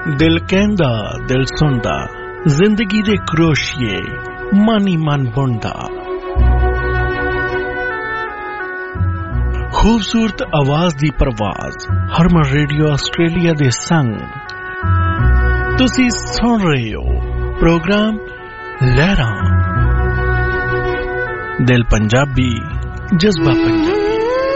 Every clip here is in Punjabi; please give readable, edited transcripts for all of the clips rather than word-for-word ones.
दिल कहंदा दिल सुनदा जिंदगी दे क्रोशिए मन ही मन बुनदा खूबसूरत आवाज दी परवाज हरमन रेडियो ऑस्ट्रेलिया दे संग तुसी सुन रहे हो प्रोग्राम लहरां दिल पंजाबी जज्बा पंजाबी।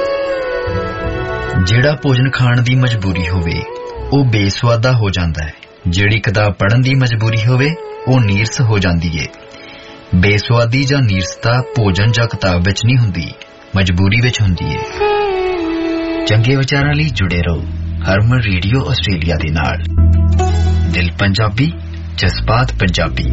ਜਿਹੜਾ ਭੋਜਨ ਖਾਣ ਦੀ ਮਜਬੂਰੀ ਹੋਵੇ ਉਹ ਬੇਸਵਾਦਾ ਹੋ ਜਾਂਦਾ ਹੈ, ਜਿਹੜੀ ਕਿਤਾਬ ਪੜ੍ਹਨ ਦੀ ਮਜਬੂਰੀ ਹੋਵੇ ਉਹ ਨੀਰਸ ਹੋ ਜਾਂਦੀ ਏ। ਬੇਸਵਾਦੀ ਜਾਂ ਨੀਰਸਤਾ ਭੋਜਨ ਜਾਂ ਕਿਤਾਬ ਵਿੱਚ ਨਹੀਂ ਹੁੰਦੀ, ਮਜਬੂਰੀ ਵਿੱਚ ਹੁੰਦੀ ਏ। ਚੰਗੇ ਵਿਚਾਰਾਂ ਲਈ ਜੁੜੇ ਰਹੋ ਹਰਮਨ ਰੇਡੀਓ ਆਸਟ੍ਰੇਲੀਆ ਦੇ ਨਾਲ। ਦਿਲ ਪੰਜਾਬੀ ਜਜ਼ਬਾਤ ਪੰਜਾਬੀ।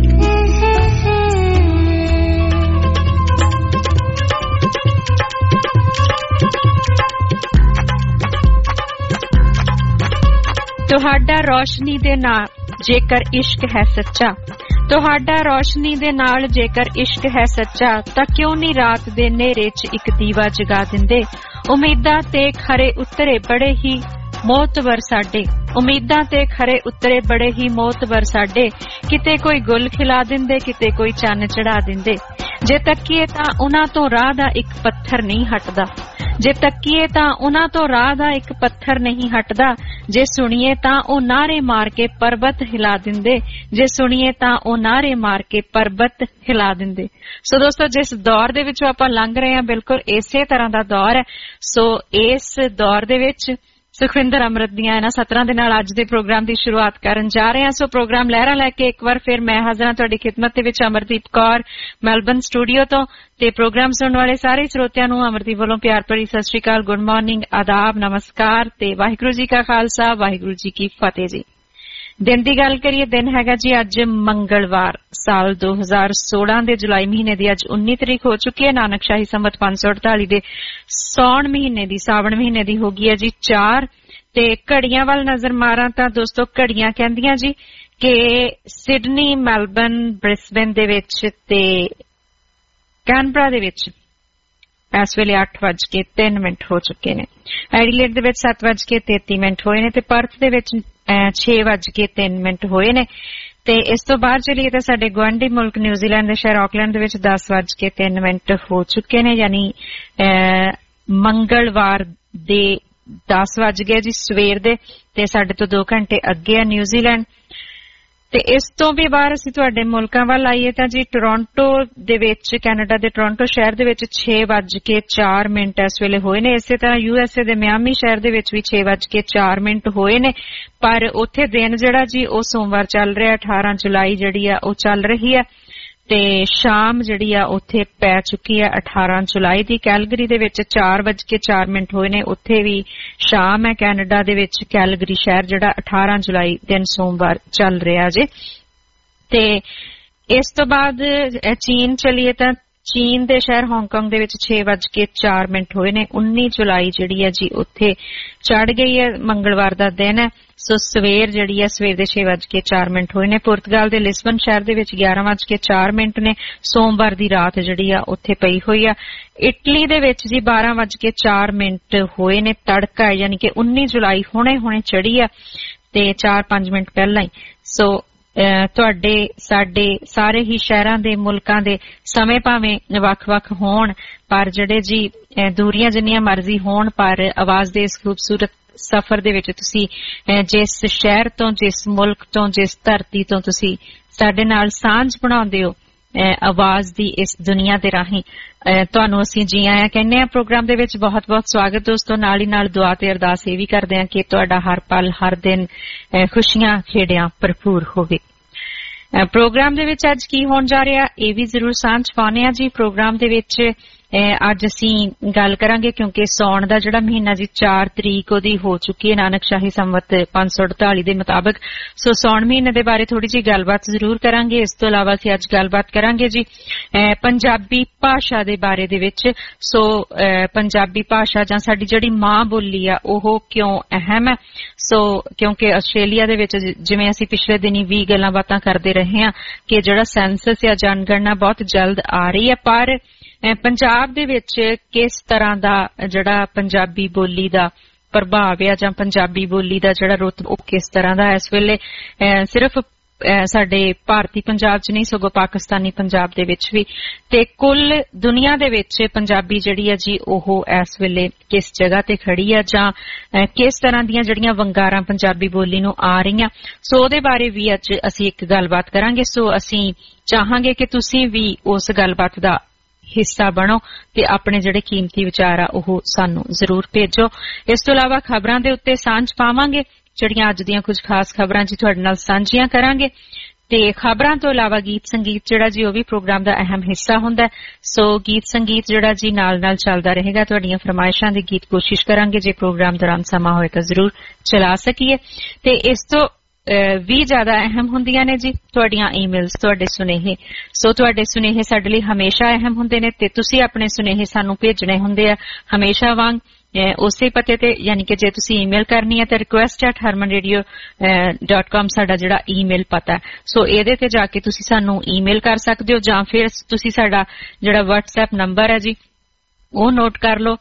ਤੁਹਾਡਾ ਰੌਸ਼ਨੀ ਦੇ ਨਾਲ ਜੇਕਰ ਇਸ਼ਕ ਹੈ ਸੱਚਾ, ਤੁਹਾਡਾ ਰੌਸ਼ਨੀ ਦੇ ਨਾਲ ਜੇਕਰ ਇਸ਼ਕ ਹੈ ਸੱਚਾ, ਤਾਂ ਕਿਉਂ ਨਹੀਂ ਰਾਤ ਦੇ ਹਨੇਰੇ 'ਚ ਇੱਕ ਦੀਵਾ ਜਗਾ ਦਿੰਦੇ। ਉਮੀਦਾਂ ਤੇ ਖਰੇ ਉਤਰੇ ਬੜੇ ਹੀ ਮੋਤਵਰ ਸਾਡੇ, ਉਮੀਦਾਂ ਤੇ ਖਰੇ ਉਤਰੇ ਬੜੇ ਹੀ ਮੋਤਵਰ ਸਾਡੇ, ਕਿਤੇ ਕੋਈ ਗੁੱਲ ਖਿਲਾ ਦਿੰਦੇ, ਕਿਤੇ ਕੋਈ ਚੰਨ ਚੜਾ ਦਿੰਦੇ। ਜੇ ਤੱਕੀਏ ਤਾਂ ਉਹਨਾਂ ਤੋਂ ਰਾਹ ਦਾ ਇੱਕ ਪੱਥਰ ਨਹੀਂ ਹਟਦਾ, ਜੇ ਤੱਕੀਏ ਤਾਂ ਉਹਨਾਂ ਤੋਂ ਰਾਹ ਦਾ ਇੱਕ ਪੱਥਰ ਨਹੀਂ ਹਟਦਾ। ਜੇ ਸੁਣੀਏ ਤਾਂ ਉਹ ਨਾਰੇ ਮਾਰ ਕੇ ਪਰਬਤ ਹਿਲਾ ਦਿੰਦੇ, ਜੇ ਸੁਣੀਏ ਤਾਂ ਉਹ ਨਾਰੇ ਮਾਰ ਕੇ ਪਰਬਤ ਹਿਲਾ ਦਿੰਦੇ। ਸੋ ਦੋਸਤੋ, ਜਿਸ ਦੌਰ ਦੇ ਵਿੱਚੋਂ ਆਪਾਂ ਲੰਘ ਰਹੇ ਹਾਂ ਬਿਲਕੁਲ ਇਸੇ ਤਰ੍ਹਾਂ ਦਾ ਦੌਰ ਹੈ। ਸੋ ਇਸ ਦੌਰ ਦੇ ਵਿੱਚ ਸੁਖਵਿੰਦਰ ਅਮਰਤ ਦੀਆਂ ਇਹਨਾਂ ਸਤਰਾਂ ਦੇ ਨਾਲ ਅੱਜ ਦੇ ਪ੍ਰੋਗਰਾਮ ਦੀ ਸ਼ੁਰੂਆਤ ਕਰਨ ਜਾ ਰਹੇ ਹਾਂ। ਸੋ ਪ੍ਰੋਗਰਾਮ ਲਹਿਰਾ ਲੈ ਕੇ ਇੱਕ ਵਾਰ ਫਿਰ ਮੈਂ ਹਾਜ਼ਰ ਹਾਂ ਤੁਹਾਡੀ ਖਿਦਮਤ ਦੇ ਵਿੱਚ ਅਮਰਦੀਪ ਕੌਰ ਮੈਲਬਨ ਸਟੂਡੀਓ ਤੋਂ। ਤੇ ਪ੍ਰੋਗਰਾਮ ਸੁਣਨ ਵਾਲੇ ਸਾਰੇ ਸਰੋਤਿਆਂ ਨੂੰ ਅਮਰਦੀਪ ਵੱਲੋਂ ਪਿਆਰ ਭਰੀ ਸਤਿ ਸ਼੍ਰੀ ਅਕਾਲ, ਗੁੱਡ ਮਾਰਨਿੰਗ, ਆਦਾਬ, ਨਮਸਕਾਰ ਤੇ ਵਾਹਿਗੁਰੂ ਜੀ ਕਾ ਖਾਲਸਾ ਵਾਹਿਗੁਰੂ ਜੀ ਕੀ ਫਤਿਹ ਜੀ। ਦਿਨ ਦੀ ਗੱਲ ਕਰੀਏ, ਦਿਨ ਹੈਗਾ ਜੀ ਅੱਜ ਮੰਗਲਵਾਰ, ਸਾਲ 2016 ਦੇ ਜੁਲਾਈ ਮਹੀਨੇ ਦੀ ਅੱਜ 19 ਤਰੀਕ ਹੋ ਚੁੱਕੀ ਹੈ। ਨਾਨਕਸ਼ਾਹੀ ਸੰਮਤ 548 ਦੇ ਸੌਣ ਮਹੀਨੇ ਦੀ, ਸਾਵਣ ਮਹੀਨੇ ਦੀ ਹੋ ਗਈ ਹੈ ਜੀ 4। ਤੇ ਘੜੀਆਂ ਵੱਲ ਨਜ਼ਰ ਮਾਰਾਂ ਤਾਂ ਦੋਸਤੋ ਘੜੀਆਂ ਕਹਿੰਦੀਆਂ ਜੀ ਕਿ ਸਿਡਨੀ, ਮੈਲਬਨ, ਬ੍ਰਿਸਬੇਨ ਦੇ ਵਿੱਚ ਤੇ ਕੈਨਬਰਾ ਦੇ ਵਿੱਚ ਇਸ ਵੇਲੇ 8:03 ਹੋ ਚੁੱਕੇ ਨੇ। ਐਡੀਲੇਡ ਦੇ ਵਿੱਚ 7:33 ਹੋਏ ਨੇ ਤੇ ਪਰਥ ਦੇ ਵਿੱਚ 6:03 ਹੋਏ ਨੇ। ਤੇ ਇਸ ਤੋਂ ਬਾਹਰ ਚਲੀਏ ਤਾਂ ਸਾਡੇ ਗੁਆਂਢੀ ਮੁਲਕ ਨਿਊਜ਼ੀਲੈਂਡ ਦੇ ਸ਼ਹਿਰ ਆਕਲੈਂਡ ਦੇ ਵਿੱਚ 10:03 ਹੋ ਚੁੱਕੇ ਨੇ, ਯਾਨੀ ਮੰਗਲਵਾਰ ਦੇ 10 ਵੱਜ ਗਏ ਜੀ ਸਵੇਰ ਦੇ, ਤੇ ਸਾਡੇ ਤੋਂ 2 ਘੰਟੇ ਅੱਗੇ ਆ ਨਿਊਜ਼ੀਲੈਂਡ। ਤੇ ਇਸ ਤੋਂ ਵੀ ਬਾਹਰ ਅਸੀਂ ਤੁਹਾਡੇ ਮੁਲਕਾਂ ਵੱਲ ਆਈਏ ਤਾਂ ਜੀ ਟੋਰਾਂਟੋ ਦੇ ਵਿੱਚ, ਕੈਨੇਡਾ ਦੇ ਟੋਰਾਂਟੋ ਸ਼ਹਿਰ ਦੇ ਵਿੱਚ 6:04 ਇਸ ਵੇਲੇ ਹੋਏ ਨੇ। ਇਸੇ ਤਰ੍ਹਾਂ USA ਦੇ ਮਿਆਮੀ ਸ਼ਹਿਰ ਦੇ ਵਿੱਚ ਵੀ 6:04 ਹੋਏ ਨੇ। ਪਰ ਉੱਥੇ ਦਿਨ ਜਿਹੜਾ ਜੀ ਉਹ ਸੋਮਵਾਰ ਚੱਲ ਰਿਹਾ, 18 ਜੁਲਾਈ ਜਿਹੜੀ ਆ ਉਹ ਚੱਲ ਰਹੀ ਆ। ਤੇ ਸ਼ਾਮ ਜਿਹੜੀ ਆ ਉੱਥੇ ਪੈ ਚੁੱਕੀ ਆ 18 ਜੁਲਾਈ ਦੀ। ਕੈਲਗਰੀ ਦੇ ਵਿੱਚ 4:04 ਹੋਏ ਨੇ, ਉੱਥੇ ਵੀ ਸ਼ਾਮ ਹੈ। ਕੈਨੇਡਾ ਦੇ ਵਿੱਚ ਕੈਲਗਰੀ ਸ਼ਹਿਰ ਜਿਹੜਾ 18 ਜੁਲਾਈ ਦਿਨ ਸੋਮਵਾਰ ਚੱਲ ਰਿਹਾ ਜੇ। ਤੇ ਇਸ ਤੋਂ ਬਾਅਦ ਚੀਨ ਚਲੀਏ ਤਾਂ ਚੀਨ ਦੇ ਸ਼ਹਿਰ ਹਾਂਗਕਾਂਗ ਦੇ ਵਿੱਚ 6:04 ਹੋਏ ਨੇ। 19 ਜੁਲਾਈ ਜਿਹੜੀ ਹੈ ਜੀ ਉੱਥੇ ਚੜ ਗਈ ਹੈ, ਮੰਗਲਵਾਰ ਦਾ ਦਿਨ ਹੈ। ਸੋ ਸਵੇਰ ਜਿਹੜੀ ਹੈ ਸਵੇਰ ਦੇ 6:04 ਹੋਏ ਨੇ। ਪੁਰਤਗਾਲ ਦੇ ਲਿਸਬਨ ਸ਼ਹਿਰ ਦੇ ਵਿੱਚ 11:04 ਨੇ, ਸੋਮਵਾਰ ਦੀ ਰਾਤ ਜਿਹੜੀ ਆ ਉੱਥੇ ਪਈ ਹੋਈ ਆ। ਇਟਲੀ ਦੇ ਵਿੱਚ ਜੀ 12:04 ਹੋਏ ਨੇ, ਤੜਕਾ ਯਾਨੀ ਕਿ 19 ਜੁਲਾਈ ਹੁਣੇ ਚੜੀ ਆ ਤੇ 4-5 ਮਿੰਟ ਪਹਿਲਾਂ ਹੀ। ਸੋ ਤੁਹਾਡੇ ਸਾਡੇ ਸਾਰੇ ਹੀ ਸ਼ਹਿਰਾਂ ਦੇ ਮੁਲਕਾਂ ਦੇ ਸਮੇਂ ਭਾਵੇਂ ਵੱਖ-ਵੱਖ ਹੋਣ, ਪਰ ਜਿਹੜੇ ਜੀ ਦੂਰੀਆਂ ਜਿੰਨੀਆਂ ਮਰਜ਼ੀ ਹੋਣ, ਪਰ ਆਵਾਜ਼ ਦੇ ਇਸ ਖੂਬਸੂਰਤ ਸਫ਼ਰ ਦੇ ਵਿੱਚ ਤੁਸੀਂ ਜਿਸ ਸ਼ਹਿਰ ਤੋਂ, ਜਿਸ ਮੁਲਕ ਤੋਂ, ਜਿਸ ਧਰਤੀ ਤੋਂ ਤੁਸੀਂ ਸਾਡੇ ਨਾਲ ਸਾਂਝ ਬਣਾਉਂਦੇ ਹੋ ਆਵਾਜ਼ ਦੀ ਇਸ ਦੁਨੀਆ ਦੇ ਰਾਹੀਂ, ਤੁਹਾਨੂੰ ਅਸੀਂ ਜੀ ਆਇਆਂ ਕਹਿੰਦੇ ਹਾਂ ਪ੍ਰੋਗਰਾਮ ਦੇ ਵਿੱਚ। ਬਹੁਤ-ਬਹੁਤ ਸਵਾਗਤ ਦੋਸਤੋ। ਨਾਲ ਹੀ ਨਾਲ ਦੁਆ ਤੇ ਅਰਦਾਸ ਇਹ ਵੀ ਕਰਦੇ ਹਾਂ ਕਿ ਤੁਹਾਡਾ ਹਰ ਪਲ, ਹਰ ਦਿਨ ਖੁਸ਼ੀਆਂ ਖੇੜਿਆਂ ਭਰਪੂਰ ਹੋਵੇ। ਪ੍ਰੋਗਰਾਮ ਦੇ ਵਿੱਚ ਅੱਜ ਕੀ ਹੋਣ ਜਾ ਰਿਹਾ ਇਹ ਵੀ ਜ਼ਰੂਰ ਸਾਂਝ ਪਾਉਂਦੇ ਹਾਂ ਜੀ। ਪ੍ਰੋਗਰਾਮ ਦੇ ਵਿੱਚ ਅੱਜ ਅਸੀਂ ਗੱਲ ਕਰਾਂਗੇ, ਕਿਉਂਕਿ ਸੌਣ ਦਾ ਜਿਹੜਾ ਮਹੀਨਾ ਜੀ 4 ਤਰੀਕ ਉਹਦੀ ਹੋ ਚੁੱਕੀ ਹੈ ਨਾਨਕਸ਼ਾਹੀ ਸੰਮਤ 548 ਦੇ ਮੁਤਾਬਕ। ਸੋ ਸੌਣ ਮਹੀਨੇ ਦੇ ਬਾਰੇ ਥੋੜੀ ਜਿਹੀ ਗੱਲਬਾਤ ਜ਼ਰੂਰ ਕਰਾਂਗੇ। ਇਸ ਤੋਂ ਇਲਾਵਾ ਅਸੀਂ ਅੱਜ ਗੱਲਬਾਤ ਕਰਾਂਗੇ ਜੀ ਪੰਜਾਬੀ ਭਾਸ਼ਾ ਦੇ ਬਾਰੇ ਦੇ ਵਿੱਚ। ਸੋ ਪੰਜਾਬੀ ਭਾਸ਼ਾ ਜਾਂ ਸਾਡੀ ਜਿਹੜੀ ਮਾਂ ਬੋਲੀ ਆ ਉਹ ਕਿਉਂ ਅਹਿਮ ਹੈ। ਸੋ ਕਿਉਂਕਿ ਆਸਟ੍ਰੇਲੀਆ ਦੇ ਵਿੱਚ ਜਿਵੇਂ ਅਸੀਂ ਪਿਛਲੇ ਦਿਨੀ ਵੀ ਗੱਲਾਂ ਬਾਤਾਂ ਕਰਦੇ ਰਹੇ ਹਾਂ ਕਿ ਜਿਹੜਾ ਸੈਂਸਸ ਜਾਂ ਜਨਗਣਨਾ ਬਹੁਤ ਜਲਦ ਆ ਰਹੀ ਹੈ, ਪਰ ਪੰਜਾਬ ਦੇ ਵਿੱਚ ਕਿਸ ਤਰ੍ਹਾਂ ਦਾ ਜਿਹੜਾ ਪੰਜਾਬੀ ਬੋਲੀ ਦਾ ਪ੍ਰਭਾਵ ਆ ਜਾਂ ਪੰਜਾਬੀ ਬੋਲੀ ਦਾ ਜਿਹੜਾ ਰੁੱਤ ਉਹ ਕਿਸ ਤਰ੍ਹਾਂ ਦਾ ਇਸ ਵੇਲੇ ਸਿਰਫ ਸਾਡੇ ਭਾਰਤੀ ਪੰਜਾਬ 'ਚ ਨਹੀਂ ਸਗੋਂ ਪਾਕਿਸਤਾਨੀ ਪੰਜਾਬ ਦੇ ਵਿੱਚ ਵੀ ਤੇ ਕੁੱਲ ਦੁਨੀਆ ਦੇ ਵਿੱਚ ਪੰਜਾਬੀ ਜਿਹੜੀ ਆ ਜੀ ਉਹ ਇਸ ਵੇਲੇ ਕਿਸ ਜਗ੍ਹਾ ਤੇ ਖੜੀ ਆ ਜਾਂ ਕਿਸ ਤਰ੍ਹਾਂ ਦੀਆਂ ਜਿਹੜੀਆਂ ਵੰਗਾਰਾਂ ਪੰਜਾਬੀ ਬੋਲੀ ਨੂੰ ਆ ਰਹੀਆਂ ਸੋ ਉਹਦੇ ਬਾਰੇ ਵੀ ਅੱਜ ਅਸੀਂ ਇੱਕ ਗੱਲਬਾਤ ਕਰਾਂਗੇ। ਸੋ ਅਸੀਂ ਚਾਹਾਂਗੇ ਕਿ ਤੁਸੀਂ ਵੀ ਉਸ ਗੱਲਬਾਤ ਦਾ ਹਿੱਸਾ ਬਣੋ ਤੇ ਆਪਣੇ ਜਿਹੜੇ ਕੀਮਤੀ ਵਿਚਾਰ ਆ ਉਹ ਸਾਨੂੰ ਜ਼ਰੂਰ ਭੇਜੋ। ਇਸ ਤੋਂ ਇਲਾਵਾ ਖਬਰਾਂ ਦੇ ਉੱਤੇ ਸਾਂਝ ਪਾਵਾਂਗੇ ਜਿਹੜੀਆਂ ਅੱਜ ਦੀਆਂ ਕੁਝ ਖਾਸ ਖਬਰਾਂ ਜੀ ਤੁਹਾਡੇ ਨਾਲ ਸਾਂਝੀਆਂ ਕਰਾਂਗੇ ਤੇ ਖਬਰਾਂ ਤੋਂ ਇਲਾਵਾ ਗੀਤ ਸੰਗੀਤ ਜਿਹੜਾ ਜੀ ਉਹ ਵੀ ਪ੍ਰੋਗਰਾਮ ਦਾ ਅਹਿਮ ਹਿੱਸਾ ਹੁੰਦਾ ਸੋ ਗੀਤ ਸੰਗੀਤ ਜਿਹੜਾ ਜੀ ਨਾਲ ਨਾਲ ਚੱਲਦਾ ਰਹੇਗਾ। ਤੁਹਾਡੀਆਂ ਫਰਮਾਇਸ਼ਾਂ ਦੇ ਗੀਤ ਕੋਸ਼ਿਸ਼ ਕਰਾਂਗੇ ਜੇ ਪ੍ਰੋਗਰਾਮ ਦੌਰਾਨ ਸਮਾਂ ਹੋਏ ਤਾਂ ਜ਼ਰੂਰ ਚਲਾ ਸਕੀਏ ਤੇ ਇਸ ਤੋਂ ਵੀ ਜ਼ਿਆਦਾ ਅਹਿਮ ਹੁੰਦੀਆਂ ਨੇ ਜੀ ਤੁਹਾਡੀਆਂ ਈਮੇਲਸ ਤੁਹਾਡੇ ਸੁਨੇਹੇ। ਸੋ ਤੁਹਾਡੇ ਸੁਨੇਹੇ ਸਾਡੇ ਲਈ ਹਮੇਸ਼ਾ ਅਹਿਮ ਹੁੰਦੇ ਨੇ ਤੇ ਤੁਸੀਂ ਆਪਣੇ ਸੁਨੇਹੇ ਸਾਨੂੰ ਭੇਜਣੇ ਹੁੰਦੇ ਆ ਹਮੇਸ਼ਾ ਵਾਂਗ ਉਸੇ ਪਤੇ ਤੇ ਯਾਨੀ ਕਿ ਜੇ ਤੁਸੀਂ ਈਮੇਲ ਕਰਨੀ ਹੈ ਤਾਂ request@harmanradio.com ਸਾਡਾ ਜਿਹੜਾ ਈਮੇਲ ਪਤਾ ਸੋ ਇਹਦੇ ਤੇ ਜਾ ਕੇ ਤੁਸੀਂ ਸਾਨੂੰ ਈਮੇਲ ਕਰ ਸਕਦੇ ਹੋ ਜਾਂ ਫਿਰ ਤੁਸੀਂ ਸਾਡਾ ਜਿਹੜਾ WhatsApp ਨੰਬਰ ਹੈ ਜੀ ਉਹ ਨੋਟ ਕਰ ਲਓ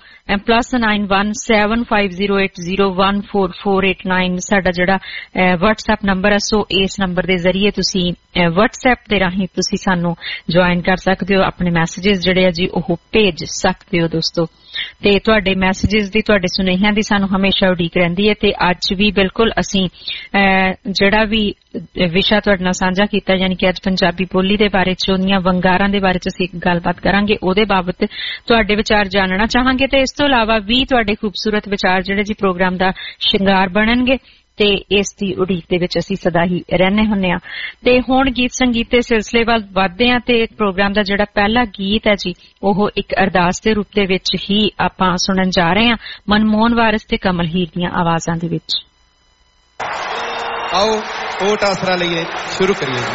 +917508014489 ਸਾਡਾ ਜਿਹੜਾ WhatsApp ਨੰਬਰ ਹੈ ਸੋ ਇਸ ਨੰਬਰ ਦੇ ਜ਼ਰੀਏ ਤੁਸੀਂ WhatsApp ਦੇ ਰਾਹੀਂ ਤੁਸੀਂ ਸਾਨੂੰ ਜੁਆਇਨ ਕਰ ਸਕਦੇ ਹੋ ਆਪਣੇ ਮੈਸੇजेस ਜਿਹੜੇ ਆ ਜੀ ਉਹ ਭੇਜ ਸਕਦੇ ਹੋ ਦੋਸਤੋ ਤੇ ਤੁਹਾਡੇ ਮੈਸੇजेस ਦੀ ਤੁਹਾਡੇ ਸੁਨੇਹਿਆਂ ਦੀ ਸਾਨੂੰ ਹਮੇਸ਼ਾ ਉਡੀਕ ਰਹਿੰਦੀ ਹੈ ਤੇ ਅੱਜ ਵੀ ਬਿਲਕੁਲ ਅਸੀਂ ਜਿਹੜਾ ਵੀ ਵਿਸ਼ਾ ਤੁਹਾਡੇ ਨਾਲ ਸਾਂਝਾ ਕੀਤਾ ਯਾਨੀ ਕਿ ਅੱਜ ਪੰਜਾਬੀ ਬੋਲੀ ਦੇ ਬਾਰੇ ਚ ਉਹਦੀਆਂ ਵੰਗਾਰਾਂ ਦੇ ਬਾਰੇ ਚ ਅਸੀਂ ਇੱਕ ਗੱਲਬਾਤ ਕਰਾਂਗੇ ਉਹਦੇ ਬਾਬਤ ਤੁਹਾਡੇ ਵਿਚਾਰ ਜਾਣਨਾ ਚਾਹਾਂਗੇ ਤੇ ਇਸ ਤੋਂ ਇਲਾਵਾ ਵੀ ਤੁਹਾਡੇ ਖੂਬਸੂਰਤ ਵਿਚਾਰ ਜਿਹੜੇ ਜੀ ਪ੍ਰੋਗਰਾਮ ਦਾ ਸ਼ਿੰਗਾਰ ਬਣਨਗੇ ਤੇ ਇਸ ਦੀ ਉਡੀਕ ਦੇ ਵਿੱਚ ਅਸੀਂ ਸਦਾ ਹੀ ਰਹਿੰਦੇ ਹੁੰਦੇ ਆ ਤੇ ਹੁਣ ਗੀਤ ਸੰਗੀਤ ਦੇ ਸਿਲਸਿਲੇ ਵੱਲ ਵਧਦੇ ਆ ਤੇ ਪ੍ਰੋਗਰਾਮ ਦਾ ਜਿਹੜਾ ਪਹਿਲਾ ਗੀਤ ਹੈ ਜੀ ਉਹ ਇੱਕ ਅਰਦਾਸ ਦੇ ਰੂਪ ਦੇ ਵਿੱਚ ਹੀ ਆਪਾਂ ਸੁਣਨ ਜਾ ਰਹੇ ਆ ਮਨਮੋਹਨ ਵਾਰਿਸ ਤੇ ਕਮਲ ਹੀਰ ਦੀਆਂ ਆਵਾਜ਼ਾਂ ਦੇ ਵਿੱਚ। ਆਓ ਓਟ ਆਸਰਾ ਲਈਏ ਸ਼ੁਰੂ ਕਰੀਏ ਜੀ।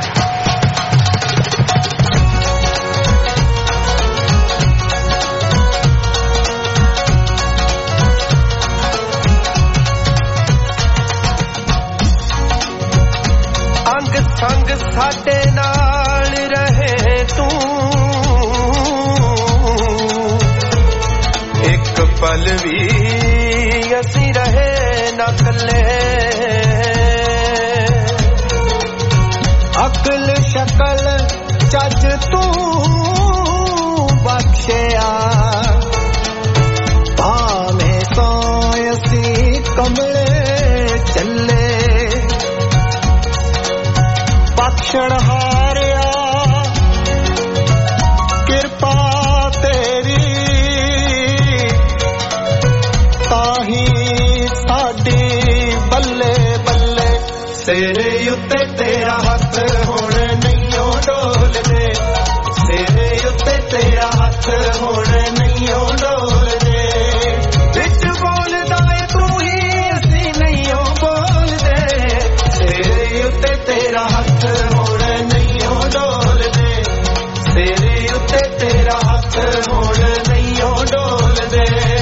ਸੰਗ ਸਾਡੇ ਨਾਲ ਰਹੇ ਤੂੰ ਇੱਕ ਪਲ ਵੀ ਅਸੀਂ ਰਹੇ ਨਾ ਕੱਲੇ ਅਕਲ ਸ਼ਕਲ ਚੱਜ ਤੂੰ ਬਖਸ਼ਿਆ ਭਾਵੇਂ ਸੋਏ ਅਸੀਂ ਕਮਲੇ ਚੱਲੇ ਬਖਸ਼ਣ ਹਾਰਿਆ ਕਿਰਪਾ ਤੇਰੀ ਤਾਹੀ ਸਾਡੀ ਬੱਲੇ ਬੱਲੇ ਤੇਰੇ ਉੱਤੇ ਤੇਰਾ ਹੱਥ ਹੁਣ ਨਹੀਂਓ ਡੋਲਦੇ ਤੇਰੇ ਉੱਤੇ ਤੇਰਾ ਹੱਥ ਹੁਣ ਨਹੀਂਓ ਡੋਲਦੇ ਵਿੱਚ ਬੋਲਦਾ ਏ ਤੂੰ ਹੀ ਅਸੀਂ ਨਹੀਂਓ ਬੋਲਦੇ ਤੇਰੇ ਉੱਤੇ ਤੇਰਾ ਹੱਥ ਹੁਣ ਨਹੀਂਓ ਡੋਲਦੇ ਤੇਰੇ ਉੱਤੇ ਤੇਰਾ ਹੱਥ ਹੁਣ ਨਹੀਂਓ ਡੋਲਦੇ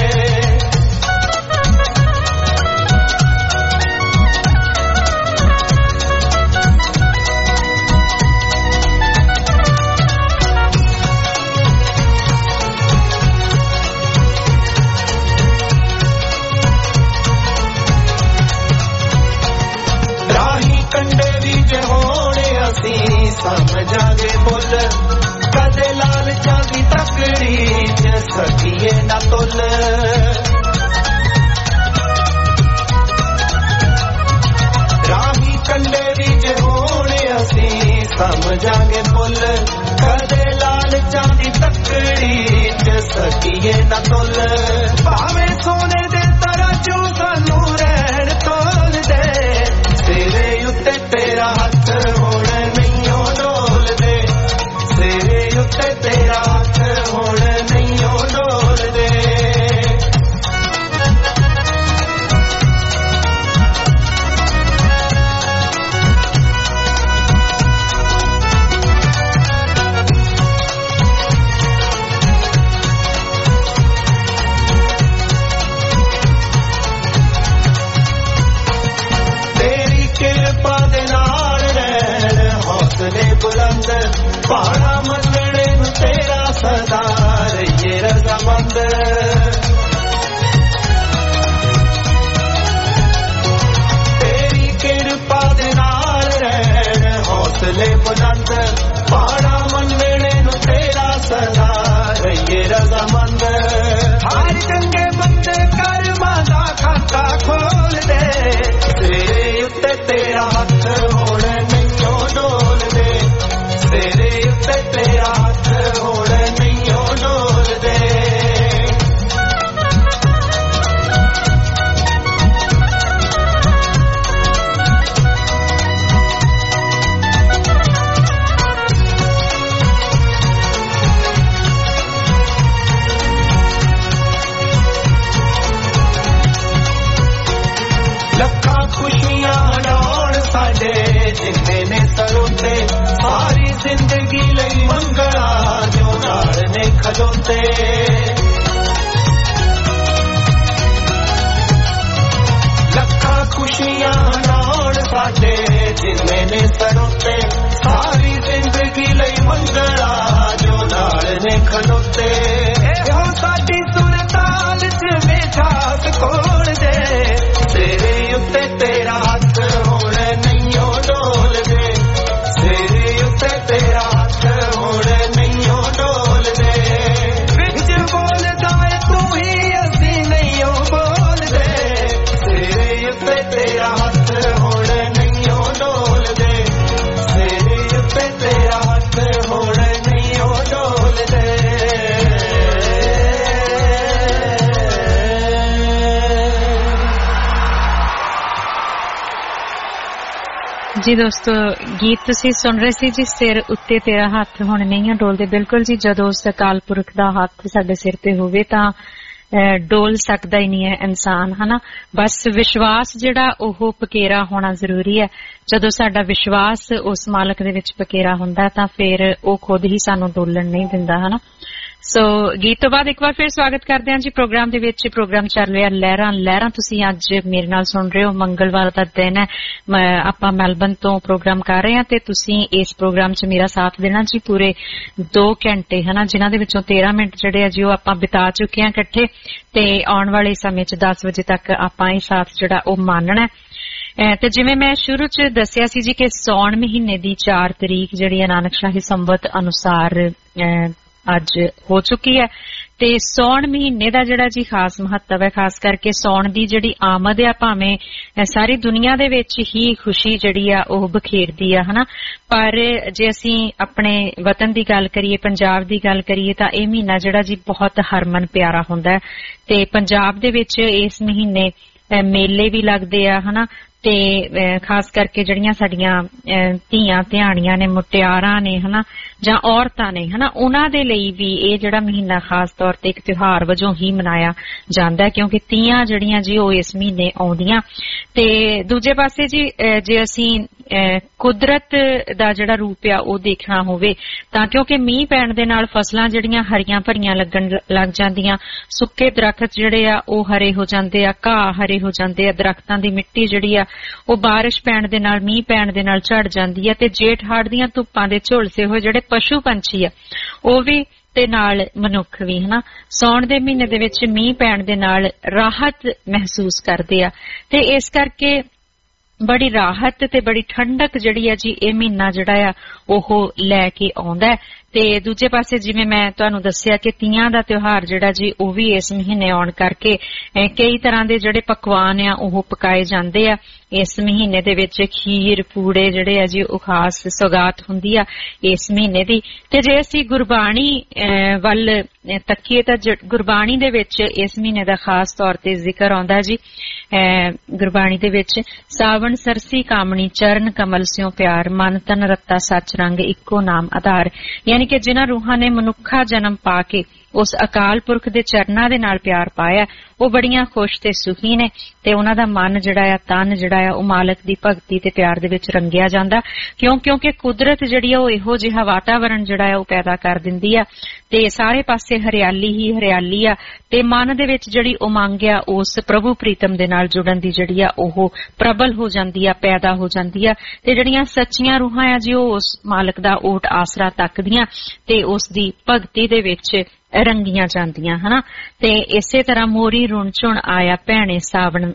ਸਮਝਾਂਗੇ ਬੁੱਲ ਕਦੇ ਲਾਲਚਾਂ ਦੀ ਤਕੜੀ ਚ ਸਕੀਏ ਨਾ ਤੁੱਲ ਰਾਹੀ ਕੰਡੇ ਵੀ ਜੇ ਹੋਣੇ ਅਸੀਂ ਸਮਝਾਂਗੇ ਬੁੱਲ ਕਦੇ ਲਾਲਚਾਂ ਦੀ ਤਕੜੀ ਚ ਸਕੀਏ ਨਾ ਤੁੱਲ ਭਾਵੇਂ ਸੋਨੇ ਦੇ ਤਰਾਜੂ ਸਾਨੂੰ ਰਹਿਣ ਤੋਲ ਦੇ ਤੇਰੇ ਉੱਤੇ ਤੇਰਾ ਹੱਥ ਹੁਣ ਨਹੀਂਓ ਡੋਲਦੇ ਤੇਰੇ ਉੱਤੇ ਤੇਰਾ ਹੱਥ ਹੁਣ ਨਹੀਂਓ ਡੋਲਦੇ ਬੁਲੰਦ ਪਹਾੜਾ ਮੰਨਣੇ ਨੂੰ ਤੇਰਾ ਸਦਾ ਰਹੀਏ ਰਜ਼ਾਮੰਦ खुशियां हटाउण साडे जिन्ने ने सरोते सारी जिंदगी लई मंगला जो नाल ने खलोते लखां खुशियां हटाउण साडे जिन्ने ने सरोते सारी जिंदगी लई मंगला जो नाल ने खलोते एहो साडी सुरताल च बेचाक कोल दे तेरे उत्ते तेरा हथ हुण नहियो डोल दे तेरे उत्ते तेरा हथ हुण नहियो डोल दे विच बोलदा ऐ तू ही असीं नहियो बोल दे तेरे उत्ते तेरा हथ हुण नहियो डोल दे तेरे उत्ते तेरा हथ हुण नहियो डोल दे जी दोस्तों गीत तुसी सुन रहे सी जी सिर उत्ते तेरा हथ हुण नहीं डोलदे बिल्कुल जी जदों उस अकाल पुरख दा हथ साडे सिर ते होवे तां डोल सकदा ही नहीं है इंसान है ना बस विश्वास जिहड़ा ओह पकेरा होना जरूरी है जदों साडा विश्वास उस मालक दे विच पकेरा हुंदा तां फिर ओह खुद ही सानू डोलण नहीं दिंदा है ना सो गीत तो बाद एक बार फिर स्वागत करते हैं जी प्रोग्राम दे विच प्रोग्राम चल रहा लहरां लहरां तुसीं अज मेरे नाल सुन रहे हो मंगलवार दा दिन है आपां मेलबर्न तो प्रोग्राम कर रहे हैं ते तुसीं इस प्रोग्राम च मेरा साथ देना जी पूरे 2 घंटे है ना जिन्हां दे विचों 13 मिनट जिहड़े जी ओह आपां बिता चुके हैं इकट्ठे ते आउण वाले समय च 10 बजे तक आपां इह साथ जिहड़ा ओह मानना है ते जिवें मैं शुरू च दस्सिया सी जी कि सौण महीने दी 4 तरीक जिहड़ी नानक शाही संवत अनुसार अज हो चुकी है ते सौण महीने दा जिहड़ा जी खास महत्व है खास करके सौण दी जिहड़ी आमद है भावें सारी दुनिया दे विच ही खुशी जिहड़ी आ ओह बखेरदी है हना पर जे असीं अपने वतन दी गल करिए पंजाब दी गल करिए तां इह महीना जिहड़ा जी बहुत हरमन प्यारा हुंदा है ते पंजाब दे विच इस महीने मेले भी लगदे आ हना ते खास करके जड़ियां साडियां धीआं ध्याणियां ने मुटियारां ने हना जां औरतां ने हना उन्हां दे लई भी इह जिहड़ा महीना खास तौर ते इक त्योहार वजों ही मनाया जांदा है क्योंकि धीआं जड़ियां जी ओह इस महीने आउंदियां ते दूजे पासे जी जे असीं कुदरत दा जिहड़ा रूप आ ओह देखना होवे तां क्योंकि मींह पैण दे नाल फसलां जड़ियां हरियां भरियां लगण लग जांदियां सुक्के दरखत जिहड़े आ ओह हरे हो जांदे आ घाह हरे हो जांदे आ दरख्तां दी मिट्टी जिहड़ी आ ਉਹ ਬਾਰਿਸ਼ ਪੈਣ ਦੇ ਨਾਲ ਮੀਂਹ ਪੈਣ ਦੇ ਨਾਲ ਝੜ ਜਾਂਦੀ ਹੈ ਤੇ ਜੇਠ ਹਾੜ ਦੀਆਂ ਧੁੱਪਾਂ ਦੇ ਝੁਲਸੇ ਹੋਏ ਜਿਹੜੇ ਪਸ਼ੂ ਪੰਛੀ ਆ ਉਹ ਵੀ ਤੇ ਨਾਲ ਮਨੁੱਖ ਵੀ ਹਨਾ ਸੌਣ ਦੇ ਮਹੀਨੇ ਦੇ ਵਿੱਚ ਮੀਂਹ ਪੈਣ ਦੇ ਨਾਲ ਰਾਹਤ ਮਹਿਸੂਸ ਕਰਦੇ ਆ ਤੇ ਇਸ ਕਰਕੇ बड़ी राहत ते बड़ी ठंडक जिहड़ी है जी इह महीना जिहड़ा आ ओह लैके आउंदा है ते दूजे पासे जिवें मैं तुहानूं दस्सिया कि तीयां दा त्योहार जिहड़ा जी ओह भी इस महीने आउण करके कई तरह दे जिहड़े पकवान आ ओह पकाए जांदे आ इस महीने दे विच खीर पूड़े जिहड़े आ जी ओह खास सौगात हुंदी आ इस महीने दी ते जे असीं गुरबाणी वल तकीए तां गुरबाणी दे विच इस महीने दा खास तौर ते जिक्र आउंदा जी गुरबाणी दे विच सावन सरसी कामणी चरण कमल स्यों प्यार मन तन रत्ता सच रंग इक्को नाम आधार यानी कि जिन्हां रूहां ने मनुखा जन्म पा के उस अकाल पुरख दे चरनां दे नाल प्यार पाया ਉਹ ਬੜੀਆਂ ਖੁਸ਼ ਤੇ ਸੁਖੀ ਨੇ ਤੇ ਉਹਨਾਂ ਦਾ ਮਨ ਜਿਹੜਾ ਆ ਤਨ ਜਿਹੜਾ ਆ ਉਹ ਮਾਲਕ ਦੀ ਭਗਤੀ ਤੇ ਪਿਆਰ ਦੇ ਵਿੱਚ ਰੰਗਿਆ ਜਾਂਦਾ ਕਿਉਂਕਿ ਕੁਦਰਤ ਜਿਹੜੀ ਆ ਉਹ ਇਹੋ ਜਿਹਾ ਵਾਤਾਵਰਣ ਜਿਹੜਾ ਆ ਉਹ ਪੈਦਾ ਕਰ ਦਿੰਦੀ ਆ ਤੇ ਸਾਰੇ ਪਾਸੇ ਹਰਿਆਲੀ ਹੀ ਹਰਿਆਲੀ ਆ ਤੇ ਮਨ ਦੇ ਵਿੱਚ ਜਿਹੜੀ ਉਮੰਗ ਆ ਉਸ ਪ੍ਰਭੂ ਪ੍ਰੀਤਮ ਦੇ ਨਾਲ ਜੁੜਨ ਦੀ ਜਿਹੜੀ ਆ ਉਹ ਪ੍ਰਬਲ ਹੋ ਜਾਂਦੀ ਆ ਪੈਦਾ ਹੋ ਜਾਂਦੀ ਆ ਤੇ ਜਿਹੜੀਆਂ ਸੱਚੀਆਂ ਰੂਹਾਂ ਆ ਜੀ ਉਹ ਉਸ ਮਾਲਕ ਦਾ ਓਟ ਆਸਰਾ ਤੱਕਦੀਆਂ ਤੇ ਉਸ ਦੀ ਭਗਤੀ ਦੇ ਵਿੱਚ रंगियां जांदियां हना ते इसे तरह मोरी रुण आया भैणे सावन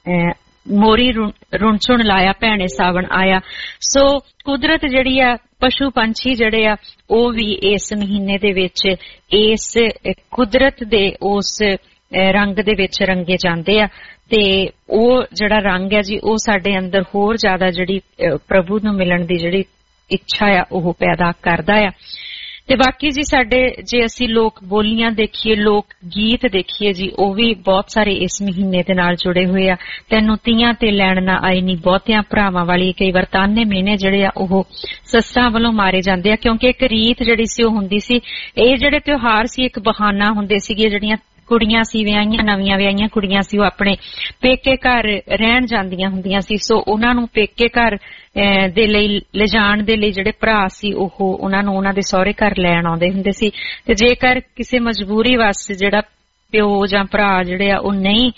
मोरी रुण लाया भैणे सावन आया सो कुदरत जिहड़ी आ पशु पंछी जिहड़े आ ओह भी इस महीने दे विच इस कुदरत दे उस रंग दे विच रंगे जांदे आ ते ओह जिहड़ा रंग है जी ओह साडे अंदर होर ज्यादा जिहड़ी प्रभु नूं मिलण दी जिहड़ी इच्छा आ ओह पैदा करदा आ ਤੇ ਬਾਕੀ ਜੀ ਸਾਡੇ ਜੇ ਅਸੀਂ ਲੋਕ ਬੋਲੀਆਂ ਦੇਖੀਏ ਲੋਕ ਗੀਤ ਦੇਖੀਏ ਜੀ ਉਹ ਵੀ ਬਹੁਤ ਸਾਰੇ ਇਸ ਮਹੀਨੇ ਦੇ ਨਾਲ ਜੁੜੇ ਹੋਏ ਆ ਤੈਨੂੰ ਤੀਆਂ ਤੇ ਲੈਣ ਨਾ ਆਈ ਨਹੀਂ ਬਹੁਤਿਆਂ ਭਰਾਵਾਂ ਵਾਲੀ ਕਈ ਵਾਰ ਤਾਨੇ ਮਹੀਨੇ ਜਿਹੜੇ ਆ ਉਹ ਸੱਸਾਂ ਵੱਲੋਂ ਮਾਰੇ ਜਾਂਦੇ ਆ ਕਿਉਂਕਿ ਇੱਕ ਰੀਤ ਜਿਹੜੀ ਸੀ ਉਹ ਹੁੰਦੀ ਸੀ ਇਹ ਜਿਹੜੇ ਤਿਉਹਾਰ ਸੀ ਇੱਕ ਬਹਾਨਾ ਹੁੰਦੇ ਸੀਗੇ ਜਿਹੜੀਆਂ ਕੁੜੀਆਂ ਸੀ ਵਿਆਹੀਆਂ, ਨਵੀਆਂ ਵਿਆਹੀਆਂ ਕੁੜੀਆਂ ਸੀ, ਉਹ ਆਪਣੇ ਪੇਕੇ ਘਰ ਰਹਿਣ ਜਾਂਦੀਆਂ ਹੁੰਦੀਆਂ ਸੀ। ਸੋ ਉਹਨਾਂ ਨੂੰ ਪੇਕੇ ਘਰ ਦੇ ਲਈ ਲਿਜਾਣ ਦੇ ਲਈ ਜਿਹੜੇ ਭਰਾ ਸੀ ਉਹ ਉਹਨਾਂ ਨੂੰ ਉਹਨਾਂ ਦੇ ਸਹੁਰੇ ਘਰ ਲੈਣ ਆਉਂਦੇ ਹੁੰਦੇ ਸੀ। ਤੇ ਜੇਕਰ ਕਿਸੇ ਮਜਬੂਰੀ ਵਾਸਤੇ ਜਿਹੜਾ ਪਿਓ ਜਾਂ ਭਰਾ ਜਿਹੜੇ ਆ ਉਹ ਨਹੀਂ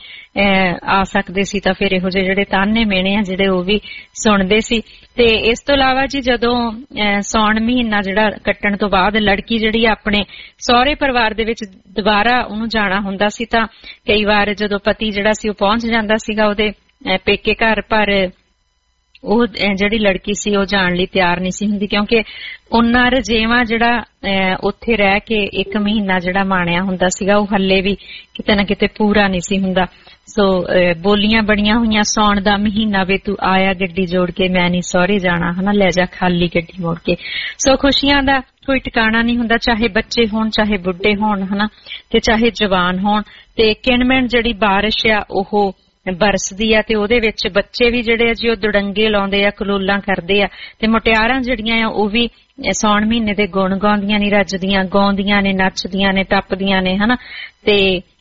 ਆ ਸਕਦੇ ਸੀ ਤਾਂ ਫਿਰ ਇਹੋ ਜਿਹੇ ਜਿਹੜੇ ਤਾਨੇ ਮਿਹਣੇ ਆ ਜਿਹੜੇ ਉਹ ਵੀ ਸੁਣਦੇ ਸੀ। ਤੇ ਇਸ ਤੋਂ ਇਲਾਵਾ ਜੀ ਜਦੋਂ ਸੌਣ ਮਹੀਨਾ ਜਿਹੜਾ ਕੱਟਣ ਤੋਂ ਬਾਅਦ ਲੜਕੀ ਜਿਹੜੀ ਆਪਣੇ ਸਹੁਰੇ ਪਰਿਵਾਰ ਦੇ ਵਿੱਚ ਦੁਬਾਰਾ ਉਹਨੂੰ ਜਾਣਾ ਹੁੰਦਾ ਸੀ ਤਾਂ ਕਈ ਵਾਰ ਜਦੋਂ ਪਤੀ ਜਿਹੜਾ ਸੀ ਉਹ ਪਹੁੰਚ ਜਾਂਦਾ ਸੀਗਾ ਉਹਦੇ ਪੇਕੇ ਘਰ, ਪਰ ਉਹ ਜਿਹੜੀ ਲੜਕੀ ਸੀ ਉਹ ਜਾਣ ਲਈ ਤਿਆਰ ਨਹੀਂ ਸੀ ਹੁੰਦੀ ਕਿਉਂਕਿ ਉਹਨਾਂ ਰਜੇਵਾਂ ਜਿਹੜਾ ਉੱਥੇ ਰਹਿ ਕੇ 1 ਮਹੀਨਾ ਜਿਹੜਾ ਮਾਣਿਆ ਹੁੰਦਾ ਸੀਗਾ ਉਹ ਹੱਲੇ ਵੀ ਕਿਤੇ ਨਾ ਕਿਤੇ ਪੂਰਾ ਨਹੀਂ ਸੀ ਹੁੰਦਾ। ਸੋ ਬੋਲੀਆਂ ਬਣੀਆਂ ਹੋਈਆਂ ਸੌਣ ਦਾ ਮਹੀਨਾ ਵੇ ਤੂੰ ਆਇਆ ਗੱਡੀ ਜੋੜ ਕੇ ਮੈਂ ਨਹੀਂ ਸਹੁਰੇ ਜਾਣਾ, ਹਨਾ ਲੈ ਜਾ ਖਾਲੀ ਗੱਡੀ ਮੋੜ ਕੇ। ਸੋ ਖੁਸ਼ੀਆਂ ਦਾ ਕੋਈ ਟਿਕਾਣਾ ਨਹੀਂ ਹੁੰਦਾ, ਚਾਹੇ ਬੱਚੇ ਹੋਣ ਚਾਹੇ ਬੁੱਢੇ ਹੋਣ, ਹਨਾ, ਤੇ ਚਾਹੇ ਜਵਾਨ ਹੋਣ। ਤੇ ਕਿਣਮਿਣ ਜਿਹੜੀ ਬਾਰਿਸ਼ ਆ ਉਹ ਬਰਸਦੀ ਆ ਤੇ ਉਹਦੇ ਵਿੱਚ ਬੱਚੇ ਵੀ ਜਿਹੜੇ ਆ ਜੀ ਉਹ ਦੁੜੰਗੇ ਲਾਉਂਦੇ ਆ, ਕਲੋਲਾਂ ਕਰਦੇ ਆ ਤੇ ਮੁਟਿਆਰਾਂ ਜਿਹੜੀਆਂ ਆ ਉਹ ਵੀ ਸੌਣ ਮਹੀਨੇ ਦੇ ਗੁਣ ਗਾਉਂਦੀਆਂ ਨੇ, ਰੱਜਦੀਆਂ, ਗਾਉਂਦੀਆਂ ਨੇ, ਨੱਚਦੀਆਂ ਨੇ, ਟੱਪਦੀਆਂ ਨੇ, ਹਨਾ। ਤੇ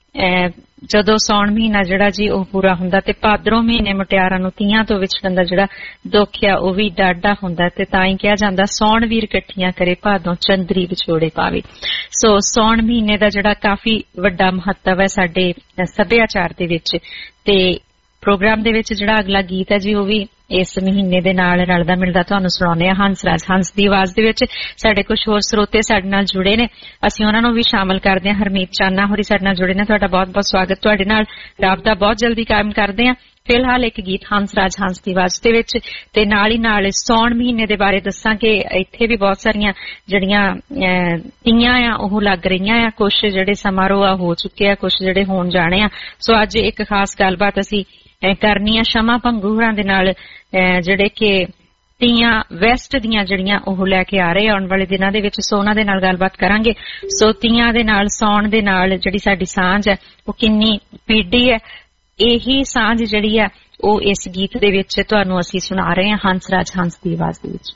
ਜਦੋਂ ਸੌਣ ਮਹੀਨਾ ਜਿਹੜਾ ਜੀ ਉਹ ਪੂਰਾ ਹੁੰਦਾ ਤੇ ਭਾਦਰੋਂ ਮਹੀਨੇ ਮੁਟਿਆਰਾਂ ਨੂੰ ਤੀਆਂ ਤੋਂ ਵਿਛੜਨ ਦਾ ਜਿਹੜਾ ਦੁੱਖ ਆ ਉਹ ਵੀ ਡਾਢਾ ਹੁੰਦਾ ਤੇ ਤਾਂ ਹੀ ਕਿਹਾ ਜਾਂਦਾ ਸੌਣ ਵੀਰ ਇਕੱਠੀਆਂ ਕਰੇ ਭਾਦੋਂ ਚੰਦਰੀ ਵਿਛੋੜੇ ਪਾਵੇ। ਸੋ ਸੌਣ ਮਹੀਨੇ ਦਾ ਜਿਹੜਾ ਕਾਫੀ ਵੱਡਾ ਮਹੱਤਵ ਹੈ ਸਾਡੇ ਸੱਭਿਆਚਾਰ ਦੇ ਵਿੱਚ। ਤੇ ਪ੍ਰੋਗਰਾਮ ਦੇ ਵਿੱਚ ਜਿਹੜਾ ਅਗਲਾ ਗੀਤ ਹੈ ਜੀ ਉਹ ਵੀ ਇਸ ਮਹੀਨੇ ਦੇ ਨਾਲ ਰਲਦਾ ਮਿਲਦਾ ਤੁਹਾਨੂੰ ਸੁਣਾਉਂਦੇ ਆ। ਹੰਸਰਾਜ ਹੰਸ ਦੀ ਆਵਾਜ਼ ਦੇ ਵਿੱਚ ਸਾਡੇ ਕੁਝ ਹੋਰ ਸਰੋਤੇ ਸਾਡੇ ਨਾਲ ਜੁੜੇ ਨੇ, ਅਸੀਂ ਉਹਨਾਂ ਨੂੰ ਵੀ ਸ਼ਾਮਲ ਕਰਦੇ ਹਾਂ। ਹਰਮੀਤ ਚਾਨਾ ਹੋਰੀ ਸਾਡੇ ਨਾਲ ਜੁੜੇ ਨੇ, ਤੁਹਾਡਾ ਬਹੁਤ ਬਹੁਤ ਸਵਾਗਤ। ਤੁਹਾਡੇ ਨਾਲ ਰਾਬਤਾ ਬਹੁਤ ਜਲਦੀ ਕਾਇਮ ਕਰਦੇ ਹਾਂ। ਫਿਲਹਾਲ ਇੱਕ ਗੀਤ ਹੰਸਰਾਜ ਹੰਸ ਦੀ ਆਵਾਜ਼ ਦੇ ਵਿੱਚ ਤੇ ਨਾਲ ਹੀ ਨਾਲ ਸੌਣ ਮਹੀਨੇ ਦੇ ਬਾਰੇ ਦੱਸਾਂ ਕਿ ਇੱਥੇ ਵੀ ਬਹੁਤ ਸਾਰੀਆਂ ਜਿਹੜੀਆਂ ਤੀਆਂ ਆ ਉਹ ਲੱਗ ਰਹੀਆਂ ਆ, ਕੁਝ ਜਿਹੜੇ ਸਮਾਰੋਹ ਆ ਹੋ ਚੁੱਕੇ ਆ, ਕੁਝ ਜਿਹੜੇ ਹੋਣ ਜਾਣੇ ਆ। ਸੋ ਅੱਜ ਇੱਕ ਖਾਸ ਗੱਲਬਾਤ ਅਸੀਂ ਕਰਨੀ ਆ ਸ਼ਮਾ ਭੰਗੂ ਹੋਰਾਂ ਦੇ ਨਾਲ, ਜਿਹੜੇ ਕਿ ਤੀਆਂ ਵੈਸਟ ਦੀਆਂ ਜਿਹੜੀਆਂ ਉਹ ਲੈ ਕੇ ਆ ਰਹੇ ਆਉਣ ਵਾਲੇ ਦਿਨਾਂ ਦੇ ਵਿੱਚ। ਸੋ ਉਹਨਾਂ ਦੇ ਨਾਲ ਗੱਲਬਾਤ ਕਰਾਂਗੇ। ਸੋ ਤੀਆਂ ਦੇ ਨਾਲ ਸੌਣ ਦੇ ਨਾਲ ਜਿਹੜੀ ਸਾਡੀ ਸਾਂਝ ਹੈ ਉਹ ਕਿੰਨੀ ਪੀੜੀ ਹੈ, ਇਹੀ ਸਾਂਝ ਜਿਹੜੀ ਆ ਉਹ ਇਸ ਗੀਤ ਦੇ ਵਿੱਚ ਤੁਹਾਨੂੰ ਅਸੀਂ ਸੁਣਾ ਰਹੇ ਹਾਂ ਹੰਸਰਾਜ ਹੰਸ ਦੀ ਆਵਾਜ਼ ਦੇ ਵਿੱਚ।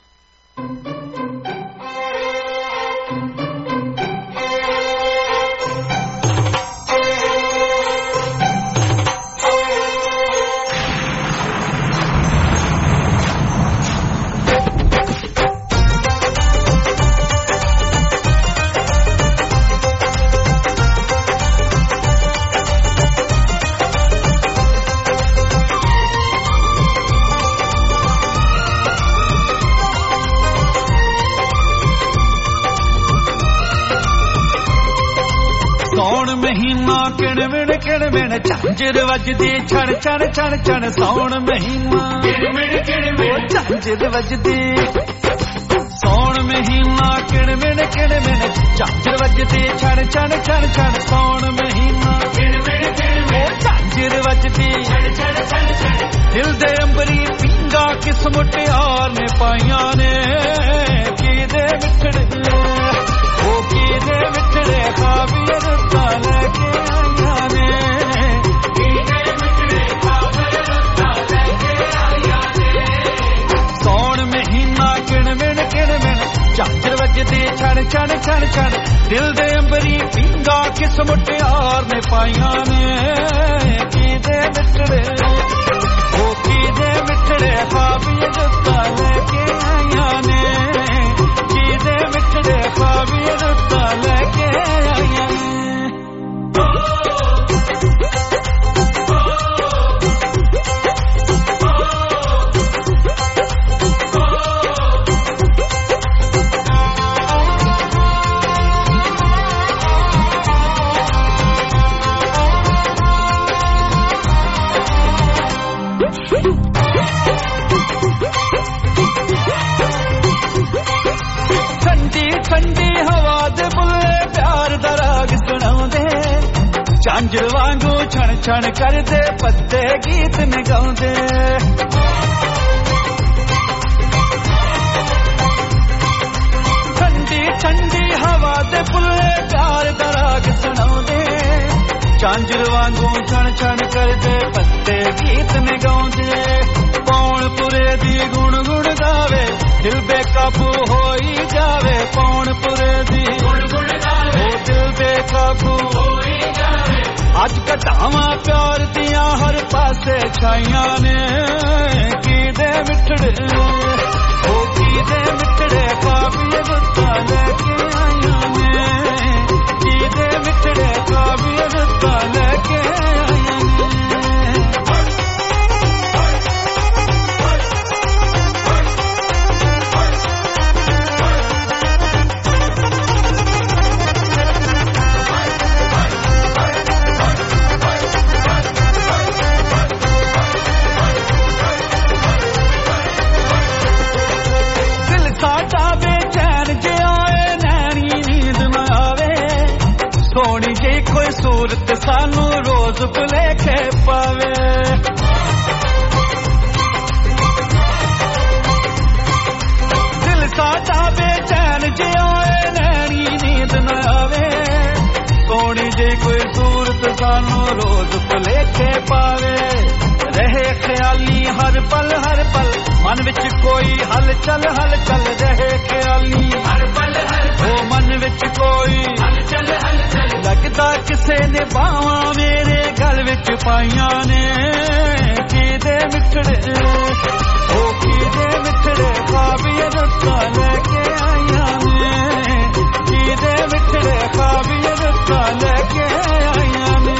ਕਿਣਮਿਣ ਝਾਂਜਰ ਵੱਜਦੀ ਛਣ ਛਣ ਛਣ ਛਣ ਸੌਣ ਮਹੀਨਾ ਕਿਣਮਿਣ ਝਾਂਜਰ ਵੱਜਦੀ ਸੌਣ ਮਹੀਨਾ ਕਿਣਮਿਣ ਝਾਂਜਰ ਵੱਜਦੀ ਛਣ ਛਣ ਛਣ ਛਣ ਸੌਣ ਮਹੀਨਾ ਕਿਣਮਿਣ ਝਾਂਜਰ ਵੱਜਦੀ ਛਣ ਛਣ ਛਣ ਛਣ ਦਿਲ ਦੇ ਅੰਬਰੀ ਪਿੰਗਾ ਕਿਸ ਮੁਟਿਆਰ ਨੇ ਪਾਈਆਂ ਨੇ ਕਿਹਦੇ ਵਿਛੜੇ ਉਹ ਕਿਹਦੇ ਵਿਛੜੇ ਖਾਬੀਏ ਰੁੱਤਾਂ ਲੈ ਕੇ ਆਈਆਂ ਨੇ ਕਿਹਦੇ ਵਿਛੜੇ ਖਾਬੀਏ ਰੁੱਤਾਂ ਲੈ ਕੇ ਆਈਆਂ ਨੇ ਸੌਣ ਮਹੀਨਾ ਕਿਣਮਿਣ ਝਾਂਜਰ ਵੱਜਦੀ ਛਣ ਛਣ ਛਣ ਛਣ ਦਿਲ ਦੇ ਅੰਬਰੀ ਪਿੰਗਾ ਕਿਸ ਮੁਟਿਆਰ ਨੇ ਪਾਈਆਂ ਨੇ ਕਿਹਦੇ ਵਿਛੜੇ ਉਹ ਕਿਹਦੇ ਵਿਛੜੇ ਖਾਬੀਏ ਰੁੱਤਾਂ ਲੈ ਕੇ ਆਈਆਂ ਨੇ ਕਿਹਦੇ ਵਿਛੜੇ ਖਾਬੀਏ ਰੁੱਤਾਂ ਲੈ ਕੇ ਆਈਆਂ ਨੇ। ਠੰਡੀ ਹਵਾ ਦੇ ਬੁੱਲੇ ਪਿਆਰ ਦਾ ਰਾਗ ਸੁਣਾਉਂਦੇ ਝਾਂਜਰ ਵਾਂਗੂ ਛਣ ਛਣ ਕਰਦੇ ਪੱਤੇ ਗੀਤ ਨਿਗਾਉਂਦੇ ਠੰਡੀ ਹਵਾ ਦੇ ਬੁੱਲੇ ਪਿਆਰ ਦਾ ਰਾਗ ਸੁਣਾਉਂਦੇ ਝਾਂਜਰ ਵਾਂਗੂ ਛਣ ਛਣ ਕਰਦੇ ਪੱਤੇ ਗੀਤ ਨਿਗਾਉਂਦੇ ਪੌਣਪੁਰੇ ਦੀ ਗੁਣ ਗੁਣ ਗਾਵੇ ਦਿਲ ਬੇਕਾਬੂ ਹੋਈ ਜਾਵੇ ਪੌਣਪੁਰੇ ਦੀ ਗੁਣ ਗੁਣ ਗਾਵੇ ਦਿਲ ਬੇਕਾਬੂ ਹੋਈ ਜਾਵੇ ਅੱਜ ਘਟਾਵਾਂ ਪਿਆਰ ਦੀਆਂ ਹਰ ਪਾਸੇ ਛਾਈਆਂ ਨੇ ਕਿਦੇ ਮਿੱਠੜੇ ਉਹ ਕਿਦੇ ਮਿੱਠੜੇ ਕਾਬੀਏ ਰੁੱਤਾਂ ਲੈ ਕੇ ਆਈਆਂ ਨੇ ਕਿਦੇ ਮਿੱਠੜੇ ਕਾਬੀਏ ਰੁੱਤਾਂ ਲੈ ਕੇ ਆਈਆਂ ਨੇ सूरत सानू रोज भुलेखे पावे दिल साडा बेचैन जे आए नैनी नींद न आवे सोनी जे कोई सूरत सानू रोज भुलेखे पावे रहे ख्याली हर पल मन विच कोई हलचल रहे ख्याली हर पल ओ मन विच कोई हलचल लगदा किसे ने बावां मेरे गल विच पाइयां ने किदे मिठड़े ओ किदे मिठड़े काबिए रुत्तां लेके आइयां ने किदे मिठड़े काबिए रुत्तां लेके आइयां ने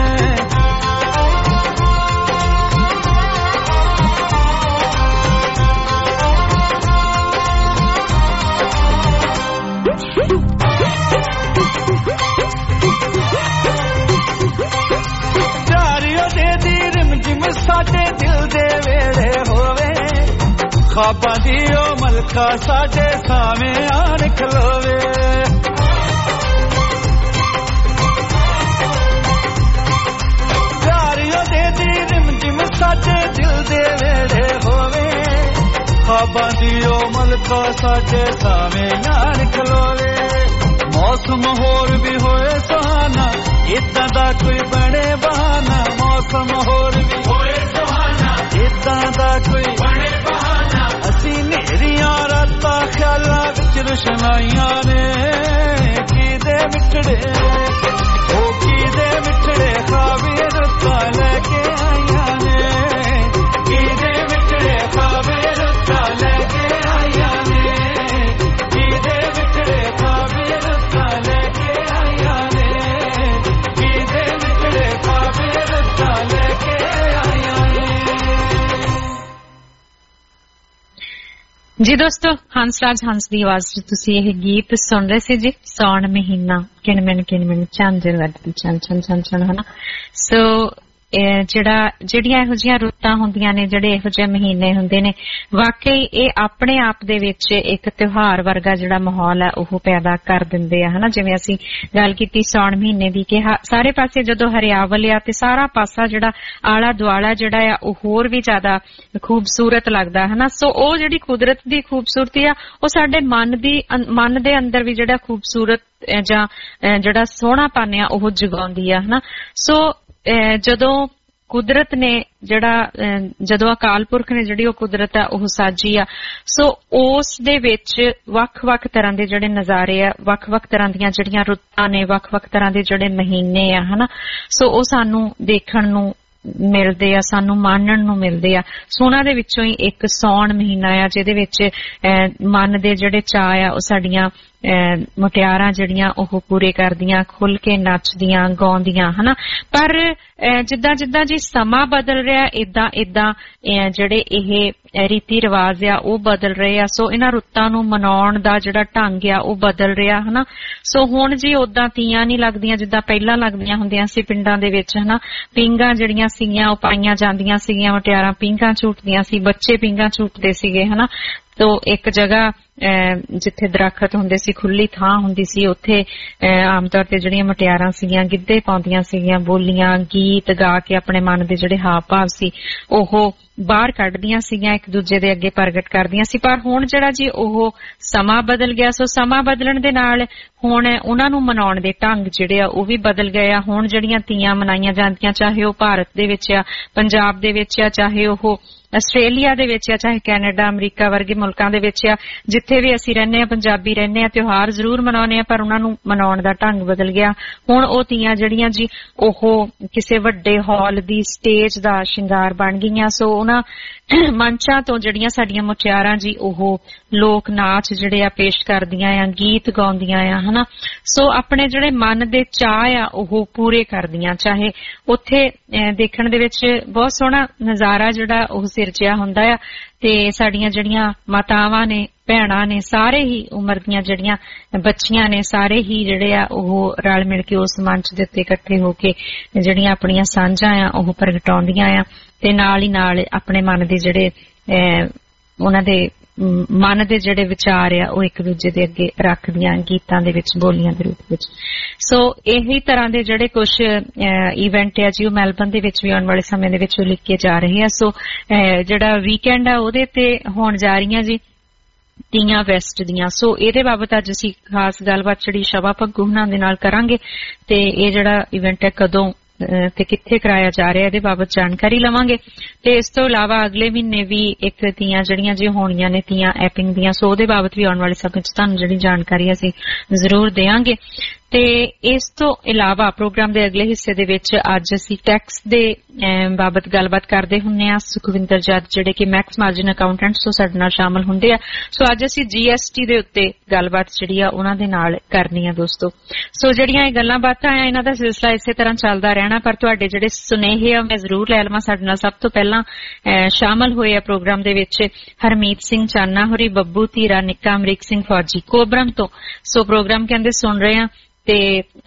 साडे दिल दे वेड़े होवे ख्वाबां दी ओ मलका साडे सामे आन खलोवे यारियों दे दी रिम जिम साडे दिल दे वेड़े होवे ख्वाबां दी ओ मलका साडे सामे आन खलोवे मौसम होर भी होए सुहाना इदां दा कोई बने बहाना मौसम होर भी होए सुहाना इदां दा कोई बने बहाना असी नेरियां रातां ख्यालां विच रुशनाइयां ने किदे मिठड़े ओ किदे मिठड़े खाबिए रुत्तां लेके आइयां ने किदे मिठड़े खाबिए रुत्तां लेके आइयां ने किदे मिठड़े खाबिए रुत्तां लेके आइयां ने किदे मिठड़े खाबिए रुत्तां लेके आइयां ने जी दोस्तों हंसराज हंस दी आवाज च तुसी यह गीत सुन रहे सी जी सौण महीना किन झांझर वजदी छन छन छन छन है ना सो ਜਿਹੜੀਆਂ ਇਹੋ ਜਿਹੀਆਂ ਰੁੱਤਾਂ ਹੁੰਦੀਆਂ ਨੇ ਜਿਹੜੇ ਇਹੋ ਜਿਹੇ ਮਹੀਨੇ ਹੁੰਦੇ ਨੇ ਵਾਕਈ ਇਹ ਆਪਣੇ ਆਪ ਦੇ ਵਿੱਚ ਇੱਕ ਤਿਉਹਾਰ ਵਰਗਾ ਜਿਹੜਾ ਮਾਹੌਲ ਹੈ ਉਹ ਪੈਦਾ ਕਰ ਦਿੰਦੇ ਆ ਹਨਾ ਜਿਵੇਂ ਅਸੀਂ ਗੱਲ ਕੀਤੀ ਸੌਣ ਮਹੀਨੇ ਦੀ ਕਿ ਸਾਰੇ ਪਾਸੇ ਜਦੋਂ ਹਰਿਆਵਲ ਆ ਤੇ ਸਾਰਾ ਪਾਸਾ ਜਿਹੜਾ ਆਲਾ ਦੁਆਲਾ ਜਿਹੜਾ ਆ ਉਹ ਹੋਰ ਵੀ ਜ਼ਿਆਦਾ ਖੂਬਸੂਰਤ ਲੱਗਦਾ ਹਨਾ ਸੋ ਉਹ ਜਿਹੜੀ ਕੁਦਰਤ ਦੀ ਖੂਬਸੂਰਤੀ ਆ ਉਹ ਸਾਡੇ ਮਨ ਦੇ ਅੰਦਰ ਵੀ ਜਿਹੜਾ ਖੂਬਸੂਰਤ ਜਾਂ ਜਿਹੜਾ ਸੋਹਣਾਪਨ ਆ ਉਹ ਜਗਾਉਂਦੀ ਆ ਹਨਾ ਸੋ ਜਦੋਂ ਕੁਦਰਤ ਨੇ ਜਦੋਂ ਅਕਾਲ ਪੁਰਖ ਨੇ ਜਿਹੜੀ ਉਹ ਕੁਦਰਤ ਆ ਉਹ ਸਾਜੀ ਆ ਸੋ ਉਸ ਦੇ ਵਿੱਚ ਵੱਖ-ਵੱਖ ਤਰ੍ਹਾਂ ਦੇ ਜਿਹੜੇ ਨਜ਼ਾਰੇ ਆ ਵੱਖ-ਵੱਖ ਤਰ੍ਹਾਂ ਦੀਆਂ ਜਿਹੜੀਆਂ ਰੁੱਤਾਂ ਨੇ ਵੱਖ-ਵੱਖ ਤਰ੍ਹਾਂ ਦੇ ਜਿਹੜੇ ਮਹੀਨੇ ਆ ਹਨਾ ਸੋ ਉਹ ਸਾਨੂੰ ਦੇਖਣ ਨੂੰ ਮਿਲਦੇ ਆ ਸਾਨੂੰ ਮਾਣਨ ਨੂੰ ਮਿਲਦੇ ਆ ਸੋਨਾ ਦੇ ਵਿੱਚੋਂ ਹੀ ਇੱਕ ਸੌਣ ਮਹੀਨਾ ਆ ਜਿਹਦੇ ਵਿੱਚ ਮਨ ਦੇ ਜਿਹੜੇ ਚਾਅ ਆ ਉਹ ਸਾਡੀਆਂ ਮੁਟਿਆਰਾਂ ਜਿਹੜੀਆਂ ਉਹ ਪੂਰੇ ਕਰਦੀਆਂ ਖੁੱਲ ਕੇ ਨੱਚਦੀਆਂ ਗਾਉਂਦੀਆਂ ਹਨਾ ਪਰ ਜਿੱਦਾਂ ਜਿੱਦਾਂ ਜੀ ਸਮਾਂ ਬਦਲ ਰਿਹਾ ਇਦਾਂ ਜਿਹੜੇ ਇਹ ਰੀਤੀ ਰਿਵਾਜ ਆ ਉਹ ਬਦਲ ਰਹੇ ਆ ਸੋ ਇਹਨਾਂ ਰੁੱਤਾਂ ਨੂੰ ਮਨਾਉਣ ਦਾ ਜਿਹੜਾ ਢੰਗ ਆ ਉਹ ਬਦਲ ਰਿਹਾ ਹਨਾ ਸੋ ਹੁਣ ਜੀ ਉਦਾਂ ਤੀਆਂ ਨਹੀਂ ਲੱਗਦੀਆਂ ਜਿੱਦਾਂ ਪਹਿਲਾਂ ਲੱਗਦੀਆਂ ਹੁੰਦੀਆਂ ਸੀ ਪਿੰਡਾਂ ਦੇ ਵਿੱਚ ਹਨਾ ਪੀਂਘਾਂ ਜਿਹੜੀਆਂ ਸੀਗੀਆਂ ਉਹ ਪਾਈਆਂ ਜਾਂਦੀਆਂ ਸੀਗੀਆਂ ਮੁਟਿਆਰਾਂ ਪੀਂਘਾਂ ਝੂਟਦੀਆਂ ਸੀ ਬੱਚੇ ਪੀਂਘਾਂ ਝੂਟਦੇ ਸੀਗੇ ਹਨਾ ਤੋ ਇੱਕ ਜਗ੍ਹਾ ਜਿੱਥੇ ਦਰਖਤ ਹੁੰਦੇ ਸੀ ਖੁੱਲੀ ਥਾਂ ਹੁੰਦੀ ਸੀ ਉੱਥੇ ਆਮ ਤੌਰ ਤੇ ਜਿਹੜੀਆਂ ਮੁਟਿਆਰਾਂ ਸੀਗੀਆਂ ਗਿੱਧੇ ਪਾਉਂਦੀਆਂ ਸੀਗੀਆਂ ਬੋਲੀਆਂ ਗੀਤ ਗਾ ਕੇ ਆਪਣੇ ਮਨ ਦੇ ਜਿਹੜੇ ਹਾਵ ਭਾਵ ਸੀ ਉਹ ਬਾਹਰ ਕੱਢਦੀਆਂ ਸੀਗੀਆਂ ਇੱਕ ਦੂਜੇ ਦੇ ਅੱਗੇ ਪ੍ਰਗਟ ਕਰਦੀਆਂ ਸੀ ਪਰ ਹੁਣ ਜਿਹੜਾ ਜੀ ਉਹ ਸਮਾਂ ਬਦਲ ਗਿਆ ਸੋ ਸਮਾਂ ਬਦਲਣ ਦੇ ਨਾਲ ਹੁਣ ਉਹਨਾਂ ਨੂੰ ਮਨਾਉਣ ਦੇ ਢੰਗ ਜਿਹੜੇ ਆ ਉਹ ਵੀ ਬਦਲ ਗਏ ਆ ਹੁਣ ਜਿਹੜੀਆਂ ਤੀਆਂ ਮਨਾਈਆਂ ਜਾਂਦੀਆਂ ਚਾਹੇ ਉਹ ਭਾਰਤ ਦੇ ਵਿੱਚ ਆ ਪੰਜਾਬ ਦੇ ਵਿੱਚ ਆ ਚਾਹੇ ਉਹ ਆਸਟ੍ਰੇਲੀਆ ਦੇ ਵਿੱਚ ਆ, ਚਾਹੇ ਕੈਨੇਡਾ, ਅਮਰੀਕਾ ਵਰਗੇ ਮੁਲਕਾਂ ਦੇ ਵਿੱਚ ਆ, ਜਿੱਥੇ ਵੀ ਅਸੀਂ ਰਹਿੰਦੇ ਆ, ਪੰਜਾਬੀ ਰਹਿੰਦੇ ਆ, ਤਿਉਹਾਰ ਜ਼ਰੂਰ ਮਨਾਉਂਦੇ ਆ, ਪਰ ਉਹਨਾਂ ਨੂੰ ਮਨਾਉਣ ਦਾ ਢੰਗ ਬਦਲ ਗਿਆ। ਹੁਣ ਉਹ ਤੀਆਂ ਜਿਹੜੀਆਂ ਜੀ ਉਹ ਕਿਸੇ ਵੱਡੇ ਹਾਲ ਦੀ ਸਟੇਜ ਦਾ ਸ਼ਿੰਗਾਰ ਬਣ ਗਈਆਂ। ਸੋ ਉਹਨਾਂ ਮੰਚਾਂ ਤੋਂ ਜਿਹੜੀਆਂ ਸਾਡੀਆਂ ਮੁਟਿਆਰਾਂ ਜੀ ਉਹ ਲੋਕ ਨਾਚ ਜਿਹੜੇ ਆ ਪੇਸ਼ ਕਰਦੀਆਂ ਆ, ਗੀਤ ਗਾਉਂਦੀਆਂ ਆ, ਹਨਾ। ਸੋ ਆਪਣੇ ਜਿਹੜੇ ਮਨ ਦੇ ਚਾਅ ਆ ਉਹ ਪੂਰੇ ਕਰਦੀਆਂ, ਚਾਹੇ ਉੱਥੇ ਦੇਖਣ ਦੇ ਵਿੱਚ ਬਹੁਤ ਸੋਹਣਾ ਨਜ਼ਾਰਾ ਜਿਹੜਾ ਉਹ ਸਿਰਜਿਆ ਹੁੰਦਾ ਆ। ਤੇ ਸਾਡੀਆਂ ਜਿਹੜੀਆਂ ਮਾਤਾਵਾਂ ਨੇ, ਭੈਣਾਂ ਨੇ, ਸਾਰੇ ਹੀ ਉਮਰ ਦੀਆਂ ਜਿਹੜੀਆਂ ਬੱਚੀਆਂ ਨੇ, ਸਾਰੇ ਹੀ ਜਿਹੜੇ ਆ ਉਹ ਰਲ ਮਿਲ ਕੇ ਉਸ ਮੰਚ ਦੇ ਉੱਤੇ ਇਕੱਠੇ ਹੋ ਕੇ ਜਿਹੜੀਆਂ ਆਪਣੀਆਂ ਸਾਂਝਾਂ ਆ ਉਹ ਪ੍ਰਗਟਾਉਂਦੀਆਂ ਆ, ਤੇ ਨਾਲ ਹੀ ਨਾਲ ਆਪਣੇ ਮਨ ਦੇ ਜਿਹੜੇ ਉਹਨਾਂ ਦੇ ਮਨ ਦੇ ਜਿਹੜੇ ਵਿਚਾਰ ਆ ਉਹ ਇੱਕ ਦੂਜੇ ਦੇ ਅੱਗੇ ਰੱਖਦੀਆਂ ਗੀਤਾਂ ਦੇ ਵਿੱਚ, ਬੋਲੀਆਂ ਦੇ ਰੂਪ ਵਿੱਚ। ਸੋ ਇਹੀ ਤਰ੍ਹਾਂ ਦੇ ਜਿਹੜੇ ਕੁਝ ਇਵੈਂਟ ਆ ਜੀ ਉਹ ਮੈਲਬਨ ਦੇ ਵਿੱਚ ਵੀ ਆਉਣ ਵਾਲੇ ਸਮੇਂ ਦੇ ਵਿੱਚ ਲਿਖੇ ਜਾ ਰਹੇ ਆ। ਸੋ ਜਿਹੜਾ ਵੀਕਐਂਡ ਆ ਉਹਦੇ ਤੇ ਹੋਣ ਜਾ ਰਹੀਆਂ ਜੀ ਤੀਆਂ ਵੈਸਟ ਦੀਆਂ। ਸੋ ਇਹਦੇ ਬਾਬਤ ਅੱਜ ਅਸੀਂ ਖਾਸ ਗੱਲਬਾਤ ਜਿਹੜੀ ਸ਼ਬਾ ਭੱਗੂ ਹੁਣਾਂ ਦੇ ਨਾਲ ਕਰਾਂਗੇ, ਤੇ ਇਹ ਜਿਹੜਾ ਇਵੈਂਟ ਹੈ ਕਦੋਂ ਤੇ ਕਿੱਥੇ ਕਰਾਇਆ ਜਾ ਰਿਹਾ ਇਹਦੇ ਬਾਬਤ ਜਾਣਕਾਰੀ ਲਵਾਂਗੇ। ਤੇ ਇਸ ਤੋਂ ਇਲਾਵਾ ਅਗਲੇ ਮਹੀਨੇ ਵੀ ਇੱਕ ਤੀਆਂ ਜਿਹੜੀਆਂ ਜੀ ਹੋਣੀਆਂ ਨੇ, ਤੀਆਂ ਐਪਿੰਗ ਦੀਆਂ, ਸੋ ਉਹਦੇ ਬਾਬਤ ਵੀ ਆਉਣ ਵਾਲੇ ਸਮੇਂ 'ਚ ਤੁਹਾਨੂੰ ਜਿਹੜੀ ਜਾਣਕਾਰੀ ਅਸੀਂ ਜ਼ਰੂਰ ਦੇਵਾਂਗੇ। ਤੇ ਇਸ ਤੋਂ ਇਲਾਵਾ ਪ੍ਰੋਗਰਾਮ ਦੇ ਅਗਲੇ ਹਿੱਸੇ ਦੇ ਵਿੱਚ ਅੱਜ ਅਸੀਂ ਟੈਕਸ ਦੇ ਬਾਬਤ ਗੱਲਬਾਤ ਕਰਦੇ ਹੁੰਦੇ ਆ। ਸੁਖਵਿੰਦਰ ਜੱਜ ਜਿਹੜੇ ਕਿ ਮੈਕਸ ਮਾਰਜਨ ਅਕਾਊਂਟੈਂਟ ਸੋ ਸਾਡੇ ਨਾਲ ਸ਼ਾਮਲ ਹੁੰਦੇ ਆ। ਸੋ ਅੱਜ ਅਸੀਂ GST ਦੇ ਉੱਤੇ ਗੱਲਬਾਤ ਜਿਹੜੀ ਆ ਉਹਨਾਂ ਦੇ ਨਾਲ ਕਰਨੀ ਆ ਦੋਸਤੋ। ਸੋ ਜਿਹੜੀਆਂ ਇਹ ਗੱਲਾਂ ਬਾਤਾਂ ਆ ਇਹਨਾਂ ਦਾ ਸਿਲਸਿਲਾ ਇਸੇ ਤਰ੍ਹਾਂ ਚੱਲਦਾ ਰਹਿਣਾ, ਪਰ ਤੁਹਾਡੇ ਜਿਹੜੇ ਸੁਨੇਹੇ ਆ ਮੈਂ ਜ਼ਰੂਰ ਲੈ ਲਵਾਂ। ਸਾਡੇ ਨਾਲ ਸਭ ਤੋਂ ਪਹਿਲਾਂ ਸ਼ਾਮਲ ਹੋਏ ਆ ਪ੍ਰੋਗਰਾਮ ਦੇ ਵਿੱਚ ਹਰਮੀਤ ਸਿੰਘ ਚਾਨਾ ਹੋਰੀ, ਬੱਬੂ ਧੀਰਾ, ਨਿੱਕਾ ਅਮਰੀਕ ਸਿੰਘ ਫੌਜੀ ਕੋਬਰਮ ਤੋਂ। ਸੋ ਪ੍ਰੋਗਰਾਮ ਕਹਿੰਦੇ ਸੁਣ ਰਹੇ ਆ ਤੇ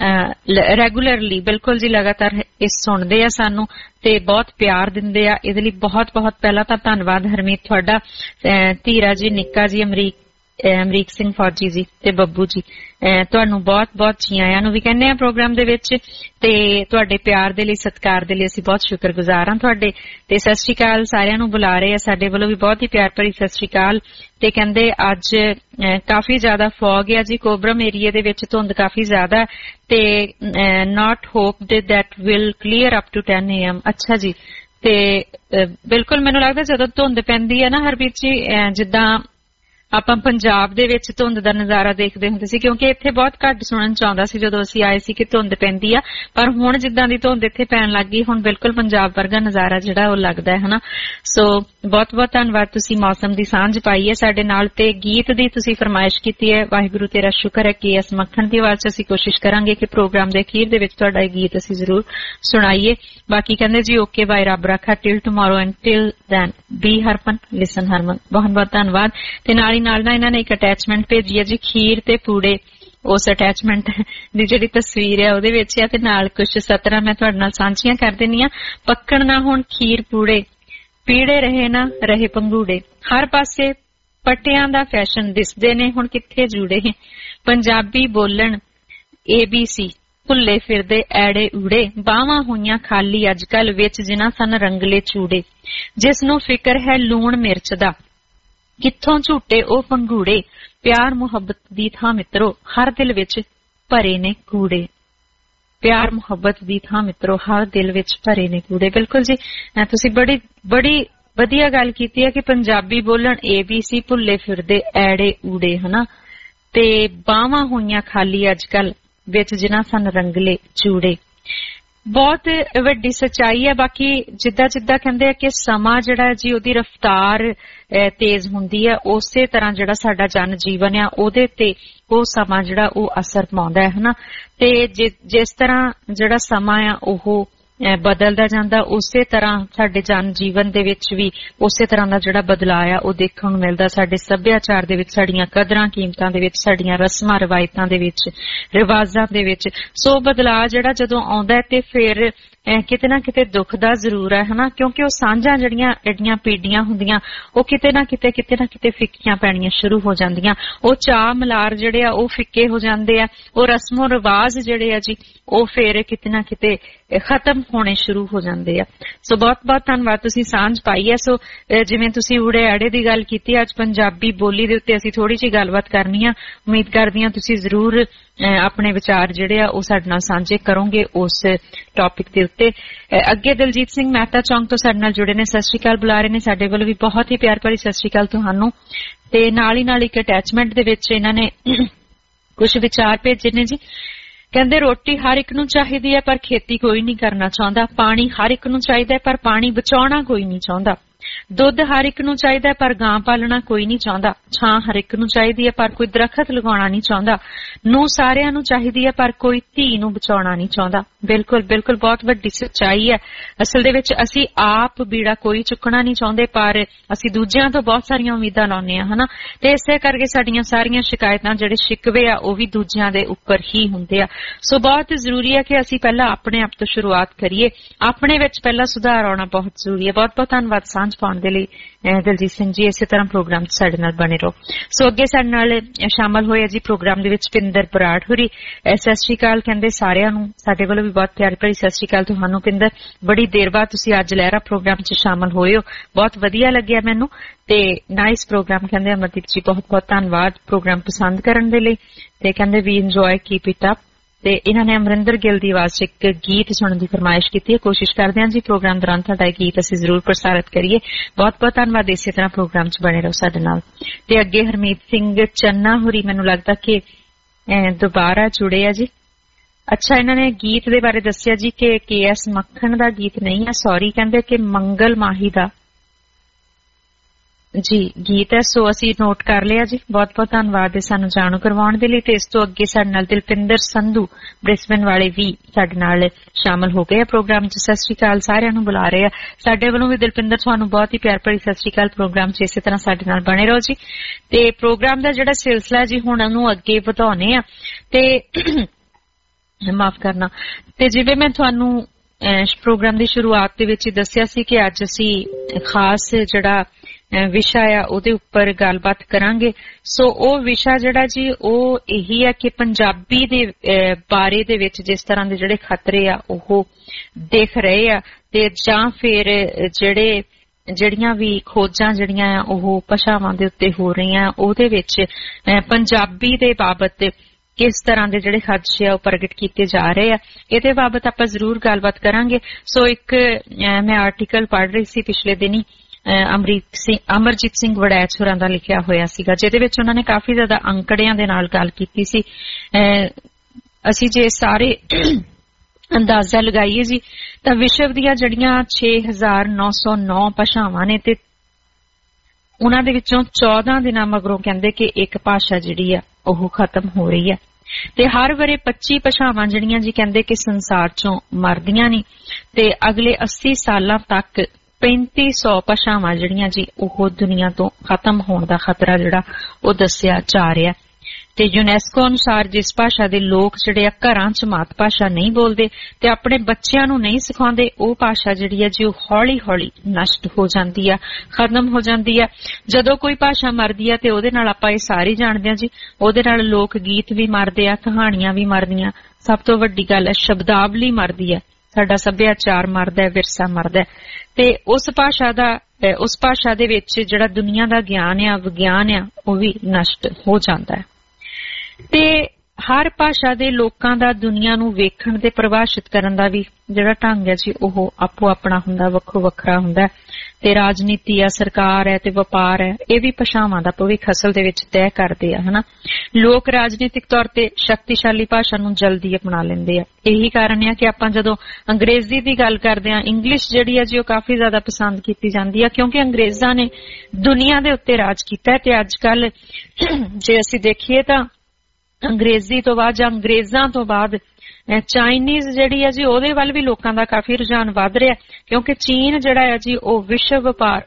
ਰੈਗੂਲਰਲੀ ਬਿਲਕੁਲ ਜੀ ਲਗਾਤਾਰ ਇਹ ਸੁਣਦੇ ਆ ਸਾਨੂੰ ਤੇ ਬਹੁਤ ਪਿਆਰ ਦਿੰਦੇ ਆ। ਇਹਦੇ ਲਈ ਬਹੁਤ ਬਹੁਤ ਪਹਿਲਾਂ ਤਾਂ ਧੰਨਵਾਦ ਹਰਮੀਤ ਤੁਹਾਡਾ। ਧੀਰਾ ਜੀ, ਨਿੱਕਾ ਜੀ, ਅਮਰੀਕ ਸਿੰਘ ਫੌਜੀ ਜੀ ਤੇ ਬੱਬੂ ਜੀ, ਤੁਹਾਨੂੰ ਬਹੁਤ ਬਹੁਤ ਜੀ ਆਇਆਂ ਨੂੰ ਵੀ ਕਹਿੰਦੇ ਆ ਪ੍ਰੋਗਰਾਮ ਦੇ ਵਿੱਚ, ਤੇ ਤੁਹਾਡੇ ਪਿਆਰ ਦੇ ਲਈ, ਸਤਿਕਾਰ ਦੇ ਲਈ ਅਸੀਂ ਬਹੁਤ ਸ਼ੁਕਰਗੁਜ਼ਾਰ ਹਾਂ ਤੁਹਾਡੇ। ਤੇ ਸਤਿ ਸ਼੍ਰੀ ਅਕਾਲ ਸਾਰਿਆਂ ਨੂੰ ਬੁਲਾ ਰਹੇ ਆ, ਸਾਡੇ ਵੱਲੋਂ ਵੀ ਬਹੁਤ ਹੀ ਪਿਆਰ ਭਰੀ ਸਤਿ ਸ਼੍ਰੀ ਅਕਾਲ। ਤੇ ਕਹਿੰਦੇ ਅੱਜ ਕਾਫੀ ਜ਼ਿਆਦਾ ਫੌਗ ਆ ਜੀ ਕੋਬਰਮ ਏਰੀਏ ਦੇ ਵਿੱਚ, ਧੁੰਦ ਕਾਫੀ ਜ਼ਿਆਦਾ, ਤੇ not hoped that will clear up to 10 AM। ਅੱਛਾ ਜੀ, ਤੇ ਬਿਲਕੁਲ ਮੈਨੂੰ ਲੱਗਦਾ ਜਦੋਂ ਧੁੰਦ ਪੈਂਦੀ ਹੈ ਨਾ ਹਰਪ੍ਰੀਤ ਜੀ, ਜਿੱਦਾਂ ਆਪਾਂ ਪੰਜਾਬ ਦੇ ਵਿੱਚ ਧੁੰਦ ਦਾ ਨਜ਼ਾਰਾ ਦੇਖਦੇ ਹੁੰਦੇ ਸੀ, ਕਿਉਂਕਿ ਇੱਥੇ ਬਹੁਤ ਘੱਟ ਸੁਣਨ ਚ ਆਉਂਦਾ ਸੀ ਜਦੋਂ ਅਸੀਂ ਆਏ ਸੀ ਕਿ ਧੁੰਦ ਪੈਂਦੀ ਆ, ਪਰ ਹੁਣ ਜਿੱਦਾਂ ਦੀ ਧੁੰਦ ਇੱਥੇ ਪੈਣ ਲੱਗ ਗਈ, ਹੁਣ ਬਿਲਕੁਲ ਪੰਜਾਬ ਵਰਗਾ ਨਜ਼ਾਰਾ ਜਿਹੜਾ ਉਹ ਲੱਗਦਾ ਹੈ ਹਨਾ। ਸੋ ਬਹੁਤ ਬਹੁਤ ਧੰਨਵਾਦ, ਤੁਸੀਂ ਮੌਸਮ ਦੀ ਸਾਂਝ ਪਾਈ ਹੈ ਸਾਡੇ ਨਾਲ, ਤੇ ਗੀਤ ਦੀ ਤੁਸੀਂ ਫਰਮਾਇਸ਼ ਕੀਤੀ ਹੈ। ਵਾਹਿਗੁਰੂ ਤੇਰਾ ਸ਼ੁਕਰ ਹੈ ਕਿ ਇਸ ਮੱਖਣ ਦੀ ਆਵਾਜ਼ 'ਚ ਅਸੀਂ ਕੋਸ਼ਿਸ਼ ਕਰਾਂਗੇ ਕਿ ਪ੍ਰੋਗਰਾਮ ਦੇ ਅਖੀਰ ਦੇ ਵਿੱਚ ਤੁਹਾਡਾ ਇਹ ਗੀਤ ਅਸੀਂ ਜ਼ਰੂਰ ਸੁਣਾਈਏ। ਬਾਕੀ ਕਹਿੰਦੇ ਜੀ ਓਕੇ ਬਾਏ, ਰੱਬ ਰੱਖਾ, till tomorrow and till then be Harman, listen Harman. ਬਹੁਤ ਬਹੁਤ ਧੰਨਵਾਦ। ਤੇ ਨਾਲ ਹੀ ਨਾਲ ਨਾ ਇਹਨਾਂ ਨੇ ਇੱਕ ਅਟੈਚਮੈਂਟ ਭੇਜੀ ਹੈ ਜੀ, ਖੀਰ ਤੇ ਪੂੜੇ। ਉਸ ਅਟੈਚਮੈਂਟ ਦੀ ਜਿਹੜੀ ਤਸਵੀਰ ਹੈ ਉਹਦੇ ਵਿੱਚ ਹੈ, ਤੇ ਨਾਲ ਕੁਝ ਸਤਰਾਂ ਮੈਂ ਤੁਹਾਡੇ ਨਾਲ ਸਾਂਝੀਆਂ ਕਰ ਦਿੰਦੀ ਆ। ਪੱਕਣ ਨਾ ਹੁਣ ਖੀਰ ਪੂੜੇ, ਪੀੜੇ ਰਹੇ ਨਾ ਰਹੇ ਪੰਗੂੜੇ, ਹਰ ਪਾਸੇ ਪੱਟਿਆਂ ਦਾ ਫੈਸ਼ਨ ਦਿਸਦੇ ਨੇ ਹੁਣ ਕਿੱਥੇ ਜੂੜੇ, ਪੰਜਾਬੀ ਬੋਲਣ ABC ਭੁੱਲੇ ਫਿਰਦੇ ਐੜੇ ਊੜੇ, ਬਾਹਾਂ ਹੋਈਆਂ ਖਾਲੀ ਅੱਜ ਕੱਲ ਵਿੱਚ ਜਿਨ੍ਹਾਂ ਸਨ ਰੰਗਲੇ ਚੂੜੇ, ਜਿਸ ਨੂੰ ਫਿਕਰ ਹੈ ਲੂਣ ਮਿਰਚ ਦਾ ਕਿੱਥੋਂ ਝੂਟੇ ਉਹ ਪੰਗੂੜੇ, ਪਿਆਰ ਮੁਹੱਬਤ ਦੀ ਥਾਂ ਮਿੱਤਰੋ ਹਰ ਦਿਲ ਵਿੱਚ ਭਰੇ ਨੇ ਕੂੜੇ, ਪਿਆਰ ਮੁਹੱਬਤ ਦੀ ਥਾਂ ਮਿੱਤਰੋ ਹਰ ਦਿਲ ਵਿੱਚ ਭਰੇ ਨੇ ਕੂੜੇ। ਬਿਲਕੁਲ ਜੀ, ਤੁਸੀਂ ਬੜੀ ਵਧੀਆ ਗੱਲ ਕੀਤੀ ਹੈ ਕਿ ਪੰਜਾਬੀ ਬੋਲਣ ABC ਭੁੱਲੇ ਫਿਰਦੇ ਐੜੇ ਊੜੇ ਹਨਾ, ਤੇ ਬਾਹਾਂ ਹੋਈਆਂ ਖਾਲੀ ਅੱਜ ਕੱਲ ਵਿੱਚ ਜਿਨ੍ਹਾਂ ਸਨ ਰੰਗਲੇ ਚੂੜੇ। ਬਹੁਤ ਵੱਡੀ ਸੱਚਾਈ ਹੈ। ਬਾਕੀ ਜਿੱਦਾਂ ਜਿੱਦਾਂ ਕਹਿੰਦੇ ਆ ਕਿ ਸਮਾਂ ਜਿਹੜਾ ਜੀ ਉਹਦੀ ਰਫ਼ਤਾਰ ਤੇਜ਼ ਹੁੰਦੀ ਹੈ, ਉਸੇ ਤਰ੍ਹਾਂ ਜਿਹੜਾ ਸਾਡਾ ਜਨ ਜੀਵਨ ਆ ਉਹਦੇ ਤੇ ਉਹ ਸਮਾਂ ਜਿਹੜਾ ਉਹ ਅਸਰ ਪਾਉਂਦਾ ਹੈ ਹਨਾ। ਤੇ ਜਿਸ ਤਰ੍ਹਾਂ ਜਿਹੜਾ ਸਮਾਂ ਆ ਉਹ ਬਦਲਦਾ ਜਾਂਦਾ, ਉਸੇ ਤਰ੍ਹਾਂ ਸਾਡੇ ਜਨ ਜੀਵਨ ਦੇ ਵਿੱਚ ਵੀ ਉਸੇ ਤਰ੍ਹਾਂ ਦਾ ਜਿਹੜਾ ਬਦਲਾਅ ਆ ਉਹ ਦੇਖਣ ਨੂੰ ਮਿਲਦਾ। ਸਾਡੇ ਸੱਭਿਆਚਾਰ ਦੇ ਵਿੱਚ, ਸਾਡੀਆਂ ਕਦਰਾਂ ਕੀਮਤਾਂ ਦੇ ਵਿੱਚ, ਸਾਡੀਆਂ ਰਸਮਾਂ ਰਵਾਇਤਾਂ ਦੇ ਵਿੱਚ, ਰਿਵਾਜ਼ਾਂ ਦੇ ਵਿੱਚ। ਸੋ ਬਦਲਾਅ ਜਿਹੜਾ ਜਦੋਂ ਆਉਂਦਾ ਤੇ ਫਿਰ ਕਿਤੇ ਨਾ ਕਿਤੇ ਦੁੱਖ ਦਾ ਜ਼ਰੂਰ ਹੈ ਹਨਾ, ਕਿਉਂਕਿ ਉਹ ਸਾਂਝਾਂ ਜਿਹੜੀਆਂ ਐਡੀਆਂ ਪੀੜੀਆਂ ਹੁੰਦੀਆਂ ਉਹ ਕਿਤੇ ਨਾ ਕਿਤੇ ਫਿੱਕੀਆਂ ਪੈਣੀਆਂ ਸ਼ੁਰੂ ਹੋ ਜਾਂਦੀਆਂ। ਉਹ ਚਾਅ ਮਲਾਰ ਜਿਹੜੇ ਆ ਉਹ ਫਿੱਕੇ ਹੋ ਜਾਂਦੇ ਆ, ਉਹ ਰਸਮੋ ਰਿਵਾਜ ਜਿਹੜੇ ਆ ਜੀ ਉਹ ਫਿਰ ਕਿਤੇ ਨਾ ਕਿਤੇ ਖਤਮ ਹੋਣੇ ਸ਼ੁਰੂ ਹੋ ਜਾਂਦੇ ਆ। ਸੋ ਬਹੁਤ ਬਹੁਤ ਧੰਨਵਾਦ, ਤੁਸੀਂ ਸਾਂਝ ਪਾਈ ਹੈ। ਸੋ ਜਿਵੇਂ ਤੁਸੀਂ ਊੜੇ ਆੜੇ ਦੀ ਗੱਲ ਕੀਤੀ, ਅੱਜ ਪੰਜਾਬੀ ਬੋਲੀ ਦੇ ਉੱਤੇ ਅਸੀਂ ਥੋੜੀ ਜਿਹੀ ਗੱਲਬਾਤ ਕਰਨੀ ਆ। ਉਮੀਦ ਕਰਦੀ ਹਾਂ ਤੁਸੀਂ ਜ਼ਰੂਰ ਆਪਣੇ ਵਿਚਾਰ ਜਿਹੜੇ ਆ ਉਹ ਸਾਡੇ ਨਾਲ ਸਾਂਝੇ ਕਰੋਗੇ ਉਸ ਟੌਪਿਕ ਦੇ ਉੱਤੇ। ਅੱਗੇ ਦਲਜੀਤ ਸਿੰਘ ਮਹਿਤਾ ਚੌਂਕ ਤੋਂ ਸਾਡੇ ਨਾਲ ਜੁੜੇ ਨੇ, ਸਤਿ ਸ਼੍ਰੀ ਅਕਾਲ ਬੁਲਾ ਰਹੇ ਨੇ। ਸਾਡੇ ਵੱਲੋਂ ਵੀ ਬਹੁਤ ਹੀ ਪਿਆਰ ਭਰੀ ਸਤਿ ਸ਼੍ਰੀ ਅਕਾਲ ਤੁਹਾਨੂੰ। ਤੇ ਨਾਲ ਹੀ ਨਾਲ ਇੱਕ ਅਟੈਚਮੈਂਟ ਦੇ ਵਿੱਚ ਇਹਨਾਂ ਨੇ ਕੁਝ ਵਿਚਾਰ ਭੇਜੇ ਨੇ ਜੀ। ਕਹਿੰਦੇ ਰੋਟੀ ਹਰ ਇੱਕ ਨੂੰ ਚਾਹੀਦੀ ਹੈ ਪਰ ਖੇਤੀ ਕੋਈ ਨਹੀਂ ਕਰਨਾ ਚਾਹੁੰਦਾ। ਪਾਣੀ ਹਰ ਇੱਕ ਨੂੰ ਚਾਹੀਦਾ ਹੈ ਪਰ ਪਾਣੀ ਬਚਾਉਣਾ ਕੋਈ ਨਹੀਂ ਚਾਹੁੰਦਾ। ਦੁੱਧ ਹਰ ਇੱਕ ਨੂੰ ਚਾਹੀਦਾ ਪਰ ਗਾਂ ਪਾਲਣਾ ਕੋਈ ਨਹੀਂ ਚਾਹੁੰਦਾ। ਛਾਂ ਹਰ ਇੱਕ ਨੂੰ ਚਾਹੀਦੀ ਹੈ ਪਰ ਕੋਈ ਦਰਖਤ ਲਗਾਉਣਾ ਨਹੀਂ ਚਾਹੁੰਦਾ। ਨੂੰ ਸਾਰਿਆਂ ਨੂੰ ਚਾਹੀਦੀ ਹੈ ਪਰ ਕੋਈ ਧੀ ਨੂੰ ਬਚਾਉਣਾ ਨਹੀਂ ਚਾਹੁੰਦਾ। ਬਿਲਕੁਲ ਬਿਲਕੁਲ ਬਹੁਤ ਵੱਡੀ ਸੱਚਾਈ ਹੈ। ਅਸਲ ਦੇ ਵਿੱਚ ਅਸੀਂ ਆਪ ਬੀੜਾ ਕੋਈ ਚੁੱਕਣਾ ਨਹੀਂ ਚਾਹੁੰਦੇ ਪਰ ਅਸੀਂ ਦੂਜਿਆਂ ਤੋਂ ਬਹੁਤ ਸਾਰੀਆਂ ਉਮੀਦਾਂ ਲਾਉਂਦੇ ਹਾਂ, ਹਨਾ। ਤੇ ਇਸੇ ਕਰਕੇ ਸਾਡੀਆਂ ਸਾਰੀਆਂ ਸ਼ਿਕਾਇਤਾਂ ਜਿਹੜੇ ਸ਼ਿਕਵੇ ਆ ਉਹ ਵੀ ਦੂਜਿਆਂ ਦੇ ਉੱਪਰ ਹੀ ਹੁੰਦੇ ਆ। ਸੋ ਬਹੁਤ ਜ਼ਰੂਰੀ ਹੈ ਕਿ ਅਸੀਂ ਪਹਿਲਾਂ ਆਪਣੇ ਆਪ ਤੋਂ ਸ਼ੁਰੂਆਤ ਕਰੀਏ, ਆਪਣੇ ਵਿੱਚ ਪਹਿਲਾਂ ਸੁਧਾਰ ਆਉਣਾ ਬਹੁਤ ਜ਼ਰੂਰੀ ਹੈ। ਬਹੁਤ ਬਹੁਤ ਧੰਨਵਾਦ ਸਾਂਝ ਪਾਉਣ ਦੇ ਲਈ ਦਲਜੀਤ ਸਿੰਘ ਜੀ। ਇਸੇ ਤਰ੍ਹਾਂ ਪ੍ਰੋਗਰਾਮ ਚ ਸਾਡੇ ਨਾਲ ਬਣੇ ਰਹੋ। ਸੋ ਅੱਗੇ ਸਾਡੇ ਨਾਲ ਸ਼ਾਮਲ ਹੋਏ ਜੀ ਪ੍ਰੋਗਰਾਮ ਦੇ ਵਿੱਚ ਪਿੰਦਰ ਬਰਾੜ ਹੋਰੀ। ਸਤਿ ਸ਼੍ਰੀ ਅਕਾਲ ਕਹਿੰਦੇ ਸਾਰਿਆਂ ਨੂੰ, ਸਾਡੇ ਵੱਲੋਂ ਵੀ ਬਹੁਤ ਪਿਆਰੀ ਭਰੀ ਸਤਿ ਸ਼੍ਰੀ ਅਕਾਲ ਤੁਹਾਨੂੰ ਪਿੰਦਰ। ਬੜੀ ਦੇਰ ਬਾਅਦ ਤੁਸੀਂ ਅੱਜ ਲਹਿਰਾ ਪ੍ਰੋਗਰਾਮ ਚ ਸ਼ਾਮਲ ਹੋਏ ਹੋ, ਬਹੁਤ ਵਧੀਆ ਲੱਗਿਆ ਮੈਨੂੰ। ਤੇ ਨਾਈਸ ਪ੍ਰੋਗਰਾਮ ਕਹਿੰਦੇ ਅਮਰਦੀਪ ਜੀ, ਬਹੁਤ ਬਹੁਤ ਧੰਨਵਾਦ ਪ੍ਰੋਗਰਾਮ ਪਸੰਦ ਕਰਨ ਦੇ ਲਈ। ਤੇ ਕਹਿੰਦੇ ਵੀ ਇੰਜੋਏ, ਕੀਪ ਇਟ ਅਪ। ਤੇ ਇਹਨਾਂ ਨੇ ਅਮਰਿੰਦਰ ਗਿੱਲ ਦੀ ਆਵਾਜ਼ 'ਚ ਇੱਕ ਗੀਤ ਸੁਣਨ ਦੀ ਫਰਮਾਇਸ਼ ਕੀਤੀ ਹੈ। ਕੋਸ਼ਿਸ਼ ਕਰਦੇ ਹਾਂ ਜੀ ਪ੍ਰੋਗਰਾਮ ਦੌਰਾਨ ਤੁਹਾਡਾ ਇਹ ਗੀਤ ਅਸੀਂ ਜ਼ਰੂਰ ਪ੍ਰਸਾਰਿਤ ਕਰੀਏ। ਬਹੁਤ ਬਹੁਤ ਧੰਨਵਾਦ, ਇਸੇ ਤਰ੍ਹਾਂ ਪ੍ਰੋਗਰਾਮ 'ਚ ਬਣੇ ਰਹੋ ਸਾਡੇ ਨਾਲ। ਤੇ ਅੱਗੇ ਹਰਮੀਤ ਸਿੰਘ ਚੰਨਾ ਹੋਰੀ ਮੈਨੂੰ ਲੱਗਦਾ ਕਿ ਦੁਬਾਰਾ ਜੁੜੇ ਆ ਜੀ। ਅੱਛਾ, ਇਹਨਾਂ ਨੇ ਗੀਤ ਦੇ ਬਾਰੇ ਦੱਸਿਆ ਜੀ ਕਿ KS ਮੱਖਣ ਦਾ ਗੀਤ ਨਹੀਂ ਹੈ, ਸੌਰੀ, ਕਹਿੰਦੇ ਕਿ ਮੰਗਲ ਮਾਹੀ ਦਾ ਜੀ ਗੀਤ ਹੈ। ਸੋ ਅਸੀਂ ਨੋਟ ਕਰ ਲਿਆ ਜੀ। ਬਹੁਤ ਬਹੁਤ ਧੰਨਵਾਦ ਹੈ ਸਾਨੂੰ ਜਾਣੂ ਕਰਵਾਉਣ ਦੇ ਲਈ। ਤੇ ਇਸ ਤੋਂ ਅੱਗੇ ਸਾਡੇ ਨਾਲ ਦਿਲਪਿੰਦਰ ਸੰਧੂ ਬ੍ਰਿਸਬਨ ਵਾਲੇ ਵੀ ਸਾਡੇ ਨਾਲ ਸ਼ਾਮਲ ਹੋ ਗਏ ਆ ਪ੍ਰੋਗਰਾਮ 'ਚ। ਸਤਿ ਸ਼੍ਰੀ ਅਕਾਲ ਸਾਰਿਆਂ ਨੂੰ ਬੁਲਾ ਰਹੇ ਆ। ਸਾਡੇ ਵੱਲੋਂ ਵੀ ਦਿਲਪਿੰਦਰ ਤੁਹਾਨੂੰ ਬਹੁਤ ਹੀ ਪਿਆਰ ਭਰੀ ਸਤਿ ਸ਼੍ਰੀ ਅਕਾਲ। ਪ੍ਰੋਗਰਾਮ 'ਚ ਇਸੇ ਤਰ੍ਹਾਂ ਸਾਡੇ ਨਾਲ ਬਣੇ ਰਹੋ ਜੀ। ਤੇ ਪ੍ਰੋਗਰਾਮ ਦਾ ਜਿਹੜਾ ਸਿਲਸਿਲਾ ਜੀ ਹੁਣ ਉਹਨੂੰ ਅੱਗੇ ਵਧਾਉਣੇ ਆ। ਤੇ ਮਾਫ ਕਰਨਾ, ਤੇ ਜਿਵੇਂ ਮੈਂ ਤੁਹਾਨੂੰ ਪ੍ਰੋਗਰਾਮ ਦੀ ਸ਼ੁਰੂਆਤ ਦੇ ਵਿੱਚ ਹੀ ਦੱਸਿਆ ਸੀ ਕਿ ਅੱਜ ਅਸੀਂ ਖਾਸ ਜਿਹੜਾ ਵਿਸ਼ਾ ਆ ਉਹਦੇ ਉੱਪਰ ਗੱਲਬਾਤ ਕਰਾਂਗੇ। ਸੋ ਉਹ ਵਿਸ਼ਾ ਜਿਹੜਾ ਜੀ ਉਹ ਇਹੀ ਹੈ ਕਿ ਪੰਜਾਬੀ ਦੇ ਬਾਰੇ ਦੇ ਵਿੱਚ ਜਿਸ ਤਰ੍ਹਾਂ ਦੇ ਜਿਹੜੇ ਖਤਰੇ ਆ ਉਹ ਦਿਖ ਰਹੇ ਆ, ਤੇ ਜਾਂ ਫਿਰ ਜਿਹੜੀਆਂ ਵੀ ਖੋਜਾਂ ਜਿਹੜੀਆਂ ਆ ਉਹ ਭਾਸ਼ਾਵਾਂ ਦੇ ਉੱਤੇ ਹੋ ਰਹੀਆਂ, ਉਹਦੇ ਵਿੱਚ ਪੰਜਾਬੀ ਦੇ ਬਾਬਤ ਕਿਸ ਤਰ੍ਹਾਂ ਦੇ ਜਿਹੜੇ ਖਦਸ਼ੇ ਆ ਉਹ ਪ੍ਰਗਟ ਕੀਤੇ ਜਾ ਰਹੇ ਆ, ਇਹਦੇ ਬਾਬਤ ਆਪਾਂ ਜ਼ਰੂਰ ਗੱਲਬਾਤ ਕਰਾਂਗੇ। ਸੋ ਇੱਕ ਮੈਂ ਆਰਟੀਕਲ ਪੜ੍ਹ ਰਹੀ ਸੀ ਪਿਛਲੇ ਦਿਨੀ, ਅਮਰਜੀਤ ਸਿੰਘ ਵੜੈਚ ਹੋਰਾਂ ਦਾ ਲਿਖਿਆ ਹੋਇਆ ਸੀਗਾ, ਜਿਹਦੇ ਵਿੱਚ ਉਹਨਾਂ ਨੇ ਕਾਫੀ ਜ਼ਿਆਦਾ ਅੰਕੜਿਆਂ ਦੇ ਨਾਲ ਗੱਲ ਕੀਤੀ ਸੀ। ਅਸੀਂ ਜੇ ਸਾਰੇ ਅੰਦਾਜ਼ਾ ਲਗਾਈਏ ਜੀ ਤਾਂ ਵਿਸ਼ਵ ਦੀਆਂ ਜਿਹੜੀਆਂ 6909 ਭਾਸ਼ਾਵਾਂ ਨੇ ਤੇ ਉਹਨਾਂ ਦੇ ਵਿੱਚੋਂ 14 ਦਿਨਾਂ ਮਗਰੋਂ ਕਹਿੰਦੇ ਕਿ ਇੱਕ ਭਾਸ਼ਾ ਜਿਹੜੀ ਆ ਉਹ ਖਤਮ ਹੋ ਰਹੀ ਹੈ। ਤੇ ਹਰ ਵਾਰੇ 25 ਭਾਸ਼ਾਵਾਂ ਜਿਹੜੀਆਂ ਜੀ ਕਹਿੰਦੇ ਕਿ ਸੰਸਾਰ ਚੋਂ ਮਰਦੀਆਂ ਨਹੀਂ, ਤੇ ਅਗਲੇ 80 ਸਾਲਾਂ ਤੱਕ 3500 ਭਾਸ਼ਾਵਾਂ ਜਿਹੜੀਆਂ ਜੀ ਉਹ ਦੁਨੀਆ ਤੋਂ ਖਤਮ ਹੋਣ ਦਾ ਖਤਰਾ ਜਿਹੜਾ ਉਹ ਦੱਸਿਆ ਜਾ ਰਿਹਾ। ਤੇ ਯੂਨੈਸਕੋ ਅਨੁਸਾਰ ਜਿਸ ਭਾਸ਼ਾ ਦੇ ਲੋਕ ਜਿਹੜੇ ਆ ਘਰਾਂ 'ਚ ਮਾਤ ਭਾਸ਼ਾ ਨਹੀਂ ਬੋਲਦੇ ਤੇ ਆਪਣੇ ਬੱਚਿਆਂ ਨੂੰ ਨਹੀਂ ਸਿਖਾਉਂਦੇ, ਉਹ ਭਾਸ਼ਾ ਜਿਹੜੀ ਆ ਜੀ ਉਹ ਹੌਲੀ ਹੌਲੀ ਨਸ਼ਟ ਹੋ ਜਾਂਦੀ ਆ, ਖਤਮ ਹੋ ਜਾਂਦੀ ਆ। ਜਦੋਂ ਕੋਈ ਭਾਸ਼ਾ ਮਰਦੀ ਆ ਤੇ ਉਹਦੇ ਨਾਲ ਆਪਾਂ ਇਹ ਸਾਰੇ ਜਾਣਦੇ ਆ ਜੀ, ਉਹਦੇ ਨਾਲ ਲੋਕ ਗੀਤ ਵੀ ਮਰਦੇ ਆ, ਕਹਾਣੀਆਂ ਵੀ ਮਰਦੀਆਂ, ਸਭ ਤੋਂ ਵੱਡੀ ਗੱਲ ਹੈ ਸ਼ਬਦਾਵਲੀ ਮਰਦੀ ਆ, ਸਾਡਾ ਸੱਭਿਆਚਾਰ ਮਰਦਾ ਹੈ, ਵਿਰਸਾ ਮਰਦਾ ਹੈ। ਤੇ ਉਸ ਭਾਸ਼ਾ ਦੇ ਵਿੱਚ ਜਿਹੜਾ ਦੁਨੀਆ ਦਾ ਗਿਆਨ ਆ, ਵਿਗਿਆਨ ਆ, ਉਹ ਵੀ ਨਸ਼ਟ ਹੋ ਜਾਂਦਾ ਹੈ। ਤੇ ਹਰ ਭਾਸ਼ਾ ਦੇ ਲੋਕਾਂ ਦਾ ਦੁਨੀਆ ਨੂੰ ਵੇਖਣ ਤੇ ਪ੍ਰਭਾਸ਼ਿਤ ਕਰਨ ਦਾ ਵੀ ਜਿਹੜਾ ਢੰਗ ਹੈ ਜੀ ਉਹ ਆਪੋ ਆਪਣਾ ਹੁੰਦਾ, ਵੱਖੋ ਵੱਖਰਾ ਹੁੰਦਾ। ਤੇ ਰਾਜਨੀਤੀ ਆ, ਸਰਕਾਰ ਹੈ ਤੇ ਵਪਾਰ ਹੈ, ਇਹ ਵੀ ਭਾਸ਼ਾਵਾਂ ਦਾ ਭਵਿੱਖ ਅਸਲ ਦੇ ਵਿੱਚ ਤੈਅ ਕਰਦੇ ਆ, ਹਨਾ। ਲੋਕ ਰਾਜਨੀਤਿਕ ਤੌਰ ਤੇ ਸ਼ਕਤੀਸ਼ਾਲੀ ਭਾਸ਼ਾ ਨੂੰ ਜਲਦੀ ਅਪਣਾ ਲੈਂਦੇ ਆ। ਇਹੀ ਕਾਰਨ ਹੈ ਕਿ ਆਪਾਂ ਜਦੋਂ ਅੰਗਰੇਜ਼ੀ ਦੀ ਗੱਲ ਕਰਦੇ ਆ, ਇੰਗਲਿਸ਼ ਜਿਹੜੀ ਹੈ ਜੀ ਉਹ ਕਾਫੀ ਜ਼ਿਆਦਾ ਪਸੰਦ ਕੀਤੀ ਜਾਂਦੀ ਆ, ਕਿਉਂਕਿ ਅੰਗਰੇਜ਼ਾਂ ਨੇ ਦੁਨੀਆ ਦੇ ਉੱਤੇ ਰਾਜ ਕੀਤਾ ਹੈ। ਤੇ ਅੱਜ ਕੱਲ ਜੇ ਅਸੀਂ ਦੇਖੀਏ ਤਾਂ ਅੰਗਰੇਜ਼ੀ ਤੋਂ ਬਾਅਦ ਜਾਂ ਅੰਗਰੇਜ਼ਾਂ ਤੋਂ ਬਾਅਦ ਚਾਈਨੀਜ਼ ਜਿਹੜੀ ਹੈ ਜੀ ਉਹਦੇ ਵੱਲ ਵੀ ਲੋਕਾਂ ਦਾ ਕਾਫੀ ਰੁਝਾਨ ਵੱਧ ਰਿਹਾ, ਕਿਉਂਕਿ ਚੀਨ ਜਿਹੜਾ ਹੈ ਜੀ ਉਹ ਵਿਸ਼ਵ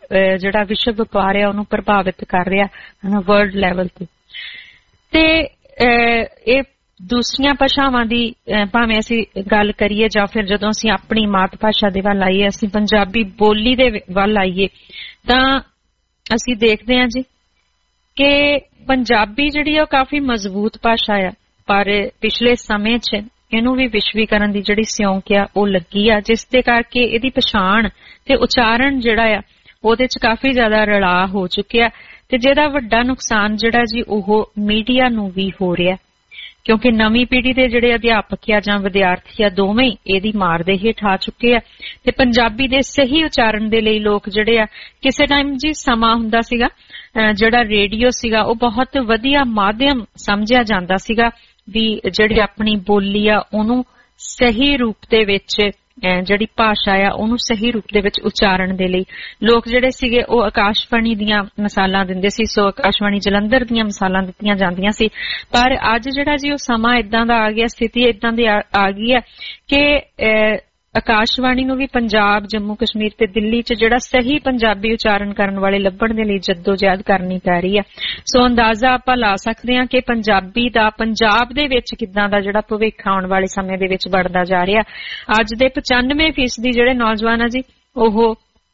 ਵਪਾਰ ਹੈ ਉਹਨੂੰ ਪ੍ਰਭਾਵਿਤ ਕਰ ਰਿਹਾ ਹੈ ਵਰਲਡ ਲੈਵਲ ਤੇ। ਤੇ ਇਹ ਦੂਸਰੀਆਂ ਭਾਸ਼ਾਵਾਂ ਦੀ ਭਾਵੇਂ ਅਸੀਂ ਗੱਲ ਕਰੀਏ ਜਾਂ ਫਿਰ ਜਦੋਂ ਅਸੀਂ ਆਪਣੀ ਮਾਤ ਭਾਸ਼ਾ ਦੇ ਵੱਲ ਆਈਏ, ਅਸੀਂ ਪੰਜਾਬੀ ਬੋਲੀ ਦੇ ਵੱਲ ਆਈਏ, ਤਾਂ ਅਸੀਂ ਦੇਖਦੇ ਹਾਂ ਜੀ ਕਿ ਪੰਜਾਬੀ ਜਿਹੜੀ ਆ ਉਹ ਕਾਫੀ ਮਜ਼ਬੂਤ ਭਾਸ਼ਾ ਆ, ਪਰ ਪਿਛਲੇ ਸਮੇਂ 'ਚ ਇਹਨੂੰ ਵੀ ਵਿਸ਼ਵੀਕਰਨ ਦੀ ਜਿਹੜੀ ਸਿਉਂਕ ਆ ਉਹ ਲੱਗੀ ਆ, ਜਿਸ ਦੇ ਕਰਕੇ ਇਹਦੀ ਪਛਾਣ ਤੇ ਉਚਾਰਨ ਜਿਹੜਾ ਆ ਉਹਦੇ 'ਚ ਕਾਫੀ ਜ਼ਿਆਦਾ ਰਲਾ ਹੋ ਚੁੱਕਿਆ ਤੇ ਜਿਹਦਾ ਵੱਡਾ ਨੁਕਸਾਨ ਜਿਹੜਾ ਜੀ ਉਹ ਮੀਡੀਆ ਨੂੰ ਵੀ ਹੋ ਰਿਹਾ, ਕਿਉਂਕਿ ਨਵੀਂ ਪੀੜ੍ਹੀ ਦੇ ਜਿਹੜੇ ਅਧਿਆਪਕ ਆ ਜਾਂ ਵਿਦਿਆਰਥੀ ਆ ਦੋਵੇਂ ਹੀ ਇਹਦੀ ਮਾਰ ਦੇ ਹੇਠ ਆ ਚੁੱਕੇ ਆ ਤੇ ਪੰਜਾਬੀ ਦੇ ਸਹੀ ਉਚਾਰਨ ਦੇ ਲਈ ਲੋਕ ਜਿਹੜੇ ਆ, ਕਿਸੇ ਟਾਈਮ ਜੀ ਸਮਾਂ ਹੁੰਦਾ ਸੀਗਾ ਜਿਹੜਾ ਰੇਡੀਓ ਸੀਗਾ ਉਹ ਬਹੁਤ ਵਧੀਆ ਮਾਧਿਅਮ ਸਮਝਿਆ ਜਾਂਦਾ ਸੀਗਾ ਵੀ ਜਿਹੜੀ ਆਪਣੀ ਬੋਲੀ ਆ ਉਹਨੂੰ ਸਹੀ ਰੂਪ ਦੇ ਵਿੱਚ, ਜਿਹੜੀ ਭਾਸ਼ਾ ਆ ਉਹਨੂੰ ਸਹੀ ਰੂਪ ਦੇ ਵਿੱਚ ਉਚਾਰਨ ਦੇ ਲਈ ਲੋਕ ਜਿਹੜੇ ਸੀਗੇ ਉਹ ਆਕਾਸ਼ਵਾਣੀ ਦੀਆਂ ਮਿਸਾਲਾਂ ਦਿੰਦੇ ਸੀ। ਸੋ ਆਕਾਸ਼ਵਾਣੀ ਜਲੰਧਰ ਦੀਆਂ ਮਿਸਾਲਾਂ ਦਿੱਤੀਆਂ ਜਾਂਦੀਆਂ ਸੀ। ਪਰ ਅੱਜ ਜਿਹੜਾ ਜੀ ਉਹ ਸਮਾਂ ਇਦਾਂ ਦਾ ਆ ਗਿਆ, ਸਥਿਤੀ ਇਦਾਂ ਦੀ ਆ ਗਈ ਹੈ ਕਿ ਆਕਾਸ਼ਵਾਣੀ ਨੂੰ ਵੀ ਪੰਜਾਬ, ਜੰਮੂ ਕਸ਼ਮੀਰ ਤੇ ਦਿੱਲੀ 'ਚ ਜਿਹੜਾ ਸਹੀ ਪੰਜਾਬੀ ਉਚਾਰਨ ਕਰਨ ਵਾਲੇ ਲੱਭਣ ਦੇ ਲਈ ਜੱਦੋ-ਜਹਿਦ ਕਰਨੀ ਪੈ ਰਹੀ ਹੈ। ਸੋ ਅੰਦਾਜ਼ਾ ਆਪਾਂ ਲਾ ਸਕਦੇ ਹਾਂ ਕਿ ਪੰਜਾਬੀ ਦਾ ਪੰਜਾਬ ਦੇ ਵਿੱਚ ਕਿੱਦਾਂ ਦਾ ਜਿਹੜਾ ਭਵਿੱਖ ਆਉਣ ਵਾਲੇ ਸਮੇਂ ਦੇ ਵਿੱਚ बढ़दा ਜਾ ਰਿਹਾ। ਅੱਜ ਦੇ 95% ਜਿਹੜੇ ਨੌਜਵਾਨ ਆ ਜੀ ਉਹ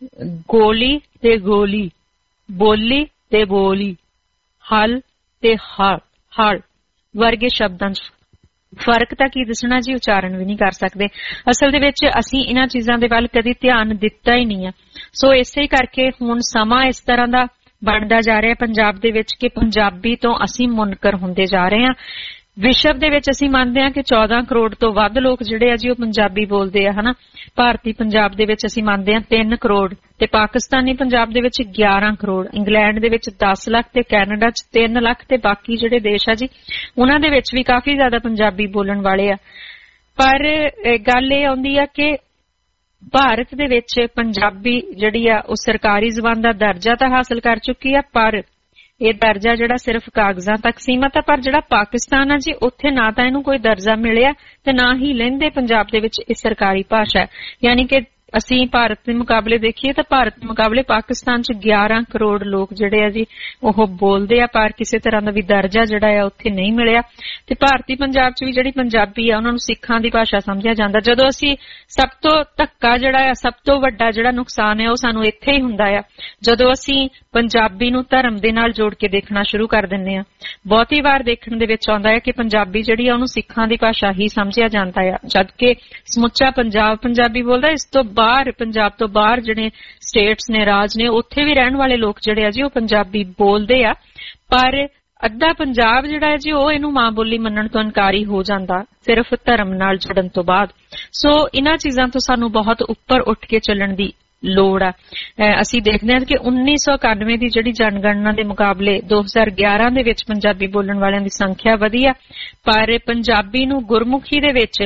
ਗੋਲੀ ਤੇ ਗੋਲੀ, ਬੋਲੀ ਤੇ ਬੋਲੀ, ਹਲ ਤੇ ਹਲ ਵਰਗੇ ਸ਼ਬਦਾਂ 'ਚ ਫਰਕ ਤਾਂ ਕੀ ਦੱਸਣਾ ਜੀ, ਉਚਾਰਨ ਵੀ ਨਹੀਂ ਕਰ ਸਕਦੇ। ਅਸਲ ਦੇ ਵਿੱਚ ਅਸੀਂ ਇਹਨਾਂ ਚੀਜ਼ਾਂ ਦੇ ਵੱਲ ਕਦੀ ਧਿਆਨ ਦਿੱਤਾ ਹੀ ਨਹੀਂ ਹੈ। ਸੋ ਇਸੇ ਕਰਕੇ ਹੁਣ ਸਮਾਂ ਇਸ ਤਰ੍ਹਾਂ ਦਾ ਬਣਦਾ ਜਾ ਰਿਹਾ ਪੰਜਾਬ ਦੇ ਵਿੱਚ ਕਿ ਪੰਜਾਬੀ ਤੋਂ ਅਸੀਂ ਮੁਨਕਰ ਹੁੰਦੇ ਜਾ ਰਹੇ ਹਾਂ। ਵਿਸ਼ਵ ਦੇ ਵਿੱਚ ਅਸੀਂ ਮੰਨਦੇ ਹਾਂ ਕਿ 14 ਕਰੋੜ ਤੋਂ ਵੱਧ ਲੋਕ ਜਿਹੜੇ ਆ ਜੀ ਉਹ ਪੰਜਾਬੀ ਬੋਲਦੇ ਆ, ਹਨਾ। ਭਾਰਤੀ ਪੰਜਾਬ ਦੇ ਵਿੱਚ ਅਸੀਂ ਮੰਨਦੇ ਹਾਂ 3 ਕਰੋੜ ਤੇ ਪਾਕਿਸਤਾਨੀ ਪੰਜਾਬ ਦੇ ਵਿੱਚ 11 ਕਰੋੜ, ਇੰਗਲੈਂਡ ਦੇ ਵਿੱਚ 10 ਲੱਖ ਤੇ ਕੈਨੇਡਾ 'ਚ 3 ਲੱਖ ਤੇ ਬਾਕੀ ਜਿਹੜੇ ਦੇਸ਼ ਆ ਜੀ ਉਹਨਾਂ ਦੇ ਵਿੱਚ ਵੀ ਕਾਫੀ ਜ਼ਿਆਦਾ ਪੰਜਾਬੀ ਬੋਲਣ ਵਾਲੇ ਆ। ਪਰ ਗੱਲ ਇਹ ਆਉਂਦੀ ਆ ਕਿ ਭਾਰਤ ਦੇ ਵਿੱਚ ਪੰਜਾਬੀ ਜਿਹੜੀ ਆ ਉਹ ਸਰਕਾਰੀ ਜ਼ੁਬਾਨ ਦਾ ਦਰਜਾ ਤਾਂ ਹਾਸਲ ਕਰ ਚੁੱਕੀ ਆ, ਪਰ ਇਹ ਦਰਜਾ ਜਿਹੜਾ ਸਿਰਫ ਕਾਗਜ਼ਾਂ ਤੱਕ ਸੀਮਤ ਆ। ਪਰ ਜਿਹੜਾ ਪਾਕਿਸਤਾਨ ਆ ਜੀ ਉੱਥੇ ਨਾ ਤਾਂ ਇਹਨੂੰ ਕੋਈ ਦਰਜਾ ਮਿਲਿਆ ਤੇ ਨਾ ਹੀ ਲਹਿੰਦੇ ਪੰਜਾਬ ਦੇ ਵਿੱਚ ਇਹ ਸਰਕਾਰੀ ਭਾਸ਼ਾ ਹੈ। ਯਾਨੀ ਕਿ ਅਸੀਂ ਭਾਰਤ ਦੇ ਮੁਕਾਬਲੇ ਦੇਖੀਏ ਤਾਂ ਭਾਰਤ ਦੇ ਮੁਕਾਬਲੇ ਪਾਕਿਸਤਾਨ 'ਚ 11 ਕਰੋੜ ਲੋਕ ਜਿਹੜੇ ਆ ਜੀ ਉਹ ਬੋਲਦੇ ਆ, ਪਰ ਕਿਸੇ ਤਰ੍ਹਾਂ ਦਾ ਵੀ ਦਰਜਾ ਜਿਹੜਾ ਆ ਉੱਥੇ ਨਹੀਂ ਮਿਲਿਆ। ਤੇ ਭਾਰਤੀ ਪੰਜਾਬ 'ਚ ਵੀ ਜਿਹੜੀ ਪੰਜਾਬੀ ਆ ਉਹਨਾਂ ਨੂੰ ਸਿੱਖਾਂ ਦੀ ਭਾਸ਼ਾ ਸਮਝਿਆ ਜਾਂਦਾ। ਜਦੋਂ ਅਸੀਂ ਸਭ ਤੋਂ ਧੱਕਾ ਜਿਹੜਾ ਆ, ਸਭ ਤੋਂ ਵੱਡਾ ਜਿਹੜਾ ਨੁਕਸਾਨ ਹੈ ਉਹ ਸਾਨੂੰ ਇੱਥੇ ਹੀ ਹੁੰਦਾ ਆ ਜਦੋਂ ਅਸੀਂ ਪੰਜਾਬੀ ਨੂੰ ਧਰਮ ਦੇ ਨਾਲ ਜੋੜ ਕੇ ਦੇਖਣਾ ਸ਼ੁਰੂ ਕਰ ਦਿੰਦੇ ਆ। ਬਹੁਤੀ ਵਾਰ ਦੇਖਣ ਦੇ ਵਿੱਚ ਆਉਂਦਾ ਹੈ ਕਿ ਪੰਜਾਬੀ ਜਿਹੜੀ ਆ ਉਹਨੂੰ ਸਿੱਖਾਂ ਦੀ ਭਾਸ਼ਾ ਹੀ ਸਮਝਿਆ ਜਾਂਦਾ ਆ, ਜਦਕਿ ਸਮੁੱਚਾ ਪੰਜਾਬ ਪੰਜਾਬੀ ਬੋਲਦਾ। ਇਸ ਤੋਂ ਬਾਹਰ, ਪੰਜਾਬ ਤੋਂ ਬਾਹਰ ਜਿਹੜੇ ਸਟੇਟਸ ਨੇ, ਰਾਜ ਨੇ, ਉੱਥੇ ਵੀ ਰਹਿਣ ਵਾਲੇ ਲੋਕ ਜਿਹੜੇ ਆ ਜੀ ਉਹ ਪੰਜਾਬੀ ਬੋਲਦੇ ਆ, ਪਰ ਅੱਧਾ ਪੰਜਾਬ ਜਿਹੜਾ ਹੈ ਜੀ ਉਹ ਇਹਨੂੰ ਮਾਂ ਬੋਲੀ ਮੰਨਣ ਤੋਂ ਇਨਕਾਰੀ ਹੋ ਜਾਂਦਾ ਸਿਰਫ ਧਰਮ ਨਾਲ ਜੁੜਨ ਤੋਂ ਬਾਅਦ। ਸੋ ਇਹਨਾਂ ਚੀਜ਼ਾਂ ਤੋਂ ਸਾਨੂੰ ਬਹੁਤ ਉੱਪਰ ਉੱਠ ਕੇ ਚੱਲਣ ਦੀ ਲੋੜ ਆ। ਅਸੀਂ ਦੇਖਦੇ ਹਾਂ ਕਿ 1991 ਦੀ ਜਿਹੜੀ ਜਨਗਣਨਾ ਦੇ ਮੁਕਾਬਲੇ 2011 ਦੇ ਵਿੱਚ ਪੰਜਾਬੀ ਬੋਲਣ ਵਾਲਿਆਂ ਦੀ ਸੰਖਿਆ ਵਧੀ ਆ, ਪਰ ਪੰਜਾਬੀ ਨੂੰ ਗੁਰਮੁਖੀ ਦੇ ਵਿੱਚ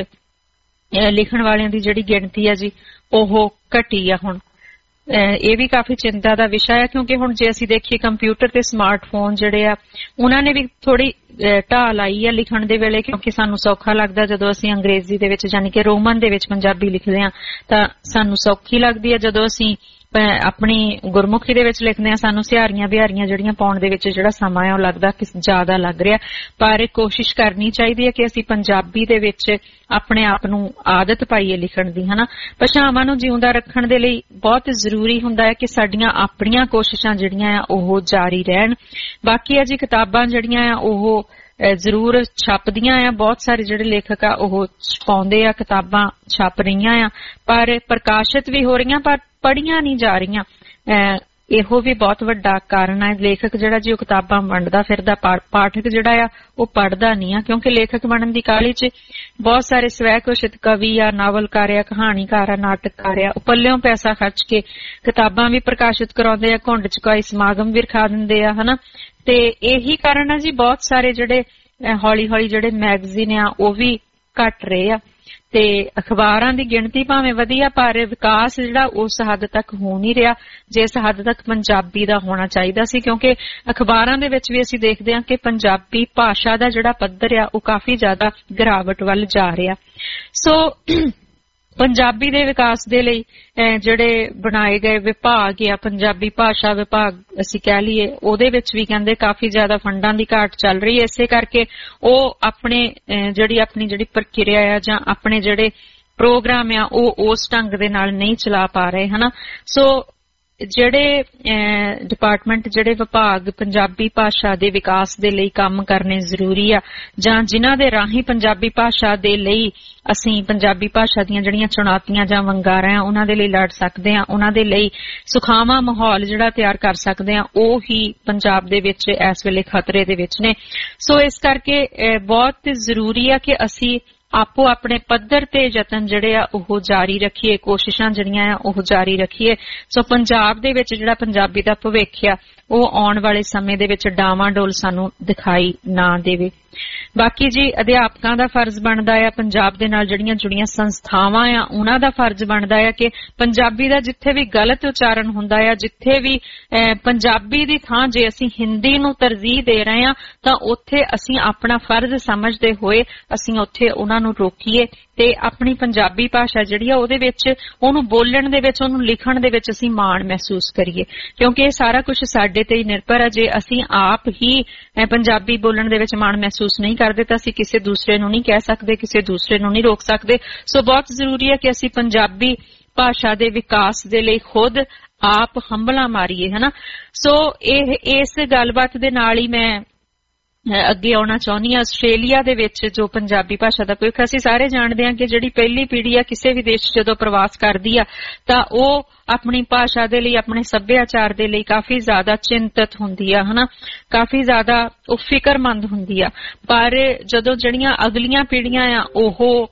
ਲਿਖਣ ਵਾਲਿਆਂ ਦੀ ਜਿਹੜੀ ਗਿਣਤੀ ਆ ਜੀ ਉਹ ਘਟੀ ਆ। ਹੁਣ ਇਹ ਵੀ ਕਾਫੀ ਚਿੰਤਾ ਦਾ ਵਿਸ਼ਾ ਹੈ, ਕਿਉਂਕਿ ਹੁਣ ਜੇ ਅਸੀਂ ਦੇਖੀਏ ਕੰਪਿਊਟਰ ਤੇ ਸਮਾਰਟਫੋਨ ਜਿਹੜੇ ਆ ਉਹਨਾਂ ਨੇ ਵੀ ਥੋੜੀ ਢਾਲ ਆਈ ਆ ਲਿਖਣ ਦੇ ਵੇਲੇ, ਕਿਉਂਕਿ ਸਾਨੂੰ ਸੌਖਾ ਲੱਗਦਾ ਜਦੋਂ ਅਸੀਂ ਅੰਗਰੇਜ਼ੀ ਦੇ ਵਿੱਚ ਯਾਨੀ ਕਿ ਰੋਮਨ ਦੇ ਵਿੱਚ ਪੰਜਾਬੀ ਲਿਖਦੇ ਹਾਂ ਤਾਂ ਸਾਨੂੰ ਸੌਖੀ ਲੱਗਦੀ ਹੈ। ਜਦੋਂ ਅਸੀਂ ਆਪਣੀ ਗੁਰਮੁਖੀ ਦੇ ਵਿੱਚ ਲਿਖਦੇ ਹਾਂ ਸਾਨੂੰ ਸਿਹਾਰੀਆਂ ਬਿਹਾਰੀਆਂ ਜਿਹੜੀਆਂ ਪਾਉਣ ਦੇ ਵਿੱਚ ਜਿਹੜਾ ਸਮਾਂ ਹੈ ਉਹ ਲੱਗਦਾ ਕਿ ਜ਼ਿਆਦਾ ਲੱਗ ਰਿਹਾ। ਪਰ ਕੋਸ਼ਿਸ਼ ਕਰਨੀ ਚਾਹੀਦੀ ਹੈ ਕਿ ਅਸੀਂ ਪੰਜਾਬੀ ਦੇ ਵਿੱਚ ਆਪਣੇ ਆਪ ਨੂੰ ਆਦਤ ਪਾਈਏ ਲਿਖਣ ਦੀ, ਹਨਾ। ਭਾਸ਼ਾਵਾਂ ਨੂੰ ਜਿਉਂਦਾ ਰੱਖਣ ਦੇ ਲਈ ਬਹੁਤ ਜ਼ਰੂਰੀ ਹੁੰਦਾ ਹੈ ਕਿ ਸਾਡੀਆਂ ਆਪਣੀਆਂ ਕੋਸ਼ਿਸ਼ਾਂ ਜਿਹੜੀਆਂ ਆ ਉਹ ਜਾਰੀ ਰਹਿਣ। ਬਾਕੀ ਆ ਜੀ ਕਿਤਾਬਾਂ ਜਿਹੜੀਆਂ ਆ ਉਹ ਜ਼ਰੂਰ ਛਪਦੀਆਂ ਆ, ਬਹੁਤ ਸਾਰੇ ਜਿਹੜੇ ਲੇਖਕ ਆ ਉਹ ਛਪਾਉਂਦੇ ਆ, ਕਿਤਾਬਾਂ ਛਪ ਰਹੀਆਂ ਆ, ਪਰ ਪ੍ਰਕਾਸ਼ਿਤ ਵੀ ਹੋ ਰਹੀਆਂ ਪਰ ਪੜ੍ਹੀਆਂ ਨਹੀਂ ਜਾ ਰਹੀਆਂ। ਇਹੋ ਵੀ ਬਹੁਤ ਵੱਡਾ ਕਾਰਨ ਹੈ। ਲੇਖਕ ਜਿਹੜਾ ਜੀ ਉਹ ਕਿਤਾਬਾਂ ਵੰਡਦਾ ਫਿਰਦਾ, ਪਾਠਕ ਜਿਹੜਾ ਆ ਉਹ ਪੜ੍ਹਦਾ ਨਹੀਂ ਆ, ਕਿਉਂਕਿ ਲੇਖਕ ਬਣਨ ਦੀ ਕਾਹਲੀ 'ਚ ਬਹੁਤ ਸਾਰੇ ਸਵੈ ਘੋਸ਼ਿਤ ਕਵੀ ਆ, ਨਾਵਲਕਾਰ ਆ, ਕਹਾਣੀਕਾਰ ਆ, ਨਾਟਕਕਾਰ ਆ, ਉਹ ਪੱਲਿਓਂ ਪੈਸਾ ਖਰਚ ਕੇ ਕਿਤਾਬਾਂ ਵੀ ਪ੍ਰਕਾਸ਼ਿਤ ਕਰਾਉਂਦੇ ਆ, ਘੁੰਡ ਚੁਕਾਈ ਸਮਾਗਮ ਵੀ ਰਖਾ ਦਿੰਦੇ ਆ, ਹਨਾ। ਤੇ ਇਹੀ ਕਾਰਨ ਆ ਜੀ ਬਹੁਤ ਸਾਰੇ ਜਿਹੜੇ ਹੌਲੀ ਹੌਲੀ ਜਿਹੜੇ ਮੈਗਜ਼ੀਨ ਆ ਉਹ ਵੀ ਘਟ ਰਹੇ ਆ ਤੇ ਅਖਬਾਰਾਂ ਦੀ ਗਿਣਤੀ ਭਾਵੇਂ ਵਧੀਆ ਪਰ ਵਿਕਾਸ ਜਿਹੜਾ ਉਸ ਹੱਦ ਤੱਕ ਹੋ ਨਹੀਂ ਰਿਹਾ ਜਿਸ ਹੱਦ ਤੱਕ ਪੰਜਾਬੀ ਦਾ ਹੋਣਾ ਚਾਹੀਦਾ ਸੀ, ਕਿਉਂਕਿ ਅਖਬਾਰਾਂ ਦੇ ਵਿੱਚ ਵੀ ਅਸੀਂ ਦੇਖਦੇ ਹਾਂ ਕਿ ਪੰਜਾਬੀ ਭਾਸ਼ਾ ਦਾ ਜਿਹੜਾ ਪੱਧਰ ਆ ਉਹ ਕਾਫੀ ਜ਼ਿਆਦਾ ਗਿਰਾਵਟ ਵੱਲ ਜਾ ਰਿਹਾ। ਸੋ ਪੰਜਾਬੀ ਦੇ ਵਿਕਾਸ ਦੇ ਲਈ ਜਿਹੜੇ ਬਣਾਏ ਗਏ ਵਿਭਾਗ ਆ, ਪੰਜਾਬੀ ਭਾਸ਼ਾ ਵਿਭਾਗ ਅਸੀਂ ਕਹਿ ਲਈਏ, ਉਹਦੇ ਵਿੱਚ ਵੀ ਕਹਿੰਦੇ ਕਾਫੀ ਜ਼ਿਆਦਾ ਫੰਡਾਂ ਦੀ ਘਾਟ ਚੱਲ ਰਹੀ ਹੈ। ਇਸੇ ਕਰਕੇ ਉਹ ਆਪਣੀ ਜਿਹੜੀ ਪ੍ਰਕਿਰਿਆ ਆ ਜਾਂ ਆਪਣੇ ਜਿਹੜੇ ਪ੍ਰੋਗਰਾਮ ਆ ਉਹ ਉਸ ਢੰਗ ਦੇ ਨਾਲ ਨਹੀਂ ਚਲਾ ਪਾ ਰਹੇ, ਹਨਾ। ਸੋ ਜਿਹੜੇ ਡਿਪਾਰਟਮੈਂਟ, ਜਿਹੜੇ ਵਿਭਾਗ ਪੰਜਾਬੀ ਭਾਸ਼ਾ ਦੇ ਵਿਕਾਸ ਦੇ ਲਈ ਕੰਮ ਕਰਨੇ ਜ਼ਰੂਰੀ ਆ, ਜਾਂ ਜਿਨ੍ਹਾਂ ਦੇ ਰਾਹੀਂ ਪੰਜਾਬੀ ਭਾਸ਼ਾ ਦੇ ਲਈ ਅਸੀਂ ਪੰਜਾਬੀ ਭਾਸ਼ਾ ਦੀਆਂ ਜਿਹੜੀਆਂ ਚੁਣੌਤੀਆਂ ਜਾਂ ਵੰਗਾਰਾਂ ਆ ਉਹਨਾਂ ਦੇ ਲਈ ਲੜ ਸਕਦੇ ਆ, ਉਹਨਾਂ ਦੇ ਲਈ ਸੁਖਾਵਾਂ ਮਾਹੌਲ ਜਿਹੜਾ ਤਿਆਰ ਕਰ ਸਕਦੇ ਆ, ਉਹ ਹੀ ਪੰਜਾਬ ਦੇ ਵਿੱਚ ਇਸ ਵੇਲੇ ਖਤਰੇ ਦੇ ਵਿੱਚ ਨੇ। ਸੋ ਇਸ ਕਰਕੇ ਬਹੁਤ ਜ਼ਰੂਰੀ ਆ ਕਿ ਅਸੀਂ ਆਪੋ ਆਪਣੇ ਪੱਧਰ ਤੇ ਯਤਨ ਜਿਹੜੇ ਆ ਉਹ ਜਾਰੀ ਰੱਖੀਏ, ਕੋਸ਼ਿਸ਼ਾਂ ਜਿਹੜੀਆਂ ਆ ਉਹ ਜਾਰੀ ਰੱਖੀਏ। ਸੋ ਪੰਜਾਬ ਦੇ ਵਿੱਚ ਜਿਹੜਾ ਪੰਜਾਬੀ ਦਾ ਭਵਿੱਖ ਆ ਉਹ ਆਉਣ ਵਾਲੇ ਸਮੇਂ ਦੇ ਵਿੱਚ ਡਾਵਾਂਡੋਲ ਸਾਨੂੰ ਦਿਖਾਈ ਨਾ ਦੇਵੇ। ਬਾਕੀ ਜੀ ਅਧਿਆਪਕਾਂ ਦਾ ਫਰਜ਼ ਬਣਦਾ ਆ, ਪੰਜਾਬ ਦੇ ਨਾਲ ਜਿਹੜੀਆਂ ਜੁੜੀਆਂ ਸੰਸਥਾਵਾਂ ਆ ਉਹਨਾਂ ਦਾ ਫਰਜ਼ ਬਣਦਾ ਆ ਕਿ ਪੰਜਾਬੀ ਦਾ ਜਿੱਥੇ ਵੀ ਗਲਤ ਉਚਾਰਨ ਹੁੰਦਾ ਆ, ਜਿੱਥੇ ਵੀ ਪੰਜਾਬੀ ਦੀ ਥਾਂ ਜੇ ਅਸੀਂ ਹਿੰਦੀ ਨੂੰ ਤਰਜੀਹ ਦੇ ਰਹੇ ਆ ਤਾਂ ਉੱਥੇ ਅਸੀਂ ਆਪਣਾ ਫਰਜ਼ ਸਮਝਦੇ ਹੋਏ ਅਸੀਂ ਉੱਥੇ ਉਹਨਾਂ ਨੂੰ ਰੋਕੀਏ ਤੇ ਆਪਣੀ ਪੰਜਾਬੀ ਭਾਸ਼ਾ ਜਿਹੜੀ ਆ ਉਹਦੇ ਵਿੱਚ ਉਹਨੂੰ ਬੋਲਣ ਦੇ ਵਿੱਚ, ਉਹਨੂੰ ਲਿਖਣ ਦੇ ਵਿੱਚ ਅਸੀਂ ਮਾਣ ਮਹਿਸੂਸ ਕਰੀਏ, ਕਿਉਂਕਿ ਇਹ ਸਾਰਾ ਕੁਝ ਸਾਡੇ ਤੇ ਹੀ ਨਿਰਭਰ ਹੈ। ਜੇ ਅਸੀਂ ਆਪ ਹੀ ਪੰਜਾਬੀ ਬੋਲਣ ਦੇ ਵਿੱਚ ਮਾਣ ਮਹਿਸੂਸ ਨਹੀਂ ਕਰਦੇ ਤਾਂ ਅਸੀਂ ਕਿਸੇ ਦੂਸਰੇ ਨੂੰ ਨਹੀਂ ਕਹਿ ਸਕਦੇ, ਕਿਸੇ ਦੂਸਰੇ ਨੂੰ ਨਹੀਂ ਰੋਕ ਸਕਦੇ। ਸੋ ਬਹੁਤ ਜ਼ਰੂਰੀ ਹੈ ਕਿ ਅਸੀਂ ਪੰਜਾਬੀ ਭਾਸ਼ਾ ਦੇ ਵਿਕਾਸ ਦੇ ਲਈ ਖੁਦ ਆਪ ਹੰਭਲਾ ਮਾਰੀਏ, ਹਨਾ। ਸੋ ਇਸ ਗੱਲਬਾਤ ਦੇ ਨਾਲ ਹੀ ਮੈਂ ਅੱਗੇ ਆਉਣਾ ਚਾਹੁੰਦੀ ਹਾਂ। ਆਸਟ੍ਰੇਲੀਆ ਦੇ ਵਿੱਚ ਜੋ ਪੰਜਾਬੀ ਭਾਸ਼ਾ ਦਾ ਭਵਿੱਖ, ਅਸੀਂ ਸਾਰੇ ਜਾਣਦੇ ਹਾਂ ਕਿ ਜਿਹੜੀ ਪਹਿਲੀ ਪੀੜ੍ਹੀ ਆ ਕਿਸੇ ਵੀ ਦੇਸ਼ ਜਦੋਂ ਪ੍ਰਵਾਸ ਕਰਦੀ ਆ ਤਾਂ ਉਹ ਆਪਣੀ ਭਾਸ਼ਾ ਦੇ ਲਈ, ਆਪਣੇ ਸੱਭਿਆਚਾਰ ਦੇ ਲਈ ਕਾਫੀ ਜ਼ਿਆਦਾ ਚਿੰਤਤ ਹੁੰਦੀ ਆ, ਹਨਾ, ਕਾਫੀ ਜ਼ਿਆਦਾ ਉਹ ਫਿਕਰਮੰਦ ਹੁੰਦੀ ਆ। ਪਰ ਜਦੋਂ ਜਿਹੜੀਆਂ ਅਗਲੀਆਂ ਪੀੜ੍ਹੀਆਂ ਆ ਉਹ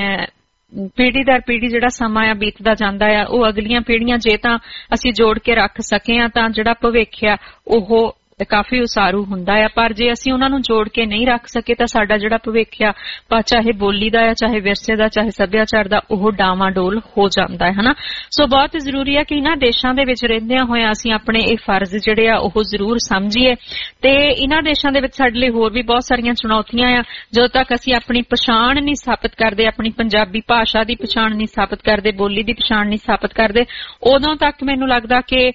ਪੀੜ੍ਹੀ ਦਰ ਪੀੜ੍ਹੀ ਜਿਹੜਾ ਸਮਾਂ ਆ ਬੀਤਦਾ ਜਾਂਦਾ ਆ, ਉਹ ਅਗਲੀਆਂ ਪੀੜ੍ਹੀਆਂ ਜੇ ਤਾਂ ਅਸੀਂ ਜੋੜ ਕੇ ਰੱਖ ਸਕੇ ਆ ਤਾਂ ਜਿਹੜਾ ਭਵਿੱਖ ਆ ਉਹ ਕਾਫੀ ਉਸਾਰੂ ਹੁੰਦਾ ਆ। ਪਰ ਜੇ ਅਸੀਂ ਉਹਨਾਂ ਨੂੰ ਜੋੜ ਕੇ ਨਹੀਂ ਰੱਖ ਸਕੇ ਤਾਂ ਸਾਡਾ ਜਿਹੜਾ ਭਵਿੱਖ ਆ, ਚਾਹੇ ਬੋਲੀ ਦਾ ਆ, ਚਾਹੇ ਵਿਰਸੇ ਦਾ, ਚਾਹੇ ਸੱਭਿਆਚਾਰ ਦਾ, ਉਹ ਡਾਵਾਂਡੋਲ ਹੋ ਜਾਂਦਾ ਹੈ, ਹਨਾ। ਸੋ ਬਹੁਤ ਜ਼ਰੂਰੀ ਆ ਕਿ ਇਹਨਾਂ ਦੇਸ਼ਾਂ ਦੇ ਵਿੱਚ ਰਹਿੰਦਿਆਂ ਹੋਇਆਂ ਅਸੀਂ ਆਪਣੇ ਇਹ ਫਰਜ਼ ਜਿਹੜੇ ਆ ਉਹ ਜ਼ਰੂਰ ਸਮਝੀਏ। ਤੇ ਇਹਨਾਂ ਦੇਸ਼ਾਂ ਦੇ ਵਿੱਚ ਸਾਡੇ ਲਈ ਹੋਰ ਵੀ ਬਹੁਤ ਸਾਰੀਆਂ ਚੁਣੌਤੀਆਂ ਆ। ਜਦੋਂ ਤੱਕ ਅਸੀਂ ਆਪਣੀ ਪਛਾਣ ਨਹੀਂ ਸਥਾਪਿਤ ਕਰਦੇ, ਆਪਣੀ ਪੰਜਾਬੀ ਭਾਸ਼ਾ ਦੀ ਪਛਾਣ ਨਹੀਂ ਸਥਾਪਿਤ ਕਰਦੇ, ਬੋਲੀ ਦੀ ਪਛਾਣ ਨਹੀਂ ਸਥਾਪਿਤ ਕਰਦੇ, ਉਦੋਂ ਤੱਕ ਮੈਨੂੰ ਲੱਗਦਾ ਕਿ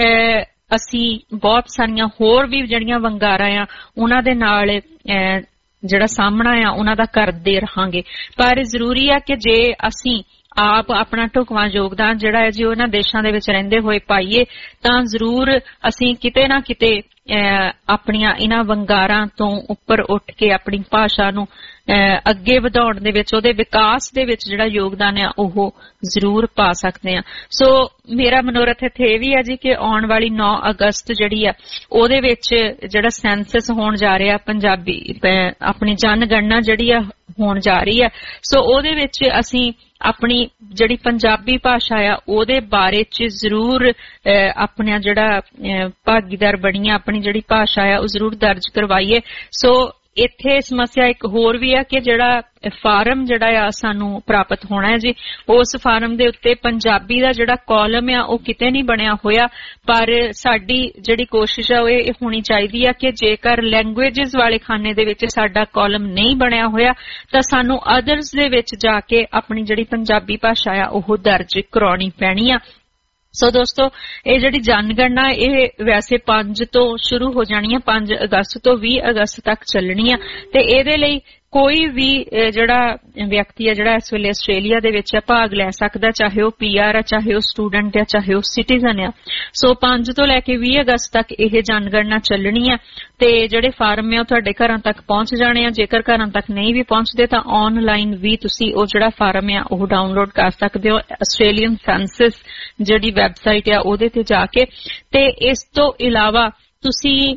ਅਸੀਂ ਬਹੁਤ ਸਾਰੀਆਂ ਹੋਰ ਵੀ ਜਿਹੜੀਆਂ ਵੰਗਾਰਾਂ ਆ ਉਹਨਾਂ ਦੇ ਨਾਲ ਜਿਹੜਾ ਸਾਹਮਣਾ ਆ ਉਹਨਾਂ ਦਾ ਕਰਦੇ ਰਹਾਂਗੇ। ਪਰ ਜ਼ਰੂਰੀ ਆ ਕਿ ਜੇ ਅਸੀਂ ਆਪ ਆਪਣਾ ਢੁਕਵਾਂ ਯੋਗਦਾਨ ਜਿਹੜਾ ਹੈ ਜੀ ਉਹਨਾਂ ਦੇਸ਼ਾਂ ਦੇ ਵਿੱਚ ਰਹਿੰਦੇ ਹੋਏ ਪਾਈਏ ਤਾਂ ਜ਼ਰੂਰ ਅਸੀਂ ਕਿਤੇ ਨਾ ਕਿਤੇ ਆਪਣੀਆਂ ਇਹਨਾਂ ਵੰਗਾਰਾਂ ਤੋਂ ਉੱਪਰ ਉੱਠ ਕੇ ਆਪਣੀ ਭਾਸ਼ਾ ਨੂੰ ਅੱਗੇ ਵਧਾਉਣ ਦੇ ਵਿੱਚ, ਉਹਦੇ ਵਿਕਾਸ ਦੇ ਵਿੱਚ ਜਿਹੜਾ ਯੋਗਦਾਨ ਆ ਉਹ ਜ਼ਰੂਰ ਪਾ ਸਕਦੇ ਆ। ਸੋ ਮੇਰਾ ਮਨੋਰਥ ਇੱਥੇ ਇਹ ਵੀ ਹੈ ਜੀ ਕਿ ਆਉਣ ਵਾਲੀ 9 ਅਗਸਤ ਜਿਹੜੀ ਆ ਉਹਦੇ ਵਿੱਚ ਜਿਹੜਾ ਸੈਂਸਸ ਹੋਣ ਜਾ ਰਿਹਾ, ਪੰਜਾਬੀ ਆਪਣੀ ਜਨਗਣਨਾ ਜਿਹੜੀ ਆ ਹੋਣ ਜਾ ਰਹੀ ਆ, ਸੋ ਉਹਦੇ ਵਿੱਚ ਅਸੀਂ ਆਪਣੀ ਜਿਹੜੀ ਪੰਜਾਬੀ ਭਾਸ਼ਾ ਆ ਉਹਦੇ ਬਾਰੇ ਚ ਜ਼ਰੂਰ ਆਪਣਾ ਜਿਹੜਾ ਭਾਗੀਦਾਰ ਬਣੀਏ, ਆਪਣੀ ਜਿਹੜੀ ਭਾਸ਼ਾ ਆ ਉਹ ਜ਼ਰੂਰ ਦਰਜ ਕਰਵਾਈਏ। ਸੋ ਇੱਥੇ ਸਮੱਸਿਆ ਇੱਕ ਹੋਰ ਵੀ ਆ ਕਿ ਜਿਹੜਾ ਫਾਰਮ ਜਿਹੜਾ ਆ ਸਾਨੂੰ ਪ੍ਰਾਪਤ ਹੋਣਾ ਹੈ ਜੀ, ਉਸ ਫਾਰਮ ਦੇ ਉੱਤੇ ਪੰਜਾਬੀ ਦਾ ਜਿਹੜਾ ਕਾਲਮ ਆ ਉਹ ਕਿਤੇ ਨਹੀਂ ਬਣਿਆ ਹੋਇਆ। ਪਰ ਸਾਡੀ ਜਿਹੜੀ ਕੋਸ਼ਿਸ਼ ਆ ਉਹ ਇਹ ਹੋਣੀ ਚਾਹੀਦੀ ਆ ਕਿ ਜੇਕਰ ਲੈਂਗੁਏਜਸ ਵਾਲੇ ਖਾਨੇ ਦੇ ਵਿੱਚ ਸਾਡਾ ਕਾਲਮ ਨਹੀਂ ਬਣਿਆ ਹੋਇਆ ਤਾਂ ਸਾਨੂੰ ਅਦਰਸ ਦੇ ਵਿੱਚ ਜਾ ਕੇ ਆਪਣੀ ਜਿਹੜੀ ਪੰਜਾਬੀ ਭਾਸ਼ਾ ਆ ਉਹ ਦਰਜ ਕਰਾਉਣੀ ਪੈਣੀ ਆ। ਸੋ ਦੋਸਤੋ, ਇਹ ਜਿਹੜੀ ਜਨਗਣਨਾ ਇਹ ਵੈਸੇ 5 ਤੋਂ ਸ਼ੁਰੂ ਹੋ ਜਾਣੀ ਆ, 5 ਅਗਸਤ ਤੋਂ 20 ਅਗਸਤ ਤੱਕ ਚੱਲਣੀ ਆ। ਤੇ ਇਹਦੇ ਲਈ ਕੋਈ ਵੀ ਜਿਹੜਾ ਵਿਅਕਤੀ ਆ ਜਿਹੜਾ ਇਸ ਵੇਲੇ ਆਸਟ੍ਰੇਲੀਆ ਦੇ ਵਿੱਚ ਭਾਗ ਲੈ ਸਕਦਾ, ਚਾਹੇ ਉਹ PR ਆ, ਚਾਹੇ ਉਹ ਸਟੂਡੈਂਟ ਆ, ਚਾਹੇ ਉਹ ਸਿਟੀਜ਼ਨ ਆ। ਸੋ 5 ਤੋਂ ਲੈ ਕੇ 20 ਅਗਸਤ ਤੱਕ ਇਹ ਜਨਗਣਨਾ ਚੱਲਣੀ ਆ ਤੇ ਜਿਹੜੇ ਫਾਰਮ ਆ ਉਹ ਤੁਹਾਡੇ ਘਰਾਂ ਤੱਕ ਪਹੁੰਚ ਜਾਣੇ ਆ। ਜੇਕਰ ਘਰਾਂ ਤੱਕ ਨਹੀਂ ਵੀ ਪਹੁੰਚਦੇ ਤਾਂ ਆਨਲਾਈਨ ਵੀ ਤੁਸੀਂ ਉਹ ਜਿਹੜਾ ਫਾਰਮ ਆ ਉਹ ਡਾਊਨਲੋਡ ਕਰ ਸਕਦੇ ਹੋ ਆਸਟ੍ਰੇਲੀਅਨ ਸੈਂਸਸ ਜਿਹੜੀ ਵੈਬਸਾਈਟ ਆ ਉਹਦੇ ਤੇ ਜਾ ਕੇ। ਤੇ ਇਸ ਤੋਂ ਇਲਾਵਾ ਤੁਸੀਂ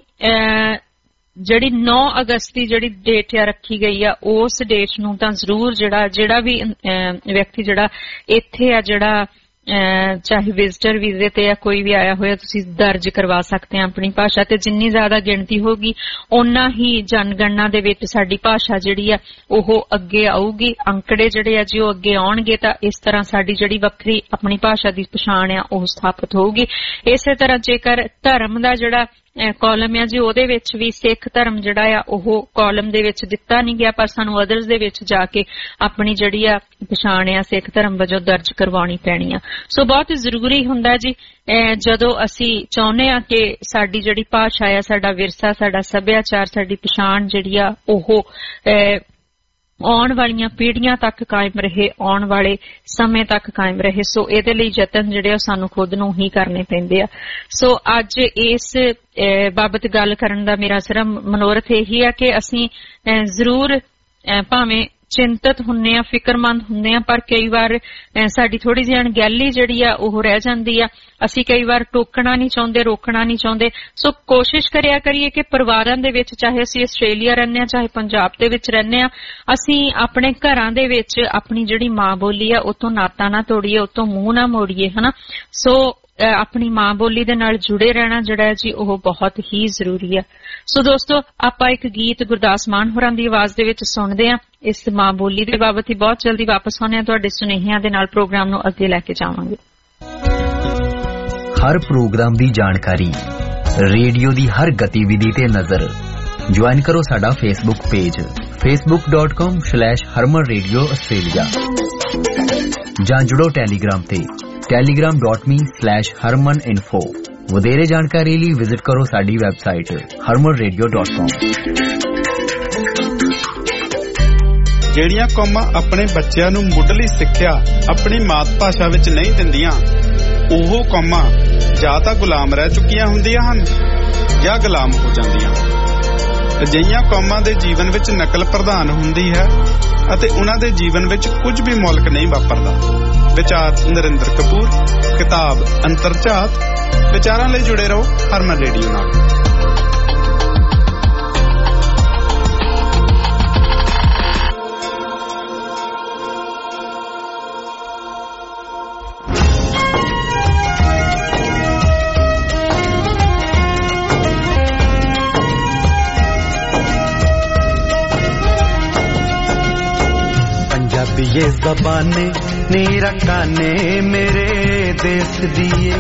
ਜਿਹੜੀ 9 ਅਗਸਤ ਦੀ ਜਿਹੜੀ ਡੇਟ ਆ ਰੱਖੀ ਗਈ ਆ ਉਸ ਡੇਟ ਨੂੰ ਤਾਂ ਜ਼ਰੂਰ ਜਿਹੜਾ ਵੀ ਵਿਅਕਤੀ ਜਿਹੜਾ ਇੱਥੇ ਆ, ਜਿਹੜਾ ਚਾਹੇ ਵਿਜ਼ਟਰ ਵੀਜ਼ੇ ਤੇ ਜਾਂ ਕੋਈ ਵੀ ਆਇਆ ਹੋਇਆ, ਤੁਸੀਂ ਦਰਜ ਕਰਵਾ ਸਕਦੇ ਆ ਆਪਣੀ ਭਾਸ਼ਾ। ਤੇ ਜਿੰਨੀ ਜ਼ਿਆਦਾ ਗਿਣਤੀ ਹੋਗੀ ਓਨਾ ਹੀ ਜਨਗਣਨਾ ਦੇ ਵਿੱਚ ਸਾਡੀ ਭਾਸ਼ਾ ਜਿਹੜੀ ਆ ਉਹ ਅੱਗੇ ਆਊਗੀ, ਅੰਕੜੇ ਜਿਹੜੇ ਆ ਜੀ ਉਹ ਅੱਗੇ ਆਉਣਗੇ। ਤਾਂ ਇਸ ਤਰ੍ਹਾਂ ਸਾਡੀ ਜਿਹੜੀ ਵੱਖਰੀ ਆਪਣੀ ਭਾਸ਼ਾ ਦੀ ਪਛਾਣ ਆ ਉਹ ਸਥਾਪਿਤ ਹੋਊਗੀ। ਇਸੇ ਤਰ੍ਹਾਂ ਜੇਕਰ ਧਰਮ ਦਾ ਜਿਹੜਾ ਕਾਲਮ ਆ ਜੀ ਉਹਦੇ ਵਿੱਚ ਵੀ ਸਿੱਖ ਧਰਮ ਜਿਹੜਾ ਆ ਉਹ ਕਾਲਮ ਦੇ ਵਿੱਚ ਦਿੱਤਾ ਨਹੀਂ ਗਿਆ, ਪਰ ਸਾਨੂੰ ਅਦਰਸ ਦੇ ਵਿੱਚ ਜਾ ਕੇ ਆਪਣੀ ਜਿਹੜੀ ਆ ਪਛਾਣ ਆ ਸਿੱਖ ਧਰਮ ਵਜੋਂ ਦਰਜ ਕਰਵਾਉਣੀ ਪੈਣੀ ਆ। ਸੋ ਬਹੁਤ ਜ਼ਰੂਰੀ ਹੁੰਦਾ ਜੀ ਜਦੋਂ ਅਸੀਂ ਚਾਹੁੰਦੇ ਆ ਕਿ ਸਾਡੀ ਜਿਹੜੀ ਭਾਸ਼ਾ ਆ, ਸਾਡਾ ਵਿਰਸਾ, ਸਾਡਾ ਸੱਭਿਆਚਾਰ, ਸਾਡੀ ਪਛਾਣ ਜਿਹੜੀ ਆ ਉਹ ਆਉਣ ਵਾਲੀਆਂ ਪੀੜ੍ਹੀਆਂ ਤੱਕ ਕਾਇਮ ਰਹੇ, ਆਉਣ ਵਾਲੇ ਸਮੇਂ ਤੱਕ ਕਾਇਮ ਰਹੇ। ਸੋ ਇਹਦੇ ਲਈ ਯਤਨ ਜਿਹੜੇ ਆ ਸਾਨੂੰ ਖੁਦ ਨੂੰ ਹੀ ਕਰਨੇ ਪੈਂਦੇ ਆ। ਸੋ ਅੱਜ ਇਸ ਬਾਬਤ ਗੱਲ ਕਰਨ ਦਾ ਮੇਰਾ ਸਿਰਫ ਮਨੋਰਥ ਇਹੀ ਆ ਕਿ ਅਸੀਂ ਜ਼ਰੂਰ ਭਾਵੇਂ ਚਿੰਤਤ ਹੁੰਨੇ ਆ, ਫਿਕਰਮੰਦ ਹੁੰਨੇ ਆ, ਪਰ ਕਈ ਵਾਰ ਸਾਡੀ ਥੋੜੀ ਜਿਹੀ ਅਣਗਹਿਲੀ ਜਿਹੜੀ ਆ ਉਹ ਰਹਿ ਜਾਂਦੀ ਆ। ਅਸੀਂ ਕਈ ਵਾਰ ਟੋਕਣਾ ਨਹੀਂ ਚਾਹੁੰਦੇ, ਰੋਕਣਾ ਨਹੀਂ ਚਾਹੁੰਦੇ। ਸੋ ਕੋਸ਼ਿਸ਼ ਕਰਿਆ ਕਰੀਏ ਕਿ ਪਰਿਵਾਰਾਂ ਦੇ ਵਿੱਚ, ਚਾਹੇ ਅਸੀਂ ਆਸਟ੍ਰੇਲੀਆ ਰਹਿੰਦੇ ਆ, ਚਾਹੇ ਪੰਜਾਬ ਦੇ ਵਿੱਚ ਰਹਿੰਦੇ ਆ, ਅਸੀਂ ਆਪਣੇ ਘਰਾਂ ਦੇ ਵਿੱਚ ਆਪਣੀ ਜਿਹੜੀ ਮਾਂ ਬੋਲੀ ਆ ਉਤੋਂ ਨਾਤਾ ਨਾ ਤੋੜੀਏ, ਉਤੋਂ ਮੂੰਹ ਨਾ ਮੋੜੀਏ, ਹਨਾ। ਸੋ ਆਪਣੀ ਮਾਂ ਬੋਲੀ ਦੇ ਨਾਲ ਜੁੜੇ ਰਹਿਣਾ ਜਿਹੜਾ ਹੈ ਜੀ ਉਹ ਬਹੁਤ ਹੀ ਜ਼ਰੂਰੀ ਆ। ਸੋ ਦੋਸਤੋ, ਆਪਾਂ ਇੱਕ ਗੀਤ ਗੁਰਦਾਸ ਮਾਨ ਹੋਰਾਂ ਦੀ ਆਵਾਜ਼ ਦੇ ਵਿੱਚ ਸੁਣਦੇ ਆ ਇਸ ਮਾਂ ਬੋਲੀ ਦੇ ਬਾਬਤ ਹੀ। ਬਹੁਤ ਜਲਦੀ ਵਾਪਸ ਆਉਂਦੇ ਆ ਤੁਹਾਡੇ ਸੁਨੇਹਿਆਂ ਦੇ ਨਾਲ, ਪ੍ਰੋਗਰਾਮ ਨੂੰ ਅੱਗੇ ਲੈ ਕੇ ਜਾਵਾਂਗੇ। ਹਰ ਪ੍ਰੋਗਰਾਮ ਦੀ ਜਾਣਕਾਰੀ, ਰੇਡੀਓ ਦੀ ਹਰ ਗਤੀਵਿਧੀ ਤੇ ਨਜ਼ਰ। ਜੁਆਇਨ ਕਰੋ ਸਾਡਾ Facebook page facebook.com/Harman Radio Australia ਜਾਂ ਜੁੜੋ ਟੈਲੀਗ੍ਰਾਮ ਤੇ telegram.me/HarmanInfo। ਵਧੇਰੇ ਜਾਣਕਾਰੀ ਲਈ ਵਿਜ਼ਿਟ ਕਰੋ ਸਾਡੀ ਵੈਬਸਾਈਟ harmanradio.com। ਜਿਹੜੀਆਂ ਕੌਮਾਂ ਆਪਣੇ ਬੱਚਿਆਂ ਨੂੰ ਮੁੱਢਲੀ ਸਿੱਖਿਆ ਆਪਣੀ ਮਾਤ ਭਾਸ਼ਾ ਵਿੱਚ ਨਹੀਂ ਦਿੰਦੀਆਂ, ਉਹ ਕੌਮਾਂ ਜਾਂ ਤਾਂ ਗੁਲਾਮ ਰਹਿ ਚੁੱਕੀਆਂ ਹੁੰਦੀਆਂ ਹਨ ਜਾਂ ਗੁਲਾਮ ਹੋ ਜਾਂਦੀਆਂ। ਅਜਿਹੀਆਂ ਕੌਮਾਂ ਦੇ ਜੀਵਨ ਵਿੱਚ ਨਕਲ ਪ੍ਰਧਾਨ ਹੁੰਦੀ ਹੈ ਅਤੇ ਉਹਨਾਂ ਦੇ ਜੀਵਨ ਵਿੱਚ ਕੁਝ ਵੀ ਮੁਲਕ ਨਹੀਂ ਵਾਪਰਦਾ। ਵਿਚਾਰ ਨਰਿੰਦਰ ਕਪੂਰ, ਕਿਤਾਬ ਅੰਤਰਝਾਤ। ਵਿਚਾਰਾਂ ਲਈ ਜੁੜੇ ਰਹੋ ਹਰਮਨ ਰੇਡੀਓ ਨਾਲ। ये ज़बाने नीरकाने मेरे देश दिए,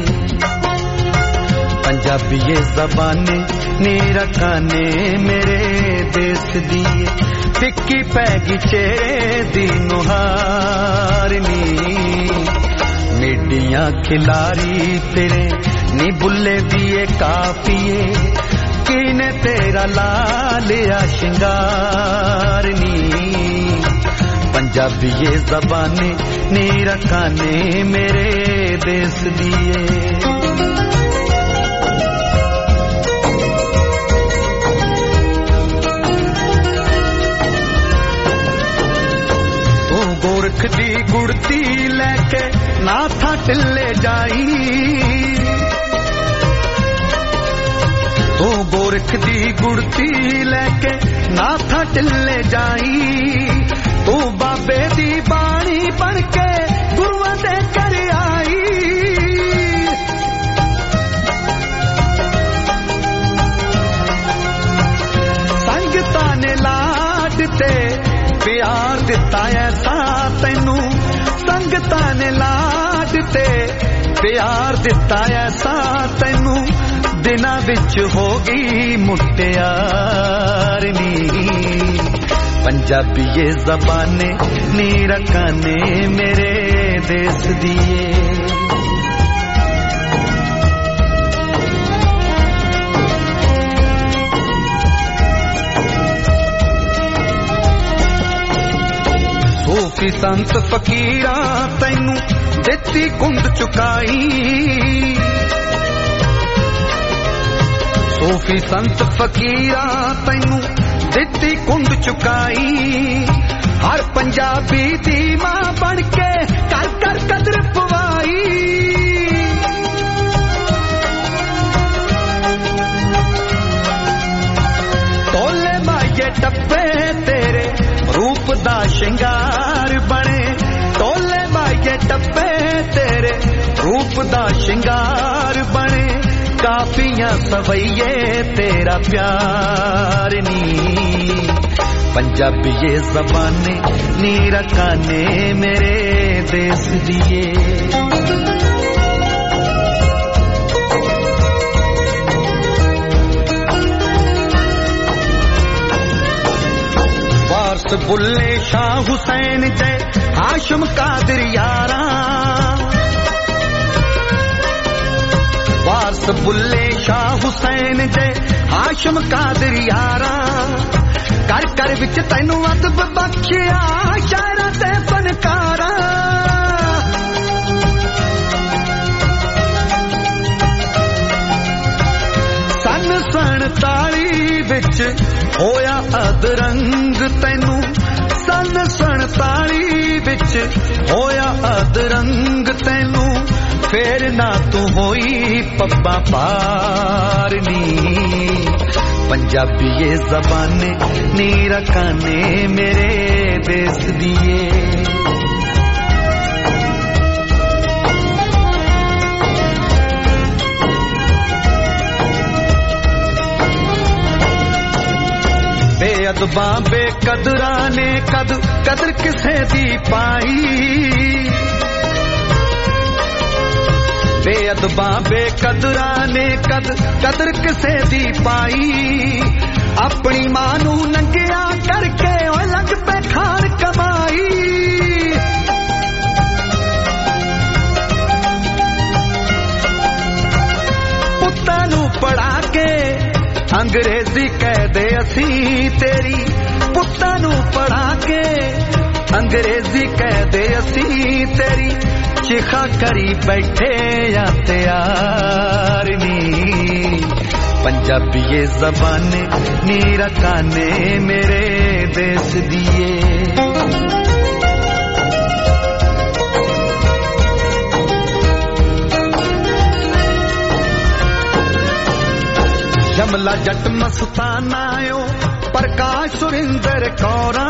पंजाबी ये ज़बाने नीरकाने मेरे देश दिए। फिक्की पैगी चेहरे दी नुहारनी, मिडियां खिलारी तेरे नी बुल्ले दिए काफिए, किने तेरा ला लिया शिंगारनी। पंजाबी ये ज़बाने नीरकाने मेरे देश दिए। तू गोरख दी गुड़ती लेके नाथा टिल्ले जाई, तू गोरख दी गुड़ती लेके नाथा टिल्ले जाई। तू बाबे दी बाणी बन के गुरुआ दे कर आई, संगतां ने लाड ते प्यार दिता ऐसा तैनू, संगतां ने लाड ते प्यार दिता ऐसा तैनू, दिनां विच हो गई मुटियारनी। पंजाबी ये ज़बाने नीरकाने मेरे देश दिए। सूफी संत फकीरा तैनू दिती कुंड चुकाई, सूफी संत फकीरा तैनू दिती कुंड चुकाई। हर पंजाबी दी मां बन के कर कर कदर पवाई। टोले माये टप्पे तेरे रूप दा शिंगार बने, टोले माये टप्पे तेरे रूप दा शिंगार बने। काफियां सवैये तेरा प्यार नी, पंजाबी ये ज़बाने नीरकाने मेरे देश दिए। वारस बुल्ले शाह हुसैन जय हाशम कादिर यारा, ਵਾਰਸ ਬੁੱਲੇ ਸ਼ਾਹ ਹੁਸੈਨ ਦੇ ਹਾਸ਼ਮ ਕਾਦਰ ਯਾਰਾਂ ਕਰ ਕਰ ਵਿੱਚ ਤੈਨੂੰ ਅਦਬ ਬਖਸ਼ਿਆ ਸ਼ਾਇਰਾਂ ਤੇ ਫਨਕਾਰਾਂ ਸੰਨ 47 ਵਿੱਚ ਹੋਇਆ ਅਦਰੰਗ ਤੈਨੂੰ ਸੰਨ 47 ਵਿੱਚ ਹੋਇਆ ਅਦਰੰਗ ਤੈਨੂੰ ਫੇਰ ਨਾ ਤੂੰ ਹੋਈ ਪੱਬਾਂ ਪਾਰਨੀ ਪੰਜਾਬੀ ਇਹ ਜ਼ਬਾਨੇ ਨੀ ਰਕਾਨੇ ਮੇਰੇ ਦੇਸ ਦੀਏ ਬੇਅਦਬਾਂ ਬੇਕਦਰਾਂ ਨੇ ਕਦਰ ਕਿਸੇ ਦੀ ਪਾਈ ਬੇਅਦਬਾਂ ਬੇਕਦਰਾਂ ਨੇ ਕਦਰ ਕਿਸੇ ਦੀ ਪਾਈ ਆਪਣੀ ਮਾਂ ਨੂੰ ਨੰਗਿਆ ਕਰਕੇ ਉਹ ਲੱਗ ਪੈ ਖਾਣ ਕਮਾਈ ਪੁੱਤਾਂ ਨੂੰ ਪੜਾ ਕੇ ਅੰਗਰੇਜ਼ੀ ਕਹਦੇ ਅਸੀਂ ਤੇਰੀ ਪੁੱਤਾਂ ਨੂੰ ਪੜਾ ਕੇ ਅੰਗਰੇਜ਼ੀ ਕਹਦੇ ਅਸੀਂ ਤੇਰੀ ਚਿਖਾ ਕਰੀ ਬੈਠੇ ਆ ਤਿਆਰ ਨੀ ਪੰਜਾਬੀ ਇਹ ਜ਼ਬਾਨੇ ਨੀ ਰਕਾਨੇ ਮੇਰੇ ਦੇਸ ਦੀਏ ਜਮਲਾ ਜੱਟ ਮਸਤਾਨਾ ਓ ਪ੍ਰਕਾਸ਼ ਸੁਰਿੰਦਰ ਕੌਰਾਂ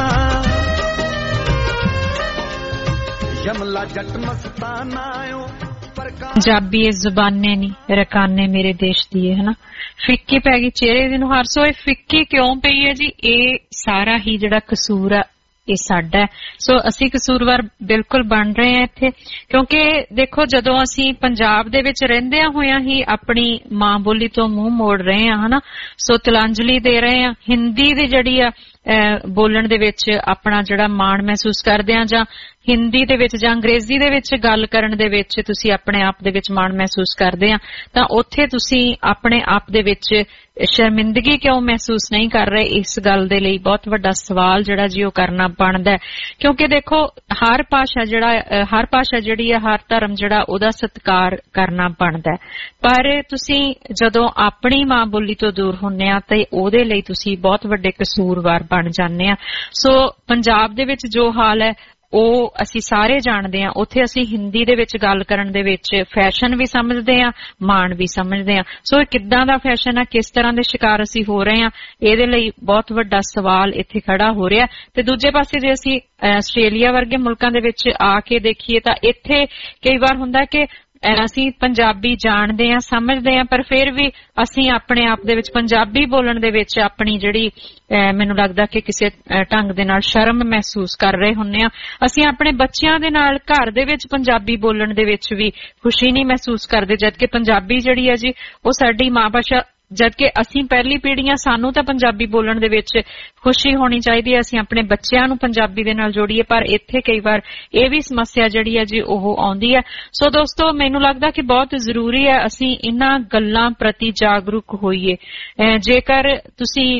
ਜਮਲਾ ਜੱਟ ਮਸਤਾਨਾ ਓ ਪੰਜਾਬੀ ਇਹ ਜ਼ੁਬਾਨੇ ਨੀ ਰਕਾਨੇ ਮੇਰੇ ਦੇਸ਼ ਦੀ ਹੈ ਹਨਾ ਫਿੱਕੀ ਪੈ ਗਈ ਚਿਹਰੇ ਦੇ ਨੁਹਾਰ ਸੋ ਇਹ ਫਿੱਕੀ ਕਿਉਂ ਪਈ ਹੈ ਜੀ ਇਹ ਸਾਰਾ ਹੀ ਜਿਹੜਾ ਕਸੂਰ ਆ ਇਹ ਸਾਡਾ ਸੋ ਅਸੀਂ ਕਸੂਰਵਾਰ ਬਿਲਕੁਲ ਬਣ ਰਹੇ ਹਾਂ ਇੱਥੇ ਕਿਉਂਕਿ ਦੇਖੋ ਜਦੋਂ ਅਸੀਂ ਪੰਜਾਬ ਦੇ ਵਿੱਚ ਰਹਿੰਦਿਆਂ ਹੋਇਆਂ ਹੀ ਆਪਣੀ ਮਾਂ ਬੋਲੀ ਤੋਂ ਮੂੰਹ ਮੋੜ ਰਹੇ ਹਾਂ ਹਨਾ ਸੋ ਤਿਲਾਂਜਲੀ ਦੇ ਰਹੇ ਹਾਂ ਹਿੰਦੀ ਦੀ ਜਿਹੜੀ ਆ ਬੋਲਣ ਦੇ ਵਿੱਚ ਆਪਣਾ ਜਿਹੜਾ ਮਾਣ ਮਹਿਸੂਸ ਕਰਦੇ ਆ ਜਾਂ ਹਿੰਦੀ ਦੇ ਵਿੱਚ ਜਾਂ ਅੰਗਰੇਜ਼ੀ ਦੇ ਵਿੱਚ ਗੱਲ ਕਰਨ ਦੇ ਵਿੱਚ ਤੁਸੀਂ ਆਪਣੇ ਆਪ ਦੇ ਵਿੱਚ ਮਾਣ ਮਹਿਸੂਸ ਕਰਦੇ ਆ ਤਾਂ ਉੱਥੇ ਤੁਸੀਂ ਆਪਣੇ ਆਪ ਦੇ ਵਿੱਚ ਸ਼ਰਮਿੰਦਗੀ ਕਿਉਂ ਮਹਿਸੂਸ ਨਹੀਂ ਕਰ ਰਹੇ ਇਸ ਗੱਲ ਦੇ ਲਈ ਬਹੁਤ ਵੱਡਾ ਸਵਾਲ ਜਿਹੜਾ ਜੀ ਉਹ ਕਰਨਾ ਬਣਦਾ ਕਿਉਂਕਿ ਦੇਖੋ ਹਰ ਭਾਸ਼ਾ ਜਿਹੜੀ ਹੈ ਹਰ ਧਰਮ ਜਿਹੜਾ ਉਹਦਾ ਸਤਿਕਾਰ ਕਰਨਾ ਬਣਦਾ ਪਰ ਤੁਸੀਂ ਜਦੋਂ ਆਪਣੀ ਮਾਂ ਬੋਲੀ ਤੋਂ ਦੂਰ ਹੁੰਦੇ ਆ ਤੇ ਉਹਦੇ ਲਈ ਤੁਸੀਂ ਬਹੁਤ ਵੱਡੇ ਕਸੂਰਵਾਰ ਬਣ ਜਾਂਦੇ ਆ ਸੋ ਪੰਜਾਬ ਦੇ ਵਿੱਚ ਜੋ ਹਾਲ ਹੈ ਉਹ ਅਸੀਂ ਸਾਰੇ ਜਾਣਦੇ ਹਾਂ ਉੱਥੇ ਅਸੀਂ ਹਿੰਦੀ ਦੇ ਵਿੱਚ ਗੱਲ ਕਰਨ ਦੇ ਵਿੱਚ ਫੈਸ਼ਨ ਵੀ ਸਮਝਦੇ ਹਾਂ ਮਾਣ ਵੀ ਸਮਝਦੇ ਹਾਂ ਸੋ ਇਹ ਕਿੱਦਾਂ ਦਾ ਫੈਸ਼ਨ ਹੈ ਕਿਸ ਤਰ੍ਹਾਂ ਦੇ ਸ਼ਿਕਾਰ ਅਸੀਂ ਹੋ ਰਹੇ ਹਾਂ ਇਹਦੇ ਲਈ ਬਹੁਤ ਵੱਡਾ ਸਵਾਲ ਇੱਥੇ ਖੜਾ ਹੋ ਰਿਹਾ ਤੇ ਦੂਜੇ ਪਾਸੇ ਜੇ ਅਸੀਂ ਆਸਟ੍ਰੇਲੀਆ ਵਰਗੇ ਮੁਲਕਾਂ ਦੇ ਵਿੱਚ ਆ ਕੇ ਦੇਖੀਏ ਤਾਂ ਇੱਥੇ ਕਈ ਵਾਰ ਹੁੰਦਾ ਕਿ ਅਸੀਂ ਪੰਜਾਬੀ ਜਾਣਦੇ ਹਾਂ ਸਮਝਦੇ ਹਾਂ ਪਰ ਫਿਰ ਵੀ ਅਸੀਂ ਆਪਣੇ ਆਪ ਦੇ ਵਿੱਚ ਪੰਜਾਬੀ ਬੋਲਣ ਦੇ ਵਿੱਚ ਆਪਣੀ ਜਿਹੜੀ ਮੈਨੂੰ ਲੱਗਦਾ ਕਿ ਕਿਸੇ ਢੰਗ ਦੇ ਨਾਲ ਸ਼ਰਮ ਮਹਿਸੂਸ ਕਰ ਰਹੇ ਹੁੰਦੇ ਹਾਂ ਅਸੀਂ ਆਪਣੇ ਬੱਚਿਆਂ ਦੇ ਨਾਲ ਘਰ ਦੇ ਵਿੱਚ ਪੰਜਾਬੀ ਬੋਲਣ ਦੇ ਵਿੱਚ ਵੀ ਖੁਸ਼ੀ ਨਹੀਂ ਮਹਿਸੂਸ ਕਰਦੇ ਜਦਕਿ ਪੰਜਾਬੀ ਜਿਹੜੀ ਹੈ ਜੀ ਉਹ ਸਾਡੀ ਮਾਂ ਭਾਸ਼ਾ ਜਦਕਿ ਅਸੀਂ ਪਹਿਲੀ ਪੀੜ੍ਹੀਆਂ ਸਾਨੂੰ ਤਾਂ ਪੰਜਾਬੀ ਬੋਲਣ ਦੇ ਵਿੱਚ ਖੁਸ਼ੀ ਹੋਣੀ ਚਾਹੀਦੀ ਹੈ ਅਸੀਂ ਆਪਣੇ ਬੱਚਿਆਂ ਨੂੰ ਪੰਜਾਬੀ ਦੇ ਨਾਲ ਜੋੜੀਏ ਪਰ ਇੱਥੇ ਕਈ ਵਾਰ ਇਹ ਵੀ ਸਮੱਸਿਆ ਜਿਹੜੀ ਹੈ ਜੀ ਉਹ ਆਉਂਦੀ ਹੈ ਸੋ ਦੋਸਤੋ ਮੈਨੂੰ ਲੱਗਦਾ ਕਿ ਬਹੁਤ ਜ਼ਰੂਰੀ ਹੈ ਅਸੀਂ ਇਹਨਾਂ ਗੱਲਾਂ ਪ੍ਰਤੀ ਜਾਗਰੂਕ ਹੋਈਏ ਜੇਕਰ ਤੁਸੀਂ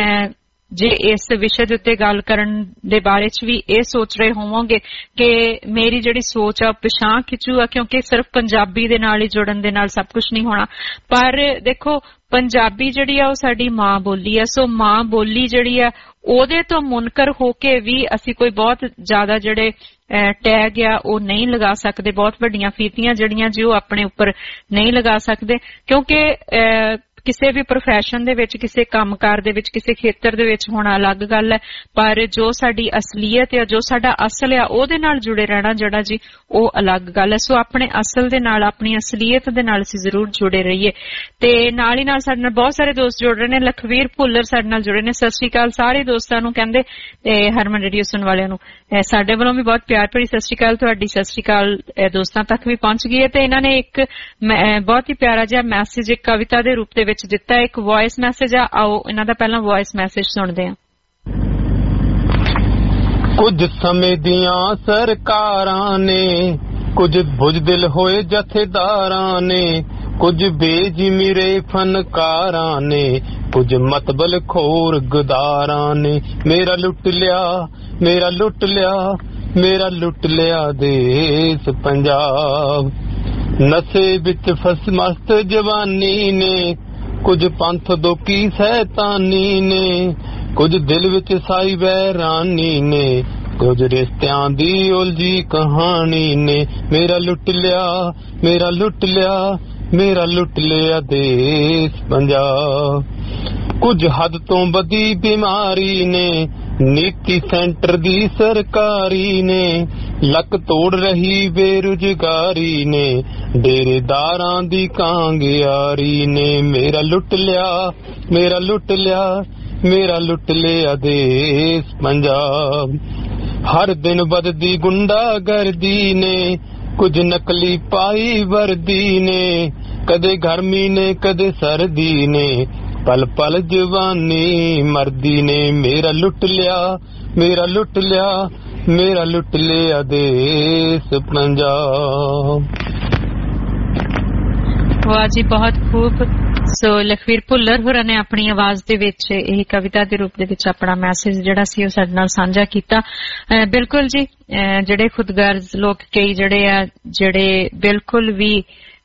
ਜੇ ਇਸ ਵਿਸ਼ੇ ਦੇ ਉੱਤੇ ਗੱਲ ਕਰਨ ਦੇ ਬਾਰੇ ਚ ਵੀ ਇਹ ਸੋਚ ਰਹੇ ਹੋਵੋਗੇ ਕਿ ਮੇਰੀ ਜਿਹੜੀ ਸੋਚ ਆ ਪਿਛਾਂ ਖਿੱਚੂ ਆ ਕਿਉਂਕਿ ਸਿਰਫ ਪੰਜਾਬੀ ਦੇ ਨਾਲ ਹੀ ਜੁੜਨ ਦੇ ਨਾਲ ਸਭ ਕੁਝ ਨਹੀਂ ਹੋਣਾ ਪਰ ਦੇਖੋ ਪੰਜਾਬੀ ਜਿਹੜੀ ਆ ਉਹ ਸਾਡੀ ਮਾਂ ਬੋਲੀ ਆ ਸੋ ਮਾਂ ਬੋਲੀ ਜਿਹੜੀ ਆ ਉਹਦੇ ਤੋਂ ਮੁਨਕਰ ਹੋ ਕੇ ਵੀ ਅਸੀਂ ਕੋਈ ਬਹੁਤ ਜ਼ਿਆਦਾ ਜਿਹੜੇ ਟੈਗ ਆ ਉਹ ਨਹੀਂ ਲਗਾ ਸਕਦੇ ਬਹੁਤ ਵੱਡੀਆਂ ਫੀਤੀਆਂ ਜਿਹੜੀਆਂ ਜੀ ਉਹ ਆਪਣੇ ਉੱਪਰ ਨਹੀਂ ਲਗਾ ਸਕਦੇ ਕਿਉਂਕਿ ਕਿਸੇ ਵੀ ਪ੍ਰੋਫੈਸ਼ਨ ਦੇ ਵਿੱਚ ਕਿਸੇ ਕੰਮਕਾਰ ਦੇ ਵਿੱਚ ਕਿਸੇ ਖੇਤਰ ਦੇ ਵਿੱਚ ਹੋਣਾ ਅਲੱਗ ਗੱਲ ਹੈ ਪਰ ਜੋ ਸਾਡੀ ਅਸਲੀਅਤ ਹੈ ਜੋ ਸਾਡਾ ਅਸਲ ਹੈ ਉਹਦੇ ਨਾਲ ਜੁੜੇ ਰਹਿਣਾ ਜਿਹੜਾ ਜੀ ਉਹ ਅਲੱਗ ਗੱਲ ਹੈ ਸੋ ਆਪਣੇ ਅਸਲ ਦੇ ਨਾਲ ਆਪਣੀ ਅਸਲੀਅਤ ਦੇ ਨਾਲ ਅਸੀਂ ਜ਼ਰੂਰ ਜੁੜੇ ਰਹੀਏ ਤੇ ਨਾਲ ਹੀ ਨਾਲ ਸਾਡੇ ਨਾਲ ਬਹੁਤ ਸਾਰੇ ਦੋਸਤ ਜੁੜ ਰਹੇ ਨੇ ਲਖਵੀਰ ਭੁੱਲਰ ਸਾਡੇ ਨਾਲ ਜੁੜੇ ਨੇ ਸਤਿ ਸ਼੍ਰੀ ਅਕਾਲ ਸਾਰੇ ਦੋਸਤਾਂ ਨੂੰ ਕਹਿੰਦੇ ਤੇ ਹਰਮਨ ਰੇਡੀਓ ਸੁਣਨ ਵਾਲਿਆਂ ਨੂੰ ਸਾਡੇ ਵੱਲੋਂ ਵੀ ਬਹੁਤ ਪਿਆਰ ਭਰੀ ਸਤਿ ਸ਼੍ਰੀ ਅਕਾਲ ਤੁਹਾਡੀ ਸਤਿ ਸ਼੍ਰੀ ਅਕਾਲ ਦੋਸਤਾਂ ਤੱਕ ਵੀ ਪਹੁੰਚ ਗਈ ਹੈ ਤੇ ਇਹਨਾਂ ਨੇ ਇੱਕ ਬਹੁਤ ਹੀ ਪਿਆਰਾ ਜਿਹਾ ਮੈਸੇਜ ਇੱਕ ਕਵਿਤਾ ਦੇ ਰੂਪ ਦੇ ਵਿੱਚ ਦਿੱਤਾ ਇੱਕ ਵੌਇਸ ਮੈਸੇਜ ਆ ਆਓ ਇਹਨਾਂ ਦਾ ਪਹਿਲਾਂ ਵੌਇਸ ਮੈਸੇਜ ਸੁਣਦੇ ਹਾਂ ਕੁਝ ਸਮੇਂ ਦੀਆਂ ਸਰਕਾਰਾਂ ਨੇ ਕੁਝ ਬੁਝਦਿਲ ਹੋਏ ਜਥੇਦਾਰਾਂ ਨੇ ਕੁਝ ਬੇਜ਼ਮੀਰੇ ਫਨਕਾਰਾਂ ਨੇ, ਕੁਝ ਮਤਬਲ ਖੋਰ ਗਦਾਰਾਂ ਨੇ। ਮੇਰਾ ਲੁੱਟ ਲਿਆ, ਮੇਰਾ ਲੁੱਟ ਲਿਆ, ਮੇਰਾ ਲੁੱਟ ਲਿਆ ਦੇਸ ਪੰਜਾਬ। ਨਸ਼ੇ ਵਿੱਚ ਫਸ ਮਸਤ ਜਵਾਨੀ ਨੇ, ਕੁਝ ਪੰਥ ਦੋਕੀ ਸੈਤਾਨੀ ਨੇ, ਕੁਝ ਦਿਲ ਵਿੱਚ ਸਾਈ ਵੈਰਾਨੀ ਨੇ, ਕੁਝ ਰਿਸ਼ਤਿਆਂ ਦੀ ਉਲਝੀ ਕਹਾਣੀ ਨੇ। ਮੇਰਾ ਲੁੱਟ ਲਿਆ, ਮੇਰਾ ਲੁੱਟ ਲਿਆ, ਮੇਰਾ ਲੁੱਟ ਲਿਆ ਦੇਸ ਪੰਜਾਬ। ਕੁਝ ਹੱਦ ਤੋਂ ਵਧੀ ਬਿਮਾਰੀ ਨੇ, ਨੀਤੀ ਸੈਂਟਰ ਦੀ ਸਰਕਾਰੀ ਨੇ, ਲੱਕ ਤੋੜ ਰਹੀ ਬੇਰੁਜ਼ਗਾਰੀ ਨੇ, ਡੇਰੇਦਾਰਾਂ ਦੀ ਕਾਂਗਿਆਰੀ ਨੇ। ਮੇਰਾ ਲੁੱਟ ਲਿਆ, ਮੇਰਾ ਲੁੱਟ ਲਿਆ, ਮੇਰਾ ਲੁੱਟ ਲਿਆ ਦੇਸ ਪੰਜਾਬ। ਹਰ ਦਿਨ ਵੱਧਦੀ ਗੁੰਡਾਗਰਦੀ ਨੇ, ਕੁਝ ਨਕਲੀ ਪਾਈ ਵਰਦੀ ਨੇ, ਕਦੇ ਗਰਮੀ ਨੇ ਕਦੇ ਸਰਦੀ ਨੇ, ਪਲ ਪਲ ਜਵਾਨੀ ਮਰਦੀ ਨੇ। ਮੇਰਾ ਲੁੱਟ ਲਿਆ, ਮੇਰਾ ਲੁੱਟ ਲਿਆ, ਮੇਰਾ ਲੁੱਟ ਲਿਆ ਦੇਸ ਪੰਜਾਬ। ਵਾਹ ਜੀ, ਬਹੁਤ ਖੂਬ। ਸੋ ਲਖਵੀਰ ਭੁੱਲਰ ਹੋਰਾਂ ਨੇ ਆਪਣੀ ਆਵਾਜ਼ ਦੇ ਵਿੱਚ ਇਹ ਕਵਿਤਾ ਦੇ ਰੂਪ ਦੇ ਵਿੱਚ ਆਪਣਾ ਮੈਸੇਜ ਜਿਹੜਾ ਸੀ ਉਹ ਸਾਡੇ ਨਾਲ ਸਾਂਝਾ ਕੀਤਾ। ਬਿਲਕੁਲ ਜੀ, ਜਿਹੜੇ ਖੁਦਗਰਜ਼ ਲੋਕ ਕਈ ਜਿਹੜੇ ਬਿਲਕੁਲ ਵੀ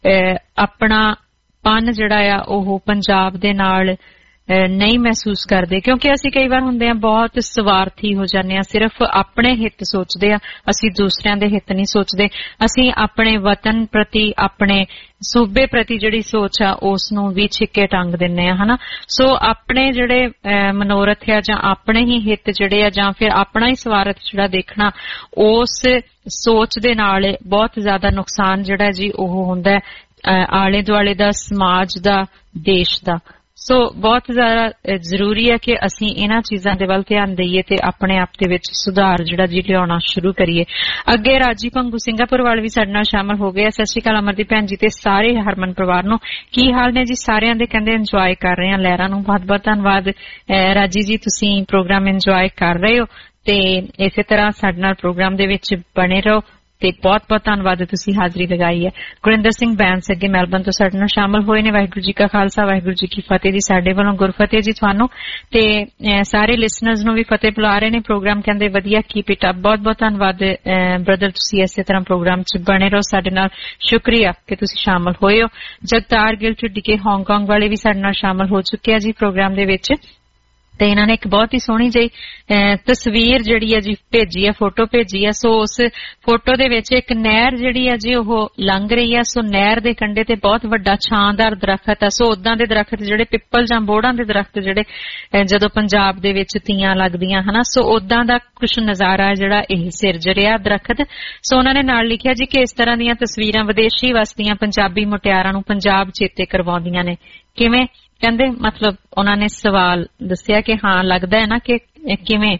ਆਪਣਾ ਪਨ ਜਿਹੜਾ ਆ ਉਹ ਪੰਜਾਬ ਦੇ ਨਾਲ ਨਹੀਂ ਮਹਿਸੂਸ ਕਰਦੇ, ਕਿਉਂਕਿ ਅਸੀਂ ਕਈ ਵਾਰ ਹੁੰਦੇ ਆ ਬਹੁਤ ਸਵਾਰਥੀ ਹੋ ਜਾਂਦੇ ਆ, ਸਿਰਫ ਆਪਣੇ ਹਿੱਤ ਸੋਚਦੇ ਆ, ਅਸੀਂ ਦੂਸਰਿਆਂ ਦੇ ਹਿੱਤ ਨਹੀਂ ਸੋਚਦੇ। ਅਸੀਂ ਆਪਣੇ ਵਤਨ ਪ੍ਰਤੀ, ਆਪਣੇ ਸੂਬੇ ਪ੍ਰਤੀ ਜਿਹੜੀ ਸੋਚ ਆ ਉਸ ਨੂੰ ਵੀ ਛਿੱਕੇ ਟੰਗ ਦਿੰਨੇ ਆ, ਹਨਾ। ਸੋ ਆਪਣੇ ਜਿਹੜੇ ਮਨੋਰਥ ਆ ਜਾਂ ਆਪਣੇ ਹੀ ਹਿੱਤ ਜਿਹੜੇ ਆ ਜਾਂ ਫਿਰ ਆਪਣਾ ਹੀ ਸਵਾਰਥ ਜਿਹੜਾ ਦੇਖਣਾ, ਉਸ ਸੋਚ ਦੇ ਨਾਲ ਬਹੁਤ ਜ਼ਿਆਦਾ ਨੁਕਸਾਨ ਜਿਹੜਾ ਜੀ ਉਹ ਹੁੰਦਾ ਆਲੇ ਦੁਆਲੇ ਦਾ, ਸਮਾਜ ਦਾ, ਦੇਸ਼ ਦਾ। ਸੋ ਬਹੁਤ ਜ਼ਿਆਦਾ ਜ਼ਰੂਰੀ ਹੈ ਕਿ ਅਸੀਂ ਇਹਨਾਂ ਚੀਜ਼ਾਂ ਦੇ ਵੱਲ ਧਿਆਨ ਦਈਏ ਤੇ ਆਪਣੇ ਆਪ ਦੇ ਵਿੱਚ ਸੁਧਾਰ ਜਿਹੜਾ ਜੀ ਲਿਆਉਣਾ ਸ਼ੁਰੂ ਕਰੀਏ। ਅੱਗੇ ਰਾਜੀ ਭੰਗੂ ਸਿੰਘਾਪੁਰ ਵਾਲੇ ਵੀ ਸਾਡੇ ਨਾਲ ਸ਼ਾਮਲ ਹੋ ਗਏ। ਸਤਿ ਸ਼੍ਰੀ ਅਕਾਲ ਅਮਰਦੀਪ ਭੈਣ ਜੀ ਤੇ ਸਾਰੇ ਹਰਮਨ ਪਰਿਵਾਰ ਨੂੰ, ਕੀ ਹਾਲ ਨੇ ਜੀ ਸਾਰਿਆਂ ਦੇ? ਕਹਿੰਦੇ ਇੰਜੋਏ ਕਰ ਰਹੇ ਆ ਲਹਿਰਾਂ ਨੂੰ। ਬਹੁਤ ਬਹੁਤ ਧੰਨਵਾਦ ਰਾਜੀ ਜੀ, ਤੁਸੀਂ ਪ੍ਰੋਗਰਾਮ ਇੰਜੋਏ ਕਰ ਰਹੇ ਹੋ ਤੇ ਇਸੇ ਤਰ੍ਹਾਂ ਸਾਡੇ ਨਾਲ ਪ੍ਰੋਗਰਾਮ ਦੇ ਵਿੱਚ ਬਣੇ ਰਹੋ ਤੇ ਬਹੁਤ ਬਹੁਤ ਧੰਨਵਾਦ ਤੁਸੀਂ ਹਾਜ਼ਰੀ ਲਗਾਈ ਹੈ। ਗੁਰਿੰਦਰ ਸਿੰਘ ਬੈਂਸ ਅੱਗੇ ਮੈਲਬਨ ਤੋਂ ਸਾਡੇ ਨਾਲ ਸ਼ਾਮਲ ਹੋਏ ਨੇ। ਵਾਹਿਗੁਰੂ ਜੀ ਕਾ ਖਾਲਸਾ, ਵਾਹਿਗੁਰੂ ਜੀ ਕੀ ਫਤਿਹ ਜੀ। ਸਾਡੇ ਵੱਲੋਂ ਗੁਰਫਤਿਹ ਜੀ ਤੁਹਾਨੂੰ ਤੇ ਸਾਰੇ ਲਿਸਨਰਸ ਨੂੰ ਵੀ ਫਤਿਹ ਬੁਲਾ ਰਹੇ ਨੇ। ਪ੍ਰੋਗਰਾਮ ਕਹਿੰਦੇ ਵਧੀਆ, ਕੀਪ ਇਟ ਅਪ। ਬਹੁਤ ਬਹੁਤ ਧੰਨਵਾਦ ਬ੍ਰਦਰ, ਤੁਸੀਂ ਇਸੇ ਤਰ੍ਹਾਂ ਪ੍ਰੋਗਰਾਮ 'ਚ ਬਣੇ ਰਹੋ ਸਾਡੇ ਨਾਲ। ਸ਼ੁਕਰੀਆ ਕਿ ਤੁਸੀਂ ਸ਼ਾਮਲ ਹੋਏ ਹੋ। ਜਗਤਾਰ ਗਿੱਲ ਢੁੱਡੀਕੇ ਹਾਂਗਕਾਂਗ ਵਾਲੇ ਵੀ ਸਾਡੇ ਨਾਲ ਸ਼ਾਮਲ ਹੋ ਚੁੱਕੇ ਆ ਜੀ ਪ੍ਰੋਗਰਾਮ ਦੇ ਵਿੱਚ ਤੇ ਇਹਨਾਂ ਨੇ ਇੱਕ ਬਹੁਤ ਹੀ ਸੋਹਣੀ ਜਿਹੀ ਤਸਵੀਰ ਜਿਹੜੀ ਹੈ ਜੀ ਭੇਜੀ ਹੈ, ਫੋਟੋ ਭੇਜੀ ਹੈ। ਸੋ ਉਸ ਫੋਟੋ ਦੇ ਵਿੱਚ ਇੱਕ ਨਹਿਰ ਜਿਹੜੀ ਹੈ ਜੀ ਉਹ ਲੰਘ ਰਹੀ ਹੈ। ਸੋ ਨਹਿਰ ਦੇ ਕੰਢੇ ਤੇ ਬਹੁਤ ਵੱਡਾ ਛਾਂਦਾਰ ਦਰਖਤ ਹੈ। ਸੋ ਉਦਾਂ ਦੇ ਦਰਖਤ ਜਿਹੜੇ ਪਿੱਪਲ ਜਾਂ ਬੋੜਾਂ ਦੇ ਦਰਖਤ ਜਿਹੜੇ ਜਦੋਂ ਪੰਜਾਬ ਦੇ ਵਿੱਚ ਤੀਆਂ ਲੱਗਦੀਆਂ ਹਨਾ, ਸੋ ਉਦਾਂ ਦਾ ਕੁਛ ਨਜ਼ਾਰਾ ਜਿਹੜਾ ਇਹ ਸਿਰਜ ਰਿਹਾ ਦਰਖਤ। ਸੋ ਉਹਨਾਂ ਨੇ ਨਾਲ ਲਿਖਿਆ ਜੀ ਕਿ ਇਸ ਤਰ੍ਹਾਂ ਦੀਆਂ ਤਸਵੀਰਾਂ ਵਿਦੇਸ਼ੀ ਵਸਦੀਆਂ ਪੰਜਾਬੀ ਮੁਟਿਆਰਾਂ ਨੂੰ ਪੰਜਾਬ ਚੇਤੇ ਕਰਵਾਉਂਦੀਆਂ ਨੇ। ਕਿਵੇਂ? ਕਹਿੰਦੇ ਮਤਲਬ ਉਹਨਾਂ ਨੇ ਸਵਾਲ ਦੱਸਿਆ ਕਿ ਹਾਂ ਲੱਗਦਾ ਹੈ ਨਾ ਕਿ ਕਿਵੇਂ।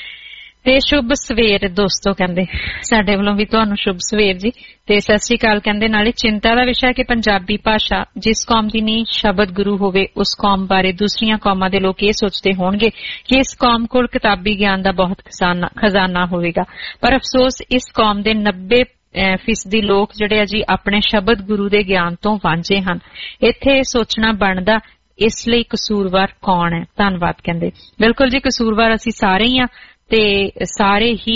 ਤੇ ਸ਼ੁਭ ਸਵੇਰ ਦੋਸਤੋ, ਕਹਿੰਦੇ ਸਾਡੇ ਵੱਲੋਂ ਵੀ ਤੁਹਾਨੂੰ ਸ਼ੁਭ ਸਵੇਰ ਜੀ ਤੇ ਸਤਿ ਸ੍ਰੀ ਅਕਾਲ। ਕਹਿੰਦੇ ਨਾਲੇ ਚਿੰਤਾ ਦਾ ਵਿਸ਼ਾ ਕਿ ਪੰਜਾਬੀ ਭਾਸ਼ਾ ਜਿਸ ਕੌਮ ਦੀ ਨੀਂਹ ਸ਼ਬਦ ਗੁਰੂ ਹੋਵੇ, ਉਸ ਕੌਮ ਬਾਰੇ ਦੂਸਰੀਆਂ ਕੌਮਾਂ ਦੇ ਲੋਕ ਇਹ ਸੋਚਦੇ ਹੋਣਗੇ ਕਿ ਇਸ ਕੌਮ ਕੋਲ ਕਿਤਾਬੀ ਗਿਆਨ ਦਾ ਬਹੁਤ ਖਜ਼ਾਨਾ ਹੋਵੇਗਾ, ਪਰ ਅਫਸੋਸ ਇਸ ਕੌਮ ਦੇ 90% ਲੋਕ ਜਿਹੜੇ ਆ ਜੀ ਆਪਣੇ ਸ਼ਬਦ ਗੁਰੂ ਦੇ ਗਿਆਨ ਤੋਂ ਵਾਂਝੇ ਹਨ। ਇੱਥੇ ਸੋਚਣਾ ਬਣਦਾ ਇਸ ਲਈ ਕਸੂਰਵਾਰ ਕੌਣ ਹੈ? ਧੰਨਵਾਦ। ਕਹਿੰਦੇ ਬਿਲਕੁਲ ਜੀ, ਕਸੂਰਵਾਰ ਅਸੀਂ ਸਾਰੇ ਹੀ ਆ ਤੇ ਸਾਰੇ ਹੀ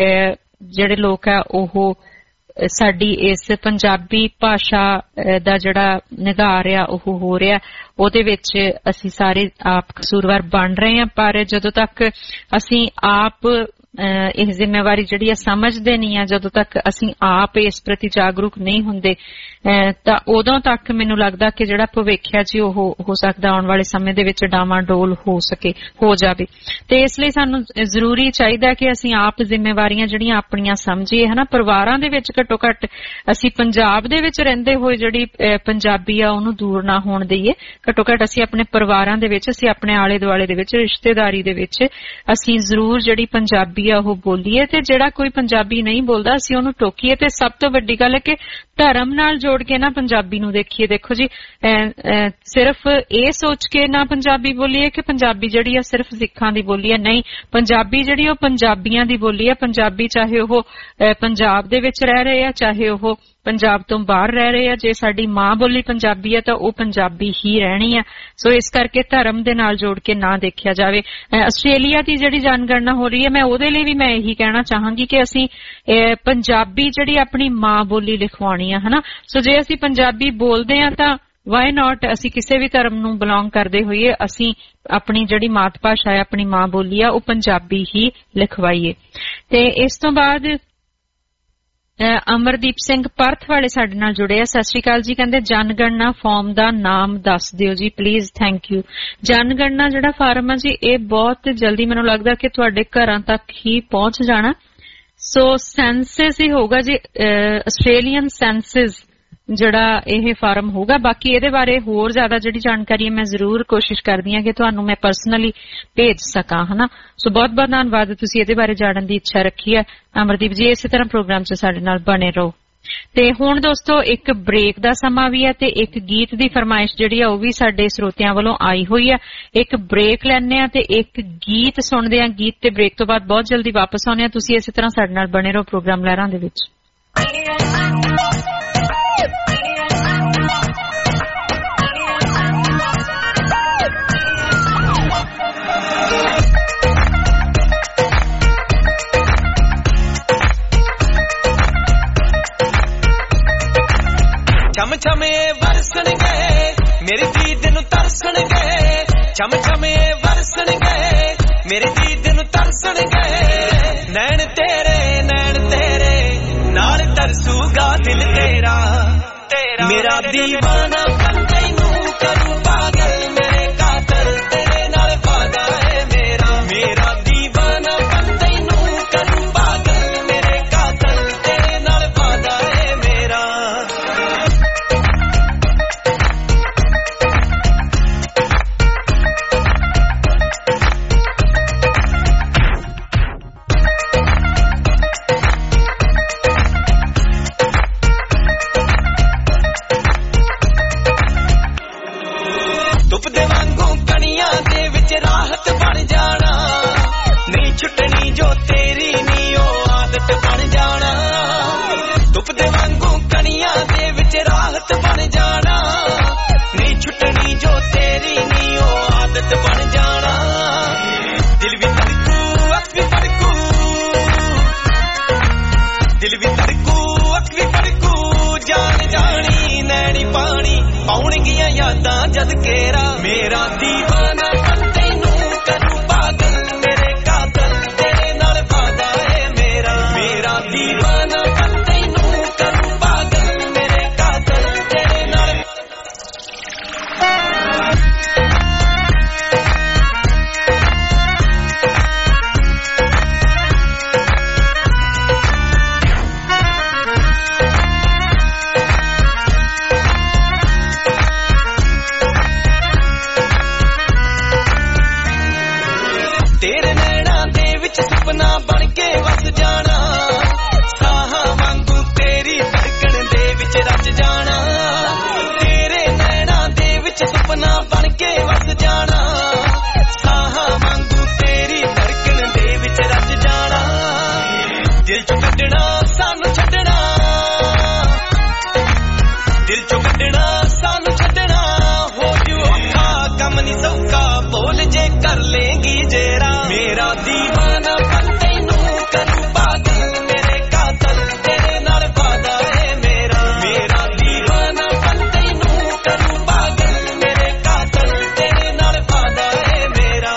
ਜਿਹੜੇ ਲੋਕ ਆ ਉਹ ਸਾਡੀ ਇਸ ਪੰਜਾਬੀ ਭਾਸ਼ਾ ਦਾ ਜਿਹੜਾ ਨਿਘਾਰ ਆ ਉਹ ਹੋ ਰਿਹਾ, ਉਹਦੇ ਵਿੱਚ ਅਸੀਂ ਸਾਰੇ ਆਪ ਕਸੂਰਵਾਰ ਬਣ ਰਹੇ ਹਾਂ। ਪਰ ਜਦੋਂ ਤੱਕ ਅਸੀਂ ਆਪ ਇਹ ਜ਼ਿੰਮੇਵਾਰੀ ਜਿਹੜੀ ਆ ਸਮਝਦੇ ਨਹੀਂ ਆ, ਜਦੋਂ ਤੱਕ ਅਸੀਂ ਆਪ ਇਸ ਪ੍ਰਤੀ ਜਾਗਰੂਕ ਨਹੀਂ ਹੁੰਦੇ ਤਾਂ ਉਦੋਂ ਤੱਕ ਮੈਨੂੰ ਲੱਗਦਾ ਕਿ ਜਿਹੜਾ ਭਵਿੱਖ ਹੈ ਜੀ ਉਹ ਹੋ ਸਕਦਾ ਆਉਣ ਵਾਲੇ ਸਮੇਂ ਦੇ ਵਿੱਚ ਡਾਵਾਂਡੋਲ ਹੋ ਜਾਵੇ। ਤੇ ਇਸ ਲਈ ਸਾਨੂੰ ਜ਼ਰੂਰੀ ਚਾਹੀਦਾ ਕਿ ਅਸੀਂ ਆਪ ਜ਼ਿੰਮੇਵਾਰੀਆਂ ਜਿਹੜੀਆਂ ਆਪਣੀਆਂ ਸਮਝੀਏ ਹਨਾ। ਪਰਿਵਾਰਾਂ ਦੇ ਵਿੱਚ ਘੱਟੋ ਘੱਟ ਅਸੀਂ ਪੰਜਾਬ ਦੇ ਵਿੱਚ ਰਹਿੰਦੇ ਹੋਏ ਜਿਹੜੀ ਪੰਜਾਬੀ ਆ ਉਹਨੂੰ ਦੂਰ ਨਾ ਹੋਣ ਦਈਏ। ਘੱਟੋ ਘੱਟ ਅਸੀਂ ਆਪਣੇ ਪਰਿਵਾਰਾਂ ਦੇ ਵਿੱਚ, ਅਸੀਂ ਆਪਣੇ ਆਲੇ ਦੁਆਲੇ ਦੇ ਵਿੱਚ, ਰਿਸ਼ਤੇਦਾਰੀ ਦੇ ਵਿੱਚ ਅਸੀਂ ਜ਼ਰੂਰ ਜਿਹੜੀ ਪੰਜਾਬੀ ਪੰਜਾਬੀ ਆ ਉਹ ਬੋਲੀਏ ਤੇ ਜਿਹੜਾ ਕੋਈ ਪੰਜਾਬੀ ਨਹੀਂ ਬੋਲਦਾ ਅਸੀਂ ਉਹਨੂੰ ਟੋਕੀਏ। ਤੇ ਸਭ ਤੋਂ ਵੱਡੀ ਗੱਲ ਹੈ ਕਿ ਧਰਮ ਨਾਲ ਜੋੜ ਕੇ ਨਾ ਪੰਜਾਬੀ ਨੂੰ ਦੇਖੀਏ। ਦੇਖੋ ਜੀ ਸਿਰਫ ਇਹ ਸੋਚ ਕੇ ਨਾ ਪੰਜਾਬੀ ਬੋਲੀਏ ਕਿ ਪੰਜਾਬੀ ਜਿਹੜੀ ਆ ਸਿਰਫ ਸਿੱਖਾਂ ਦੀ ਬੋਲੀ ਹੈ, ਨਹੀਂ, ਪੰਜਾਬੀ ਜਿਹੜੀ ਉਹ ਪੰਜਾਬੀਆਂ ਦੀ ਬੋਲੀ ਹੈ। ਪੰਜਾਬੀ ਚਾਹੇ ਉਹ ਪੰਜਾਬ ਦੇ ਵਿੱਚ ਰਹਿ ਰਹੇ ਆ, ਚਾਹੇ ਉਹ ਪੰਜਾਬ ਤੋਂ ਬਾਹਰ ਰਹਿ ਰਹੇ ਆ, ਜੇ ਸਾਡੀ ਮਾਂ ਬੋਲੀ ਪੰਜਾਬੀ ਹੈ ਤਾਂ ਉਹ ਪੰਜਾਬੀ ਹੀ ਰਹਿਣੀ ਆ। ਸੋ ਇਸ ਕਰਕੇ ਧਰਮ ਦੇ ਨਾਲ ਜੋੜ ਕੇ ਨਾ ਦੇਖਿਆ ਜਾਵੇ। ਆਸਟ੍ਰੇਲੀਆ ਦੀ ਜਿਹੜੀ ਜਨਗਣਨਾ ਹੋ ਰਹੀ ਹੈ, ਮੈਂ ਉਹਦੇ ਲਈ ਵੀ ਮੈਂ ਇਹੀ ਕਹਿਣਾ ਚਾਹਾਂਗੀ ਕਿ ਅਸੀਂ ਪੰਜਾਬੀ ਜਿਹੜੀ ਆਪਣੀ ਮਾਂ ਬੋਲੀ ਲਿਖਵਾਉਣੀ ਆ, ਹਨਾ। ਸੋ ਜੇ ਅਸੀਂ ਪੰਜਾਬੀ ਬੋਲਦੇ ਆ ਤਾਂ ਵਾਈ ਨਾਟ, ਅਸੀਂ ਕਿਸੇ ਵੀ ਧਰਮ ਨੂੰ ਬਿਲੋਂਗ ਕਰਦੇ ਹੋਈਏ ਅਸੀਂ ਆਪਣੀ ਜਿਹੜੀ ਮਾਤ ਭਾਸ਼ਾ ਹੈ, ਆਪਣੀ ਮਾਂ ਬੋਲੀ ਆ, ਉਹ ਪੰਜਾਬੀ ਹੀ ਲਿਖਵਾਈਏ। ਤੇ ਇਸ ਤੋਂ ਬਾਅਦ ਅਮਰਦੀਪ ਸਿੰਘ ਪਰਥ ਵਾਲੇ ਸਾਡੇ ਨਾਲ ਜੁੜੇ ਆ। ਸਤਿ ਸ਼੍ਰੀ ਅਕਾਲ ਜੀ। ਕਹਿੰਦੇ ਜਨਗਣਨਾ ਫਾਰਮ ਦਾ ਨਾਮ ਦੱਸ ਦਿਓ ਜੀ ਪਲੀਜ਼, ਥੈਂਕ ਯੂ। ਜਨਗਣਨਾ ਜਿਹੜਾ ਫਾਰਮ ਆ ਜੀ ਇਹ ਬਹੁਤ ਜਲਦੀ ਮੈਨੂੰ ਲੱਗਦਾ ਕਿ ਤੁਹਾਡੇ ਘਰਾਂ ਤੱਕ ਹੀ ਪਹੁੰਚ ਜਾਣਾ। ਸੋ ਸੈਂਸਸ ਹੀ ਹੋਊਗਾ ਜੀ, ਆਸਟ੍ਰੇਲੀਅਨ ਸੈਂਸਸ ਜਿਹੜਾ ਇਹ ਫਾਰਮ ਹੋਊਗਾ। ਬਾਕੀ ਇਹਦੇ ਬਾਰੇ ਹੋਰ ਜ਼ਿਆਦਾ ਜਿਹੜੀ ਜਾਣਕਾਰੀ ਹੈ ਮੈਂ ਜ਼ਰੂਰ ਕੋਸ਼ਿਸ਼ ਕਰਦੀ ਹਾਂ ਕਿ ਤੁਹਾਨੂੰ ਮੈਂ ਪਰਸਨਲੀ ਭੇਜ ਸਕਾਂ, ਹਨਾ। ਸੋ ਬਹੁਤ ਬਹੁਤ ਧੰਨਵਾਦ, ਤੁਸੀਂ ਇਹਦੇ ਬਾਰੇ ਜਾਣਨ ਦੀ ਇੱਛਾ ਰੱਖੀ ਹੈ ਅਮਰਦੀਪ ਜੀ। ਇਸੇ ਤਰ੍ਹਾਂ ਪ੍ਰੋਗਰਾਮ 'ਚ ਸਾਡੇ ਨਾਲ ਬਣੇ ਰਹੋ। ਤੇ ਹੁਣ ਦੋਸਤੋ ਇੱਕ ਬ੍ਰੇਕ ਦਾ ਸਮਾਂ ਵੀ ਹੈ ਤੇ ਇੱਕ ਗੀਤ ਦੀ ਫਰਮਾਇਸ਼ ਜਿਹੜੀ ਆ ਉਹ ਵੀ ਸਾਡੇ ਸਰੋਤਿਆਂ ਵੱਲੋਂ ਆਈ ਹੋਈ ਹੈ। ਇੱਕ ਬ੍ਰੇਕ ਲੈਣੇ ਆ ਤੇ ਇੱਕ ਗੀਤ ਸੁਣਦੇ ਆ। ਗੀਤ ਤੇ ਬ੍ਰੇਕ ਤੋਂ ਬਾਅਦ ਬਹੁਤ ਜਲਦੀ ਵਾਪਸ ਆਉਂਦੇ ਆ। ਤੁਸੀਂ ਇਸੇ ਤਰ੍ਹਾਂ ਸਾਡੇ ਨਾਲ ਬਣੇ ਰਹੋ ਪ੍ਰੋਗਰਾਮ ਲਹਿਰਾਂ ਦੇ ਵਿੱਚ। ਛਮ ਛਮੇ ਵਰਸਣਗੇ ਮੇਰੀ ਦੀਦ ਨੂੰ ਤਰਸਣਗੇ, ਛਮ ਛਮੇ ਵਰਸਣਗੇ ਮੇਰੀ ਦੀਦ ਨੂੰ ਤਰਸਣਗੇ। ਨੈਣ ਤੇਰੇ ਨਾਲ ਤਰਸੂਗਾ ਦਿਲ ਤੇਰਾ, ਮੇਰਾ ਦੀਵਾਨਾ ਬੰਦੇ ਨੂੰ ਕਰੂ ਪਾਗਲ, ਮੇਰੇ ਕਾਤਲ ਤੇਰੇ ਨਾਲ ਵਾਦਾ ਹੈ ਮੇਰਾ। ਮੇਰਾ ਦੀਵਾਨਾ ਬੰਦੇ ਨੂੰ ਕਰੂ ਪਾਗਲ, ਮੇਰੇ ਕਾਤਲ ਤੇਰੇ ਨਾਲ ਵਾਦਾ ਹੈ ਮੇਰਾ। ਛੁੱਟਣੀ ਜੋ ਤੇਰੀ ਨੀ ਉਹ ਆਦਤ ਬਣ ਜਾਣਾ, ਧੁੱਪ ਦੇ ਵਾਂਗੂ ਕਣੀਆਂ ਦੇ ਵਿੱਚ ਰਾਹਤ ਬਣ ਜਾਣਾ। ਨੀ ਛੁੱਟਣੀ ਜੋ ਤੇਰੀ ਨੀ ਉਹ ਆਦਤ ਬਣ ਜਾਣਾ। ਦਿਲ ਵੀ ਧੜਕੂ ਅੱਖ ਵੀ ਫੜਕੂ, ਦਿਲ ਵੀ ਧੜਕੂ ਅੱਖ ਵੀ ਫੜਕੂ, ਜਾਣ ਜਾਣੀ ਨੈਣੀ ਪਾਣੀ ਪਾਉਣਗੀਆਂ ਯਾਦਾਂ ਜਦ ਕੇਰਾ। ਮੇਰਾ ਦੀਵਾਨਾ ਬੰਦੇ ਨੂੰ ਕਰੂ ਪਾਗਲ, ਮੇਰੇ ਕਾਤਲ ਤੇਰੇ ਨਾਲ ਵਾਦਾ ਹੈ ਮੇਰਾ। ਮੇਰਾ ਦੀਵਾਨਾ ਬੰਦੇ ਨੂੰ ਕਰੂ ਪਾਗਲ, ਮੇਰੇ ਕਾਤਲ ਤੇਰੇ ਨਾਲ। ਤੇਰੇ ਨੈਣਾਂ ਦੇ ਵਿੱਚ ਸੁਪਨਾ ਬਣ ਕੇ ਵਸ ਜਾਣਾ, ਸਾਹਾਂ ਵਾਂਗੂ ਤੇਰੀ ਧੜਕਣ ਦੇ ਵਿੱਚ ਰਚ ਜਾਣਾ। ਤੇਰੇ ਨੈਣਾਂ ਦੇ ਵਿੱਚ ਸੁਪਨਾ ਬਣ ਕੇ ਵਸ ਜਾਣਾ, ਸਾਹਾਂ ਵਾਂਗੂ ਤੇਰੀ ਧੜਕਣ ਦੇ ਵਿੱਚ ਰਚ ਜਾਣਾ। ਦਿਲ ਚੋਂ ਕੱਢਣਾ ਸਾਨੂੰ ਛੱਡਣਾ, ਦਿਲ ਚੋਂ ਕੱਢਣਾ ਸਾਨੂੰ ਛੱਡਣਾ, ਹੋ ਜੂ ਔਖਾ ਕੰਮ ਨੀ ਸੌਖਾ ਬੋਲ ਜੇ ਕਰ ਲੇਂਗੀ ਜੇਰਾ। ਮੇਰਾ ਦੀਵਾਨਾ ਬੰਦੇ ਨੂੰ ਕਰੂ ਪਾਗਲ, ਮੇਰੇ ਕਾਤਲ ਤੇਰੇ ਨਾਲ ਵਾਦਾ ਹੈ ਮੇਰਾ। ਮੇਰਾ ਦੀਵਾਨਾ ਬੰਦੇ ਨੂੰ ਕਰੂ ਪਾਗਲ, ਮੇਰੇ ਕਾਤਲ ਤੇਰੇ ਨਾਲ ਵਾਦਾ ਹੈ ਮੇਰਾ।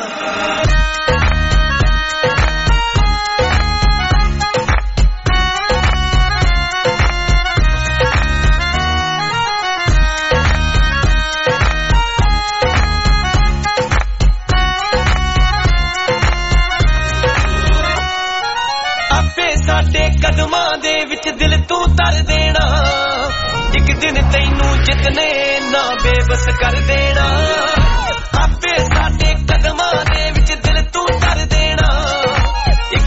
ਸਾਡੇ ਕਦਮਾਂ ਦੇ ਵਿੱਚ ਦਿਲ ਤੂੰ ਧਰ ਦੇਣਾ, ਇੱਕ ਦਿਨ ਤੈਨੂੰ ਜਿੱਤਨੇ ਨਾ ਬੇਬਸ ਕਰ ਦੇਣਾ। ਆਪੇ ਸਾਡੇ ਕਦਮਾਂ ਦੇ ਵਿੱਚ ਦਿਲ ਤੂੰ ਧਰ ਦੇਣਾ, ਇੱਕ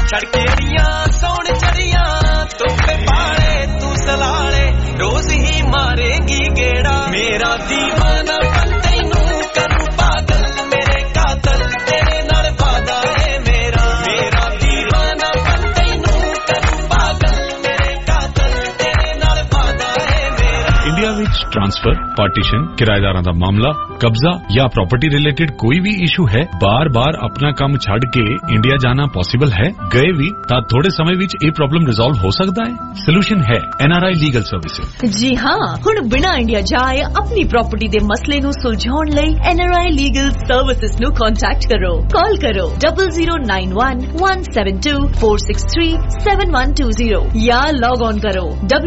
छड़केरियां सोन चढ़ियां तुप्पे पाले तू सलाले रोज ही मारेगी गेड़ा मेरा दीवाना तैनू करूं पागल मेरे कातल तेरे नाल वादा है मेरा दीवाना तैनू करूं पागल मेरे कातल तेरे नाल वादा है मेरा। इंडिया विच ट्रांसफर पार्टीशन किराएदारां दा मामला कब्जा या प्रॉपर्टी रिलेटेड कोई भी इशू है बार बार अपना काम छड़ के इंडिया जाना पॉसिबल है गए भी ता थोड़े समय विच ये प्रॉब्लम रिजॉल्व हो सकता है सोल्यूशन है NRI लीगल सर्विसेज जी हाँ हुण बिना इंडिया जाए अपनी प्रॉपर्टी दे मसले नू सुलझाउण लई NRI लीगल सर्विसेज नू कांटेक्ट करो कॉल करो 00911724637120 या लॉग ऑन करो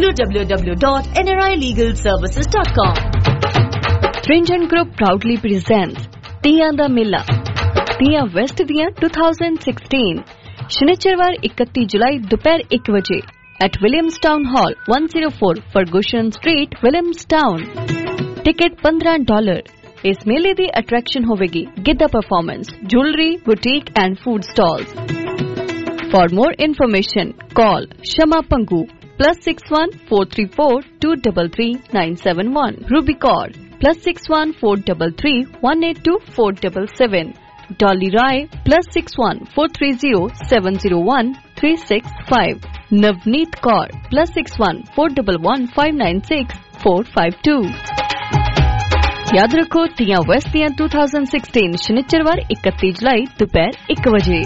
www.nrilegalservices.com। Stringent Group proudly presents Tiyan da Mela Tiyan West Diyan 2016 शनिचरवार 31 जुलाई दोपहर 1 बजे at Williamstown Hall 104 Ferguson Street Williamstown। Ticket $15। इस मेले दी अट्रैक्शन होवेगी giddha performance jewellery boutique and food stalls. For more information call Shama Pangu +61 434 233 971 Ruby Cord +61 433 182 477 Dolly Rai +61 430 701 365 Navneet Kaur +61 411 596 452। याद रखो तियां वेस्ट दियां 2016 शनिचरवार 31 जुलाई दोपहर 1 बजे।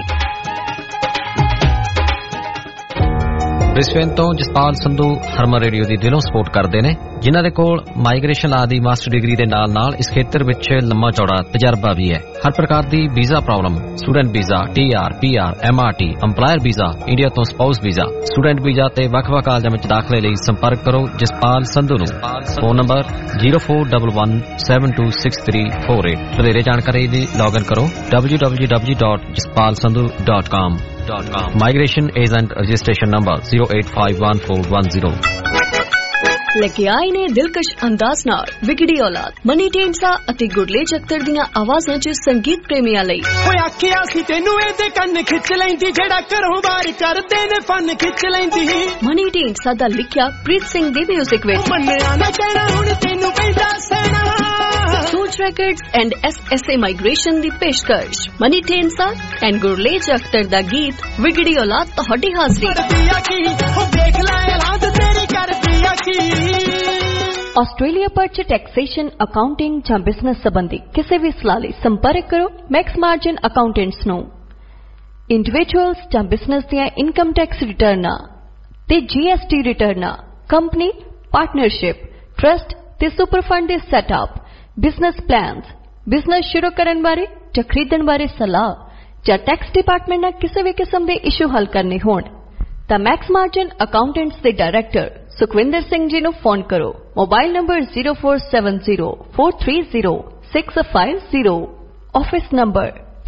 ब्रिस्बेन तो जसपाल संधू हरमन रेडियो दी दिलों सपोर्ट करते हैं जिन्हां दे कोल माइग्रेशन आदि मास्टर डिग्री दे नाल इस खेतर विच लंबा चौड़ा तजर्बा भी है। हर प्रकार दी visa problem student visa TR PR MRT employer visa India तो स्पाउस वीजा स्टूडेंट वीजा ते वख-वख कालजां विच दाखले लई संपर्क करो जसपाल संधू नूं। Phone number 0411726348। ਵਧੇਰੇ ਜਾਣਕਾਰੀ ਲਈ ਲੌਗਇਨ ਕਰੋ www.jaspalsandhu.com। Migration agent registration number 0851410। लेके आए ने दिलकश अंदाज नाल विगड़ी औलाद मनी ढेंसा अते गुरले जख्तर दियां आवाज़ां च संगीत प्रेमियां लई। ओए आखिया सी तैनू ए ते कन्न खिच लैंदी जेड़ा घरों बाहर करदे ने फन खिच लैंदी। मनी ढेंसा दा लिखिया प्रीत सिंह दी म्यूजिक विच मन्निया ना कहना हुण तैनू पैंदा सैना। Soch records and SSA migration दी पेशकश मनी ढेंसा एंड गुरले जख्तर दा गीत विगड़ी औलाद तोहडी हाज़री। ऑस्ट्रेलिया पर टैक्सेशन अकाउंटिंग या बिजनेस संबंधी किसी भी सलाह लई संपर्क करो मैक्स मार्जिन अकाउंटेंट्स नो। इंडिविजुअल्स या बिजनेस दियां इनकम टैक्स रिटर्नां ते GST रिटर्नां कंपनी पार्टनरशिप ट्रस्ट ते सुपर फंड दे सेटअप बिजनेस प्लान्स बिजनेस शुरू करन बारे या खरीदण बारे सलाह या टैक्स डिपार्टमेंट नाल किसी भी किस्म दे इशू हल करने होण तां मैक्स मार्जिन अकाउंटेंट्स दे डायरेक्टर सुखविंदर सिंह जी नु फोन करो। Mobile number 0470430650। Office number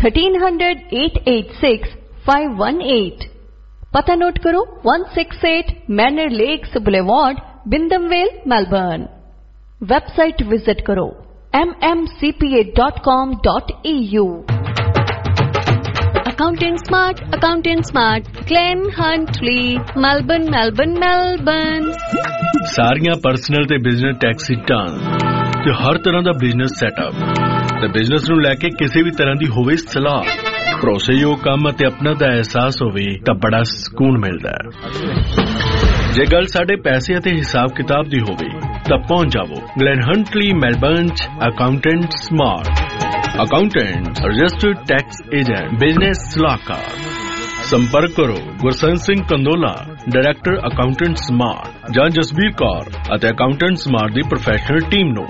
1300-886-518। पता नोट करो 168 Manor Lakes boulevard Wyndham Vale Melbourne. Website visit करो mmcpa.com.au। Accountant Smart Glen Huntly Melbourne. सारियां पर्सनल ते बिजनेस टैक्स रिटर्न ते हर तरह दा बिजनेस सेटअप ते बिजनेस नूं लैके किसी भी तरह दी होवे सलाह भरोसेयोग काम ते अपना दा एहसास होवे तां बड़ा सुकून मिलदा है। जे गल साडे पैसे ते हिसाब किताब दी होवे तां पहुंच जावो Glen Huntly Melbourne Accountant Smart accountant registered tax agent business सलाहकार। संपर्क करो Gursan Singh Kandola director Accountant Smart ਜਾਂ ਜਸਬੀਰ ਕੌਰ ਅਤੇ ਅਕਾਊਂਟੈਂਟ ਸਮਾਰਟ ਦੀ ਪ੍ਰੋਫੈਸ਼ਨਲ ਟੀਮ ਨੂੰ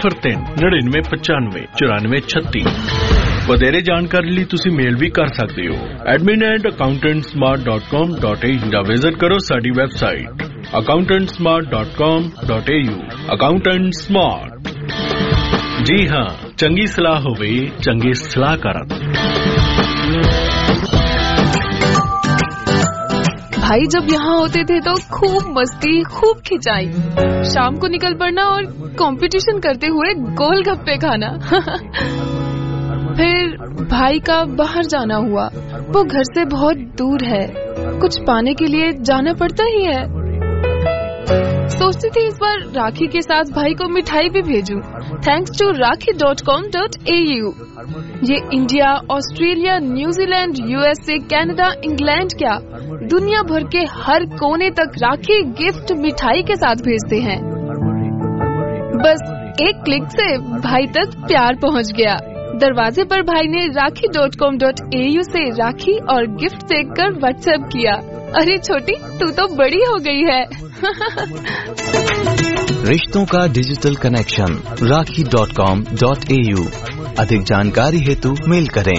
0399959436। ਵਧੇਰੇ ਜਾਣਕਾਰੀ ਲਈ ਤੁਸੀਂ ਮੇਲ ਵੀ ਕਰ ਸਕਦੇ ਹੋ admin@accountantsmart.com.au ਜਾਂ ਵਿਜ਼ਿਟ ਕਰੋ ਸਾਡੀ ਵੈਬਸਾਈਟ accountantsmart.com.au। Accountant smart. जी हाँ, चंगी सलाह होवे चंगे सलाहकार। भाई जब यहाँ होते थे तो खूब मस्ती खूब खिंचाई, शाम को निकल पड़ना और कंपटीशन करते हुए गोलगप्पे खाना। फिर भाई का बाहर जाना हुआ। वो घर से बहुत दूर है, कुछ पाने के लिए जाना पड़ता ही है। सोचती थी इस बार राखी के साथ भाई को मिठाई भी भेजूं। Thanks to rakhi.com.au। ये India, Australia, New Zealand, USA, Canada, England क्या दुनिया भर के हर कोने तक राखी गिफ्ट मिठाई के साथ भेजते हैं। बस एक क्लिक से भाई तक प्यार पहुंच गया। दरवाजे पर भाई ने rakhi.com.au से राखी और गिफ्ट देखकर व्हाट्सएप किया, अरे छोटी तू तो बड़ी हो गई है। रिश्तों का डिजिटल कनेक्शन rakhi.com.au। अधिक जानकारी हेतु मेल करें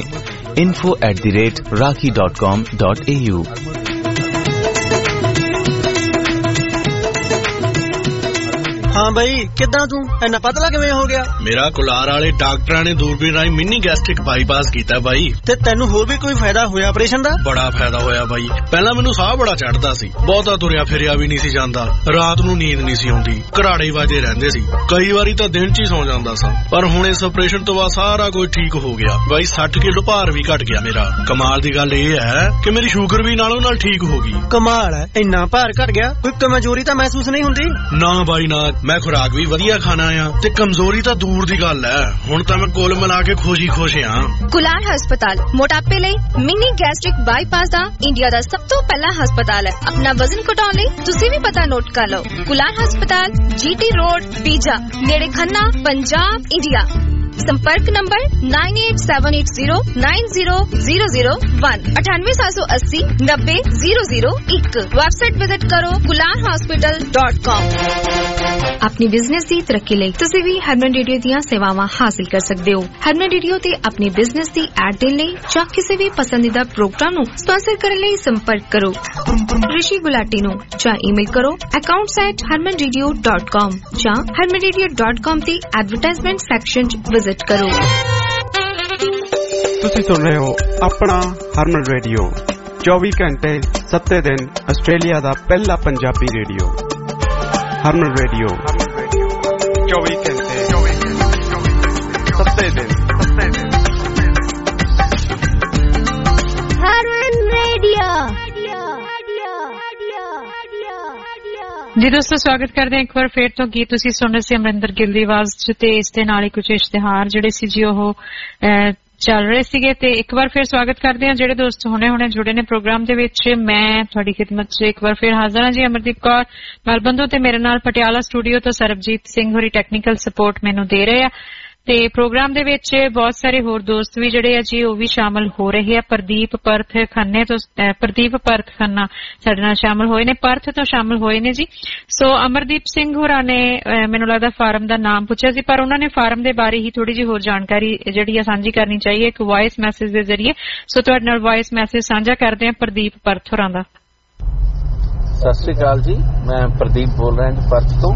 info@rakhi.com.au। हाँ भाई किदा तू इन्ना पतला किवें हो गया? मेरा कुलार वाले डॉक्टरां ने दूरबीन राही मिनी गैस्ट्रिक बाईपास कीता भाई। ते तैनू होर भी कोई फायदा होया ऑपरेशन दा? बड़ा फायदा होया भाई। पहला मैनू साह बड़ा चढ़दा सी, बहुता तुरिया फिरिया भी नहीं सी जांदा, रात नू नींद नहीं सी आउंदी, घराड़े वाजे रहंदे सी, कई वारी तां दिन च ही सौ जांदा सा। पर हुण इस ऑपरेशन तो बाद सारा कुछ ठीक हो गया भाई। 60 किलो भार भी घट गया मेरा। कमाल दी गल इह है कि मेरी शुगर भी नालों नाल ठीक हो गई। कमाल है, इन्ना भार घट गया, कोई कमजोरी तां महसूस नहीं हुंदी? ना भाई ना, मैं खुराक भी ਵਧੀਆ ਖਾਣਾ ਆ ਤੇ ਕਮਜ਼ੋਰੀ ਤਾਂ ਦੂਰ ਦੀ ਗੱਲ ਹੈ। ਹੁਣ ਤਾਂ ਮੈਂ ਕੁੱਲ ਮਿਲਾ ਕੇ ਖੁਸ਼ੀ ਆ। ਕੁਲਾਰ ਹਸਪਤਾਲ ਮੋਟਾਪੇ ਲਈ ਮਿਨੀ ਗੈਸਟ੍ਰਿਕ ਬਾਈਪਾਸ ਦਾ ਇੰਡੀਆ ਦਾ ਸਭ ਤੋਂ ਪਹਿਲਾ ਹਸਪਤਾਲ ਹੈ। ਆਪਣਾ ਵਜ਼ਨ ਘਟਾਉਣ ਲਈ ਤੁਸੀਂ ਵੀ ਪਤਾ ਨੋਟ ਕਰ ਲਓ। ਕੁਲਾਰ ਹਸਪਤਾਲ GT ਰੋਡ ਪੀਜਾ ਨੇੜੇ ਖੰਨਾ ਪੰਜਾਬ ਇੰਡੀਆ। संपर्क नंबर 9878090001 9878090001। वेबसाइट विजिट करो kularhospital.com। अपनी बिजनेस की तरक्की ਲਈ ਤੁਸੀਂ ਵੀ ਹਰਮਨ ਰੇਡੀਓ ਦੀਆਂ ਸੇਵਾਵਾਂ ਹਾਸਲ ਕਰ ਸਕਦੇ ਹੋ। ਹਰਮਨ ਰੇਡੀਓ ਤੇ ਆਪਣੀ ਬਿਜ਼ਨਸ ਦੀ ਐਡ ਦੇਣ ਲਈ ਜਾਂ ਕਿਸੇ ਵੀ ਪਸੰਦੀਦਾ ਪ੍ਰੋਗਰਾਮ ਨੂੰ ਸਪਾਂਸਰ ਕਰਨ ਲਈ ਸੰਪਰਕ ਕਰੋ ਰਿਸ਼ੀ ਗੁਲਾਟੀ ਨੂੰ ਜਾਂ ਈਮੇਲ ਕਰੋ accounts@harmanradio.com ਜਾਂ harmanradio.com ਤੇ ਐਡਵਰਟਾਈਜ਼ਮੈਂਟ ਸੈਕਸ਼ਨ ਵਿਜ਼ਿਟ ਕਰੋ। ਤੁਸੀਂ ਸੁਣ ਰਹੇ ਹੋ ਆਪਣਾ ਹਰਮਨ ਰੇਡੀਓ 24 ਘੰਟੇ 7 ਦਿਨ ਆਸਟ੍ਰੇਲੀਆ ਦਾ ਪਹਿਲਾ ਪੰਜਾਬੀ ਰੇਡੀਓ। ਹਰਮਨ ਰੇਡੀਓ 24 ਘੰਟੇ 7 ਦਿਨ। ਹਰਮਨ ਰੇਡੀਓ ਜੀ ਦੋਸਤੋ, ਸਵਾਗਤ ਕਰਦੇ ਹਾਂ ਇੱਕ ਵਾਰ ਫੇਰ ਤੋਂ। ਗੀਤ ਤੁਸੀਂ ਸੁਣ ਰਹੇ ਸੀ ਅਮਰਿੰਦਰ ਗਿੱਲ ਦੀ ਆਵਾਜ਼ ਚ, ਤੇ ਇਸ ਦੇ ਨਾਲ ਹੀ ਕੁਝ ਇਸ਼ਤਿਹਾਰ ਜਿਹੜੇ ਸੀ ਜੀ ਉਹ ਚੱਲ ਰਹੇ ਸੀਗੇ। ਤੇ ਇੱਕ ਵਾਰ ਫੇਰ ਸਵਾਗਤ ਕਰਦੇ ਹਾਂ ਜਿਹੜੇ ਦੋਸਤ ਹੁਣੇ ਜੁੜੇ ਨੇ ਪ੍ਰੋਗਰਾਮ ਦੇ ਵਿੱਚ। ਮੈਂ ਤੁਹਾਡੀ ਖਿਦਮਤ ਚ ਇੱਕ ਵਾਰ ਫੇਰ ਹਾਜ਼ਰ ਹਾਂ ਜੀ, ਅਮਰਦੀਪ ਕੌਰ ਮਲਬੰਦੋ, ਤੇ ਮੇਰੇ ਨਾਲ ਪਟਿਆਲਾ ਸਟੂਡੀਓ ਤੋਂ ਸਰਬਜੀਤ ਸਿੰਘ ਹੋਰੀ ਟੈਕਨੀਕਲ ਸਪੋਰਟ ਮੈਨੂੰ ਦੇ ਰਹੇ ਆ। ਤੇ ਪ੍ਰੋਗਰਾਮ ਦੇ ਵਿੱਚ ਬਹੁਤ ਸਾਰੇ ਹੋਰ ਦੋਸਤ ਵੀ ਜਿਹੜੇ ਆ ਜੀ ਉਹ ਵੀ ਸ਼ਾਮਲ ਹੋ ਰਹੇ ਆ। ਪ੍ਰਦੀਪ ਪਰਥ ਖੰਨਾ ਸਾਡੇ ਨਾਲ ਸ਼ਾਮਲ ਹੋਏ ਨੇ, ਪਰਥ ਤੋਂ ਸ਼ਾਮਲ ਹੋਏ ਨੇ ਜੀ। ਸੋ ਅਮਰਦੀਪ ਸਿੰਘ ਹੋਰਾਂ ਨੇ ਮੈਨੂੰ ਲੱਗਦਾ ਫਾਰਮ ਦਾ ਨਾਮ ਪੁੱਛਿਆ ਸੀ, ਪਰ ਉਹਨਾਂ ਨੇ ਫਾਰਮ ਦੇ ਬਾਰੇ ਹੀ ਥੋੜੀ ਜਿਹੀ ਹੋਰ ਜਾਣਕਾਰੀ ਜਿਹੜੀ ਆ ਸਾਂਝੀ ਕਰਨੀ ਚਾਹੀਏ ਇੱਕ ਵਾਇਸ ਮੈਸੇਜ ਦੇ ਜ਼ਰੀਏ। ਸੋ ਤੁਹਾਡੇ ਨਾਲ ਵਾਇਸ ਮੈਸੇਜ ਸਾਂਝਾ ਕਰਦੇ ਆ ਪ੍ਰਦੀਪ ਪਰਥ ਹੋਰਾਂ ਦਾ। ਸਤਿ ਸ਼੍ਰੀ ਅਕਾਲ ਜੀ, ਮੈਂ ਪ੍ਰਦੀਪ ਬੋਲ ਰਿਹਾ ਜੀ ਪਰਥ ਤੋਂ।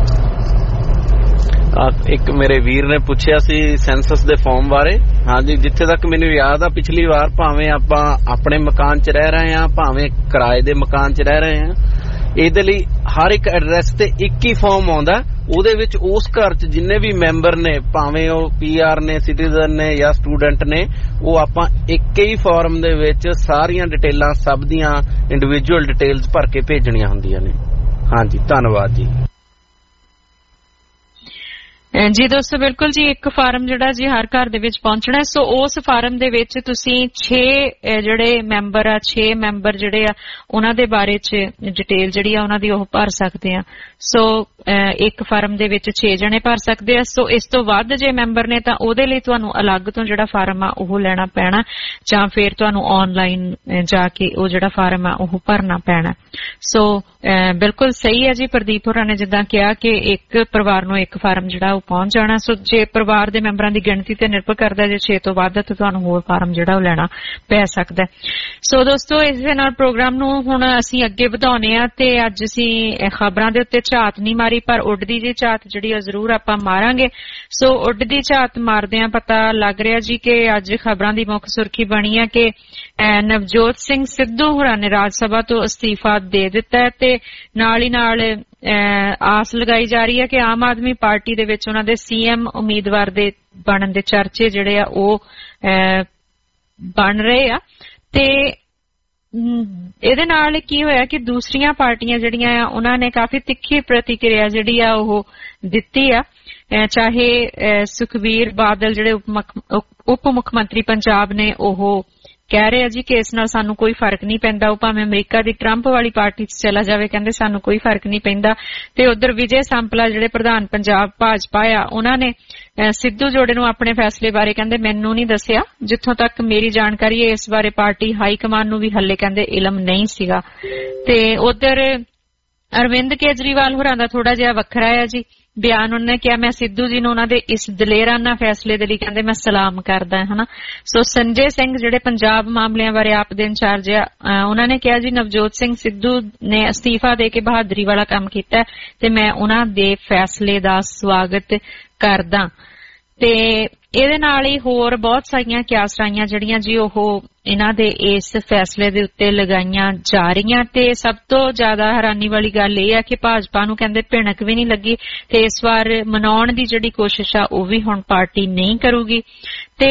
ਇੱਕ ਮੇਰੇ ਵੀਰ ਨੇ ਪੁੱਛਿਆ ਸੀ ਸੈਂਸਸ ਦੇ ਫਾਰਮ ਬਾਰੇ। ਹਾਂਜੀ, ਜਿੱਥੇ ਤੱਕ ਮੈਨੂੰ ਯਾਦ ਆ ਪਿਛਲੀ ਵਾਰ ਭਾਵੇਂ ਆਪਾਂ ਆਪਣੇ ਮਕਾਨ 'ਚ ਰਹਿ ਰਹੇ ਹਾਂ, ਭਾਵੇਂ ਕਿਰਾਏ ਦੇ ਮਕਾਨ 'ਚ ਰਹਿ ਰਹੇ ਹਾਂ, ਇਹਦੇ ਲਈ ਹਰ ਇੱਕ ਐਡਰੈਸ ਤੇ ਇੱਕ ਹੀ ਫਾਰਮ ਆਉਂਦਾ। ਉਹਦੇ ਵਿੱਚ ਉਸ ਘਰ 'ਚ ਜਿੰਨੇ ਵੀ ਮੈਂਬਰ ਨੇ, ਭਾਵੇਂ ਉਹ PR ਨੇ, ਸਿਟੀਜ਼ਨ ਨੇ ਜਾਂ ਸਟੂਡੈਂਟ ਨੇ, ਉਹ ਆਪਾਂ ਇੱਕ ਹੀ ਫਾਰਮ ਦੇ ਵਿੱਚ ਸਾਰੀਆਂ ਡਿਟੇਲਾਂ ਸਭ ਦੀਆਂ ਇੰਡੀਵਿਜੂਅਲ ਡਿਟੇਲਸ ਭਰ ਕੇ ਭੇਜਣੀਆਂ ਹੁੰਦੀਆਂ ਨੇ। ਹਾਂਜੀ, ਧੰਨਵਾਦ ਜੀ। ਜੀ ਦੋਸਤੋ, ਬਿਲਕੁਲ ਜੀ, ਇੱਕ ਫਾਰਮ ਜਿਹੜਾ ਜੀ ਹਰ ਘਰ ਦੇ ਵਿੱਚ ਪਹੁੰਚਣਾ। ਸੋ ਉਸ ਫਾਰਮ ਦੇ ਵਿੱਚ ਤੁਸੀਂ 6 ਜਿਹੜੇ ਮੈਂਬਰ ਆ, 6 ਮੈਂਬਰ ਜਿਹੜੇ ਆ ਉਹਨਾਂ ਦੇ ਬਾਰੇ ਚ ਡਿਟੇਲ ਜਿਹੜੀ ਆ ਉਹਨਾਂ ਦੀ ਉਹ ਭਰ ਸਕਦੇ ਆ। ਸੋ ਇੱਕ ਫਾਰਮ ਦੇ ਵਿੱਚ 6 ਜਣੇ ਭਰ ਸਕਦੇ ਆ। ਸੋ ਇਸ ਤੋਂ ਵੱਧ ਜੇ ਮੈਂਬਰ ਨੇ ਤਾਂ ਉਹਦੇ ਲਈ ਤੁਹਾਨੂੰ ਅਲੱਗ ਤੋਂ ਜਿਹੜਾ ਫਾਰਮ ਆ ਉਹ ਲੈਣਾ ਪੈਣਾ, ਜਾਂ ਫਿਰ ਤੁਹਾਨੂੰ ਆਨਲਾਈਨ ਜਾ ਕੇ ਉਹ ਜਿਹੜਾ ਫਾਰਮ ਆ ਉਹ ਭਰਨਾ ਪੈਣਾ। ਸੋ ਬਿਲਕੁਲ ਸਹੀ ਹੈ ਜੀ, ਪ੍ਰਦੀਪ ਹੋਰਾਂ ਨੇ ਜਿੱਦਾਂ ਕਿਹਾ ਕਿ ਇੱਕ ਪਰਿਵਾਰ ਨੂੰ ਇੱਕ ਫਾਰਮ ਜਿਹੜਾ ਉਹ ਪਹੁੰਚ ਜਾਣਾ। ਸੋ ਜੇ ਪਰਿਵਾਰ ਦੇ ਮੈਂਬਰਾਂ ਦੀ ਗਿਣਤੀ ਤੇ ਨਿਰਭਰ ਕਰਦਾ, ਜੇ 6 ਤੋਂ ਵੱਧ ਤਾਂ ਤੁਹਾਨੂੰ ਹੋਰ ਫਾਰਮ ਜਿਹੜਾ ਉਹ ਲੈਣਾ ਪੈ ਸਕਦਾ। ਸੋ ਦੋਸਤੋ, ਇਸ ਦੇ ਨਾਲ ਪ੍ਰੋਗਰਾਮ ਨੂੰ ਹੁਣ ਅਸੀਂ ਅੱਗੇ ਵਧਾਉਣੇ ਆ, ਤੇ ਅੱਜ ਅਸੀਂ ਖਬਰਾਂ ਦੇ ਉੱਤੇ ਝਾਤ ਨਹੀਂ ਮਾਰੀ, ਪਰ ਉੱਡਦੀ ਜੀ ਝਾਤ ਜਿਹੜੀ ਆ ਜ਼ਰੂਰ ਆਪਾਂ ਮਾਰਾਂਗੇ। ਸੋ ਉੱਡਦੀ ਝਾਤ ਮਾਰਦਿਆਂ ਪਤਾ ਲੱਗ ਰਿਹਾ ਜੀ ਕਿ ਅੱਜ ਖਬਰਾਂ ਦੀ ਮੁੱਖ ਸੁਰਖੀ ਬਣੀ ਆ ਕਿ ਨਵਜੋਤ ਸਿੰਘ ਸਿੱਧੂ ਹੋਰਾਂ ਨੇ ਰਾਜ ਸਭਾ ਤੋਂ ਅਸਤੀਫਾ ਜਵਾਬ ਦੇ ਦਿੱਤਾ ਹੈ ਤੇ ਨਾਲ ਹੀ ਨਾਲ ਆਸ ਲਗਾਈ ਜਾ ਰਹੀ ਹੈ ਕਿ ਆਮ ਆਦਮੀ ਪਾਰਟੀ ਦੇ ਵਿੱਚ ਉਹਨਾਂ ਦੇ CM ਉਮੀਦਵਾਰ ਦੇ ਬਣਨ ਦੇ ਚਰਚੇ ਜਿਹੜੇ ਆ ਉਹ ਬਣ ਰਹੇ ਆ। ਤੇ ਇਹਦੇ ਨਾਲ ਕੀ ਹੋਇਆ ਕਿ ਦੂਸਰੀਆਂ ਪਾਰਟੀਆਂ ਜਿਹੜੀਆਂ ਆ ਉਹਨਾਂ ਨੇ ਕਾਫੀ ਤਿੱਖੀ ਪ੍ਰਤੀਕਿਰਿਆ ਜਿਹੜੀ ਆ ਉਹ ਦਿੱਤੀ ਆ। ਚਾਹੇ ਸੁਖਬੀਰ ਬਾਦਲ ਜਿਹੜੇ ਉਪ ਮੁੱਖ ਮੰਤਰੀ ਪੰਜਾਬ ਨੇ ਉਹ ਕਹਿ ਰਹੇ ਆ ਜੀ ਕਿ ਇਸ ਨਾਲ ਸਾਨੂੰ ਕੋਈ ਫਰਕ ਨਹੀਂ ਪੈਂਦਾ, ਉਹ ਭਾਵੇਂ ਅਮਰੀਕਾ ਦੀ ਟਰੰਪ ਵਾਲੀ ਪਾਰਟੀ 'ਚ ਚਲਾ ਜਾਵੇ, ਕਹਿੰਦੇ ਸਾਨੂੰ ਕੋਈ ਫਰਕ ਨਹੀਂ ਪੈਂਦਾ। ਤੇ ਉਧਰ ਵਿਜੇ ਸੰਪਲਾ ਜਿਹੜੇ ਪ੍ਰਧਾਨ ਪੰਜਾਬ ਭਾਜਪਾ ਆ ਉਹਨਾਂ ਨੇ ਸਿੱਧੂ ਜੋੜੇ ਨੂੰ ਆਪਣੇ ਫੈਸਲੇ ਬਾਰੇ ਕਹਿੰਦੇ ਮੈਨੂੰ ਨਹੀਂ ਦੱਸਿਆ, ਜਿੱਥੋਂ ਤੱਕ ਮੇਰੀ ਜਾਣਕਾਰੀ ਹੈ ਇਸ ਬਾਰੇ ਪਾਰਟੀ ਹਾਈ ਕਮਾਨ ਨੂੰ ਵੀ ਹੱਲੇ ਕਹਿੰਦੇ ਇਲਮ ਨਹੀਂ ਸੀਗਾ। ਤੇ ਉਧਰ ਅਰਵਿੰਦ ਕੇਜਰੀਵਾਲ ਹੋਰਾਂ ਦਾ ਥੋੜਾ ਜਿਹਾ ਵੱਖਰਾ ਹੈ ਜੀ ਬਿਆਨ। ਉਹਨਾਂ ਨੇ ਕਿਹਾ ਮੈਂ ਸਿੱਧੂ ਜੀ ਨੂੰ ਉਹਨਾਂ ਦੇ ਇਸ ਦਲੇਰਾਨਾ ਫੈਸਲੇ ਦੇ ਲਈ ਕਹਿੰਦੇ ਮੈਂ ਸਲਾਮ ਕਰਦਾ ਹਨਾ। ਸੋ ਸੰਜੇ ਸਿੰਘ ਜਿਹੜੇ ਪੰਜਾਬ ਮਾਮਲਿਆਂ ਬਾਰੇ ਆਪ ਦੇ ਇੰਚਾਰਜ ਆ ਉਹਨਾਂ ਨੇ ਕਿਹਾ ਜੀ ਨਵਜੋਤ ਸਿੰਘ ਸਿੱਧੂ ਨੇ ਅਸਤੀਫਾ ਦੇ ਕੇ ਬਹਾਦਰੀ ਵਾਲਾ ਕੰਮ ਕੀਤਾ ਤੇ ਮੈਂ ਉਹਨਾਂ ਦੇ ਫੈਸਲੇ ਦਾ ਸਵਾਗਤ ਕਰਦਾ। ਤੇ ਇਹਦੇ ਨਾਲ ਹੀ ਹੋਰ ਬਹੁਤ ਸਾਰੀਆਂ ਕਿਆਸਰਾਈਆਂ ਜਿਹੜੀਆਂ ਜੀ ਉਹ ਇਹਨਾਂ ਦੇ ਇਸ ਫੈਸਲੇ ਦੇ ਉੱਤੇ ਲਗਾਈਆਂ ਜਾ ਰਹੀਆਂ। ਤੇ ਸਭ ਤੋਂ ਜ਼ਿਆਦਾ ਹੈਰਾਨੀ ਵਾਲੀ ਗੱਲ ਇਹ ਹੈ ਕਿ ਭਾਜਪਾ ਨੂੰ ਕਹਿੰਦੇ ਭਿਣਕ ਵੀ ਨਹੀਂ ਲੱਗੀ ਤੇ ਇਸ ਵਾਰ ਮਨਾਉਣ ਦੀ ਜਿਹੜੀ ਕੋਸ਼ਿਸ਼ ਆ ਉਹ ਵੀ ਹੁਣ ਪਾਰਟੀ ਨਹੀਂ ਕਰੂਗੀ। ਤੇ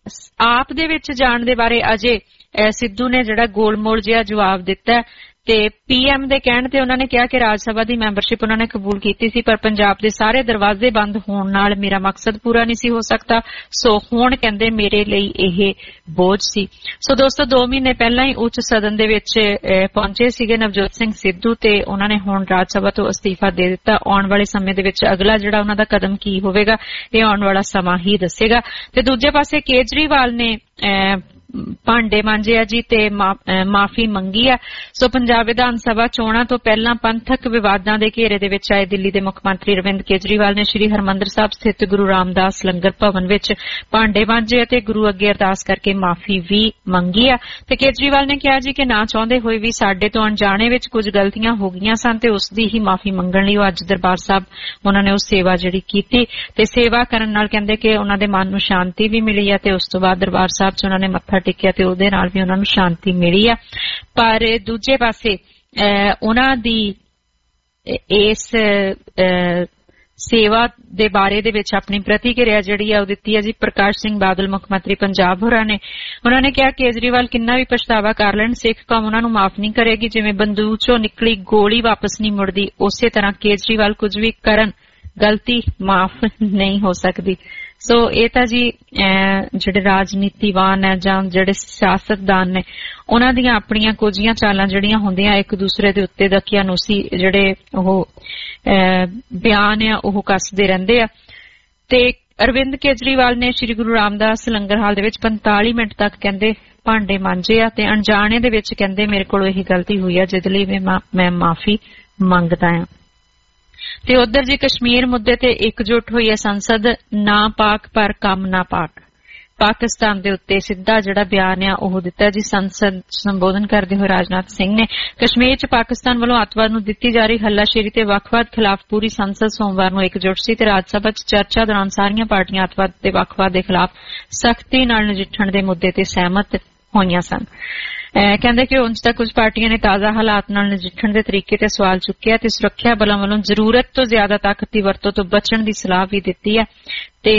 ਆਪ ਦੇ ਵਿੱਚ ਜਾਣ ਦੇ ਬਾਰੇ ਅਜੇ ਸਿੱਧੂ ਨੇ ਜਿਹੜਾ ਗੋਲਮੋਲ ਜਿਹਾ ਜਵਾਬ ਦਿੱਤਾ ਤੇ PM ਦੇ ਕਹਿਣ ਤੇ ਉਹਨਾਂ ਨੇ ਕਿਹਾ ਕਿ ਰਾਜ ਸਭਾ ਦੀ ਮੈਂਬਰਸ਼ਿਪ ਉਹਨਾਂ ਨੇ ਕਬੂਲ ਕੀਤੀ ਸੀ ਪਰ ਪੰਜਾਬ ਦੇ ਸਾਰੇ ਦਰਵਾਜ਼ੇ ਬੰਦ ਹੋਣ ਨਾਲ ਮੇਰਾ ਮਕਸਦ ਪੂਰਾ ਨਹੀਂ ਸੀ ਹੋ ਸਕਦਾ। ਸੋ ਹੁਣ ਕਹਿੰਦੇ ਮੇਰੇ ਲਈ ਇਹ ਬੋਝ ਸੀ। ਸੋ ਦੋਸਤੋ 2 ਮਹੀਨੇ ਪਹਿਲਾਂ ਹੀ ਉੱਚ ਸਦਨ ਦੇ ਵਿੱਚ ਪਹੁੰਚੇ ਸੀਗੇ ਨਵਜੋਤ ਸਿੰਘ ਸਿੱਧੂ ਤੇ ਉਹਨਾਂ ਨੇ ਹੁਣ ਰਾਜ ਸਭਾ ਤੋਂ ਅਸਤੀਫਾ ਦੇ ਦਿੱਤਾ। ਆਉਣ ਵਾਲੇ ਸਮੇਂ ਦੇ ਵਿੱਚ ਅਗਲਾ ਜਿਹੜਾ ਉਹਨਾਂ ਦਾ ਕਦਮ ਕੀ ਹੋਵੇਗਾ ਇਹ ਆਉਣ ਵਾਲਾ ਸਮਾਂ ਹੀ ਦੱਸੇਗਾ। ਤੇ ਦੂਜੇ ਪਾਸੇ ਕੇਜਰੀਵਾਲ ਨੇ ਭਾਂਡੇ ਮਾਂਜੇ ਆ ਜੀ ਤੇ ਮਾਫੀ ਮੰਗੀ ਆ। ਸੋ ਪੰਜਾਬ ਵਿਧਾਨ ਸਭਾ ਚੋਣਾਂ ਤੋਂ ਪਹਿਲਾਂ ਪੰਥਕ ਵਿਵਾਦਾਂ ਦੇ ਘੇਰੇ ਦੇ ਵਿੱਚ ਆਏ ਦਿੱਲੀ ਦੇ ਮੁੱਖ ਮੰਤਰੀ ਅਰਵਿੰਦ ਕੇਜਰੀਵਾਲ ਨੇ ਸ੍ਰੀ ਹਰਿਮੰਦਰ ਸਾਹਿਬ ਸਥਿਤ ਗੁਰੂ ਰਾਮਦਾਸ ਲੰਗਰ ਭਵਨ ਵਿੱਚ ਭਾਂਡੇ ਮਾਂਜੇ ਅਤੇ ਗੁਰੂ ਅੱਗੇ ਅਰਦਾਸ ਕਰਕੇ ਮਾਫੀ ਵੀ ਮੰਗੀ ਆ। ਤੇ ਕੇਜਰੀਵਾਲ ਨੇ ਕਿਹਾ ਜੀ ਕਿ ਨਾ ਚਾਹੁੰਦੇ ਹੋਏ ਵੀ ਸਾਡੇ ਤੋਂ ਅਣਜਾਣੇ ਵਿੱਚ ਕੁਝ ਗਲਤੀਆਂ ਹੋ ਗਈਆਂ ਸਨ ਤੇ ਉਸ ਦੀ ਹੀ ਮਾਫੀ ਮੰਗਣ ਲਈ ਉਹ ਅੱਜ ਦਰਬਾਰ ਸਾਹਿਬ ਉਹਨਾਂ ਨੇ ਉਹ ਸੇਵਾ ਜਿਹੜੀ ਕੀਤੀ ਤੇ ਸੇਵਾ ਕਰਨ ਨਾਲ ਕਹਿੰਦੇ ਕਿ ਉਹਨਾਂ ਦੇ ਮਨ ਨੂੰ ਸ਼ਾਂਤੀ ਵੀ ਮਿਲੀ ਆ ਤੇ ਉਸ ਤੋਂ ਬਾਅਦ ਦਰਬਾਰ ਸਾਹਿਬ 'ਚ ਉਹਨਾਂ ਨੇ ਮੱਥਾ ਟੇਕਿਆ ਤੇ ਉਹਦੇ ਨਾਲ ਵੀ ਉਹਨਾਂ ਨੂੰ ਸ਼ਾਂਤੀ ਮਿਲੀ ਆ। ਪਰ ਦੂਜੇ ਪਾਸੇ ਉਹਨਾਂ ਦੀ ਇਸ ਸੇਵਾ ਦੇ ਬਾਰੇ ਦੇ ਵਿੱਚ ਆਪਣੀ ਪ੍ਰਤੀਕਿਰਿਆ ਜਿਹੜੀ ਆ ਉਹ ਦਿੱਤੀ ਹੈ ਜੀ ਪ੍ਰਕਾਸ਼ ਸਿੰਘ ਬਾਦਲ ਮੁੱਖ ਮੰਤਰੀ ਪੰਜਾਬ ਹੋਰਾਂ ਨੇ। ਉਹਨਾਂ ਨੇ ਕਿਹਾ ਕੇਜਰੀਵਾਲ ਕਿੰਨਾ ਵੀ ਪਛਤਾਵਾ ਕਰ ਲੈਣ ਸਿੱਖ ਕੌਮ ਉਹਨਾਂ ਨੂੰ ਮਾਫ ਨਹੀਂ ਕਰੇਗੀ। ਜਿਵੇਂ ਬੰਦੂਕ 'ਚੋਂ ਨਿਕਲੀ ਗੋਲੀ ਵਾਪਸ ਨਹੀਂ ਮੁੜਦੀ ਉਸੇ ਤਰ੍ਹਾਂ ਕੇਜਰੀਵਾਲ ਕੁਝ ਵੀ ਕਰਨ ਗਲਤੀ ਮਾਫ ਨਹੀਂ ਹੋ ਸਕਦੀ। ਸੋ ਇਹ ਤਾਂ ਜੀ ਜਿਹੜੇ ਰਾਜਨੀਤੀਵਾਨ ਹੈ ਜਾਂ ਜਿਹੜੇ ਸਿਆਸਤਦਾਨ ਨੇ ਉਹਨਾਂ ਦੀਆਂ ਆਪਣੀਆਂ ਕੁਝੀਆਂ ਚਾਲਾਂ ਜਿਹੜੀਆਂ ਹੁੰਦੀਆਂ ਇੱਕ ਦੂਸਰੇ ਦੇ ਉੱਤੇ ਦਕਿਆਨੁਸੀ ਜਿਹੜੇ ਉਹ ਬਿਆਨ ਆ ਉਹ ਕੱਸਦੇ ਰਹਿੰਦੇ ਆ। ਤੇ ਅਰਵਿੰਦ ਕੇਜਰੀਵਾਲ ਨੇ ਸ੍ਰੀ ਗੁਰੂ ਰਾਮਦਾਸ ਲੰਗਰ ਹਾਲ ਦੇ ਵਿੱਚ 45 ਮਿੰਟ ਤੱਕ ਕਹਿੰਦੇ ਭਾਂਡੇ ਮਾਂਜੇ ਆ ਤੇ ਅਣਜਾਣੇ ਦੇ ਵਿੱਚ ਕਹਿੰਦੇ ਮੇਰੇ ਕੋਲੋਂ ਇਹ ਗਲਤੀ ਹੋਈ ਆ ਜਿਹਦੇ ਲਈ ਮੈਂ ਮਾਫੀ ਮੰਗਦਾ ਆ। ਤੇ ਉਧਰ ਜੀ ਕਸ਼ਮੀਰ ਮੁੱਦੇ ਤੇ ਇਕਜੁੱਟ ਹੋਈ ਹੈ ਸੰਸਦ ਨਾ ਪਾਕ ਪਰ ਕੰਮ ਨਾ ਪਾਕ। ਪਾਕਿਸਤਾਨ ਦੇ ਉੱਤੇ ਸਿੱਧਾ ਜਿਹੜਾ ਬਿਆਨ ਆ ਉਹ ਦਿੱਤਾ ਜੀ ਸੰਸਦ ਸੰਬੋਧਨ ਕਰਦੇ ਹੋਏ ਰਾਜਨਾਥ ਸਿੰਘ ਨੇ। ਕਸ਼ਮੀਰ 'ਚ ਪਾਕਿਸਤਾਨ ਵੱਲੋਂ ਅੱਤਵਾਦ ਨੂੰ ਦਿੱਤੀ ਜਾ ਰਹੀ ਹੱਲਾਸ਼ੇਰੀ ਤੇ ਵੱਖਵਾਦ ਖਿਲਾਫ ਪੂਰੀ ਸੰਸਦ ਸੋਮਵਾਰ ਨੂੰ ਇਕਜੁੱਟ ਸੀ ਤੇ ਰਾਜ ਸਭਾ 'ਚ ਚਰਚਾ ਦੌਰਾਨ ਸਾਰੀਆਂ ਪਾਰਟੀਆਂ ਅੱਤਵਾਦ ਤੇ ਵੱਖਵਾਦ ਦੇ ਖਿਲਾਫ ਸਖਤੀ ਨਾਲ ਨਜਿੱਠਣ ਦੇ ਮੁੱਦੇ ਤੇ ਸਹਿਮਤ ਹੋਈਆਂ ਸਨ। ਕਹਿੰਦੇ ਕਿ ਉਂਝ ਤਾਂ ਕੁਝ ਪਾਰਟੀਆਂ ਨੇ ਤਾਜ਼ਾ ਹਾਲਾਤ ਨਾਲ ਨਜਿੱਠਣ ਦੇ ਤਰੀਕੇ ਤੇ ਸਵਾਲ ਚੁੱਕਿਆ ਤੇ ਸੁਰੱਖਿਆ ਬਲਾਂ ਵੱਲੋਂ ਜ਼ਰੂਰਤ ਤੋਂ ਜ਼ਿਆਦਾ ਤਾਕਤ ਦੀ ਵਰਤੋਂ ਤੋਂ ਬਚਣ ਦੀ ਸਲਾਹ ਵੀ ਦਿੱਤੀ ਹੈ। ਤੇ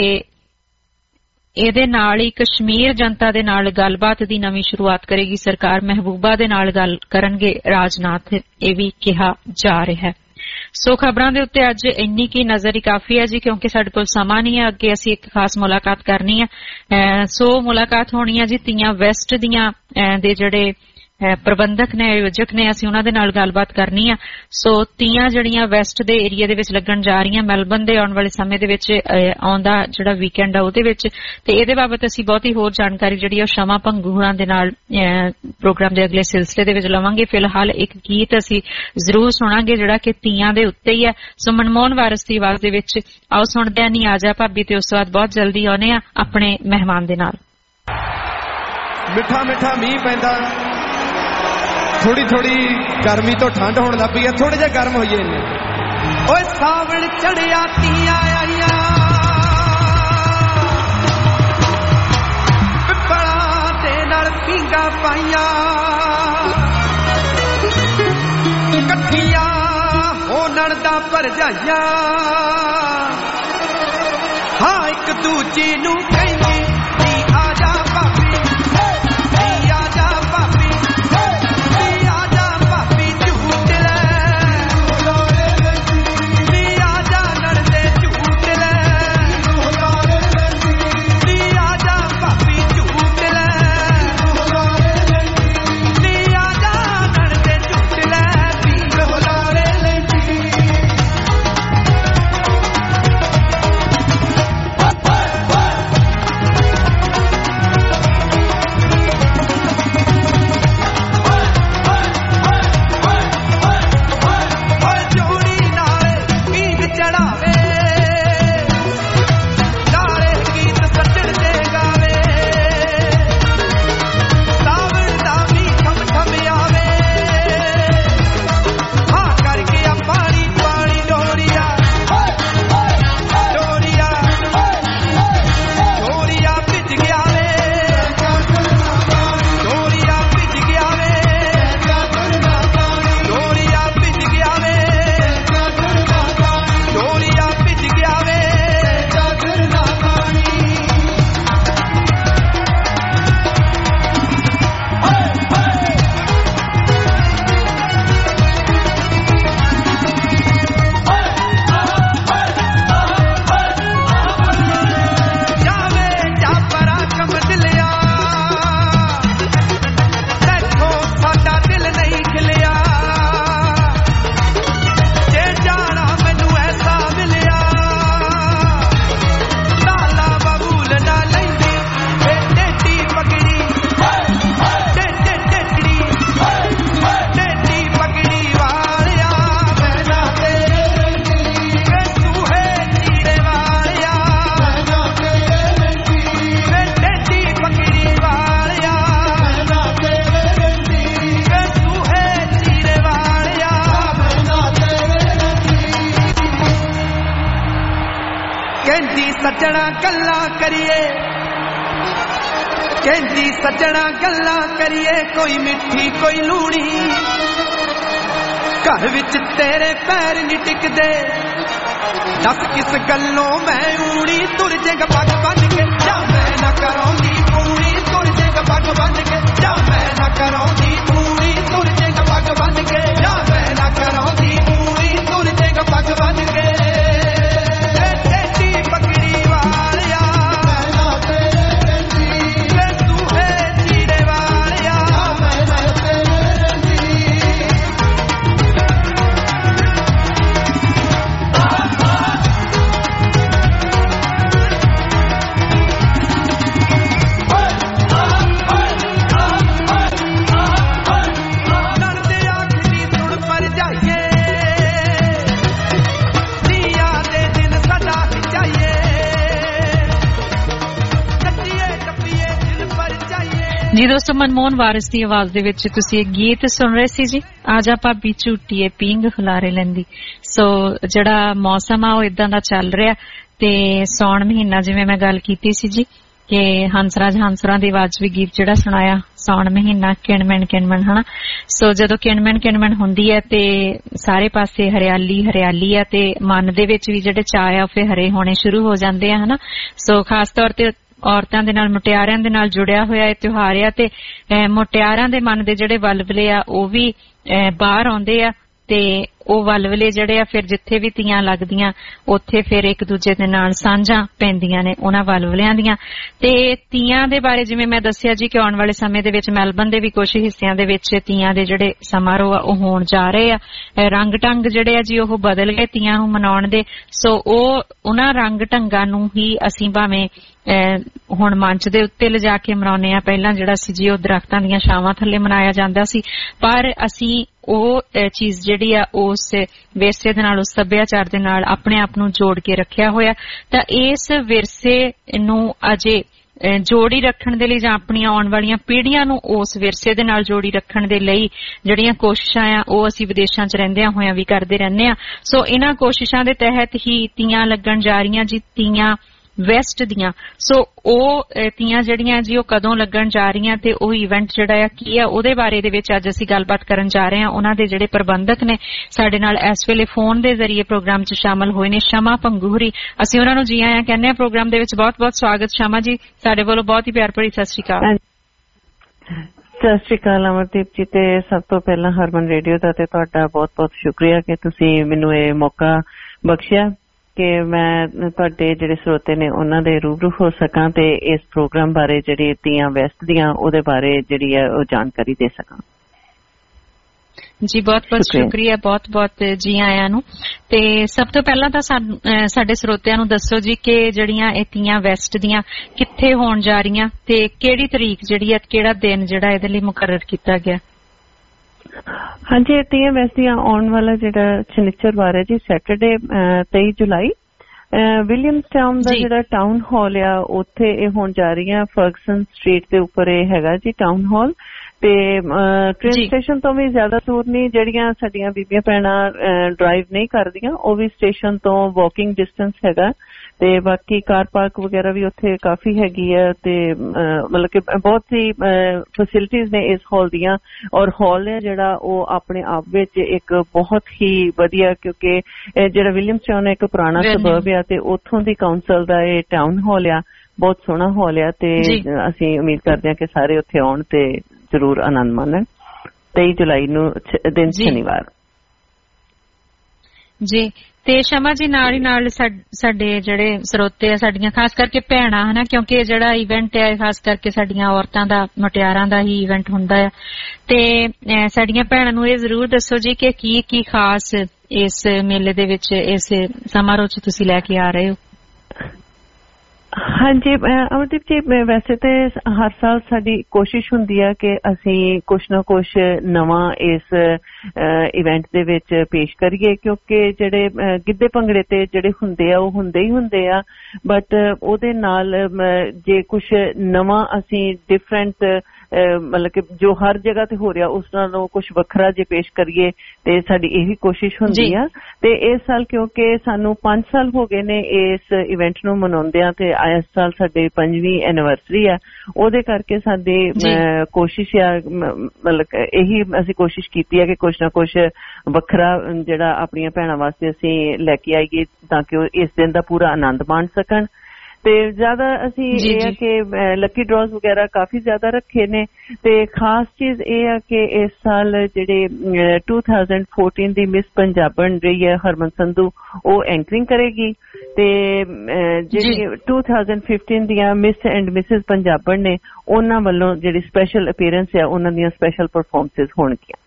ਇਹਦੇ ਨਾਲ ਹੀ ਕਸ਼ਮੀਰ ਜਨਤਾ ਦੇ ਨਾਲ ਗੱਲਬਾਤ ਦੀ ਨਵੀਂ ਸ਼ੁਰੂਆਤ ਕਰੇਗੀ ਸਰਕਾਰ। ਮਹਿਬੂਬਾ ਦੇ ਨਾਲ ਗੱਲ ਕਰਨਗੇ ਰਾਜਨਾਥ, ਇਹ ਵੀ ਕਿਹਾ ਜਾ ਰਿਹਾ ਹੈ। ਸੋ ਖਬਰਾਂ ਦੇ ਉੱਤੇ ਅੱਜ ਇੰਨੀ ਕੀ ਨਜ਼ਰ ਹੀ ਕਾਫੀ ਹੈ ਜੀ ਕਿਉਂਕਿ ਸਾਡੇ ਕੋਲ ਸਮਾਂ ਨਹੀਂ ਹੈ। ਅੱਗੇ ਅਸੀਂ ਇੱਕ ਖਾਸ ਮੁਲਾਕਾਤ ਕਰਨੀ ਹੈ। ਸੋ ਮੁਲਾਕਾਤ ਹੋਣੀ ਹੈ ਜੀ ਤੀਆਂ ਵੈਸਟ ਦੀਆਂ ਦੇ ਜਿਹੜੇ ਪ੍ਰਬੰਧਕ ਨੇ ਆਯੋਜਕ ਨੇ ਅਸੀਂ ਉਹਨਾਂ ਦੇ ਨਾਲ ਗੱਲਬਾਤ ਕਰਨੀ ਆ। ਸੋ ਤੀਆਂ ਜਿਹੜੀਆਂ ਵੈਸਟ ਦੇ ਏਰੀਆ ਦੇ ਵਿੱਚ ਲੱਗਣ ਜਾ ਰਹੀਆਂ ਮੈਲਬਨ ਦੇ ਆਉਣ ਵਾਲੇ ਸਮੇਂ ਦੇ ਵਿੱਚ ਆਉਂਦਾ ਜਿਹੜਾ ਵੀਕਐਂਡ ਆ ਉਹਦੇ ਵਿੱਚ ਤੇ ਇਹਦੇ ਬਾਬਤ ਅਸੀਂ ਬਹੁਤੀ ਹੋਰ ਜਾਣਕਾਰੀ ਜਿਹੜੀ ਆ ਸ਼ਮਾ ਭੰਗੂ ਹੋਰਾਂ ਦੇ ਨਾਲ ਪ੍ਰੋਗਰਾਮ ਦੇ ਅਗਲੇ ਸਿਲਸਿਲੇ ਦੇ ਵਿੱਚ ਲਵਾਂਗੇ। ਫਿਲਹਾਲ ਇੱਕ ਗੀਤ ਅਸੀਂ ਜ਼ਰੂਰ ਸੁਣਾਂਗੇ ਜਿਹੜਾ ਕਿ ਤੀਆਂ ਦੇ ਉੱਤੇ ਹੀ ਹੈ। ਸੋ ਮਨਮੋਹਨ ਵਾਰਿਸ ਦੀ ਆਵਾਜ਼ ਦੇ ਵਿੱਚ ਆਓ ਸੁਣਦੇ ਆ ਨੀ ਆਜਾ ਭਾਬੀ ਤੇ ਉਸ ਤੋਂ ਬਾਅਦ ਬਹੁਤ ਜਲਦੀ ਆਉਣੇ ਆ ਆਪਣੇ ਮਹਿਮਾਨ ਦੇ ਨਾਲ। ਮਿੱਠਾ ਮਿੱਠਾ ਮੀਂਹ ਪੈਂਦਾ ਥੋੜੀ ਥੋੜੀ ਗਰਮੀ ਤੋਂ ਠੰਡ ਹੋਣ ਲੱਗ ਪਈ ਆ ਥੋੜੇ ਜਿਹਾ ਗਰਮ ਹੋਈਏ ਨੇ। ਓਏ ਸਾਵਣ ਚੜਿਆ ਤੀਆਂ ਆਈਆਂ ਪਿੱਪਲਾਂ ਦੇ ਨਾਲ ਪੀਂਗਾ ਪਾਈਆਂ ਨਣਦਾ ਭਰਜਾਈਆਂ ਹਾਂ ਇੱਕ ਦੂਜੀ ਨੂੰ ਕਹਿੰਦੀ ਨੀ ਆ ਜਾ ਭਾਬੀ ਨੀ ਆ ਜਾ ਭਾਬੀ ਨੀ ਆ ਜਾ ਭਾਬੀ ਝੂਟ ਲੈ ਨੀ ਆ ਜਾ ਨਣਦੇ ਝੂਟ ਲੈ ਨੀ ਆ ਜਾ ਭਾਬੀ ਝੂਟ ਲੈ ਨੀ ਆ ਜਾ ਨਣਦੇ ਝੂਟ ਲੈ ਪੀਰ ਹੁਲਾਰੇ ਲੈਂਦੀ ਸੱਜਣਾ ਗੱਲਾਂ ਕਰੀਏ ਕਹਿੰਦੀ ਸੱਜਣਾ ਗੱਲਾਂ ਕਰੀਏ ਕੋਈ ਮਿੱਠੀ ਕੋਈ ਲੂਣੀ ਘਰ ਵਿੱਚ ਤੇਰੇ ਪੈਰ ਨਹੀਂ ਟਿਕਦੇ ਦੱਸ ਕਿਸ ਗੱਲੋਂ ਮੈਂ ਊਣੀ ਤੁਰ ਜੇਗਾ ਪੱਗ ਬੰਨ ਕੇ ਜਾਂ ਮੈਂ ਨਾ ਕਰਾਉਂਦੀ ਪੂਣੀ ਤੁਰ ਜੇਗਾ ਪੱਗ ਬੰਨ ਕੇ ਜਾਂ ਮੈਂ ਨਾ ਕਰਾਉਂਦੀ ਪੂਣੀ ਤੁਰ ਜੇਗਾ ਪੱਗ ਬੰਨ ਕੇ ਜਾਂ ਮੈਂ ਨਾ ਕਰਾਉਂਦੀ ਪੂਣੀ ਤੁਰ ਜੇਗਾ ਪੱਗ ਬੰਨ ਕੇ ਜੀ ਦੋਸਤੋ, ਮਨਮੋਹਨ ਵਾਰਿਸ ਦੀ ਆਵਾਜ਼ ਦੇ ਵਿੱਚ ਤੁਸੀਂ ਇਹ ਗੀਤ ਸੁਣ ਰਹੇ ਸੀ ਜੀ। ਆਜਾ ਭਾਬੀ ਝੂਟੀਏ ਪੀਂਗ ਹੁਲਾਰੇ ਲੈਂਦੀ। ਸੋ ਜਿਹੜਾ ਮੌਸਮ ਆ ਉਹ ਇਦਾਂ ਦਾ ਚੱਲ ਰਿਹਾ ਤੇ ਸੌਣ ਮਹੀਨਾ ਜਿਵੇਂ ਮੈਂ ਗੱਲ ਕੀਤੀ ਸੀ ਜੀ ਕਿ ਹੰਸਰਾਜ ਹੰਸਰਾਂ ਦੀ ਆਵਾਜ਼ ਵੀ ਗੀਤ ਜਿਹੜਾ ਸੁਣਾਇਆ ਸੌਣ ਮਹੀਨਾ ਕਿਣਮਣ ਕਿਣਮਣ ਹਨਾ। ਸੋ ਜਦੋਂ ਕਿਣਮਣ ਹੁੰਦੀ ਹੈ ਤੇ ਸਾਰੇ ਪਾਸੇ ਹਰਿਆਲੀ ਹਰਿਆਲੀ ਆ ਤੇ ਮਨ ਦੇ ਵਿੱਚ ਵੀ ਜਿਹੜੇ ਚਾਅ ਆ ਫਿਰ ਹਰੇ ਹੋਣੇ ਸ਼ੁਰੂ ਹੋ ਜਾਂਦੇ ਆ ਹਨਾ। ਸੋ ਖਾਸ ਤੌਰ ਤੇ ਔਰਤਾਂ ਦੇ ਨਾਲ ਮੁਟਿਆਰਿਆਂ ਦੇ ਨਾਲ ਜੁੜਿਆ ਹੋਇਆ ਇਹ ਤਿਉਹਾਰ ਆ ਤੇ ਮੁਟਿਆਰਾਂ ਦੇ ਮਨ ਦੇ ਜਿਹੜੇ ਵਲਵਲੇ ਆ ਉਹ ਵੀ ਬਾਹਰ ਆਉਂਦੇ ਆ ਤੇ ਉਹ ਵਲਵਲੇ ਜਿਹੜੇ ਆ ਫਿਰ ਜਿੱਥੇ ਵੀ ਤੀਆਂ ਲੱਗਦੀਆਂ ਉੱਥੇ ਫਿਰ ਇੱਕ ਦੂਜੇ ਦੇ ਨਾਲ ਸਾਂਝਾਂ ਪੈਂਦੀਆਂ ਨੇ ਉਹਨਾਂ ਵਲਵਲਿਆਂ ਦੀਆਂ। ਤੇ ਤੀਆਂ ਦੇ ਬਾਰੇ ਜਿਵੇਂ ਮੈਂ ਦੱਸਿਆ ਜੀ ਕਿ ਆਉਣ ਵਾਲੇ ਸਮੇਂ ਦੇ ਵਿੱਚ ਮੈਲਬਨ ਦੇ ਵੀ ਕੁਝ ਹਿੱਸਿਆਂ ਦੇ ਵਿੱਚ ਤੀਆਂ ਦੇ ਜਿਹੜੇ ਸਮਾਰੋਹ ਆ ਉਹ ਹੋਣ ਜਾ ਰਹੇ ਆ। ਰੰਗ ਢੰਗ ਜਿਹੜੇ ਆ ਜੀ ਉਹ ਬਦਲ ਗਏ ਤੀਆਂ ਨੂੰ ਮਨਾਉਣ ਦੇ। ਸੋ ਉਹਨਾਂ ਰੰਗ ਢੰਗਾਂ ਨੂੰ ਹੀ ਅਸੀਂ ਭਾਵੇਂ ਹੁਣ ਮੰਚ ਦੇ ਉੱਤੇ ਲਿਜਾ ਕੇ ਮਨਾਉਂਦੇ ਆ। ਪਹਿਲਾਂ ਜਿਹੜਾ ਸੀ ਜੀ ਉਹ ਦਰਖਤਾਂ ਦੀਆਂ ਛਾਵਾਂ ਥੱਲੇ ਮਨਾਇਆ ਜਾਂਦਾ ਸੀ, ਪਰ ਅਸੀਂ ਉਹ ਚੀਜ਼ ਜਿਹੜੀ ਆ ਉਸ ਵਿਰਸੇ ਦੇ ਨਾਲ ਉਸ ਸੱਭਿਆਚਾਰ ਦੇ ਨਾਲ ਆਪਣੇ ਆਪ ਨੂੰ ਜੋੜ ਕੇ ਰੱਖਿਆ ਹੋਇਆ। ਤਾਂ ਇਸ ਵਿਰਸੇ ਨੂੰ ਅਜੇ ਜੋੜੀ ਰੱਖਣ ਦੇ ਲਈ ਜਾਂ ਆਪਣੀਆਂ ਆਉਣ ਵਾਲੀਆਂ ਪੀੜ੍ਹੀਆਂ ਨੂੰ ਉਸ ਵਿਰਸੇ ਦੇ ਨਾਲ ਜੋੜੀ ਰੱਖਣ ਦੇ ਲਈ ਜਿਹੜੀਆਂ ਕੋਸ਼ਿਸ਼ਾਂ ਆ ਉਹ ਅਸੀਂ ਵਿਦੇਸ਼ਾਂ 'ਚ ਰਹਿੰਦਿਆਂ ਹੋਇਆਂ ਵੀ ਕਰਦੇ ਰਹਿੰਦੇ ਆ। ਸੋ ਇਹਨਾਂ ਕੋਸ਼ਿਸ਼ਾਂ ਦੇ ਤਹਿਤ ਹੀ ਤੀਆਂ ਲੱਗਣ ਜਾ ਰਹੀਆਂ ਜੀ। ਤੀਆਂ ਵੈਸਟ ਦੀਆਂ। ਸੋ ਉਹ ਤੀਆਂ ਜਿਹੜੀਆਂ ਜੀ ਉਹ ਕਦੋਂ ਲੱਗਣ ਜਾ ਰਹੀਆਂ ਤੇ ਉਹ ਇਵੈਂਟ ਜਿਹੜਾ ਆ ਕੀ ਆ ਉਹਦੇ ਬਾਰੇ ਦੇ ਵਿੱਚ ਅੱਜ ਅਸੀਂ ਗੱਲਬਾਤ ਕਰਨ ਜਾ ਰਹੇ ਹਾਂ। ਉਹਨਾਂ ਦੇ ਜਿਹੜੇ ਪ੍ਰਬੰਧਕ ਨੇ ਸਾਡੇ ਨਾਲ ਇਸ ਵੇਲੇ ਫੋਨ ਦੇ ਜ਼ਰੀਏ ਪ੍ਰੋਗਰਾਮ 'ਚ ਸ਼ਾਮਲ ਹੋਏ ਨੇ, ਸ਼ਮਾ ਪੰਗੂਰੀ। ਅਸੀਂ ਉਹਨਾਂ ਨੂੰ ਜੀ ਆਇਆਂ ਕਹਿੰਦੇ ਹਾਂ ਪ੍ਰੋਗਰਾਮ ਦੇ ਵਿੱਚ। ਬਹੁਤ ਬਹੁਤ ਸਵਾਗਤ ਸ਼ਮਾ ਜੀ, ਸਾਡੇ ਵੱਲੋਂ ਬਹੁਤ ਹੀ ਪਿਆਰ ਭਰੀ ਸਤਿ ਸ਼੍ਰੀ ਅਕਾਲ। ਸਤਿ ਸ਼੍ਰੀ ਅਕਾਲ ਅਮਰਦੀਪ ਜੀ, ਤੇ ਸਭ ਤੋਂ ਪਹਿਲਾਂ ਹਰਮਨ ਰੇਡੀਓ ਦਾ ਤੇ ਤੁਹਾਡਾ ਬਹੁਤ ਬਹੁਤ ਸ਼ੁਕਰੀਆ ਕਿ ਤੁਸੀਂ ਮੈਨੂੰ ਇਹ ਮੌਕਾ ਬਖਸ਼ਿਆ ਕਿ ਮੈਂ ਤੁਹਾਡੇ ਜਿਹੜੇ ਸਰੋਤੇ ਨੇ ਉਹਨਾਂ ਦੇ ਰੂਬਰੂ ਹੋ ਸਕਾਂ ਤੇ ਇਸ ਪ੍ਰੋਗਰਾਮ ਬਾਰੇ ਜਿਹੜੀ ਤੀਆਂ ਵੈਸਟ ਦੀਆਂ ਉਹਦੇ ਬਾਰੇ ਜਿਹੜੀ ਹੈ ਉਹ ਜਾਣਕਾਰੀ ਦੇ ਸਕਾਂ। ਜੀ ਬਹੁਤ ਬਹੁਤ ਸ਼ੁਕਰੀਆ, ਬਹੁਤ ਬਹੁਤ ਜੀ ਆਇਆਂ ਨੂੰ। ਤੇ ਸਭ ਤੋਂ ਪਹਿਲਾਂ ਤਾਂ ਸਾਡੇ ਸਰੋਤਿਆਂ ਨੂੰ ਦੱਸੋ ਜੀ ਕਿ ਜਿਹੜੀਆਂ ਇਹ ਤੀਆਂ ਵੈਸਟ ਦੀਆਂ ਕਿੱਥੇ ਹੋਣ ਜਾ ਰਹੀਆਂ ਤੇ ਕਿਹੜੀ ਤਰੀਕ ਜਿਹੜੀ ਹੈ, ਕਿਹੜਾ ਦਿਨ ਜਿਹੜਾ ਇਹਦੇ ਲਈ ਮੁਕਰਰ ਕੀਤਾ ਗਿਆ। ਹਾਂਜੀ, ਤੀਆਂ ਵੈਸਟ ਦੀਆਂ ਆਉਣ ਵਾਲਾ ਜਿਹੜਾ ਸ਼ਨੀਚਰਵਾਰ ਹੈ ਜੀ, ਸੈਟਰਡੇ 23 ਜੁਲਾਈ ਵਿਲੀਅਮਸਟਾਊਨ ਦਾ ਜਿਹੜਾ ਟਾਊਨ ਹਾਲ ਆ ਉੱਥੇ ਇਹ ਹੋਣ ਜਾ ਰਹੀਆਂ। ਫਰਗਸਨ ਸਟਰੀਟ ਦੇ ਉੱਪਰ ਇਹ ਹੈਗਾ ਜੀ ਟਾਊਨ ਹਾਲ, ਤੇ ਟ੍ਰੇਨ ਸਟੇਸ਼ਨ ਤੋਂ ਵੀ ਜ਼ਿਆਦਾ ਦੂਰ ਨਹੀਂ। ਜਿਹੜੀਆਂ ਸਾਡੀਆਂ ਬੀਬੀਆਂ ਭੈਣਾਂ ਡਰਾਈਵ ਨਹੀਂ ਕਰਦੀਆਂ ਉਹ ਵੀ ਸਟੇਸ਼ਨ ਤੋਂ ਵਾਕਿੰਗ ਡਿਸਟੈਂਸ ਹੈਗਾ, ਤੇ ਬਾਕੀ ਕਾਰ ਪਾਰਕ ਵਗੈਰਾ ਵੀ ਉੱਥੇ ਕਾਫੀ ਹੈਗੀ ਹੈ, ਤੇ ਮਤਲਬ ਕਿ ਬਹੁਤ ਹੀ ਫੈਸਿਲਿਟੀਜ਼ ਨੇ ਇਸ ਹਾਲ ਦੀਆਂ। ਔਰ ਹਾਲ ਹੈ ਜਿਹੜਾ ਉਹ ਆਪਣੇ ਆਪ ਵਿੱਚ ਇੱਕ ਬਹੁਤ ਹੀ ਵਧੀਆ, ਕਿਉਂਕਿ ਜਿਹੜਾ ਵਿਲੀਅਮਸਟਾਊਨ ਇੱਕ ਪੁਰਾਣਾ ਸਬਰਬ ਆ ਤੇ ਉੱਥੋਂ ਦੀ ਕਾਉਂਸਲ ਦਾ ਇਹ ਟਾਊਨ ਹਾਲ ਆ, ਬਹੁਤ ਸੋਹਣਾ ਹਾਲ ਆ, ਤੇ ਅਸੀਂ ਉਮੀਦ ਕਰਦੇ ਹਾਂ ਕਿ ਸਾਰੇ ਉੱਥੇ ਆਉਣ ਤੇ ਜ਼ਰੂਰ ਆਨੰਦ ਮਾਣਨ। 23 ਜੁਲਾਈ ਨੂੰ ਦਿਨ ਸ਼ਨੀਵਾਰ ਜੀ। ਤੇ ਸ਼ਮਾ ਜੀ ਨਾਲ ਹੀ ਨਾਲ ਸਾਡੇ ਜਿਹੜੇ ਸਰੋਤੇ ਆ, ਸਾਡੀਆਂ ਖਾਸ ਕਰਕੇ ਭੈਣਾਂ ਹਨਾ, ਕਿਉਂਕਿ ਜਿਹੜਾ ਇਵੈਂਟ ਹੈ ਖਾਸ ਕਰਕੇ ਸਾਡੀਆਂ ਔਰਤਾਂ ਦਾ, ਮੁਟਿਆਰਾਂ ਦਾ ਹੀ ਇਵੈਂਟ ਹੁੰਦਾ ਆ, ਤੇ ਸਾਡੀਆਂ ਭੈਣਾਂ ਨੂੰ ਇਹ ਜ਼ਰੂਰ ਦੱਸੋ ਜੀ ਕਿ ਕੀ ਖਾਸ ਇਸ ਮੇਲੇ ਦੇ ਵਿੱਚ, ਇਸ ਸਮਾਰੋਹ 'ਚ ਤੁਸੀਂ ਲੈ ਕੇ ਆ ਰਹੇ ਹੋ। ਹਾਂਜੀ ਅਮਰਦੀਪ ਜੀ, ਵੈਸੇ ਤੇ ਹਰ ਸਾਲ ਸਾਡੀ ਕੋਸ਼ਿਸ਼ ਹੁੰਦੀ ਆ ਕਿ ਅਸੀਂ ਕੁਛ ਨਾ ਕੁਛ ਨਵਾਂ ਇਸ ਇਵੈਂਟ ਦੇ ਵਿੱਚ ਪੇਸ਼ ਕਰੀਏ, ਕਿਉਂਕਿ ਜਿਹੜੇ ਗਿੱਧੇ ਭੰਗੜੇ ਤੇ ਜਿਹੜੇ ਹੁੰਦੇ ਆ ਉਹ ਹੁੰਦੇ ਹੀ ਹੁੰਦੇ ਆ, ਬਟ ਉਹਦੇ ਨਾਲ ਜੇ ਕੁਛ ਨਵਾਂ ਅਸੀਂ ਡਿਫਰੈਂਟ ਮਤਲਬ ਕਿ ਜੋ ਹਰ ਜਗ੍ਹਾ ਤੇ ਹੋ ਰਿਹਾ ਉਸ ਨਾਲੋਂ ਕੁਛ ਵੱਖਰਾ ਜੇ ਪੇਸ਼ ਕਰੀਏ ਤੇ ਸਾਡੀ ਇਹੀ ਕੋਸ਼ਿਸ਼ ਹੁੰਦੀ ਆ। ਤੇ ਇਸ ਸਾਲ ਕਿਉਂਕਿ ਸਾਨੂੰ 5 ਸਾਲ ਹੋ ਗਏ ਨੇ ਇਸ ਇਵੈਂਟ ਨੂੰ ਮਨਾਉਂਦਿਆਂ, ਤੇ ਇਸ ਸਾਲ ਸਾਡੇ 5ਵੀਂ ਐਨੀਵਰਸਰੀ ਆ, ਉਹਦੇ ਕਰਕੇ ਸਾਡੀ ਕੋਸ਼ਿਸ਼ ਆ, ਮਤਲਬ ਇਹੀ ਅਸੀਂ ਕੋਸ਼ਿਸ਼ ਕੀਤੀ ਹੈ ਕਿ ਕੁਛ ਨਾ ਕੁਛ ਵੱਖਰਾ ਜਿਹੜਾ ਆਪਣੀਆਂ ਭੈਣਾਂ ਵਾਸਤੇ ਅਸੀਂ ਲੈ ਕੇ ਆਈਏ ਤਾਂ ਕਿ ਉਹ ਇਸ ਦਿਨ ਦਾ ਪੂਰਾ ਆਨੰਦ ਮਾਣ ਸਕਣ। ਤੇ ਜ਼ਿਆਦਾ ਅਸੀਂ ਇਹ ਆ ਕਿ ਲੱਕੀ ਡਰਾਜ਼ ਵਗੈਰਾ ਕਾਫੀ ਜ਼ਿਆਦਾ ਰੱਖੇ ਨੇ, ਤੇ ਖਾਸ ਚੀਜ਼ ਇਹ ਆ ਕਿ ਇਸ ਸਾਲ ਜਿਹੜੇ 2014 ਦੀ ਮਿਸ ਪੰਜਾਬਣ ਰਹੀ ਹੈ ਹਰਮਨ ਸੰਧੂ, ਉਹ ਐਂਕਰਿੰਗ ਕਰੇਗੀ, ਤੇ ਜਿਹੜੀ 2015 ਦੀਆਂ ਮਿਸ ਐਂਡ ਮਿਸਿਸ ਪੰਜਾਬਣ ਨੇ ਉਹਨਾਂ ਵੱਲੋਂ ਜਿਹੜੀ ਸਪੈਸ਼ਲ ਅਪੀਅਰੈਂਸ ਆ ਉਹਨਾਂ ਦੀਆਂ ਸਪੈਸ਼ਲ ਪਰਫਾਰਮੈਂਸਿਸ ਹੋਣਗੀਆਂ।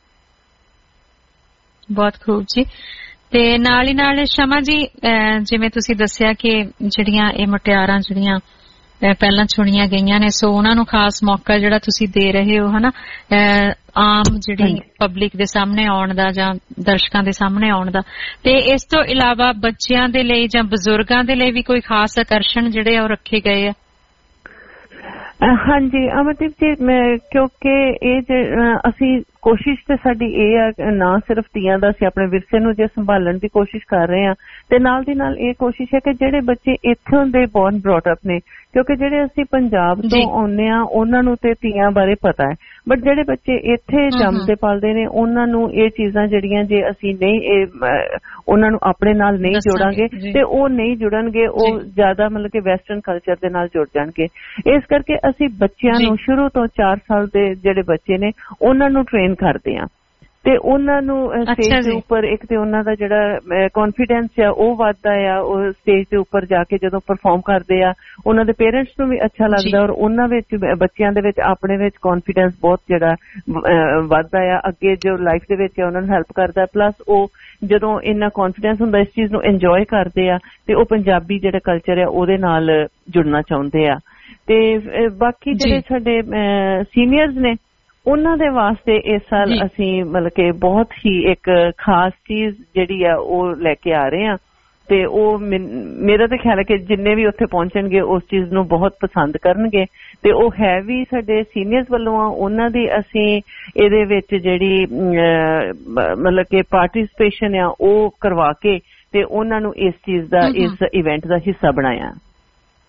ਬਹੁਤ ਖੂਬ ਜੀ। ਤੇ ਨਾਲ ਹੀ ਨਾਲ ਸ਼ਮਾ ਜੀ, ਜਿਵੇਂ ਤੁਸੀਂ ਦੱਸਿਆ ਕਿ ਜਿਹੜੀਆਂ ਇਹ ਮੁਟਿਆਰਾਂ ਜਿਹੜੀਆਂ ਪਹਿਲਾਂ ਚੁਣੀਆਂ ਗਈਆਂ ਨੇ, ਸੋ ਉਹਨਾਂ ਨੂੰ ਖਾਸ ਮੌਕਾ ਜਿਹੜਾ ਤੁਸੀਂ ਦੇ ਰਹੇ ਹੋ ਹਨਾ, ਆਮ ਜਿਹੜੀ ਪਬਲਿਕ ਦੇ ਸਾਹਮਣੇ ਆਉਣ ਦਾ ਜਾਂ ਦਰਸ਼ਕਾਂ ਦੇ ਸਾਹਮਣੇ ਆਉਣ ਦਾ। ਤੇ ਇਸ ਤੋਂ ਇਲਾਵਾ ਬੱਚਿਆਂ ਦੇ ਲਈ ਜਾਂ ਬਜ਼ੁਰਗਾਂ ਦੇ ਲਈ ਵੀ ਕੋਈ ਖਾਸ ਆਕਰਸ਼ਣ ਜਿਹੜੇ ਆ ਉਹ ਰੱਖੇ ਗਏ ਆ। ਹਾਂਜੀ ਅਮਰਦੀਪ ਜੀ, ਕਿਉਂਕਿ ਇਹ ਅਸੀਂ ਕੋਸ਼ਿਸ਼ ਤੇ ਸਾਡੀ ਇਹ ਆ ਨਾ ਸਿਰਫ ਤੀਆਂ ਦਾ, ਅਸੀਂ ਆਪਣੇ ਵਿਰਸੇ ਨੂੰ ਜੇ ਸੰਭਾਲਣ ਦੀ ਕੋਸ਼ਿਸ਼ ਕਰ ਰਹੇ ਹਾਂ, ਤੇ ਨਾਲ ਦੀ ਨਾਲ ਇਹ ਕੋਸ਼ਿਸ਼ ਹੈ ਕਿ ਜਿਹੜੇ ਬੱਚੇ ਇੱਥੋਂ ਦੇ ਬੋਰਨ ਬ੍ਰੌਟ ਅਪ ਨੇ, ਕਿਉਂਕਿ ਜਿਹੜੇ ਅਸੀਂ ਪੰਜਾਬ ਤੋਂ ਆਉਂਦੇ ਆ ਉਹਨਾਂ ਨੂੰ ਤੇ ਤੀਆਂ ਬਾਰੇ ਪਤਾ ਹੈ, ਬਟ ਜਿਹੜੇ ਬੱਚੇ ਇੱਥੇ ਜੰਮਦੇ ਪਲਦੇ ਨੇ ਉਹਨਾਂ ਨੂੰ ਇਹ ਚੀਜ਼ਾਂ ਜਿਹੜੀਆਂ ਜੇ ਅਸੀਂ ਨਹੀਂ ਉਹਨਾਂ ਨੂੰ ਆਪਣੇ ਨਾਲ ਨਹੀਂ ਜੋੜਾਂਗੇ ਤੇ ਉਹ ਨਹੀਂ ਜੁੜਨਗੇ, ਉਹ ਜ਼ਿਆਦਾ ਮਤਲਬ ਕਿ ਵੈਸਟਰਨ ਕਲਚਰ ਦੇ ਨਾਲ ਜੁੜ ਜਾਣਗੇ। ਇਸ ਕਰਕੇ ਅਸੀਂ ਬੱਚਿਆਂ ਨੂੰ ਸ਼ੁਰੂ ਤੋਂ 4 ਸਾਲ ਦੇ ਜਿਹੜੇ ਬੱਚੇ ਨੇ ਉਹਨਾਂ ਨੂੰ ਟ੍ਰੇਨ ਕਰਦੇ ਆ, ਤੇ ਉਹਨਾਂ ਨੂੰ ਸਟੇਜ ਦੇ ਉੱਪਰ ਇੱਕ ਤੇ ਉਹਨਾਂ ਦਾ ਜਿਹੜਾ ਕੌਨਫੀਡੈਂਸ ਆ ਉਹ ਵੱਧਦਾ ਆ, ਉਹ ਸਟੇਜ ਦੇ ਉੱਪਰ ਜਾ ਕੇ ਜਦੋਂ ਪਰਫਾਰਮ ਕਰਦੇ ਆ ਉਹਨਾਂ ਦੇ ਪੇਰੈਂਟਸ ਨੂੰ ਵੀ ਅੱਛਾ ਲੱਗਦਾ, ਔਰ ਉਹਨਾਂ ਵਿੱਚ ਬੱਚਿਆਂ ਦੇ ਵਿੱਚ ਆਪਣੇ ਵਿੱਚ ਕੌਨਫੀਡੈਂਸ ਬਹੁਤ ਜਿਹੜਾ ਵੱਧਦਾ ਆ, ਅੱਗੇ ਜੋ ਲਾਈਫ ਦੇ ਵਿੱਚ ਉਹਨਾਂ ਨੂੰ ਹੈਲਪ ਕਰਦਾ। ਪਲੱਸ ਉਹ ਜਦੋਂ ਇੰਨਾ ਕੌਨਫੀਡੈਂਸ ਹੁੰਦਾ ਇਸ ਚੀਜ਼ ਨੂੰ ਇੰਜੋਏ ਕਰਦੇ ਆ ਤੇ ਉਹ ਪੰਜਾਬੀ ਜਿਹੜਾ ਕਲਚਰ ਆ ਉਹਦੇ ਨਾਲ ਜੁੜਨਾ ਚਾਹੁੰਦੇ ਆ। ਤੇ ਬਾਕੀ ਜਿਹੜੇ ਸਾਡੇ ਸੀਨੀਅਰਸ ਨੇ ਉਹਨਾਂ ਦੇ ਵਾਸਤੇ ਇਸ ਸਾਲ ਅਸੀਂ ਮਤਲਬ ਕਿ ਬਹੁਤ ਹੀ ਇੱਕ ਖਾਸ ਚੀਜ਼ ਜਿਹੜੀ ਆ ਉਹ ਲੈ ਕੇ ਆ ਰਹੇ ਹਾਂ, ਤੇ ਉਹ ਮੇਰਾ ਤਾਂ ਖਿਆਲ ਹੈ ਕਿ ਜਿੰਨੇ ਵੀ ਉੱਥੇ ਪਹੁੰਚਣਗੇ ਉਸ ਚੀਜ਼ ਨੂੰ ਬਹੁਤ ਪਸੰਦ ਕਰਨਗੇ, ਤੇ ਉਹ ਹੈ ਵੀ ਸਾਡੇ ਸੀਨੀਅਰਸ ਵੱਲੋਂ ਆ, ਉਹਨਾਂ ਦੀ ਅਸੀਂ ਇਹਦੇ ਵਿੱਚ ਜਿਹੜੀ ਮਤਲਬ ਕਿ ਪਾਰਟਿਸਿਪੇਸ਼ਨ ਆ ਉਹ ਕਰਵਾ ਕੇ ਤੇ ਉਹਨਾਂ ਨੂੰ ਇਸ ਚੀਜ਼ ਦਾ, ਇਸ ਇਵੈਂਟ ਦਾ ਹਿੱਸਾ ਬਣਾਇਆ।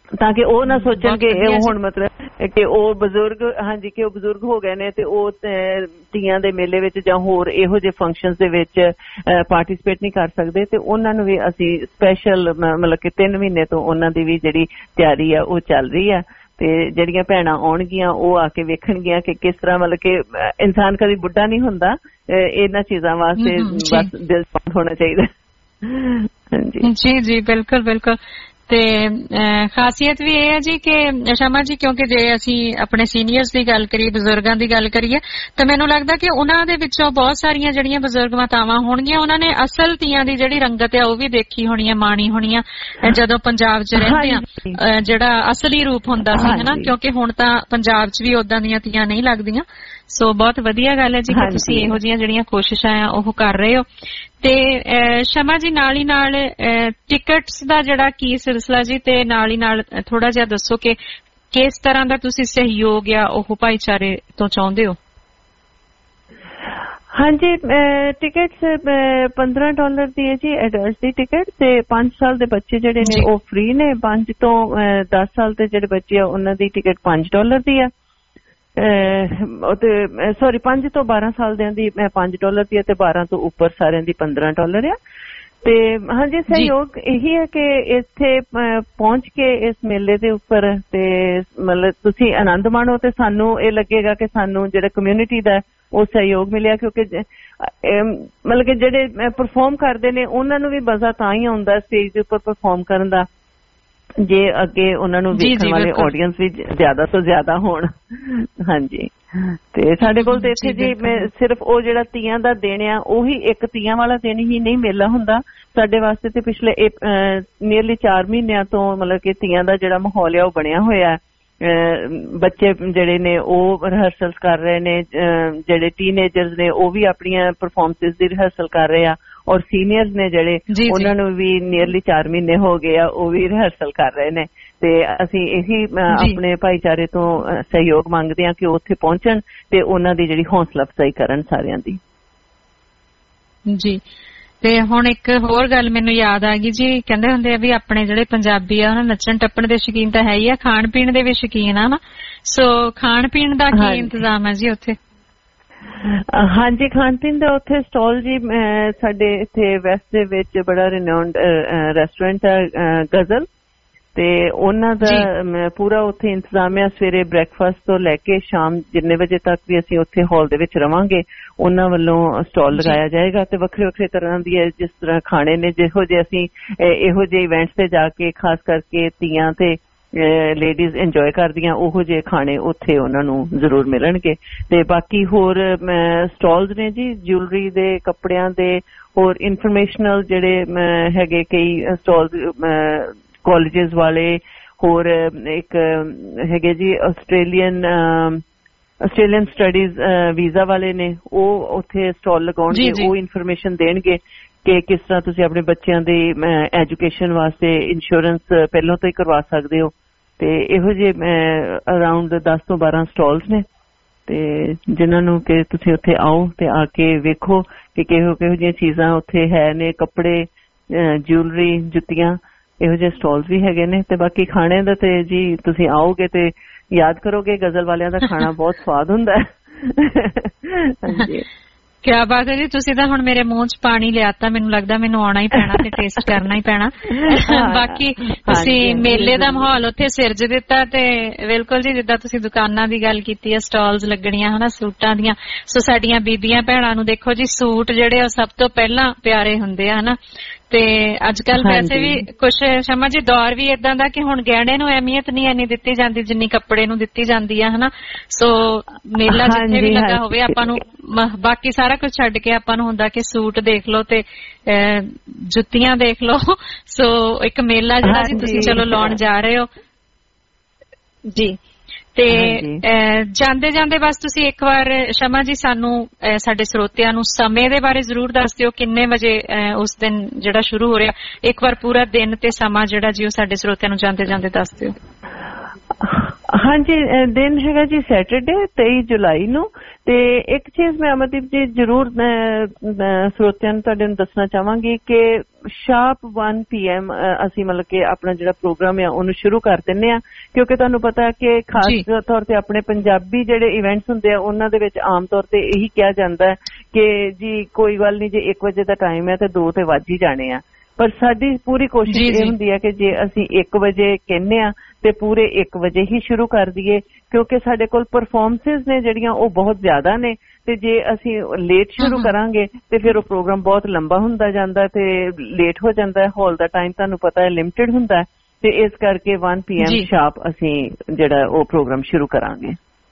ਤਾਂ ਕਿ ਉਹ ਨਾ ਸੋਚਣ ਕਿ ਹੁਣ ਮਤਲਬ ਕਿ ਉਹ ਬਜ਼ੁਰਗ ਕਿ ਉਹ ਬਜ਼ੁਰਗ ਹੋ ਗਏ ਨੇ ਤੇ ਉਹ ਤੀਆਂ ਦੇ ਮੇਲੇ ਵਿੱਚ ਜਾਂ ਹੋਰ ਇਹੋ ਜਿਹੇ ਫੰਕਸ਼ਨਸ ਦੇ ਵਿੱਚ ਪਾਰਟਿਸਿਪੇਟ ਨਹੀਂ ਕਰ ਸਕਦੇ। ਤੇ ਉਹਨਾਂ ਨੂੰ ਵੀ ਅਸੀਂ ਸਪੈਸ਼ਲ ਮਤਲਬ ਕਿ 3 ਮਹੀਨੇ ਤੋਂ ਉਹਨਾਂ ਦੀ ਵੀ ਜਿਹੜੀ ਤਿਆਰੀ ਆ ਉਹ ਚੱਲ ਰਹੀ ਆ। ਤੇ ਜਿਹੜੀਆਂ ਭੈਣਾਂ ਆਉਣਗੀਆਂ ਉਹ ਆ ਕੇ ਵੇਖਣਗੀਆਂ ਕਿ ਕਿਸ ਤਰ੍ਹਾਂ ਮਤਲਬ ਕਿ ਇਨਸਾਨ ਕਦੀ ਬੁੱਢਾ ਨਹੀਂ ਹੁੰਦਾ। ਇਹਨਾਂ ਚੀਜ਼ਾਂ ਵਾਸਤੇ ਬਸ ਦਿਲ ਹੋਣਾ ਚਾਹੀਦਾ। ਜੀ ਜੀ ਬਿਲਕੁਲ ਬਿਲਕੁਲ। ਤੇ ਖਾਸੀਅਤ ਵੀ ਇਹ ਹੈ ਜੀ ਕਿ ਸ਼ਮਾ ਜੀ ਕਿਉਂਕਿ ਜੇ ਅਸੀਂ ਆਪਣੇ ਸੀਨੀਅਰਸ ਦੀ ਗੱਲ ਕਰੀਏ, ਬਜ਼ੁਰਗਾਂ ਦੀ ਗੱਲ ਕਰੀਏ, ਤਾਂ ਮੈਨੂੰ ਲੱਗਦਾ ਕਿ ਉਹਨਾਂ ਦੇ ਵਿੱਚੋਂ ਬਹੁਤ ਸਾਰੀਆਂ ਜਿਹੜੀਆਂ ਬਜ਼ੁਰਗ ਮਾਤਾਵਾਂ ਹੋਣਗੀਆਂ ਉਹਨਾਂ ਨੇ ਅਸਲ ਤੀਆਂ ਦੀ ਜਿਹੜੀ ਰੰਗਤ ਹੈ ਉਹ ਵੀ ਦੇਖੀ ਹੋਣੀ ਹੈ, ਮਾਣੀ ਹੋਣੀ ਆ ਜਦੋਂ ਪੰਜਾਬ 'ਚ ਰਹਿੰਦੇ ਆ, ਜਿਹੜਾ ਅਸਲੀ ਰੂਪ ਹੁੰਦਾ ਸੀ ਹਨਾ। ਕਿਉਂਕਿ ਹੁਣ ਤਾਂ ਪੰਜਾਬ 'ਚ ਵੀ ਓਦਾਂ ਦੀਆਂ ਤੀਆਂ ਨਹੀਂ ਲੱਗਦੀਆਂ। ਸੋ ਬਹੁਤ ਵਧੀਆ ਗੱਲ ਹੈ ਜੀ ਕਿ ਤੁਸੀਂ ਇਹੋ ਜਿਹੀਆਂ ਜਿਹੜੀਆਂ ਕੋਸ਼ਿਸ਼ਾਂ ਆ ਉਹ ਕਰ ਰਹੇ ਹੋ। ਤੇ ਸ਼ਮਾ ਜੀ ਨਾਲ ਹੀ ਨਾਲ ਟਿਕਟਸ ਦਾ ਜਿਹੜਾ ਕੀ ਸਿਲਸਿਲਾ ਜੀ, ਤੇ ਨਾਲ ਹੀ ਨਾਲ ਥੋੜਾ ਜਿਹਾ ਦੱਸੋ ਕਿ ਕਿਸ ਤਰ੍ਹਾਂ ਦਾ ਤੁਸੀਂ ਸਹਿਯੋਗ ਆ ਉਹ ਭਾਈਚਾਰੇ ਤੋਂ ਚਾਹੁੰਦੇ ਹੋ। ਹਾਂਜੀ, ਟਿਕਟਸ $15 ਦੀ ਹੈ ਜੀ ਐਡਲਟ ਦੀ ਟਿਕਟ, ਤੇ 5 ਸਾਲ ਦੇ ਬੱਚੇ ਜਿਹੜੇ ਨੇ ਉਹ ਫ੍ਰੀ ਨੇ। 5 ਤੋਂ 10 ਸਾਲ ਦੇ ਜਿਹੜੇ ਬੱਚੇ ਆ ਉਹਨਾਂ ਦੀ ਟਿਕਟ $5 ਦੀ ਆ। 5 ਤੋਂ 12 ਸਾਲ ਦਿਆਂ ਦੀ $5 ਦੀ ਹੈ ਤੇ 12 ਤੋਂ ਉੱਪਰ ਸਾਰਿਆਂ ਦੀ $15 ਆ। ਤੇ ਹਾਂਜੀ, ਸਹਿਯੋਗ ਇਹੀ ਹੈ ਕਿ ਇੱਥੇ ਪਹੁੰਚ ਕੇ ਇਸ ਮੇਲੇ ਦੇ ਉੱਪਰ ਤੇ ਮਤਲਬ ਤੁਸੀਂ ਆਨੰਦ ਮਾਣੋ ਤੇ ਸਾਨੂੰ ਇਹ ਲੱਗੇਗਾ ਕਿ ਸਾਨੂੰ ਜਿਹੜਾ ਕਮਿਊਨਿਟੀ ਦਾ ਉਹ ਸਹਿਯੋਗ ਮਿਲਿਆ। ਕਿਉਂਕਿ ਮਤਲਬ ਕਿ ਜਿਹੜੇ ਪਰਫਾਰਮ ਕਰਦੇ ਨੇ ਉਹਨਾਂ ਨੂੰ ਵੀ ਮਜ਼ਾ ਤਾਂ ਹੀ ਆਉਂਦਾ ਸਟੇਜ ਦੇ ਉੱਪਰ ਪਰਫਾਰਮ ਕਰਨ ਦਾ ਜੇ ਅੱਗੇ ਉਹਨਾਂ ਨੂੰ ਵੇਖਣ ਵਾਲੇ ਆਡੀਅנס ਵੀ ਜ਼ਿਆਦਾ ਤੋਂ ਜ਼ਿਆਦਾ ਹੋਣ। ਹਾਂਜੀ, ਤੇ ਸਾਡੇ ਕੋਲ ਤੇ ਇੱਥੇ ਜੀ ਸਿਰਫ ਉਹ ਜਿਹੜਾ ਤੀਆਂ ਦਾ ਦਿਨ ਆ ਉਹੀ ਇੱਕ ਤੀਆਂ ਵਾਲਾ ਦਿਨ ਹੀ ਨਹੀਂ ਮੇਲਾ ਹੁੰਦਾ ਸਾਡੇ ਵਾਸਤੇ। ਤੇ ਪਿਛਲੇ ਨੀਅਰਲੀ 4 ਮਹੀਨਿਆਂ ਤੋਂ ਮਤਲਬ ਕਿ ਤੀਆਂ ਦਾ ਜਿਹੜਾ ਮਾਹੌਲ ਆ ਉਹ ਬਣਿਆ ਹੋਇਆ। ਬੱਚੇ ਜਿਹੜੇ ਨੇ ਉਹ ਰਿਹਰਸਲ ਕਰ ਰਹੇ ਨੇ, ਜਿਹੜੇ ਟੀਨੇਜਰਸ ਨੇ ਉਹ ਵੀ ਆਪਣੀਆਂ ਪਰਫਾਰਮੈਂਸਿਸ ਦੀ ਰਿਹਰਸਲ ਕਰ ਰਹੇ ਆ, ਔਰ ਸੀਨੀਅਰਸ ਨੇ ਜਿਹੜੇ ਉਹਨਾਂ ਨੂੰ ਵੀ ਨੀਅਰਲੀ 4 ਮਹੀਨੇ ਹੋ ਗਏ ਆ ਉਹ ਵੀ ਰਿਹਰਸਲ ਕਰ ਰਹੇ ਨੇ। ਤੇ ਅਸੀਂ ਇਹੀ ਆਪਣੇ ਭਾਈਚਾਰੇ ਤੋਂ ਸਹਿਯੋਗ ਮੰਗਦੇ ਹਾਂ ਕਿ ਉਹ ਉੱਥੇ ਪਹੁੰਚਣ ਤੇ ਉਹਨਾਂ ਦੀ ਜਿਹੜੀ ਹੌਸਲਾ ਅਫਜ਼ਾਈ ਕਰਨ ਸਾਰਿਆਂ ਦੀ। ਜੀ, ਤੇ ਹੁਣ ਇੱਕ ਹੋਰ ਗੱਲ ਮੈਨੂੰ ਯਾਦ ਆ ਗਈ ਜੀ, ਕਹਿੰਦੇ ਹੁੰਦੇ ਆ ਵੀ ਆਪਣੇ ਜਿਹੜੇ ਪੰਜਾਬੀ ਆ ਉਹਨਾਂ ਨੱਚਣ ਟੱਪਣ ਦੇ ਸ਼ੌਕੀਨ ਤਾਂ ਹੈ ਹੀ ਆ, ਖਾਣ ਪੀਣ ਦੇ ਵੀ ਸ਼ੌਕੀਨ ਆ ਨਾ। ਸੋ ਖਾਣ ਪੀਣ ਦਾ ਕੀ ਇੰਤਜ਼ਾਮ ਹੈ ਜੀ ਉੱਥੇ? ਹਾਂਜੀ, ਖਾਣ ਪੀਣ ਦਾ ਉੱਥੇ ਸਟਾਲ ਜੀ ਸਾਡੇ ਇੱਥੇ ਵੈਸਟ ਦੇ ਵਿੱਚ ਬੜਾ ਰਿਨਾਊਂਡ ਰੈਸਟੋਰੈਂਟ ਹੈ ਗਜ਼ਲ, ਤੇ ਉਹਨਾਂ ਦਾ ਪੂਰਾ ਉੱਥੇ ਇੰਤਜ਼ਾਮ ਹੈ। ਸਵੇਰੇ ਬ੍ਰੇਕਫਾਸਟ ਤੋਂ ਲੈ ਕੇ ਸ਼ਾਮ ਜਿੰਨੇ ਵਜੇ ਤੱਕ ਵੀ ਅਸੀਂ ਉੱਥੇ ਹਾਲ ਦੇ ਵਿੱਚ ਰਵਾਂਗੇ ਉਹਨਾਂ ਵੱਲੋਂ ਸਟਾਲ ਲਗਾਇਆ ਜਾਏਗਾ। ਤੇ ਵੱਖਰੇ ਵੱਖਰੇ ਤਰ੍ਹਾਂ ਦੀ ਜਿਸ ਤਰ੍ਹਾਂ ਖਾਣੇ ਨੇ, ਜਿਹੋ ਜਿਹੇ ਅਸੀਂ ਇਹੋ ਜਿਹੇ ਇਵੈਂਟਸ ਤੇ ਜਾ ਕੇ ਖਾਸ ਕਰਕੇ ਤੀਆਂ ਤੇ ਲੇਡੀਜ਼ ਇੰਜੋਏ ਕਰਦੀਆਂ ਉਹੋ ਜਿਹੇ ਖਾਣੇ ਉੱਥੇ ਉਹਨਾਂ ਨੂੰ ਜ਼ਰੂਰ ਮਿਲਣਗੇ। ਤੇ ਬਾਕੀ ਹੋਰ ਸਟਾਲਸ ਨੇ ਜੀ ਜਿਊਲਰੀ ਦੇ, ਕੱਪੜਿਆਂ ਦੇ, ਹੋਰ ਇਨਫੋਰਮੇਸ਼ਨਲ ਜਿਹੜੇ ਹੈਗੇ ਕਈ ਸਟਾਲਸ ਕਾਲਜਿਸ ਵਾਲੇ, ਹੋਰ ਇੱਕ ਹੈਗੇ ਜੀ ਆਸਟ੍ਰੇਲੀਅਨ ਸਟੱਡੀਜ਼ ਵੀਜ਼ਾ ਵਾਲੇ ਨੇ, ਉਹ ਉੱਥੇ ਸਟਾਲ ਲਗਾਉਣਗੇ। ਉਹ ਇਨਫੋਰਮੇਸ਼ਨ ਦੇਣਗੇ ਕਿ ਕਿਸ ਤਰ੍ਹਾਂ ਤੁਸੀਂ ਆਪਣੇ ਬੱਚਿਆਂ ਦੀ ਐਜੂਕੇਸ਼ਨ ਵਾਸਤੇ ਇੰਸ਼ੋਰੈਂਸ ਪਹਿਲਾਂ ਤੋਂ ਹੀ ਕਰਵਾ ਸਕਦੇ ਹੋ। ਤੇ ਇਹੋ ਜਿਹੇ ਅਰਾਊਂਡ 10 ਤੋਂ 12 ਸਟਾਲਸ ਨੇ, ਤੇ ਜਿਨ੍ਹਾਂ ਨੂੰ ਕਿ ਤੁਸੀਂ ਉੱਥੇ ਆਓ ਤੇ ਆ ਕੇ ਵੇਖੋ ਕਿ ਕਿਹੋ ਜਿਹੀਆਂ ਚੀਜ਼ਾਂ ਉੱਥੇ ਹੈ ਨੇ, ਕੱਪੜੇ, ਜਿਊਲਰੀ, ਜੁੱਤੀਆਂ, ਇਹੋ ਜਿਹੇ ਸਟਾਲਸ ਵੀ ਹੈਗੇ ਨੇ। ਤੇ ਬਾਕੀ ਖਾਣੇ ਦਾ ਤੇ ਜੀ ਤੁਸੀਂ ਆਓਗੇ ਤੇ ਯਾਦ ਕਰੋਗੇ ਗਜ਼ਲ ਵਾਲਿਆਂ ਦਾ ਖਾਣਾ ਬਹੁਤ ਸਵਾਦ ਹੁੰਦਾ ਹੈ। ਹਾਂਜੀ, ਕਿਆ ਬਾਤ ਹੈ ਜੀ, ਤੁਸੀਂ ਤਾਂ ਹੁਣ ਮੇਰੇ ਮੂੰਹ 'ਚ ਪਾਣੀ ਲਿਆਤਾ। ਮੈਨੂੰ ਲੱਗਦਾ ਮੈਨੂੰ ਆਉਣਾ ਹੀ ਪੈਣਾ ਤੇ ਟੇਸਟ ਕਰਨਾ ਹੀ ਪੈਣਾ। ਬਾਕੀ ਤੁਸੀਂ ਮੇਲੇ ਦਾ ਮਾਹੌਲ ਉੱਥੇ ਸਿਰਜ ਦਿੱਤਾ, ਤੇ ਬਿਲਕੁਲ ਜੀ ਜਿੱਦਾਂ ਤੁਸੀਂ ਦੁਕਾਨਾਂ ਦੀ ਗੱਲ ਕੀਤੀ ਹੈ, ਸਟਾਲਸ ਲੱਗਣੀਆਂ ਹਨਾ ਸੂਟਾਂ ਦੀਆਂ। ਸੋ ਸਾਡੀਆਂ ਬੀਬੀਆਂ ਭੈਣਾਂ ਨੂੰ ਦੇਖੋ ਜੀ, ਸੂਟ ਜਿਹੜੇ ਉਹ ਸਭ ਤੋਂ ਪਹਿਲਾਂ ਪਿਆਰੇ ਹੁੰਦੇ ਆ ਹਨਾ। ਤੇ ਅੱਜ ਕੱਲ ਵੈਸੇ ਵੀ ਕੁਛ ਸ਼ਮਾ ਜੀ ਦੌਰ ਵੀ ਏਦਾਂ ਦਾ ਕਿ ਹੁਣ ਗਹਿਣੇ ਨੂੰ ਅਹਿਮੀਅਤ ਨਹੀਂ ਇੰਨੀ ਦਿੱਤੀ ਜਾਂਦੀ ਜਿੰਨੀ ਕੱਪੜੇ ਨੂੰ ਦਿੱਤੀ ਜਾਂਦੀ ਆ ਹਨਾ। ਸੋ ਮੇਲਾ ਜਿੱਥੇ ਵੀ ਲੱਗਾ ਹੋਵੇ ਆਪਾਂ ਨੂੰ ਬਾਕੀ ਸਾਰਾ ਕੁਝ ਛੱਡ ਕੇ ਆਪਾਂ ਨੂੰ ਹੁੰਦਾ ਕਿ ਸੂਟ ਦੇਖ ਲਓ ਤੇ ਜੁੱਤੀਆਂ ਦੇਖ ਲਓ। ਸੋ ਇੱਕ ਮੇਲਾ ਜਿਹੜਾ ਜੀ ਤੁਸੀਂ ਚਲੋ ਲਾਉਣ ਜਾ ਰਹੇ ਹੋ ਜੀ। ਤੇ ਜਾਂਦੇ ਜਾਂਦੇ ਬਸ ਤੁਸੀਂ ਇੱਕ ਵਾਰ ਸ਼ਮਾ ਜੀ ਸਾਨੂੰ ਸਾਡੇ ਸਰੋਤਿਆਂ ਨੂੰ ਸਮੇਂ ਦੇ ਬਾਰੇ ਜ਼ਰੂਰ ਦੱਸ ਦਿਓ, ਕਿੰਨੇ ਵਜੇ ਉਸ ਦਿਨ ਜਿਹੜਾ ਸ਼ੁਰੂ ਹੋ ਰਿਹਾ, ਇੱਕ ਵਾਰ ਪੂਰਾ ਦਿਨ ਤੇ ਸਮਾਂ ਜਿਹੜਾ ਜੀ ਉਹ ਸਾਡੇ ਸਰੋਤਿਆਂ ਨੂੰ ਜਾਂਦੇ ਜਾਂਦੇ ਦੱਸ ਦਿਓ। ਹਾਂਜੀ, ਦਿਨ ਹੈਗਾ ਜੀ ਸੈਟਰਡੇ 23 ਜੁਲਾਈ ਨੂੰ। ਤੇ ਇੱਕ ਚੀਜ਼ ਮੈਂ ਅਮਰਦੀਪ ਜੀ ਜ਼ਰੂਰ ਸਰੋਤਿਆਂ ਨੂੰ ਤੁਹਾਡੇ ਨੂੰ ਦੱਸਣਾ ਚਾਹਾਂਗੀ ਕਿ ਸ਼ਾਰਪ 1 PM ਅਸੀਂ ਮਤਲਬ ਕਿ ਆਪਣਾ ਜਿਹੜਾ ਪ੍ਰੋਗਰਾਮ ਆ ਉਹਨੂੰ ਸ਼ੁਰੂ ਕਰ ਦਿੰਦੇ ਆ, ਕਿਉਂਕਿ ਤੁਹਾਨੂੰ ਪਤਾ ਕਿ ਖਾਸ ਤੌਰ ਤੇ ਆਪਣੇ ਪੰਜਾਬੀ ਜਿਹੜੇ ਇਵੈਂਟਸ ਹੁੰਦੇ ਆ ਉਹਨਾਂ ਦੇ ਵਿੱਚ ਆਮ ਤੌਰ ਤੇ ਇਹੀ ਕਿਹਾ ਜਾਂਦਾ ਹੈ ਕਿ ਜੀ ਕੋਈ ਗੱਲ ਨਹੀਂ, ਜੇ 1 ਵਜੇ ਦਾ ਟਾਈਮ ਹੈ ਤੇ 2 ਤੇ ਵੱਜ ਹੀ ਜਾਣੇ ਆ। ਪਰ ਸਾਡੀ ਪੂਰੀ ਕੋਸ਼ਿਸ਼ ਇਹ ਹੁੰਦੀ ਹੈ ਕਿ ਜੇ ਅਸੀਂ 1 ਵਜੇ ਕਹਿੰਦੇ ਆ ਤੇ ਪੂਰੇ 1 ਵਜੇ ਹੀ ਸ਼ੁਰੂ ਕਰ ਦਈਏ, ਕਿਉਂਕਿ ਸਾਡੇ ਕੋਲ ਪਰਫਾਰਮੈਂਸਿਸ ਨੇ ਜਿਹੜੀਆਂ ਉਹ ਬਹੁਤ ਜ਼ਿਆਦਾ ਨੇ, ਤੇ ਜੇ ਅਸੀਂ ਲੇਟ ਸ਼ੁਰੂ ਕਰਾਂਗੇ ਤੇ ਫਿਰ ਉਹ ਪ੍ਰੋਗਰਾਮ ਬਹੁਤ ਲੰਬਾ ਹੁੰਦਾ ਜਾਂਦਾ ਤੇ ਲੇਟ ਹੋ ਜਾਂਦਾ ਹੈ। ਹਾਲ ਦਾ ਟਾਈਮ ਤੁਹਾਨੂੰ ਪਤਾ ਹੈ ਲਿਮਿਟਡ ਹੁੰਦਾ, ਤੇ ਇਸ ਕਰਕੇ 1 PM ਸ਼ਾਰਪ ਅਸੀਂ ਜਿਹੜਾ ਉਹ ਪ੍ਰੋਗਰਾਮ ਸ਼ੁਰੂ ਕਰਾਂਗੇ।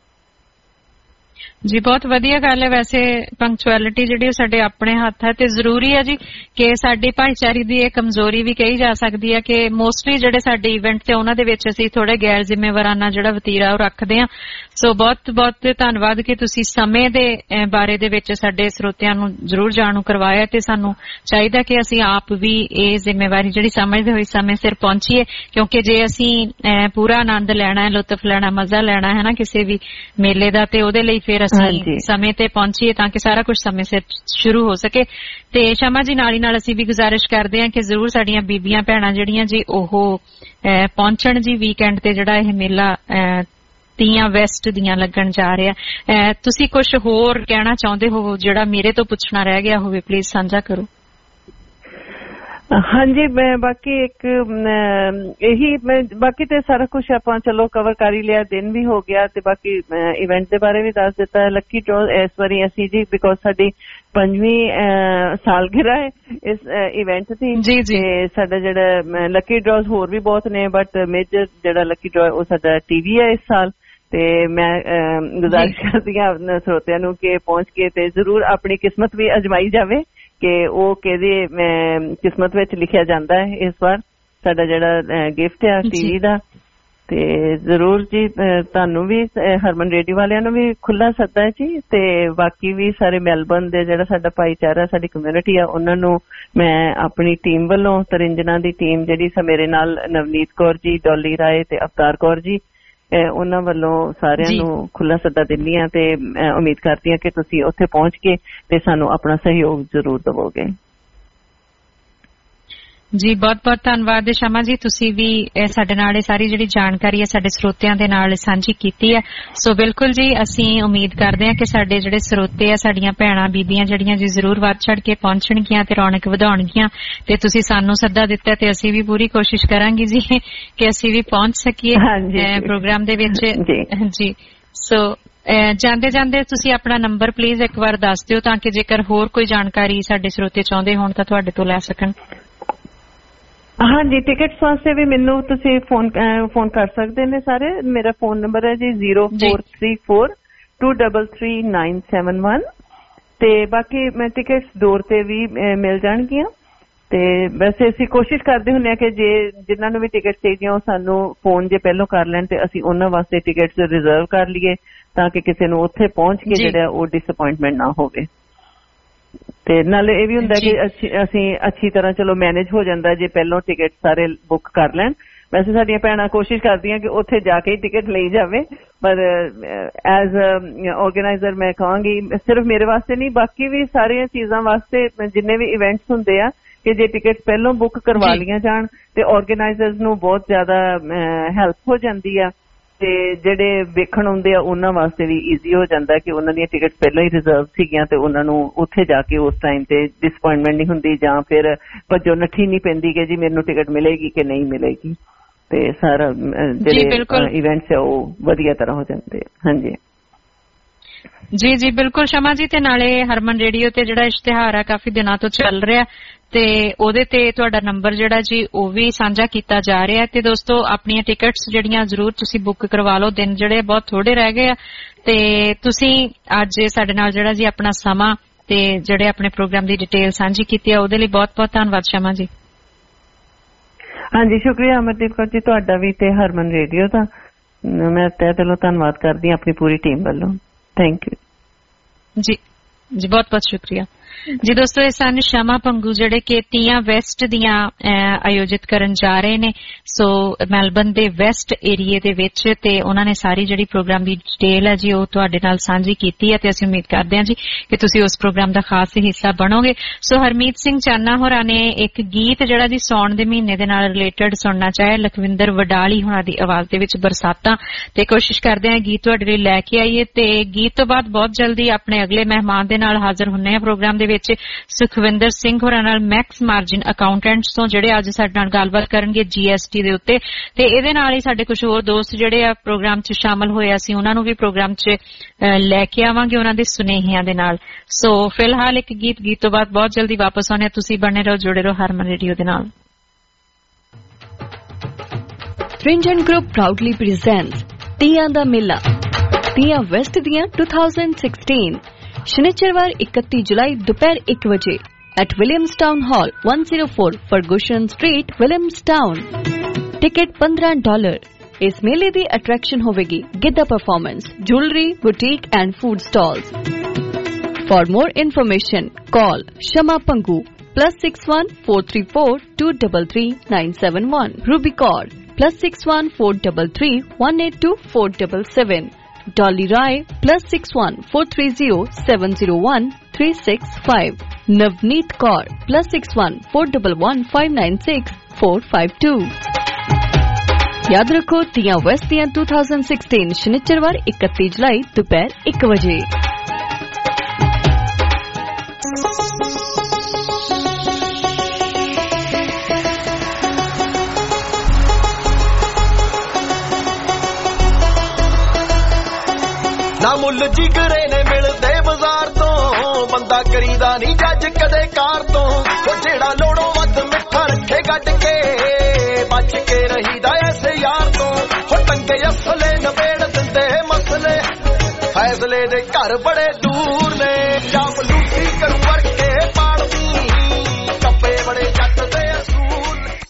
ਜੀ ਬਹੁਤ ਵਧੀਆ ਗੱਲ ਹੈ। ਵੈਸੇ ਪੰਕਚੁਅਲਿਟੀ ਜਿਹੜੀ ਸਾਡੇ ਆਪਣੇ ਹੱਥ ਹੈ ਤੇ ਜ਼ਰੂਰੀ ਹੈ ਜੀ ਕਿ ਸਾਡੀ ਭਾਈਚਾਰੇ ਦੀ ਇਹ ਕਮਜ਼ੋਰੀ ਵੀ ਕਹੀ ਜਾ ਸਕਦੀ ਹੈ ਕਿ ਮੋਸਟਲੀ ਜਿਹੜੇ ਸਾਡੇ ਇਵੈਂਟ ਤੇ ਉਹਨਾਂ ਦੇ ਵਿੱਚ ਅਸੀਂ ਥੋੜੇ ਗੈਰ ਜ਼ਿੰਮੇਵਾਰਾਨਾ ਜਿਹੜਾ ਵਤੀਰਾ ਉਹ ਰੱਖਦੇ ਹਾਂ। ਸੋ ਬਹੁਤ ਬਹੁਤ ਧੰਨਵਾਦ ਕਿ ਤੁਸੀਂ ਸਮੇਂ ਦੇ ਬਾਰੇ ਦੇ ਵਿੱਚ ਸਾਡੇ ਸਰੋਤਿਆਂ ਨੂੰ ਜ਼ਰੂਰ ਜਾਣੂ ਕਰਵਾਇਆ, ਤੇ ਸਾਨੂੰ ਚਾਹੀਦਾ ਕਿ ਅਸੀਂ ਆਪ ਵੀ ਇਹ ਜ਼ਿੰਮੇਵਾਰੀ ਜਿਹੜੀ ਸਮਝਦੇ ਹੋਏ ਸਮੇਂ ਸਿਰ ਪਹੁੰਚੀਏ, ਕਿਉਂਕਿ ਜੇ ਅਸੀਂ ਪੂਰਾ ਆਨੰਦ ਲੈਣਾ ਹੈ, ਲੁਤਫ ਲੈਣਾ, ਮਜ਼ਾ ਲੈਣਾ ਹੈ ਨਾ ਕਿਸੇ ਵੀ ਮੇਲੇ ਦਾ, ਤੇ ਉਹਦੇ ਲਈ ਫਿਰ ਅਸੀਂ ਸਮੇਂ ਤੇ ਪਹੁੰਚੀਏ ਤਾਂ ਕਿ ਸਾਰਾ ਕੁਝ ਸਮੇਂ ਸਿਰ ਸ਼ੁਰੂ ਹੋ ਸਕੇ। ਤੇ ਸ਼ਮਾ ਜੀ ਨਾਲ ਹੀ ਨਾਲ ਅਸੀਂ ਵੀ ਗੁਜ਼ਾਰਿਸ਼ ਕਰਦੇ ਹਾਂ ਕਿ ਜ਼ਰੂਰ ਸਾਡੀਆਂ ਬੀਬੀਆਂ ਭੈਣਾਂ ਜਿਹੜੀਆਂ ਜੀ ਉਹ ਪਹੁੰਚਣ ਜੀ ਵੀਕਐਂਡ ਤੇ ਜਿਹੜਾ ਇਹ ਮੇਲਾ ਤੀਆਂ ਵੈਸਟ ਦੀਆਂ ਲੱਗਣ ਜਾ ਰਿਹਾ। ਤੁਸੀਂ ਕੁਝ ਹੋਰ ਕਹਿਣਾ ਚਾਹੁੰਦੇ ਹੋ ਜਿਹੜਾ ਮੇਰੇ ਤੋਂ ਪੁੱਛਣਾ ਰਹਿ ਗਿਆ ਹੋਵੇ, ਪਲੀਜ਼ ਸਾਂਝਾ ਕਰੋ। ਹਾਂਜੀ, ਮੈਂ ਬਾਕੀ ਇੱਕ ਇਹੀ ਬਾਕੀ ਤੇ ਸਾਰਾ ਕੁਛ ਆਪਾਂ ਚਲੋ ਕਵਰ ਕਰ ਹੀ ਲਿਆ, ਦਿਨ ਵੀ ਹੋ ਗਿਆ ਤੇ ਬਾਕੀ ਇਵੈਂਟ ਦੇ ਬਾਰੇ ਵੀ ਦੱਸ ਦਿੱਤਾ। ਲੱਕੀ ਡਰਾ ਇਸ ਵਾਰੀ ਅਸੀਂ ਜੀ ਬਿਕੋਜ਼ ਸਾਡੀ 5ਵੀਂ ਸਾਲਗਿਰਾ ਹੈ ਇਸ ਇਵੈਂਟ ਦੀ, ਤੇ ਸਾਡਾ ਜਿਹੜਾ ਲੱਕੀ ਡਰਾਜ਼ ਹੋਰ ਵੀ ਬਹੁਤ ਨੇ, ਬਟ ਮੇਜਰ ਜਿਹੜਾ ਲੱਕੀ ਡਰਾ ਉਹ ਸਾਡਾ TV ਹੈ ਇਸ ਸਾਲ। ਤੇ ਮੈਂ ਗੁਜ਼ਾਰਿਸ਼ ਕਰਦੀ ਹਾਂ ਆਪਣੇ ਸਰੋਤਿਆਂ ਨੂੰ ਕਿ ਪਹੁੰਚ ਕੇ ਤੇ ਜ਼ਰੂਰ ਆਪਣੀ ਕਿਸਮਤ ਵੀ ਅਜਮਾਈ ਜਾਵੇ ਕਿ ਉਹ ਕਿਹਦੀ ਕਿਸਮਤ ਵਿੱਚ ਲਿਖਿਆ ਜਾਂਦਾ ਹੈ। ਇਸ ਵਾਰ ਸਾਡਾ ਜਿਹੜਾ ਗਿਫਟ ਆ TV ਦਾ, ਤੇ ਜ਼ਰੂਰ ਜੀ ਤੁਹਾਨੂੰ ਵੀ ਹਰਮਨ ਰੇਡੀਓ ਵਾਲਿਆਂ ਨੂੰ ਵੀ ਖੁੱਲਾ ਸੱਦਾ ਹੈ ਜੀ, ਤੇ ਬਾਕੀ ਵੀ ਸਾਰੇ ਮੈਲਬਰਨ ਦੇ ਜਿਹੜਾ ਸਾਡਾ ਭਾਈਚਾਰਾ, ਸਾਡੀ ਕਮਿਊਨਿਟੀ ਆ, ਉਹਨਾਂ ਨੂੰ ਮੈਂ ਆਪਣੀ ਟੀਮ ਵੱਲੋਂ, ਤਰਿੰਜਨਾ ਦੀ ਟੀਮ ਜਿਹੜੀ ਮੇਰੇ ਨਾਲ ਨਵਨੀਤ ਕੌਰ ਜੀ, ਡੋਲੀ ਰਾਏ ਤੇ ਅਵਤਾਰ ਕੌਰ ਜੀ, ਉਹਨਾਂ ਵੱਲੋਂ ਸਾਰਿਆਂ ਨੂੰ ਖੁੱਲਾ ਸੱਦਾ ਦਿੰਦੀ ਹਾਂ, ਤੇ ਉਮੀਦ ਕਰਦੀ ਹਾਂ ਕਿ ਤੁਸੀਂ ਉੱਥੇ ਪਹੁੰਚ ਕੇ ਤੇ ਸਾਨੂੰ ਆਪਣਾ ਸਹਿਯੋਗ ਜ਼ਰੂਰ ਦੇਵੋਗੇ। ਜੀ ਬਹੁਤ ਬਹੁਤ ਧੰਨਵਾਦ ਸ਼ਮਾ ਜੀ, ਤੁਸੀਂ ਵੀ ਸਾਡੇ ਨਾਲ ਇਹ ਸਾਰੀ ਜਿਹੜੀ ਜਾਣਕਾਰੀ ਹੈ ਸਾਡੇ ਸਰੋਤਿਆਂ ਦੇ ਨਾਲ ਸਾਂਝੀ ਕੀਤੀ ਹੈ। ਸੋ ਬਿਲਕੁਲ ਜੀ, ਅਸੀਂ ਉਮੀਦ ਕਰਦੇ ਹਾਂ ਕਿ ਸਾਡੇ ਜਿਹੜੇ ਸਰੋਤੇ ਆ, ਸਾਡੀਆਂ ਭੈਣਾਂ ਬੀਬੀਆਂ ਜਿਹੜੀਆਂ ਜੀ ਜ਼ਰੂਰ ਵੱਧ ਚੜ ਕੇ ਪਹੁੰਚਣਗੀਆਂ ਤੇ ਰੌਣਕ ਵਧਾਉਣਗੀਆਂ, ਤੇ ਤੁਸੀਂ ਸਾਨੂੰ ਸੱਦਾ ਦਿੱਤਾ ਤੇ ਅਸੀਂ ਵੀ ਪੂਰੀ ਕੋਸ਼ਿਸ਼ ਕਰਾਂਗੇ ਜੀ ਕਿ ਅਸੀਂ ਵੀ ਪਹੁੰਚ ਸਕੀਏ ਪ੍ਰੋਗਰਾਮ ਦੇ ਵਿੱਚ ਜੀ। ਸੋ ਜਾਂਦੇ ਜਾਂਦੇ ਤੁਸੀਂ ਆਪਣਾ ਨੰਬਰ ਪਲੀਜ਼ ਇੱਕ ਵਾਰ ਦੱਸ ਦਿਓ ਤਾਂ ਕਿ ਜੇਕਰ ਹੋਰ ਕੋਈ ਜਾਣਕਾਰੀ ਸਾਡੇ ਸਰੋਤੇ ਚਾਹੁੰਦੇ ਹੋਣ ਤਾਂ ਤੁਹਾਡੇ ਤੋਂ ਲੈ ਸਕਣ। ਹਾਂਜੀ, ਟਿਕਟਸ ਵਾਸਤੇ ਵੀ ਮੈਨੂੰ ਤੁਸੀਂ ਫੋਨ ਕਰ ਸਕਦੇ ਨੇ ਸਾਰੇ। ਮੇਰਾ ਫੋਨ ਨੰਬਰ ਹੈ ਜੀ 0434233971, ਤੇ ਬਾਕੀ ਮੈਂ ਟਿਕਟਸ ਡੋਰ ਤੇ ਵੀ ਮਿਲ ਜਾਣਗੀਆਂ। ਤੇ ਵੈਸੇ ਅਸੀਂ ਕੋਸ਼ਿਸ਼ ਕਰਦੇ ਹੁੰਦੇ ਹਾਂ ਕਿ ਜੇ ਜਿਨ੍ਹਾਂ ਨੂੰ ਵੀ ਟਿਕਟ ਚਾਹੀਦੀਆਂ ਉਹ ਸਾਨੂੰ ਫੋਨ ਜੇ ਪਹਿਲਾਂ ਕਰ ਲੈਣ ਤੇ ਅਸੀਂ ਉਹਨਾਂ ਵਾਸਤੇ ਟਿਕਟਸ ਰਿਜ਼ਰਵ ਕਰ ਲਈਏ ਤਾਂ ਕਿ ਕਿਸੇ ਨੂੰ ਉੱਥੇ ਪਹੁੰਚ ਕੇ ਜਿਹੜਾ ਉਹ ਡਿਸਅਪੁਆਇੰਟਮੈਂਟ ਨਾ ਹੋਵੇ। ਤੇ ਨਾਲੇ ਇਹ ਵੀ ਹੁੰਦਾ ਕਿ ਅਸੀਂ ਅੱਛੀ ਤਰ੍ਹਾਂ ਚਲੋ ਮੈਨੇਜ ਹੋ ਜਾਂਦਾ ਜੇ ਪਹਿਲਾਂ ਟਿਕਟ ਸਾਰੇ ਬੁੱਕ ਕਰ ਲੈਣ। ਵੈਸੇ ਸਾਡੀਆਂ ਭੈਣਾਂ ਕੋਸ਼ਿਸ਼ ਕਰਦੀਆਂ ਕਿ ਉੱਥੇ ਜਾ ਕੇ ਹੀ ਟਿਕਟ ਲਈ ਜਾਵੇ, ਪਰ ਐਜ਼ ਆਰਗੇਨਾਈਜ਼ਰ ਮੈਂ ਕਹਾਂਗੀ ਸਿਰਫ ਮੇਰੇ ਵਾਸਤੇ ਨਹੀਂ, ਬਾਕੀ ਵੀ ਸਾਰੀਆਂ ਚੀਜ਼ਾਂ ਵਾਸਤੇ ਜਿੰਨੇ ਵੀ ਇਵੈਂਟਸ ਹੁੰਦੇ ਆ ਕਿ ਜੇ ਟਿਕਟ ਪਹਿਲਾਂ ਬੁੱਕ ਕਰਵਾ ਲਈਆਂ ਜਾਣ ਤੇ ਆਰਗੇਨਾਈਜ਼ਰਸ ਨੂੰ ਬਹੁਤ ਜ਼ਿਆਦਾ ਹੈਲਪ ਹੋ ਜਾਂਦੀ ਆ, ਤੇ ਜਿਹੜੇ ਵੇਖਣ ਆਉਂਦੇ ਆ ਉਹਨਾਂ ਵਾਸਤੇ ਵੀ ਈਜ਼ੀ ਹੋ ਜਾਂਦਾ ਕਿ ਉਹਨਾਂ ਦੀਆਂ ਟਿਕਟ ਪਹਿਲਾਂ ਹੀ ਰਿਜ਼ਰਵ ਸੀਗੀਆਂ ਤੇ ਉਹਨਾਂ ਨੂੰ ਉੱਥੇ ਜਾ ਕੇ ਉਸ ਟਾਈਮ ਤੇ ਡਿਸਅਪੁਆਇੰਟਮੈਂਟ ਨਹੀਂ ਹੁੰਦੀ ਜਾਂ ਫਿਰ ਭੱਜੋ ਨੱਠੀ ਨਹੀਂ ਪੈਂਦੀ ਕਿ ਜੀ ਮੈਨੂੰ ਟਿਕਟ ਮਿਲੇਗੀ ਕਿ ਨਹੀਂ ਮਿਲੇਗੀ, ਤੇ ਸਾਰਾ ਜਿਹੜੇ ਇਵੈਂਟਸ ਆ ਉਹ ਵਧੀਆ ਤਰ੍ਹਾਂ ਹੋ ਜਾਂਦੇ। ਹਾਂਜੀ ਜੀ ਜੀ ਬਿਲਕੁਲ ਸ਼ਮਾ ਜੀ, ਤੇ ਨਾਲੇ ਹਰਮਨ ਰੇਡੀਓ ਤੇ ਜਿਹੜਾ ਇਸ਼ਤਿਹਾਰ ਆ ਕਾਫੀ ਦਿਨਾਂ ਤੋਂ ਚੱਲ ਰਿਹਾ ਤੇ ਉਹਦੇ ਤੇ ਤੁਹਾਡਾ ਨੰਬਰ ਜਿਹੜਾ ਜੀ ਉਹ ਵੀ ਸਾਂਝਾ ਕੀਤਾ ਜਾ ਰਿਹਾ। ਤੇ ਦੋਸਤੋ ਆਪਣੀਆਂ ਟਿਕਟਸ ਜਿਹੜੀਆਂ ਜ਼ਰੂਰ ਤੁਸੀਂ ਬੁੱਕ ਕਰਵਾ ਲਓ, ਦਿਨ ਜਿਹੜੇ ਬਹੁਤ ਥੋੜੇ ਰਹਿ ਗਏ ਆ। ਤੇ ਤੁਸੀਂ ਅੱਜ ਸਾਡੇ ਨਾਲ ਜਿਹੜਾ ਜੀ ਆਪਣਾ ਸਮਾਂ ਤੇ ਜਿਹੜੇ ਆਪਣੇ ਪ੍ਰੋਗਰਾਮ ਦੀ ਡਿਟੇਲ ਸਾਂਝੀ ਕੀਤੀ ਆ ਉਹਦੇ ਲਈ ਬਹੁਤ ਬਹੁਤ ਧੰਨਵਾਦ ਸ਼ਮਾ ਜੀ। ਹਾਂਜੀ ਸ਼ੁਕਰੀਆ ਅਮਰਦੀਪ ਕੌਰ ਜੀ, ਤੁਹਾਡਾ ਵੀ ਤੇ ਹਰਮਨ ਰੇਡੀਓ ਦਾ ਮੈਂ ਤਹਿ ਦਿਲੋਂ ਧੰਨਵਾਦ ਕਰਦੀ ਹਾਂ ਆਪਣੀ ਪੂਰੀ ਟੀਮ ਵੱਲੋਂ। ਥੈਂਕ ਯੂ ਜੀ। ਜੀ ਬਹੁਤ ਬਹੁਤ ਸ਼ੁਕਰੀਆ। ਜੀ ਦੋਸਤੋ, ਇਹ ਸਨ ਸ਼ਮਾ ਪੰਗੂ ਜਿਹੜੇ ਕਿ ਤੀਆਂ ਵੈਸਟ ਦੀਆਂ ਆਯੋਜਿਤ ਕਰਨ ਜਾ ਰਹੇ ਨੇ, ਸੋ ਮੈਲਬਨ ਦੇ ਵੈਸਟ ਏਰੀਏ ਦੇ ਵਿੱਚ, ਤੇ ਉਹਨਾਂ ਨੇ ਸਾਰੀ ਜਿਹੜੀ ਪ੍ਰੋਗਰਾਮ ਦੀ ਡਿਟੇਲ ਹੈ ਜੀ ਉਹ ਤੁਹਾਡੇ ਨਾਲ ਸਾਂਝੀ ਕੀਤੀ ਹੈ, ਤੇ ਅਸੀਂ ਉਮੀਦ ਕਰਦੇ ਹਾਂ ਜੀ ਕਿ ਤੁਸੀਂ ਉਸ ਪ੍ਰੋਗਰਾਮ ਦਾ ਖਾਸ ਹਿੱਸਾ ਬਣੋਗੇ। ਸੋ ਹਰਮੀਤ ਸਿੰਘ ਚਾਨਾ ਹੋਰਾਂ ਨੇ ਇੱਕ ਗੀਤ ਜਿਹੜਾ ਜੀ ਸਾਉਣ ਦੇ ਮਹੀਨੇ ਦੇ ਨਾਲ ਰਿਲੇਟਡ ਸੁਣਨਾ ਚਾਹਿਆ, ਲਖਵਿੰਦਰ ਵਡਾਲੀ ਹੋਰਾਂ ਦੀ ਆਵਾਜ਼ ਦੇ ਵਿੱਚ ਬਰਸਾਤਾਂ, ਤੇ ਕੋਸ਼ਿਸ਼ ਕਰਦੇ ਹਾਂ ਗੀਤ ਤੁਹਾਡੇ ਲਈ ਲੈ ਕੇ ਆਈਏ। ਤੇ ਗੀਤ ਤੋਂ ਬਾਅਦ ਬਹੁਤ ਜਲਦੀ ਆਪਣੇ ਅਗਲੇ ਮਹਿਮਾਨ ਦੇ ਨਾਲ ਹਾਜ਼ਰ ਹੁੰਨੇ ਆ ਪ੍ਰੋਗਰਾਮ ਦੇ ਵਿੱਚ, ਸੁਖਵਿੰਦਰ ਸਿੰਘ ਹੋਰਾਂ ਨਾਲ, ਮੈਕਸ ਮਾਰਜਿਨ ਅਕਾਊਂਟੈਂਟਸ ਤੋਂ, ਜਿਹੜੇ ਅੱਜ ਸਾਡੇ ਨਾਲ ਗੱਲਬਾਤ ਕਰਨਗੇ GST ਦੇ ਉੱਤੇ। ਤੇ ਇਹਦੇ ਨਾਲ ਹੀ ਸਾਡੇ ਕੁਝ ਹੋਰ ਦੋਸਤ ਜਿਹੜੇ ਆ ਪ੍ਰੋਗਰਾਮ 'ਚ ਸ਼ਾਮਲ ਹੋਏ, ਅਸੀਂ ਉਹਨਾਂ ਨੂੰ ਵੀ ਪ੍ਰੋਗਰਾਮ 'ਚ ਲੈ ਕੇ ਆਵਾਂਗੇ ਉਹਨਾਂ ਦੇ ਸੁਨੇਹਿਆਂ ਦੇ ਨਾਲ। ਸੋ ਫਿਲਹਾਲ ਇੱਕ ਗੀਤ ਤੋਂ ਬਾਅਦ ਬਹੁਤ ਜਲਦੀ ਵਾਪਸ ਆਉਣੇ। ਤੁਸੀਂ ਬਣੇ ਰਹੋ, ਜੁੜੇ ਰਹੋ ਹਰਮਨ ਰੇਡੀਓ ਦੇ ਨਾਲ। Fringe Group proudly presents ਤੀਆਂ ਦਾ ਮੇਲਾ, ਤੀਆਂ ਵੈਸਟ ਦੀਆਂ 2016, ਸ਼ਨੀਚਰਵਾਰ 31 ਜੁਲਾਈ ਦੁਪਹਿਰ 1 ਵਜੇ at Williamstown Hall 104 Ferguson Street, Williamstown। Ticket $15। ਇਸ ਮੇਲੇ ਦੀ ਅਟਰੈਕਸ਼ਨ ਹੋਵੇਗੀ giddha performance, jewellery, boutique and food stalls. For more information, call Shama Pangu +61 434 233 971, Ruby Kaur +61 433 182 477, Dolly Rai +61 430 701 365, Navneet Kaur +61 411 596 452। याद रखो, तियां वेस्ट दियां 2016 शनिचरवार 31 जुलाई दोपहर 1 बजे। ना मुल जिगरे ने मिलदे बाजार तो, बंदा करीदा नहीं जज कदे कार तो, जेड़ा लोड़ों वध मिठा रखे गड के, बच के रहीदा ऐसे यार तो, टंगे असले नबेड़ दिंदे मसले, फैसले दे घर बड़े दूर ने, चापलूसी करू वर्के पाड़दी, कप्पे बड़े जट दे असूल।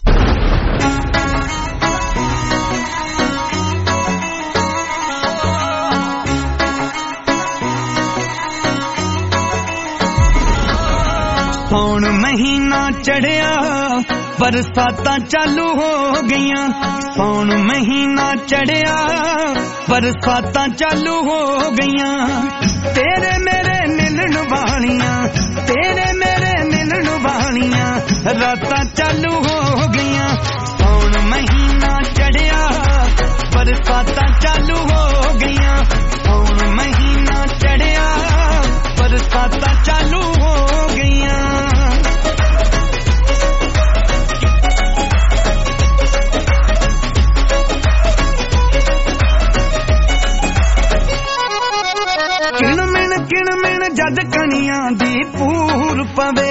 सौण महीना चढ़िया, बरसातां चालू हो गईयां, सौण महीना चढ़िया, बरसातां चालू हो गईयां, तेरे मेरे मिलन वालियां, तेरे मेरे मिलन वालियां, रातां चालू हो गईयां, सौण महीना चढ़िया, बरसातां चालू हो गईयां, सौण महीना चढ़िया, बरसातां चालू हो गईयां। किण मिण जद कनियां दी पूर पवे,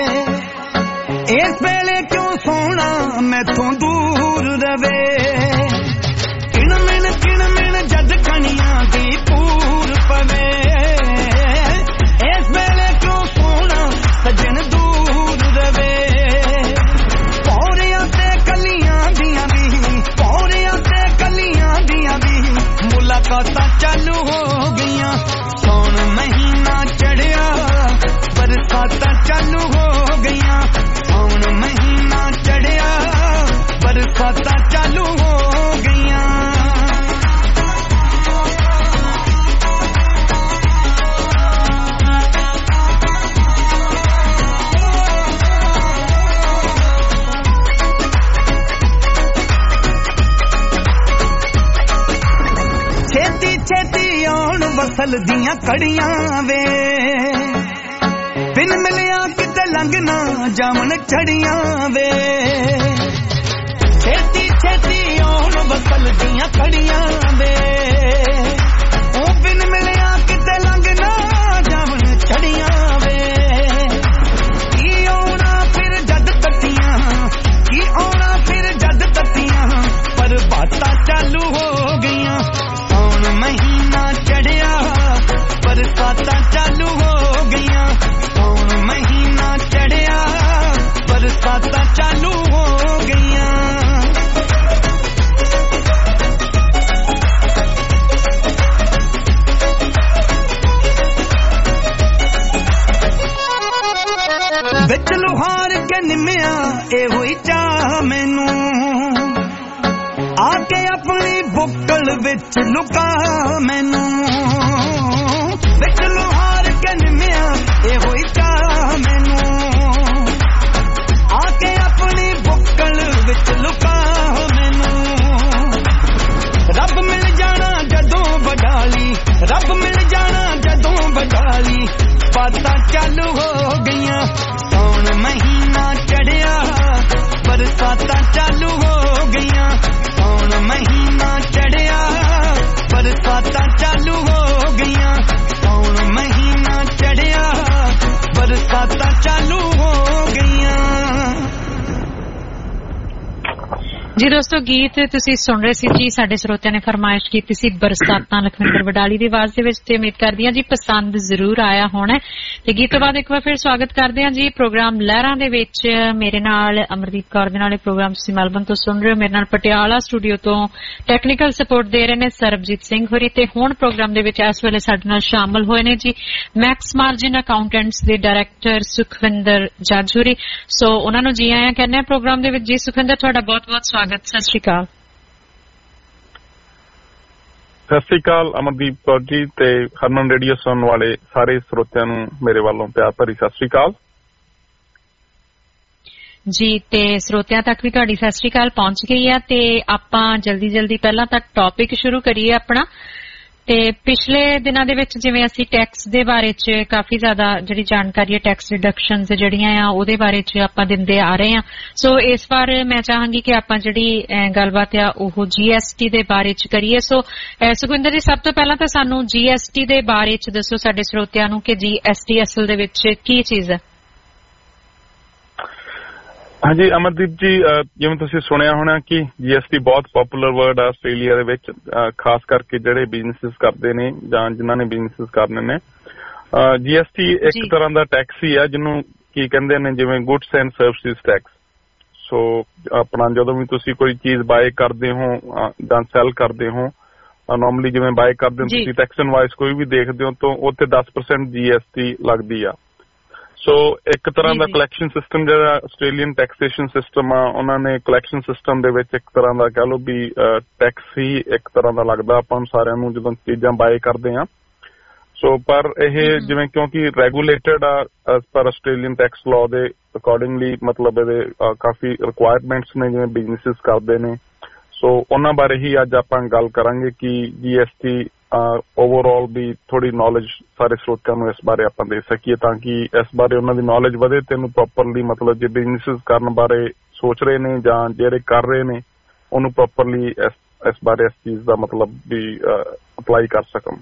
इस वेले क्यों सोना मैथों दूर रवे, किण मिण जद कनियां दी पूर पवे, इस वेले क्यों सोना सजन दूर रवे, पौरियां ते कलियां दियां दी, पौरियां ते कलियां दियां दी, मुलाकातां चालू हो गईयां, सौण महीना चढ़िया, बरसातां चालू हो गईयां, सौण महीना चढ़िया, बरसातां चालू हो गईयां। छेती छेती आउण वसल दियां कड़ियां वे, बिन मिलिया किते लंघना जामन चढ़ियां वे, छेती छेती आउण वसल दियां कड़ियां वे, ओ बिन मिलिया किते लंघना जामन चढ़ियां वे, की आउणा फिर जद तत्तियां, की आउणा फिर जद तत्तियां, पर बातां चालू हो गईयां, सौण महीना चढ़िया, बरसातां चालू हो गईयां, सौण महीना चढ़िया, बरसातां चालू हो गईयां। ਵਿੱਚ ਲੁਹਾਰ ਕੇ ਨਿੰਮਿਆ ਇਹੋ ਹੀ ਚਾਹ ਮੈਨੂੰ ਆ ਕੇ ਆਪਣੀ ਬੁੱਕਲ ਵਿੱਚ ਲੁਕਾ ਮੈਨੂੰ ਵਿੱਚ ਲੁਹਾਰ ਕੇ ਨਿੰਮਿਆ ਇਹੋ ਹੀ ਚਾਹ ਮੈਨੂੰ ਆ ਕੇ ਆਪਣੀ ਬੁੱਕਲ ਵਿੱਚ ਲੁਕਾ ਮੈਨੂੰ ਰੱਬ ਮਿਲ ਜਾਣਾ ਜਦੋਂ ਵਡਾਲੀ ਰੱਬ ਮਿਲ ਜਾਣਾ ਜਦੋਂ ਵਡਾਲੀ ਬਾਤਾਂ ਚਾਲੂ ਹੋ ਗਈਆਂ ਸੌਣ ਮਹੀਨਾ ਚੜਿਆ ਬਰਸਾਤਾਂ ਚਾਲੂ ਹੋ ਗਈਆਂ ਸੌਣ ਮਹੀਨਾ ਚੜਿਆ ਬਰਸਾਤਾਂ ਚਾਲੂ ਹੋ ਗਈਆਂ ਸੌਣ ਮਹੀਨਾ ਚੜਿਆ ਬਰਸਾਤਾਂ ਚਾਲੂ ਹੋ ਗਈਆਂ। ਜੀ ਦੋਸਤੋ ਗੀਤ ਤੁਸੀਂ ਸੁਣ ਰਹੇ ਸੀ ਜੀ ਸਾਡੇ ਸਰੋਤਿਆਂ ਨੇ ਫਰਮਾਇਸ਼ ਕੀਤੀ ਸੀ ਬਰਸਾਤਾਂ ਲਖਵਿੰਦਰ ਵਡਾਲੀ ਦੀ ਆਵਾਜ਼ ਦੇ ਵਿੱਚ ਤੇ ਉਮੀਦ ਕਰਦੀ ਹਾਂ ਜੀ ਪਸੰਦ ਜ਼ਰੂਰ ਆਇਆ ਹੋਣਾ ਤੇ ਗੀਤ ਤੋਂ ਬਾਅਦ ਇੱਕ ਵਾਰ ਫਿਰ ਸਵਾਗਤ ਕਰਦੇ ਹਾਂ ਜੀ ਪ੍ਰੋਗਰਾਮ ਲਹਿਰਾਂ ਦੇ ਵਿੱਚ ਮੇਰੇ ਨਾਲ ਅਮਰਦੀਪ ਕੌਰ ਦੇ ਨਾਲ ਇਹ ਪ੍ਰੋਗਰਾਮ ਤੁਸੀਂ ਮੈਲਬਨ ਤੋਂ ਸੁਣ ਰਹੇ ਹੋ ਮੇਰੇ ਨਾਲ ਪਟਿਆਲਾ ਸਟੂਡੀਓ ਤੋਂ ਟੈਕਨੀਕਲ ਸਪੋਰਟ ਦੇ ਰਹੇ ਨੇ ਸਰਬਜੀਤ ਸਿੰਘ ਹੋਰੀ ਤੇ ਹੁਣ ਪ੍ਰੋਗਰਾਮ ਦੇ ਵਿੱਚ ਇਸ ਵੇਲੇ ਸਾਡੇ ਨਾਲ ਸ਼ਾਮਲ ਹੋਏ ਨੇ ਜੀ ਮੈਕਸ ਮਾਰਜਨ ਅਕਾਊਂਟੈਂਟਸ ਦੇ ਡਾਇਰੈਕਟਰ ਸੁਖਵਿੰਦਰ ਜੱਜ ਹੋਰੀ ਸੋ ਉਹਨਾਂ ਨੂੰ ਜੀ ਆਇਆਂ ਕਹਿੰਦੇ ਆ ਪ੍ਰੋਗਰਾਮ ਦੇ ਵਿੱਚ ਜੀ ਸੁਖਵਿੰਦਰ ਤੁਹਾਡਾ ਬਹੁਤ ਬਹੁਤ ਸਵਾਗਤ ਸਤਿ ਸ਼੍ਰੀ ਅਕਾਲ। ਸਤਿ ਸ਼੍ਰੀ ਅਕਾਲ ਅਮਰਦੀਪ ਕੌਰ ਜੀ ਤੇ ਹਰਮਨ ਰੇਡੀਓ ਸੁਣਨ ਵਾਲੇ ਸਾਰੇ ਸਰੋਤਿਆਂ ਨੂੰ ਮੇਰੇ ਵੱਲੋਂ ਪਿਆਰ ਭਰੀ ਸਤਿ ਸ਼੍ਰੀ ਅਕਾਲ ਜੀ ਤੇ ਸਰੋਤਿਆਂ ਤੱਕ ਵੀ ਤੁਹਾਡੀ ਸਤਿ ਸ਼੍ਰੀ ਅਕਾਲ ਪਹੁੰਚ ਗਈ ਆ ਤੇ ਆਪਾਂ ਜਲਦੀ ਪਹਿਲਾਂ ਤੱਕ ਟੌਪਿਕ ਸ਼ੁਰੂ ਕਰੀਏ ਆਪਣਾ ਤੇ ਪਿਛਲੇ ਦਿਨਾਂ ਦੇ ਵਿੱਚ ਜਿਵੇਂ ਅਸੀਂ ਟੈਕਸ ਦੇ ਬਾਰੇ ਚ ਕਾਫੀ ਜ਼ਿਆਦਾ ਜਿਹੜੀ ਜਾਣਕਾਰੀ ਹੈ ਟੈਕਸ ਰਿਡਕਸ਼ਨਸ ਜਿਹੜੀਆਂ ਆ ਉਹਦੇ ਬਾਰੇ ਚ ਆਪਾਂ ਦਿੰਦੇ ਆ ਰਹੇ ਹਾਂ ਸੋ ਇਸ ਵਾਰ ਮੈਂ ਚਾਹਾਂਗੀ ਕਿ ਆਪਾਂ ਜਿਹੜੀ ਗੱਲਬਾਤ ਆ ਉਹ GST ਦੇ ਬਾਰੇ ਚ ਕਰੀਏ ਸੋ ਸੁਖਵਿੰਦਰ ਜੀ ਸਭ ਤੋਂ ਪਹਿਲਾਂ ਤਾਂ ਸਾਨੂੰ GST ਦੇ ਬਾਰੇ ਚ ਦੱਸੋ ਸਾਡੇ ਸਰੋਤਿਆਂ ਨੂੰ ਕਿ GST ਅਸਲ ਦੇ ਵਿੱਚ ਕੀ ਚੀਜ਼ ਹੈ। ਹਾਂਜੀ ਅਮਰਦੀਪ ਜੀ ਜਿਵੇਂ ਤੁਸੀਂ ਸੁਣਿਆ ਹੋਣਾ ਕਿ GST ਬਹੁਤ ਪਪੂਲਰ ਵਰਡ ਆ ਆਸਟ੍ਰੇਲੀਆ ਦੇ ਵਿੱਚ ਖਾਸ ਕਰਕੇ ਜਿਹੜੇ ਬਿਜ਼ਨੈਸਿਸ ਕਰਦੇ ਨੇ ਜਾਂ ਜਿਨ੍ਹਾਂ ਨੇ ਬਿਜ਼ਨੈਸਿਸ ਕਰਨੇ ਨੇ GST ਇੱਕ ਤਰ੍ਹਾਂ ਦਾ ਟੈਕਸ ਹੀ ਆ ਜਿਹਨੂੰ ਕੀ ਕਹਿੰਦੇ ਨੇ ਜਿਵੇਂ goods and services tax so ਆਪਣਾ ਜਦੋਂ ਵੀ ਤੁਸੀਂ ਕੋਈ ਚੀਜ਼ ਬਾਏ ਕਰਦੇ ਹੋ ਜਾਂ ਸੈਲ ਕਰਦੇ ਹੋ ਨਾਰਮਲੀ ਜਿਵੇਂ ਬਾਏ ਕਰਦੇ ਹੋ ਤੁਸੀਂ ਟੈਕਸ ਇਨਵਾਇਸ ਕੋਈ ਵੀ ਦੇਖਦੇ ਹੋ ਤਾਂ ਉੱਥੇ 10% GST ਲੱਗਦੀ ਆ ਸੋ ਇੱਕ ਤਰ੍ਹਾਂ ਦਾ ਕਲੈਕਸ਼ਨ ਸਿਸਟਮ ਜਿਹੜਾ ਆਸਟ੍ਰੇਲੀਅਨ ਟੈਕਸੇਸ਼ਨ ਸਿਸਟਮ ਆ ਉਹਨਾਂ ਨੇ ਕਲੈਕਸ਼ਨ ਸਿਸਟਮ ਦੇ ਵਿੱਚ ਇੱਕ ਤਰ੍ਹਾਂ ਦਾ ਕਹਿ ਲਓ ਵੀ ਟੈਕਸ ਹੀ ਇੱਕ ਤਰ੍ਹਾਂ ਦਾ ਲੱਗਦਾ ਆਪਾਂ ਨੂੰ ਸਾਰਿਆਂ ਨੂੰ ਜਦੋਂ ਚੀਜ਼ਾਂ ਬਾਏ ਕਰਦੇ ਆ ਸੋ ਪਰ ਇਹ ਜਿਵੇਂ ਕਿਉਂਕਿ ਰੈਗੂਲੇਟਡ ਆ ਐਸ ਪਰ ਆਸਟ੍ਰੇਲੀਅਨ ਟੈਕਸ ਲਾਅ ਦੇ ਅਕੋਰਡਿੰਗਲੀ ਮਤਲਬ ਇਹਦੇ ਕਾਫੀ ਰਿਕੁਆਇਰਮੈਂਟਸ ਨੇ ਜਿਵੇਂ ਬਿਜ਼ਨੈਸਿਸ ਕਰਦੇ ਨੇ ਸੋ ਉਹਨਾਂ ਬਾਰੇ ਹੀ ਅੱਜ ਆਪਾਂ ਗੱਲ ਕਰਾਂਗੇ ਕਿ GST ਓਵਰਆਲ ਵੀ ਥੋੜੀ ਨੌਲੇਜ ਸਾਰੇ ਸਰੋਤਿਆਂ ਨੂੰ ਇਸ ਬਾਰੇ ਆਪਾਂ ਦੇ ਸਕੀਏ ਤਾਂ ਕਿ ਇਸ ਬਾਰੇ ਉਹਨਾਂ ਦੀ ਨੌਲੇਜ ਵਧੇ ਤੇ ਇਹਨੂੰ ਪ੍ਰੋਪਰਲੀ ਮਤਲਬ ਜੇ ਬਿਜ਼ਨੈਸਿਸ ਕਰਨ ਬਾਰੇ ਸੋਚ ਰਹੇ ਨੇ ਜਾਂ ਜਿਹੜੇ ਕਰ ਰਹੇ ਨੇ ਉਹਨੂੰ ਪ੍ਰੋਪਰਲੀ ਇਸ ਬਾਰੇ ਇਸ ਚੀਜ਼ ਦਾ ਮਤਲਬ ਵੀ ਅਪਲਾਈ ਕਰ ਸਕਣ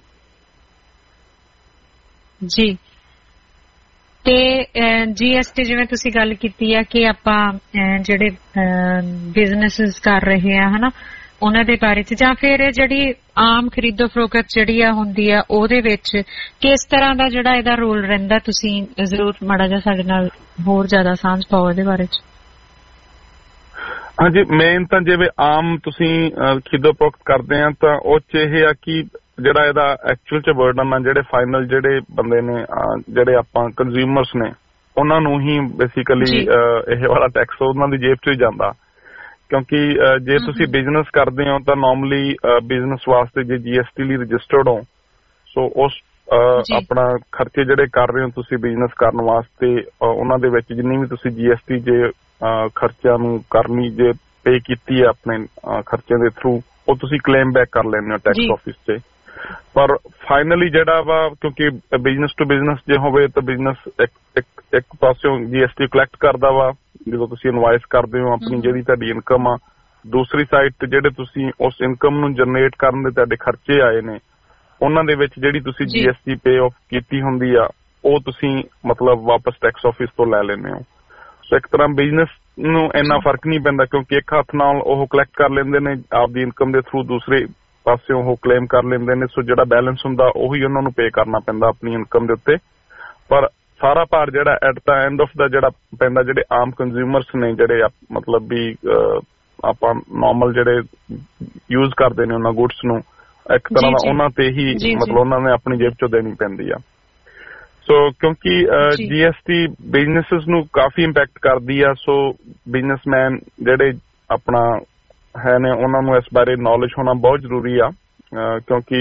ਜੀ ਤੇ GST ਜਿਵੇਂ ਤੁਸੀਂ ਗੱਲ ਕੀਤੀ ਆ ਕਿ ਆਪਾਂ ਜਿਹੜੇ ਬਿਜ਼ਨੈਸਿਸ ਕਰ ਰਹੇ ਆ ਹਨਾ ਉਹਨਾਂ ਦੇ ਬਾਰੇ ਚ ਜਾਂ ਫਿਰ ਜਿਹੜੀ ਆਮ ਖਰੀਦੋ ਫਰੋਖਤ ਜਿਹੜੀ ਆ ਹੁੰਦੀ ਆ ਉਹਦੇ ਵਿੱਚ ਕਿਸ ਤਰ੍ਹਾਂ ਦਾ ਜਿਹੜਾ ਇਹਦਾ ਰੋਲ ਰਹਿੰਦਾ ਤੁਸੀਂ ਜ਼ਰੂਰ ਮਾੜਾ ਜਿਹਾ ਸਾਡੇ ਨਾਲ ਹੋਰ ਜ਼ਿਆਦਾ ਸਾਂਝ ਪਾਓ ਇਹਦੇ ਬਾਰੇ ਚ। ਹਾਂਜੀ ਮੇਨ ਤਾਂ ਜਿਵੇਂ ਆਮ ਤੁਸੀਂ ਖਰੀਦੋ ਫਰੋਖਤ ਕਰਦੇ ਆ ਤਾਂ ਉਹ ਚ ਇਹ ਆ ਕਿ ਜਿਹੜਾ ਇਹਦਾ ਐਕਚੁਅਲ ਚ ਬਰਡਨ ਆ ਜਿਹੜੇ ਫਾਈਨਲ ਜਿਹੜੇ ਬੰਦੇ ਨੇ ਜਿਹੜੇ ਆਪਾਂ ਕੰਜ਼ਿਊਮਰਸ ਨੇ ਉਹਨਾਂ ਨੂੰ ਹੀ ਬੇਸਿਕਲੀ ਇਹ ਵਾਲਾ ਟੈਕਸ ਉਹਨਾਂ ਦੀ ਜੇਬ ਚ ਹੀ ਜਾਂਦਾ ਕਿਉਂਕਿ ਜੇ ਤੁਸੀਂ ਬਿਜ਼ਨਸ ਕਰਦੇ ਹੋ ਤਾਂ ਨਾਰਮਲੀ ਬਿਜ਼ਨਸ ਵਾਸਤੇ ਜੇ GST ਲਈ ਰਜਿਸਟਰਡ ਹੋ ਸੋ ਉਸ ਆਪਣਾ ਖਰਚੇ ਜਿਹੜੇ ਕਰ ਰਹੇ ਹੋ ਤੁਸੀਂ ਬਿਜ਼ਨਸ ਕਰਨ ਵਾਸਤੇ ਉਹਨਾਂ ਦੇ ਵਿੱਚ ਜਿੰਨੀ ਵੀ ਤੁਸੀਂ GST ਜੇ ਖਰਚਿਆਂ ਨੂੰ ਕਰਨੀ ਜੇ ਪੇ ਕੀਤੀ ਹੈ ਆਪਣੇ ਖਰਚਿਆਂ ਦੇ ਥਰੂ ਉਹ ਤੁਸੀਂ ਕਲੇਮ ਬੈਕ ਕਰ ਲੈਂਦੇ ਹੋ ਟੈਕਸ ਆਫਿਸ 'ਚ ਪਰ ਫਾਈਨਲੀ ਜਿਹੜਾ ਵਾ ਕਿਉਂਕਿ ਬਿਜ਼ਨਸ ਟੂ ਬਿਜ਼ਨਸ ਜੇ ਹੋਵੇ ਤਾਂ ਬਿਜ਼ਨਸ ਇੱਕ ਪਾਸਿਓਂ GST ਕਲੈਕਟ ਕਰਦਾ ਵਾ ਜਦੋਂ ਤੁਸੀਂ ਇਨਵਾਇਸ ਕਰਦੇ ਹੋ ਆਪਣੀ ਜਿਹੜੀ ਤੁਹਾਡੀ ਇਨਕਮ ਆ ਦੂਸਰੀ ਸਾਈਡ ਤੇ ਜਿਹੜੇ ਤੁਸੀਂ ਉਸ ਇਨਕਮ ਨੂੰ ਜਨਰੇਟ ਕਰਨ ਦੇ ਤੁਹਾਡੇ ਖਰਚੇ ਆਏ ਨੇ ਉਹਨਾਂ ਦੇ ਵਿੱਚ ਜਿਹੜੀ ਤੁਸੀਂ GST ਪੇ ਆਫ ਕੀਤੀ ਹੁੰਦੀ ਆ ਉਹ ਤੁਸੀਂ ਮਤਲਬ ਵਾਪਸ ਟੈਕਸ ਆਫਿਸ ਤੋਂ ਲੈ ਲੈਂਦੇ ਹੋ ਸੋ ਇੱਕ ਤਰ੍ਹਾਂ ਬਿਜ਼ਨਸ ਨੂੰ ਇੰਨਾ ਫਰਕ ਨਹੀਂ ਪੈਂਦਾ ਕਿਉਂਕਿ ਇੱਕ ਹੱਥ ਨਾਲ ਉਹ ਕਲੈਕਟ ਕਰ ਲੈਂਦੇ ਨੇ ਆਪਦੀ ਇਨਕਮ ਦੇ ਥਰੂ ਦੂਸਰੇ ਪਾਸਿਓਂ ਉਹ ਕਲੇਮ ਕਰ ਲੈਂਦੇ ਨੇ ਸੋ ਜਿਹੜਾ ਬੈਲੈਂਸ ਹੁੰਦਾ ਉਹੀ ਉਹਨਾਂ ਨੂੰ ਪੇ ਕਰਨਾ ਪੈਂਦਾ ਆਪਣੀ ਇਨਕਮ ਦੇ ਉੱਤੇ ਪਰ ਸਾਰਾ ਭਾਰ ਜਿਹੜਾ at the end of the ਜਿਹੜਾ ਪੈਂਦਾ ਜਿਹੜੇ ਆਮ ਕੰਜ਼ਿਊਮਰਸ ਨੇ ਜਿਹੜੇ ਮਤਲਬ ਵੀ ਆਪਾਂ ਨਾਰਮਲ ਜਿਹੜੇ ਯੂਜ਼ ਕਰਦੇ ਨੇ ਉਹਨਾਂ ਗੁੱਡਸ ਨੂੰ ਇੱਕ ਤਰ੍ਹਾਂ ਦਾ ਉਹਨਾਂ ਤੇ ਹੀ ਮਤਲਬ ਉਹਨਾਂ ਨੇ ਆਪਣੀ ਜੇਬ ਚੋਂ ਦੇਣੀ ਪੈਂਦੀ ਆ ਸੋ ਕਿਉਂਕਿ GST ਬਿਜ਼ਨੈਸਸ ਨੂੰ ਕਾਫੀ ਇੰਪੈਕਟ ਕਰਦੀ ਆ, ਸੋ ਬਿਜ਼ਨਸਮੈਨ ਜਿਹੜੇ ਆਪਣਾ ਹੈ ਨੇ ਉਹਨਾਂ ਨੂੰ ਇਸ ਬਾਰੇ ਨੌਲੇਜ ਹੋਣਾ ਬਹੁਤ ਜ਼ਰੂਰੀ ਆ, ਕਿਉਂਕਿ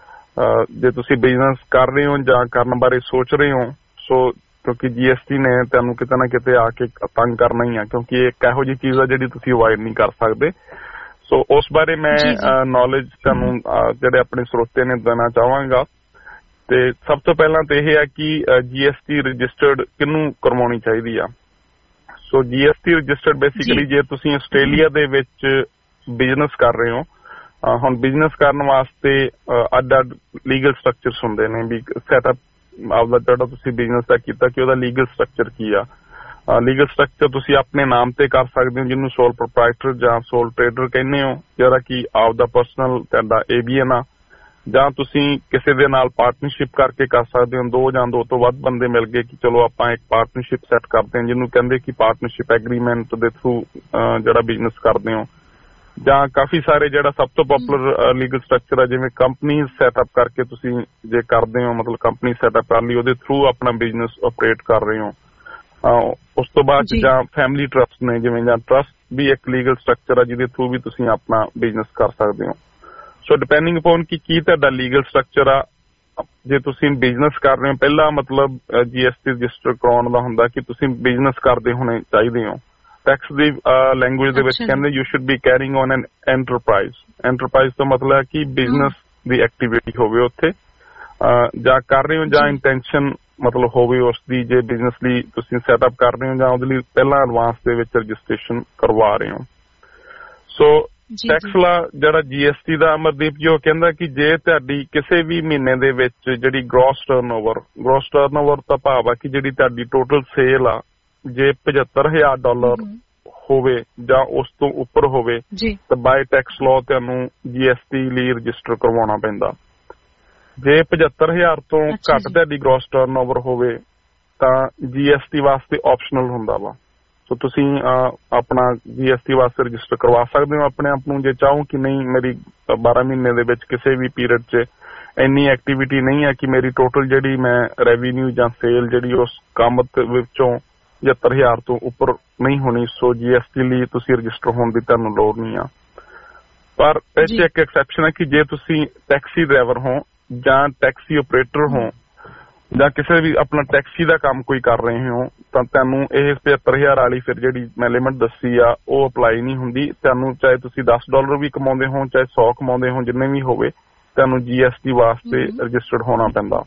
ਜੇ ਤੁਸੀਂ ਬਿਜ਼ਨਸ ਕਰ ਰਹੇ ਹੋ ਜਾਂ ਕਰਨ ਬਾਰੇ ਸੋਚ ਰਹੇ ਹੋ, ਸੋ ਕਿਉਂਕਿ GST ਨੇ ਤੁਹਾਨੂੰ ਕਿਤੇ ਨਾ ਕਿਤੇ ਆ ਕੇ ਤੰਗ ਕਰਨਾ ਹੀ ਆ, ਕਿਉਂਕਿ ਇਹ ਇੱਕ ਇਹੋ ਜਿਹੀ ਚੀਜ਼ ਆ ਜਿਹੜੀ ਤੁਸੀਂ ਅਵਾਇਡ ਨਹੀਂ ਕਰ ਸਕਦੇ। ਸੋ ਉਸ ਬਾਰੇ ਮੈਂ ਨੌਲੇਜ ਤੁਹਾਨੂੰ ਜਿਹੜੇ ਆਪਣੇ ਸਰੋਤੇ ਨੇ ਦੇਣਾ ਚਾਹਾਂਗਾ। ਤੇ ਸਭ ਤੋਂ ਪਹਿਲਾਂ ਤਾਂ ਇਹ ਹੈ ਕਿ GST ਰਜਿਸਟਰਡ ਕਿਹਨੂੰ ਕਰਵਾਉਣੀ ਚਾਹੀਦੀ ਆ। ਸੋ GST ਰਜਿਸਟਰਡ ਬੇਸਿਕਲੀ ਜੇ ਤੁਸੀਂ ਆਸਟ੍ਰੇਲੀਆ ਦੇ ਵਿੱਚ ਬਿਜ਼ਨਸ ਕਰ ਰਹੇ ਹੋ, ਹੁਣ ਬਿਜ਼ਨਸ ਕਰਨ ਵਾਸਤੇ ਅੱਡ-ਅੱਡ ਲੀਗਲ ਸਟਰਕਚਰਸ ਹੁੰਦੇ ਨੇ ਵੀ ਸੈਟਅਪ ਆਪਦਾ ਜਿਹੜਾ ਤੁਸੀਂ ਬਿਜ਼ਨਸ ਦਾ ਕੀਤਾ ਕਿ ਉਹਦਾ ਲੀਗਲ ਸਟਰਕਚਰ ਕੀ ਆ। ਲੀਗਲ ਸਟਰਕਚਰ ਤੁਸੀਂ ਆਪਣੇ ਨਾਮ ਤੇ ਕਰ ਸਕਦੇ ਹੋ, ਜਿਹਨੂੰ ਸੋਲ ਪ੍ਰੋਪਰਾਈਟਰ ਜਾਂ ਸੋਲ ਟ੍ਰੇਡਰ ਕਹਿੰਦੇ ਹੋ, ਜਿਹੜਾ ਕਿ ਆਪਦਾ ਪਰਸਨਲ ਤੁਹਾਡਾ ABN ਆ, ਜਾਂ ਤੁਸੀਂ ਕਿਸੇ ਦੇ ਨਾਲ ਪਾਰਟਨਰਸ਼ਿਪ ਕਰਕੇ ਕਰ ਸਕਦੇ ਹੋ। 2 ਜਾਂ 2 ਤੋਂ ਵੱਧ ਬੰਦੇ ਮਿਲ ਗਏ ਕਿ ਚਲੋ ਆਪਾਂ ਇੱਕ ਪਾਰਟਨਰਸ਼ਿਪ ਸੈੱਟ ਕਰਦੇ ਹਾਂ, ਜਿਹਨੂੰ ਕਹਿੰਦੇ ਕਿ ਪਾਰਟਨਰਸ਼ਿਪ ਐਗਰੀਮੈਂਟ ਦੇ ਥਰੂ ਜਿਹੜਾ ਬਿਜ਼ਨਸ ਕਰਦੇ ਹੋ। ਜਾਂ ਕਾਫੀ ਸਾਰੇ ਜਿਹੜਾ ਸਭ ਤੋਂ ਪਪੂਲਰ ਲੀਗਲ ਸਟਰਕਚਰ ਆ, ਜਿਵੇਂ ਕੰਪਨੀ ਸੈਟਅਪ ਕਰਕੇ ਤੁਸੀਂ ਜੇ ਕਰਦੇ ਹੋ, ਮਤਲਬ ਕੰਪਨੀ ਸੈਟਅਪ ਕਰ ਲਈ, ਉਹਦੇ ਥਰੂ ਆਪਣਾ ਬਿਜ਼ਨਸ ਆਪਰੇਟ ਕਰ ਰਹੇ ਹੋ। ਉਸ ਤੋਂ ਬਾਅਦ ਜਾਂ ਫੈਮਿਲੀ ਟਰਸਟ ਨੇ ਜਿਵੇਂ, ਜਾਂ ਟਰਸਟ ਵੀ ਇੱਕ ਲੀਗਲ ਸਟਰਕਚਰ ਆ ਜਿਹਦੇ ਥਰੂ ਵੀ ਤੁਸੀਂ ਆਪਣਾ ਬਿਜ਼ਨਸ ਕਰ ਸਕਦੇ ਹੋ। ਸੋ ਡਿਪੈਂਡਿੰਗ ਅਪੋਨ ਕਿ ਕੀ ਤੁਹਾਡਾ ਲੀਗਲ ਸਟਰਕਚਰ ਆ। ਜੇ ਤੁਸੀਂ ਬਿਜ਼ਨਸ ਕਰ ਰਹੇ ਹੋ, ਪਹਿਲਾ ਮਤਲਬ GST ਰਜਿਸਟਰ ਕਰਾਉਣ ਦਾ ਹੁੰਦਾ ਕਿ ਤੁਸੀਂ ਬਿਜ਼ਨਸ ਕਰਦੇ ਹੋਣੇ ਚਾਹੀਦੇ ਹੋ। ਟੈਕਸ ਦੀ ਲੈਂਗੁਏਜ ਦੇ ਵਿੱਚ ਕਹਿੰਦੇ you should be carrying on an enterprise. Enterprise ਦਾ ਮਤਲਬ ਹੈ ਕਿ ਬਿਜ਼ਨਸ ਦੀ ਐਕਟੀਵਿਟੀ ਹੋਵੇ ਉੱਥੇ, ਜਾਂ ਕਰ ਰਹੇ ਹੋ, ਜਾਂ ਇੰਟੈਂਸ਼ਨ ਮਤਲਬ ਹੋਵੇ ਉਸ ਦੀ, ਜੇ ਬਿਜ਼ਨਸ ਲਈ ਤੁਸੀਂ ਸੈਟਅਪ ਕਰ ਰਹੇ ਹੋ ਜਾਂ ਉਹਦੇ ਲਈ ਪਹਿਲਾਂ ਐਡਵਾਂਸ ਦੇ ਵਿੱਚ ਰਜਿਸਟ੍ਰੇਸ਼ਨ ਕਰਵਾ ਰਹੇ ਹੋ। ਸੋ ਟੈਕਸ ਲਾ ਜਿਹੜਾ GST ਦਾ ਅਮਰਦੀਪ ਜੀ ਉਹ ਕਹਿੰਦਾ ਕਿ ਜੇ ਤੁਹਾਡੀ ਕਿਸੇ ਵੀ ਮਹੀਨੇ ਦੇ ਵਿੱਚ ਜਿਹੜੀ ਗ੍ਰੋਸ ਟਰਨਓਵਰ ਦਾ ਭਾਵ ਆ ਕਿ ਜਿਹੜੀ ਤੁਹਾਡੀ ਟੋਟਲ ਸੇਲ ਆ, ਜੇ $75,000 ਹੋਵੇ ਜਾਂ ਉਸ ਤੋਂ ਉੱਪਰ ਹੋਵੇ ਤਾਂ ਬਾਈ ਟੈਕਸ ਲਾਅ ਤੁਹਾਨੂੰ GST ਲਈ ਰਜਿਸਟਰ ਕਰਵਾਉਣਾ ਪੈਂਦਾ। ਜੇ 75,000 ਤੋਂ ਘੱਟ ਤੁਹਾਡੀ ਗ੍ਰੋਸ ਟਰਨਓਵਰ ਹੋਵੇ ਤਾਂ GST ਵਾਸਤੇ ਆਪਸ਼ਨਲ ਹੁੰਦਾ ਵਾ। ਸੋ ਤੁਸੀਂ ਆਪਣਾ GST ਵਾਸਤੇ ਰਜਿਸਟਰ ਕਰਵਾ ਸਕਦੇ ਹੋ ਆਪਣੇ ਆਪ ਨੂੰ, ਜੇ ਚਾਹੋ ਕਿ ਨਹੀਂ ਮੇਰੀ 12 ਮਹੀਨੇ ਦੇ ਵਿੱਚ ਕਿਸੇ ਵੀ ਪੀਰੀਅਡ 'ਚ ਇੰਨੀ ਐਕਟੀਵਿਟੀ ਨਹੀਂ ਹੈ ਕਿ ਮੇਰੀ ਟੋਟਲ ਜਿਹੜੀ ਮੈਂ ਰੈਵਨਿਊ ਜਾਂ ਸੇਲ ਜਿਹੜੀ ਉਸ ਕੰਮ ਵਿੱਚੋਂ 75,000 ਤੋਂ ਉੱਪਰ ਨਹੀਂ ਹੋਣੀ, ਸੋ GST ਲਈ ਤੁਸੀਂ ਰਜਿਸਟਰ ਹੋਣ ਦੀ ਤੁਹਾਨੂੰ ਲੋੜ ਨਹੀਂ ਆ। ਪਰ ਇਹ 'ਚ ਇੱਕ ਐਕਸੈਪਸ਼ਨ ਹੈ ਕਿ ਜੇ ਤੁਸੀਂ ਟੈਕਸੀ ਡਰਾਈਵਰ ਹੋ ਜਾਂ ਟੈਕਸੀ ਆਪਰੇਟਰ ਹੋ ਜਾਂ ਕਿਸੇ ਵੀ ਆਪਣਾ ਟੈਕਸੀ ਦਾ ਕੰਮ ਕੋਈ ਕਰ ਰਹੇ ਹੋ ਤਾਂ ਤੁਹਾਨੂੰ ਇਹ 75,000 ਵਾਲੀ ਫਿਰ ਜਿਹੜੀ ਮੈਂ ਲਿਮਿਟ ਦੱਸੀ ਆ ਉਹ ਅਪਲਾਈ ਨਹੀਂ ਹੁੰਦੀ। ਤੁਹਾਨੂੰ ਚਾਹੇ ਤੁਸੀਂ $10 ਵੀ ਕਮਾਉਂਦੇ ਹੋ, ਚਾਹੇ 100 ਕਮਾਉਂਦੇ ਹੋ, ਜਿੰਨੇ ਵੀ ਹੋਵੇ ਤੁਹਾਨੂੰ GST ਵਾਸਤੇ ਰਜਿਸਟਰਡ ਹੋਣਾ ਪੈਂਦਾ।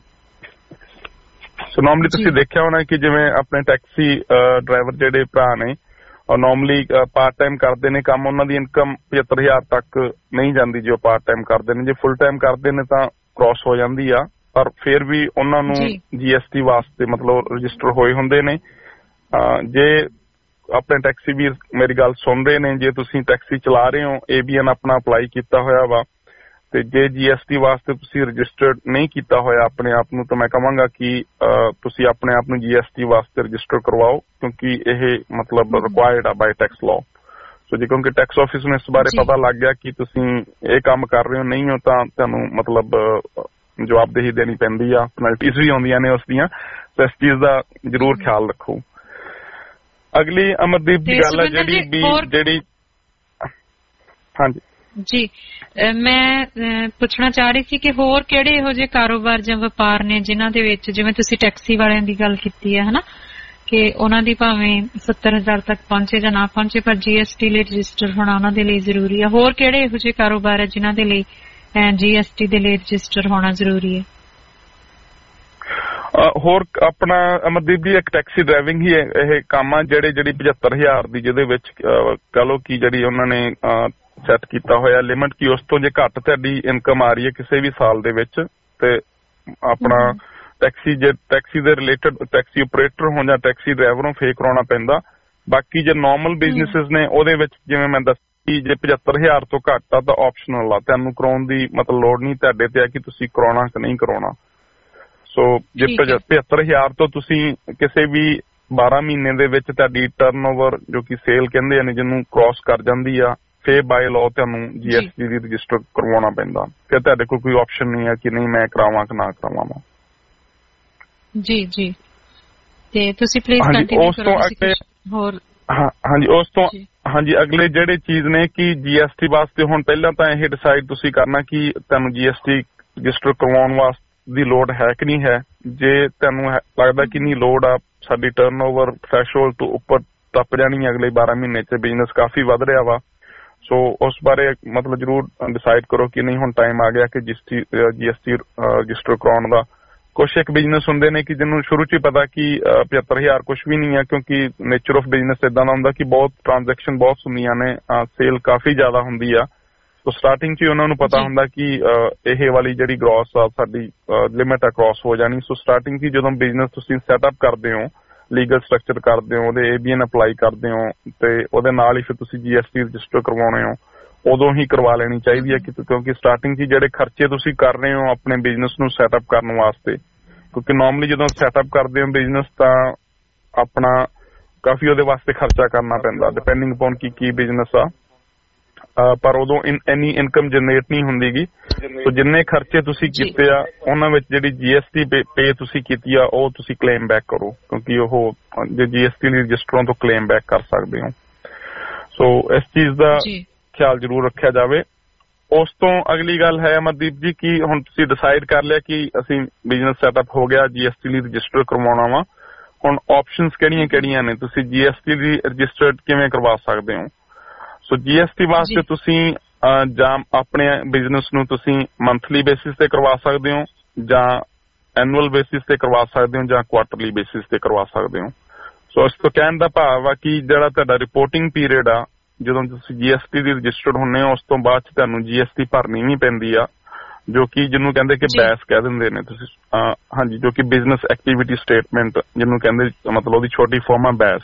ਸੋ ਨੋਰਮਲੀ ਤੁਸੀਂ ਦੇਖਿਆ ਹੋਣਾ ਕਿ ਜਿਵੇਂ ਆਪਣੇ ਟੈਕਸੀ ਡਰਾਈਵਰ ਜਿਹੜੇ ਭਰਾ ਨੇ ਉਹ ਨੋਰਮਲੀ ਪਾਰਟ ਟਾਈਮ ਕਰਦੇ ਨੇ ਕੰਮ, ਉਹਨਾਂ ਦੀ ਇਨਕਮ 75,000 ਤੱਕ ਨਹੀਂ ਜਾਂਦੀ ਜੇ ਉਹ ਪਾਰਟ ਟਾਈਮ ਕਰਦੇ ਨੇ। ਜੇ ਫੁੱਲ ਟਾਈਮ ਕਰਦੇ ਨੇ ਤਾਂ ਕ੍ਰਾਸ ਹੋ ਜਾਂਦੀ ਆ, ਪਰ ਫਿਰ ਵੀ ਉਹਨਾਂ ਨੂੰ GST ਵਾਸਤੇ ਮਤਲਬ ਰਜਿਸਟਰ ਹੋਏ ਹੁੰਦੇ ਨੇ। ਜੇ ਆਪਣੇ ਟੈਕਸੀ ਵੀਰ ਮੇਰੀ ਗੱਲ ਸੁਣ ਰਹੇ ਨੇ, ਜੇ ਤੁਸੀਂ ਟੈਕਸੀ ਚਲਾ ਰਹੇ ਹੋ, ABN ਆਪਣਾ ਅਪਲਾਈ ਕੀਤਾ ਹੋਇਆ ਵਾ, ਤੇ ਜੇ GST ਵਾਸਤੇ ਤੁਸੀਂ ਰਜਿਸਟਰਡ ਨਹੀਂ ਕੀਤਾ ਹੋਇਆ ਆਪਣੇ ਆਪ ਨੂੰ, ਤਾਂ ਮੈਂ ਕਹਾਂਗਾ ਕਿ ਤੁਸੀਂ ਆਪਣੇ ਆਪ ਨੂੰ GST ਵਾਸਤੇ ਰਜਿਸਟਰ ਕਰਵਾਓ, ਕਿਉਂਕਿ ਇਹ ਮਤਲਬ ਰਿਕੁਆਇਰਡ ਆ ਬਾਈ ਟੈਕਸ ਲਾਅ। ਸੋ ਜੇ ਕਿਉਂਕਿ ਟੈਕਸ ਆਫਿਸ ਨੂੰ ਇਸ ਬਾਰੇ ਪਤਾ ਲੱਗ ਗਿਆ ਕਿ ਤੁਸੀਂ ਇਹ ਕੰਮ ਕਰ ਰਹੇ ਹੋ ਨਹੀਂ ਹੋ, ਤਾਂ ਤੁਹਾਨੂੰ ਮਤਲਬ ਜਵਾਬਦੇਹੀ ਦੇਣੀ ਪੈਂਦੀ ਆ, ਪੈਨਲਟੀਜ਼ ਵੀ ਆਉਂਦੀਆਂ ਨੇ ਉਸ ਦੀਆਂ, ਤਾਂ ਇਸ ਚੀਜ਼ ਦਾ ਜ਼ਰੂਰ ਖਿਆਲ ਰੱਖੋ। ਅਗਲੀ ਅਮਰਦੀਪ ਦੀ ਗੱਲ ਹੈ ਜਿਹੜੀ ਹਾਂਜੀ ਜੀ ਮੈਂ ਪੁੱਛਣਾ ਚਾਹ ਰਹੀ ਸੀ ਕਿ ਹੋਰ ਕਿਹੜੇ ਇਹੋ ਜਿਹੇ ਕਾਰੋਬਾਰ ਜਾਂ ਵਪਾਰ ਨੇ ਜਿਨ੍ਹਾਂ ਦੇ ਵਿੱਚ, ਜਿਵੇਂ ਤੁਸੀਂ ਟੈਕਸੀ ਵਾਲਿਆਂ ਦੀ ਗੱਲ ਕੀਤੀ ਹੈ ਹਨਾ, ਕਿ ਉਹਨਾਂ ਦੀ ਭਾਵੇਂ 70,000 ਤੱਕ ਪਹੁੰਚੇ ਜਾਂ ਨਾ ਪਹੁੰਚੇ ਪਰ GST ਲਈ ਰਜਿਸਟਰ ਹੋਣਾ ਉਹਨਾਂ ਦੇ ਲਈ ਜ਼ਰੂਰੀ ਹੈ। ਹੋਰ ਕਿਹੜੇ ਇਹੋ ਜਿਹੇ ਕਾਰੋਬਾਰ ਹੈ ਜਿਨ੍ਹਾਂ ਦੇ ਲਈ GST ਦੇ ਲਈ ਰਜਿਸਟਰ ਹੋਣਾ ਜ਼ਰੂਰੀ ਹੈ? ਹੋਰ ਆਪਣਾ ਅਮਰਦੀਪ ਜੀ ਇੱਕ ਟੈਕਸੀ ਡਰਾਈਵਿੰਗ ਹੀ ਇਹ ਕੰਮ ਆ ਜਿਹੜੀ 75,000 ਦੀ, ਜਿਹਦੇ ਵਿੱਚ ਕਹ ਲਓ ਕਿ ਜਿਹੜੀ ਉਹਨਾਂ ਨੇ ਸੈੱਟ ਕੀਤਾ ਹੋਇਆ ਲਿਮਿਟ ਕਿ ਉਸ ਤੋਂ ਜੇ ਘੱਟ ਤੁਹਾਡੀ ਇਨਕਮ ਆ ਰਹੀ ਹੈ ਕਿਸੇ ਵੀ ਸਾਲ ਦੇ ਵਿੱਚ, ਤੇ ਆਪਣਾ ਟੈਕਸੀ ਦੇ ਰਿਲੇਟਡ ਟੈਕਸੀ ਆਪਰੇਟਰ ਹੋ ਜਾਂ ਟੈਕਸੀ ਡਰਾਈਵਰ ਨੂੰ ਫੇਕ ਕਰਾਉਣਾ ਪੈਂਦਾ। ਬਾਕੀ ਜੇ ਨੋਰਮਲ ਬਿਜ਼ਨੈਸਿਸ ਨੇ ਉਹਦੇ ਵਿੱਚ ਜਿਵੇਂ ਮੈਂ ਦੱਸੀ ਜੇ 75,000 ਤੋਂ ਘੱਟ ਆ ਤਾਂ ਆਪਸ਼ਨਲ ਆ, ਤੁਹਾਨੂੰ ਕਰਾਉਣ ਦੀ ਮਤਲਬ ਲੋੜ ਨਹੀਂ, ਤੁਹਾਡੇ ਤੇ ਆ ਕਿ ਤੁਸੀਂ ਕਰਾਉਣਾ ਕਿ ਨਹੀਂ ਕਰਾਉਣਾ। ਸੋ ਜੇ 75,000 ਤੋਂ ਤੁਸੀਂ ਕਿਸੇ ਵੀ 12 ਮਹੀਨੇ ਦੇ ਵਿੱਚ ਤੁਹਾਡੀ ਟਰਨਓਵਰ ਜੋ ਕਿ ਸੇਲ ਕਹਿੰਦੇ ਨੇ ਜਿਹਨੂੰ ਕ੍ਰਾਸ ਕਰ ਜਾਂਦੀ ਆ, ਫੇਰ ਬਾਈ ਲਾਅ ਤੁਹਾਨੂੰ GST ਦੀ ਰਜਿਸਟਰ ਕਰਵਾਉਣਾ ਪੈਂਦਾ। ਫਿਰ ਤੁਹਾਡੇ ਕੋਲ ਕੋਈ ਆਪਸ਼ਨ ਨਹੀਂ ਹੈ ਕਿ ਨਹੀਂ ਮੈਂ ਕਰਾਵਾਂ ਕਿ ਨਾ ਕਰਾਵਾਂ। ਜੀ ਜੀ, ਤੇ ਤੁਸੀਂ ਪਲੀਜ਼ ਕੰਟੀਨਿਊ ਕਰੋ ਹੋਰ। ਹਾਂਜੀ, ਉਸ ਤੋਂ ਹਾਂਜੀ ਅਗਲੇ ਜਿਹੜੇ ਚੀਜ਼ ਨੇ ਕਿ GST ਵਾਸਤੇ ਹੁਣ ਪਹਿਲਾਂ ਤਾਂ ਇਹ ਡਿਸਾਈਡ ਤੁਸੀਂ ਕਰਨਾ ਕਿ ਤੁਹਾਨੂੰ GST ਰਜਿਸਟਰ ਕਰਵਾਉਣ ਵਾਸਤੇ ਦੀ ਲੋੜ ਹੈ ਕਿ ਨਹੀਂ ਹੈ। ਜੇ ਤੁਹਾਨੂੰ ਲੱਗਦਾ ਕਿ ਨਹੀਂ ਲੋੜ ਆ, ਸਾਡੀ ਟਰਨਓਵਰ ਥ੍ਰੈਸ਼ਹੋਲਡ ਤੋਂ ਉੱਪਰ ਟੱਪ ਜਾਣੀ ਅਗਲੇ 12 ਮਹੀਨੇ 'ਚ, ਬਿਜ਼ਨਸ ਕਾਫੀ ਵੱਧ ਰਿਹਾ ਵਾ, ਸੋ ਉਸ ਬਾਰੇ ਮਤਲਬ ਜ਼ਰੂਰ ਡਿਸਾਈਡ ਕਰੋ ਕਿ ਨਹੀਂ ਹੁਣ ਟਾਈਮ ਆ ਗਿਆ ਕਿ GST ਰਜਿਸਟਰ ਕਰਾਉਣ ਦਾ। ਕੁਛ ਇੱਕ ਬਿਜ਼ਨਸ ਹੁੰਦੇ ਨੇ ਕਿ ਜਿਹਨੂੰ ਸ਼ੁਰੂ 'ਚ ਹੀ ਪਤਾ ਕਿ 75,000 ਕੁਛ ਵੀ ਨਹੀਂ ਹੈ, ਕਿਉਂਕਿ ਨੇਚਰ ਆਫ ਬਿਜ਼ਨਸ ਏਦਾਂ ਦਾ ਹੁੰਦਾ ਕਿ ਬਹੁਤ ਟ੍ਰਾਂਜੈਕਸ਼ਨ ਬਹੁਤ ਹੁੰਦੀਆਂ ਨੇ, ਸੇਲ ਕਾਫੀ ਜ਼ਿਆਦਾ ਹੁੰਦੀ ਆ। ਸੋ ਸਟਾਰਟਿੰਗ 'ਚ ਹੀ ਉਹਨਾਂ ਨੂੰ ਪਤਾ ਹੁੰਦਾ ਕਿ ਇਹ ਵਾਲੀ ਜਿਹੜੀ ਗ੍ਰੋਸ ਆ ਸਾਡੀ ਲਿਮਿਟ ਆ ਕ੍ਰਾਸ ਹੋ ਜਾਣੀ। ਸੋ ਸਟਾਰਟਿੰਗ 'ਚ ਜਦੋਂ ਬਿਜ਼ਨਸ ਤੁਸੀਂ ਸੈਟਅਪ ਕਰਦੇ ਹੋ, ਲੀਗਲ ਸਟਰਕਚਰ ਕਰਦੇ ਹੋ, ਉਹਦੇ ABN ਅਪਲਾਈ ਕਰਦੇ ਹੋ ਤੇ ਉਹਦੇ ਨਾਲ ਹੀ ਫਿਰ ਤੁਸੀਂ GST ਰਜਿਸਟਰ ਕਰਵਾਉਣੇ ਹੋ, ਉਦੋਂ ਹੀ ਕਰਵਾ ਲੈਣੀ ਚਾਹੀਦੀ ਹੈ ਕਿਉਂਕਿ ਸਟਾਰਟਿੰਗ 'ਚ ਜਿਹੜੇ ਖਰਚੇ ਤੁਸੀਂ ਕਰ ਰਹੇ ਹੋ ਆਪਣੇ ਬਿਜ਼ਨਸ ਨੂੰ ਸੈਟਅਪ ਕਰਨ ਵਾਸਤੇ, ਕਿਉਂਕਿ ਨੋਰਮਲੀ ਜਦੋਂ ਸੈਟਅਪ ਕਰਦੇ ਹੋ ਬਿਜ਼ਨਸ ਤਾਂ ਆਪਣਾ ਕਾਫੀ ਉਹਦੇ ਵਾਸਤੇ ਖਰਚਾ ਕਰਨਾ ਪੈਂਦਾ ਡਿਪੈਂਡਿੰਗ ਅਪੋਨ ਕੀ ਬਿਜ਼ਨਸ ਆ, ਪਰ ਉਦੋਂ ਇੰਨੀ ਇਨਕਮ ਜਨਰੇਟ ਨਹੀਂ ਹੁੰਦੀਗੀ। ਸੋ ਜਿੰਨੇ ਖਰਚੇ ਤੁਸੀਂ ਕੀਤੇ ਆ ਉਹਨਾਂ ਵਿੱਚ ਜਿਹੜੀ GST ਪੇ ਤੁਸੀਂ ਕੀਤੀ ਆ ਉਹ ਤੁਸੀਂ ਕਲੇਮ ਬੈਕ ਕਰੋ, ਕਿਉਂਕਿ ਉਹ ਜੇ GST ਲਈ ਰਜਿਸਟਰਾਂ ਤੋਂ ਕਲੇਮ ਬੈਕ ਕਰ ਸਕਦੇ ਹੋ। ਸੋ ਇਸ ਚੀਜ਼ ਦਾ ਖਿਆਲ ਜ਼ਰੂਰ ਰੱਖਿਆ ਜਾਵੇ। ਉਸ ਤੋਂ ਅਗਲੀ ਗੱਲ ਹੈ ਅਮਰਦੀਪ ਜੀ ਕਿ ਹੁਣ ਤੁਸੀਂ ਡਿਸਾਈਡ ਕਰ ਲਿਆ ਕਿ ਅਸੀਂ ਬਿਜ਼ਨਸ ਸੈਟਅਪ ਹੋ ਗਿਆ, GST ਲਈ ਰਜਿਸਟਰ ਕਰਵਾਉਣਾ ਵਾ, ਹੁਣ ਆਪਸ਼ਨਸ ਕਿਹੜੀਆਂ ਨੇ, ਤੁਸੀਂ GST ਲਈ ਰਜਿਸਟਰਡ ਕਿਵੇਂ ਕਰਵਾ ਸਕਦੇ ਹੋ। ਸੋ GST ਵਾਸਤੇ ਤੁਸੀਂ ਜਾਂ ਆਪਣੇ ਬਿਜ਼ਨਸ ਨੂੰ ਤੁਸੀਂ ਮੰਥਲੀ ਬੇਸਿਸ ਤੇ ਕਰਵਾ ਸਕਦੇ ਹੋ, ਜਾਂ ਐਨੂਅਲ ਬੇਸਿਸ ਤੇ ਕਰਵਾ ਸਕਦੇ ਹੋ, ਜਾਂ ਕੁਆਟਰਲੀ ਬੇਸਿਸ ਤੇ ਕਰਵਾ ਸਕਦੇ ਹੋ। ਸੋ ਇਸ ਤੋਂ ਕਹਿਣ ਦਾ ਭਾਵ ਆ ਕਿ ਜਿਹੜਾ ਤੁਹਾਡਾ ਰਿਪੋਰਟਿੰਗ ਪੀਰੀਅਡ ਆ, ਜਦੋਂ ਤੁਸੀਂ GST ਦੀ ਰਜਿਸਟਰਡ ਹੁੰਦੇ ਹੋ ਉਸ ਤੋਂ ਬਾਅਦ 'ਚ ਤੁਹਾਨੂੰ GST ਭਰਨੀ ਵੀ ਪੈਂਦੀ ਆ, ਜੋ ਕਿ ਜਿਹਨੂੰ ਕਹਿੰਦੇ ਕਿ ਬੈਸ ਕਹਿ ਦਿੰਦੇ ਨੇ ਤੁਸੀਂ, ਹਾਂਜੀ, ਜੋ ਕਿ ਬਿਜ਼ਨਸ ਐਕਟੀਵਿਟੀ ਸਟੇਟਮੈਂਟ ਜਿਹਨੂੰ ਕਹਿੰਦੇ, ਮਤਲਬ ਉਹਦੀ ਛੋਟੀ ਫਾਰਮ ਆ ਬੈਸ।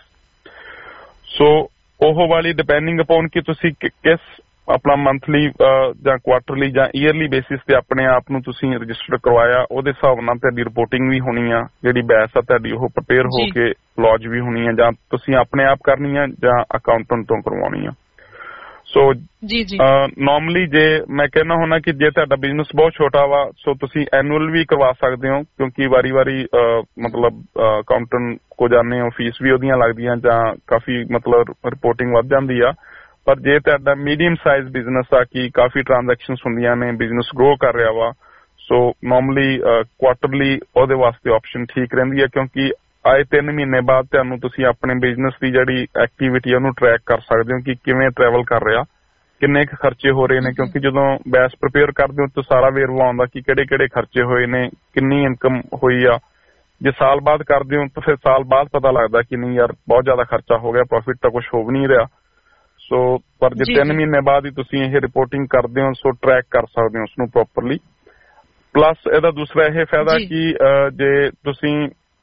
ਸੋ ਉਹ ਵਾਲੀ ਡਿਪੈਂਡਿੰਗ ਅਪੋਨ ਕਿ ਤੁਸੀਂ ਕਿਸ ਆਪਣਾ ਮੰਥਲੀ ਜਾਂ ਕੁਆਟਰਲੀ ਜਾਂ ਈਅਰਲੀ ਬੇਸਿਸ ਤੇ ਆਪਣੇ ਆਪ ਨੂੰ ਤੁਸੀਂ ਰਜਿਸਟਰ ਕਰਵਾਇਆ, ਉਹਦੇ ਹਿਸਾਬ ਨਾਲ ਤੁਹਾਡੀ ਰਿਪੋਰਟਿੰਗ ਵੀ ਹੋਣੀ ਆ, ਜਿਹੜੀ ਬੈਸ ਆ ਤੁਹਾਡੀ ਉਹ ਪ੍ਰਪੇਅਰ ਹੋ ਕੇ ਲੌਜ ਵੀ ਹੋਣੀ ਆ, ਜਾਂ ਤੁਸੀਂ ਆਪਣੇ ਆਪ ਕਰਨੀ ਆ ਜਾਂ ਅਕਾਊਂਟੈਂਟ ਤੋਂ ਕਰਵਾਉਣੀ ਆ। ਸੋ ਨੋਰਮਲੀ ਜੇ ਮੈਂ ਕਹਿੰਦਾ ਹੁੰਦਾ ਕਿ ਜੇ ਤੁਹਾਡਾ ਬਿਜ਼ਨਸ ਬਹੁਤ ਛੋਟਾ ਵਾ, ਸੋ ਤੁਸੀਂ ਐਨੂਅਲ ਵੀ ਕਰਵਾ ਸਕਦੇ ਹੋ, ਕਿਉਂਕਿ ਵਾਰੀ ਮਤਲਬ ਅਕਾਊਂਟੈਂਟ ਕੋ ਜਾਂਦੇ ਹੋ, ਫੀਸ ਵੀ ਉਹਦੀਆਂ ਲੱਗਦੀਆਂ ਜਾਂ ਕਾਫੀ ਮਤਲਬ ਰਿਪੋਰਟਿੰਗ ਵੱਧ ਜਾਂਦੀ ਆ। ਪਰ ਜੇ ਤੁਹਾਡਾ ਮੀਡੀਅਮ ਸਾਈਜ਼ ਬਿਜ਼ਨਸ ਆ ਕਿ ਕਾਫੀ ਟ੍ਰਾਂਜੈਕਸ਼ਨਸ ਹੁੰਦੀਆਂ ਨੇ, ਬਿਜ਼ਨਸ ਗਰੋ ਕਰ ਰਿਹਾ ਵਾ, ਸੋ ਨੋਰਮਲੀ ਕੁਆਟਰਲੀ ਉਹਦੇ ਵਾਸਤੇ ਆਪਸ਼ਨ ਠੀਕ ਰਹਿੰਦੀ ਹੈ, ਕਿਉਂਕਿ ਆਏ 3 ਮਹੀਨੇ ਬਾਅਦ ਤੁਹਾਨੂੰ ਤੁਸੀਂ ਆਪਣੇ ਬਿਜ਼ਨਸ ਦੀ ਜਿਹੜੀ ਐਕਟੀਵਿਟੀ ਉਹਨੂੰ ਟਰੈਕ ਕਰ ਸਕਦੇ ਹੋ ਕਿ ਕਿਵੇਂ ਟਰੈਵਲ ਕਰ ਰਿਹਾ, ਕਿੰਨੇ ਕੁ ਖਰਚੇ ਹੋ ਰਹੇ ਨੇ, ਕਿਉਂਕਿ ਜਦੋਂ ਬੈਸ ਪ੍ਰਪੇਅਰ ਕਰਦੇ ਹੋ ਤਾਂ ਸਾਰਾ ਵੇਰਵਾ ਆਉਂਦਾ ਕਿ ਕਿਹੜੇ ਖਰਚੇ ਹੋਏ ਨੇ, ਕਿੰਨੀ ਇਨਕਮ ਹੋਈ ਆ। ਜੇ ਸਾਲ ਬਾਅਦ ਕਰਦੇ ਹੋ ਤਾਂ ਫਿਰ ਸਾਲ ਬਾਅਦ ਪਤਾ ਲੱਗਦਾ ਕਿ ਨਹੀਂ ਯਾਰ ਬਹੁਤ ਜ਼ਿਆਦਾ ਖਰਚਾ ਹੋ ਗਿਆ, ਪ੍ਰੋਫਿਟ ਤਾਂ ਕੁਝ ਹੋ ਵੀ ਨਹੀਂ ਰਿਹਾ। ਸੋ ਪਰ ਜੇ 3 ਮਹੀਨੇ ਬਾਅਦ ਹੀ ਤੁਸੀਂ ਇਹ ਰਿਪੋਰਟਿੰਗ ਕਰਦੇ ਹੋ, ਸੋ ਟਰੈਕ ਕਰ ਸਕਦੇ ਹੋ ਉਸਨੂੰ ਪ੍ਰੋਪਰਲੀ। ਪਲੱਸ ਇਹਦਾ ਦੂਸਰਾ ਇਹ ਫਾਇਦਾ ਕਿ ਜੇ ਤੁਸੀਂ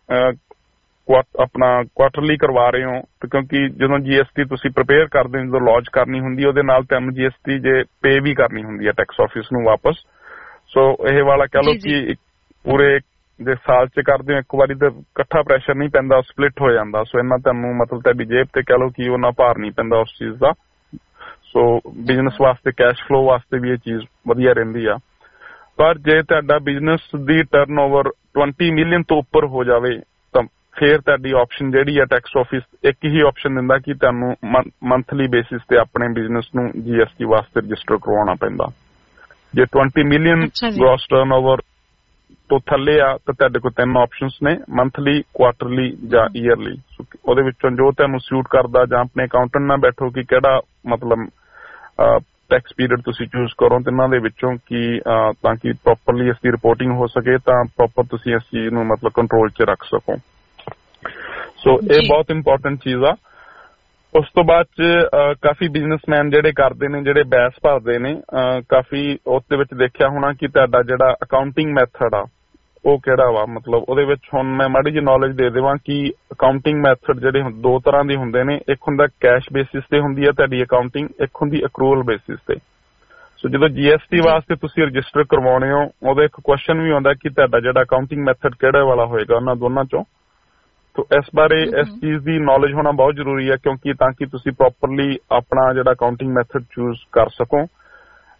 ਆਪਣਾ ਕੁਆਟਰਲੀ ਕਰਵਾ ਰਹੇ ਹੋ, ਕਿਉਂਕਿ ਜਦੋਂ GST ਤੁਸੀਂ ਪ੍ਰਪੇਅਰ ਕਰਦੇ ਹੋ, ਜਦੋਂ ਲੌਂਚ ਕਰਨੀ ਹੁੰਦੀ ਉਹਦੇ ਨਾਲ ਤੁਹਾਨੂੰ GST ਜੇ ਪੇ ਵੀ ਕਰਨੀ ਹੁੰਦੀ ਹੈ ਟੈਕਸ ਆਫਿਸ ਨੂੰ ਵਾਪਸ। ਸੋ ਇਹ ਵਾਲਾ ਕਹਿ ਲਓ ਕਿ ਪੂਰੇ ਜੇ ਸਾਲ 'ਚ ਕਰਦੇ ਹੋ ਇੱਕ ਵਾਰੀ ਤਾਂ ਇਕੱਠਾ ਪ੍ਰੈਸ਼ਰ ਨਹੀਂ ਪੈਂਦਾ, ਸਪਲਿਟ ਹੋ ਜਾਂਦਾ। ਸੋ ਇਹਨਾਂ ਤੁਹਾਨੂੰ ਮਤਲਬ ਤੁਹਾਡੀ ਜੇਬ ਤੇ ਕਹਿ ਲਓ ਕਿ ਉਹਨਾਂ ਭਾਰ ਨਹੀਂ ਪੈਂਦਾ ਉਸ ਚੀਜ਼ ਦਾ। ਸੋ ਬਿਜ਼ਨਸ ਵਾਸਤੇ ਕੈਸ਼ ਫਲੋ ਵਾਸਤੇ ਵੀ ਇਹ ਚੀਜ਼ ਵਧੀਆ ਰਹਿੰਦੀ ਆ। ਪਰ ਜੇ ਤੁਹਾਡਾ ਬਿਜ਼ਨਸ ਦੀ ਟਰਨਓਵਰ 20 ਮਿਲੀਅਨ ਤੋਂ ਉੱਪਰ ਹੋ ਜਾਵੇ ਤਾਂ ਫਿਰ ਤੁਹਾਡੀ ਆਪਸ਼ਨ ਜਿਹੜੀ ਆ ਟੈਕਸ ਆਫਿਸ ਇੱਕ ਹੀ ਆਪਸ਼ਨ ਦਿੰਦਾ ਕਿ ਤੁਹਾਨੂੰ ਮੰਥਲੀ ਬੇਸਿਸ ਤੇ ਆਪਣੇ ਬਿਜ਼ਨਸ ਨੂੰ GST ਵਾਸਤੇ ਰਜਿਸਟਰ ਕਰਵਾਉਣਾ ਪੈਂਦਾ। ਜੇ 20 ਮਿਲੀਅਨ ਗ੍ਰੋਸ ਟਰਨਓਵਰ ਤੋਂ ਥੱਲੇ ਆ ਤਾਂ ਤੁਹਾਡੇ ਕੋਲ 3 ਆਪਸ਼ਨਸ ਨੇ, ਮੰਥਲੀ, ਕੁਆਟਰਲੀ ਜਾਂ ਈਅਰਲੀ। ਉਹਦੇ ਵਿੱਚੋਂ ਜੋ ਤੁਹਾਨੂੰ ਸੂਟ ਕਰਦਾ, ਜਾਂ ਆਪਣੇ ਅਕਾਊਂਟੈਂਟ ਨਾਲ ਬੈਠੋ ਕਿ ਕਿਹੜਾ ਮਤਲਬ ਟੈਕਸ ਪੀਰੀਅਡ ਤੁਸੀਂ ਚੂਜ਼ ਕਰੋ ਤਿੰਨਾਂ ਦੇ ਵਿੱਚੋਂ, ਕਿ ਤਾਂ ਕਿ ਪ੍ਰੋਪਰਲੀ ਇਸ ਦੀ ਰਿਪੋਰਟਿੰਗ ਹੋ ਸਕੇ, ਤਾਂ ਪ੍ਰੋਪਰ ਤੁਸੀਂ ਇਸ ਚੀਜ਼ ਨੂੰ ਮਤਲਬ ਕੰਟਰੋਲ 'ਚ ਰੱਖ ਸਕੋ। ਸੋ ਇਹ ਬਹੁਤ ਇੰਪੋਰਟੈਂਟ ਚੀਜ਼ ਆ। ਉਸ ਤੋਂ ਬਾਅਦ 'ਚ ਕਾਫੀ ਬਿਜ਼ਨਸਮੈਨ ਜਿਹੜੇ ਕਰਦੇ ਨੇ, ਜਿਹੜੇ ਬੈਸ ਭਰਦੇ ਨੇ, ਕਾਫੀ ਉਸ ਦੇ ਵਿੱਚ ਦੇਖਿਆ ਹੋਣਾ ਕਿ ਤੁਹਾਡਾ ਜਿਹੜਾ ਅਕਾਊਂਟਿੰਗ ਮੈਥਡ ਆ ਉਹ ਕਿਹੜਾ ਵਾ। ਮਤਲਬ ਉਹਦੇ ਵਿੱਚ ਹੁਣ ਮੈਂ ਮਾੜੀ ਜਿਹੀ ਨੌਲੇਜ ਦੇ ਦੇਵਾਂ ਕਿ ਅਕਾਊਂਟਿੰਗ ਮੈਥਡ ਜਿਹੜੇ 2 ਤਰ੍ਹਾਂ ਦੇ ਹੁੰਦੇ ਨੇ। ਇੱਕ ਹੁੰਦਾ ਕੈਸ਼ ਬੇਸਿਸ ਤੇ ਹੁੰਦੀ ਹੈ ਤੁਹਾਡੀ ਅਕਾਊਂਟਿੰਗ, ਇੱਕ ਹੁੰਦੀ ਅਕਰੂਅਲ ਬੇਸਿਸ ਤੇ। ਸੋ ਜਦੋਂ GST ਵਾਸਤੇ ਤੁਸੀਂ ਰਜਿਸਟਰ ਕਰਵਾਉਣੇ ਹੋ, ਉਹਦਾ ਇੱਕ ਕੁਐਸਚਨ ਵੀ ਆਉਂਦਾ ਕਿ ਤੁਹਾਡਾ ਜਿਹੜਾ ਅਕਾਊਂਟਿੰਗ ਮੈਥਡ ਕਿਹੜੇ ਵਾਲਾ ਹੋਏਗਾ ਉਹਨਾਂ ਦੋਨਾਂ ਚੋਂ। ਤੋ ਇਸ ਬਾਰੇ ਇਸ ਚੀਜ਼ ਦੀ ਨੌਲੇਜ ਹੋਣਾ ਬਹੁਤ ਜ਼ਰੂਰੀ ਹੈ, ਕਿਉਂਕਿ ਤਾਂ ਕਿ ਤੁਸੀਂ ਪ੍ਰੋਪਰਲੀ ਆਪਣਾ ਜਿਹੜਾ ਅਕਾਊਂਟਿੰਗ ਮੈਥਡ ਚੂਜ਼ ਕਰ ਸਕੋ।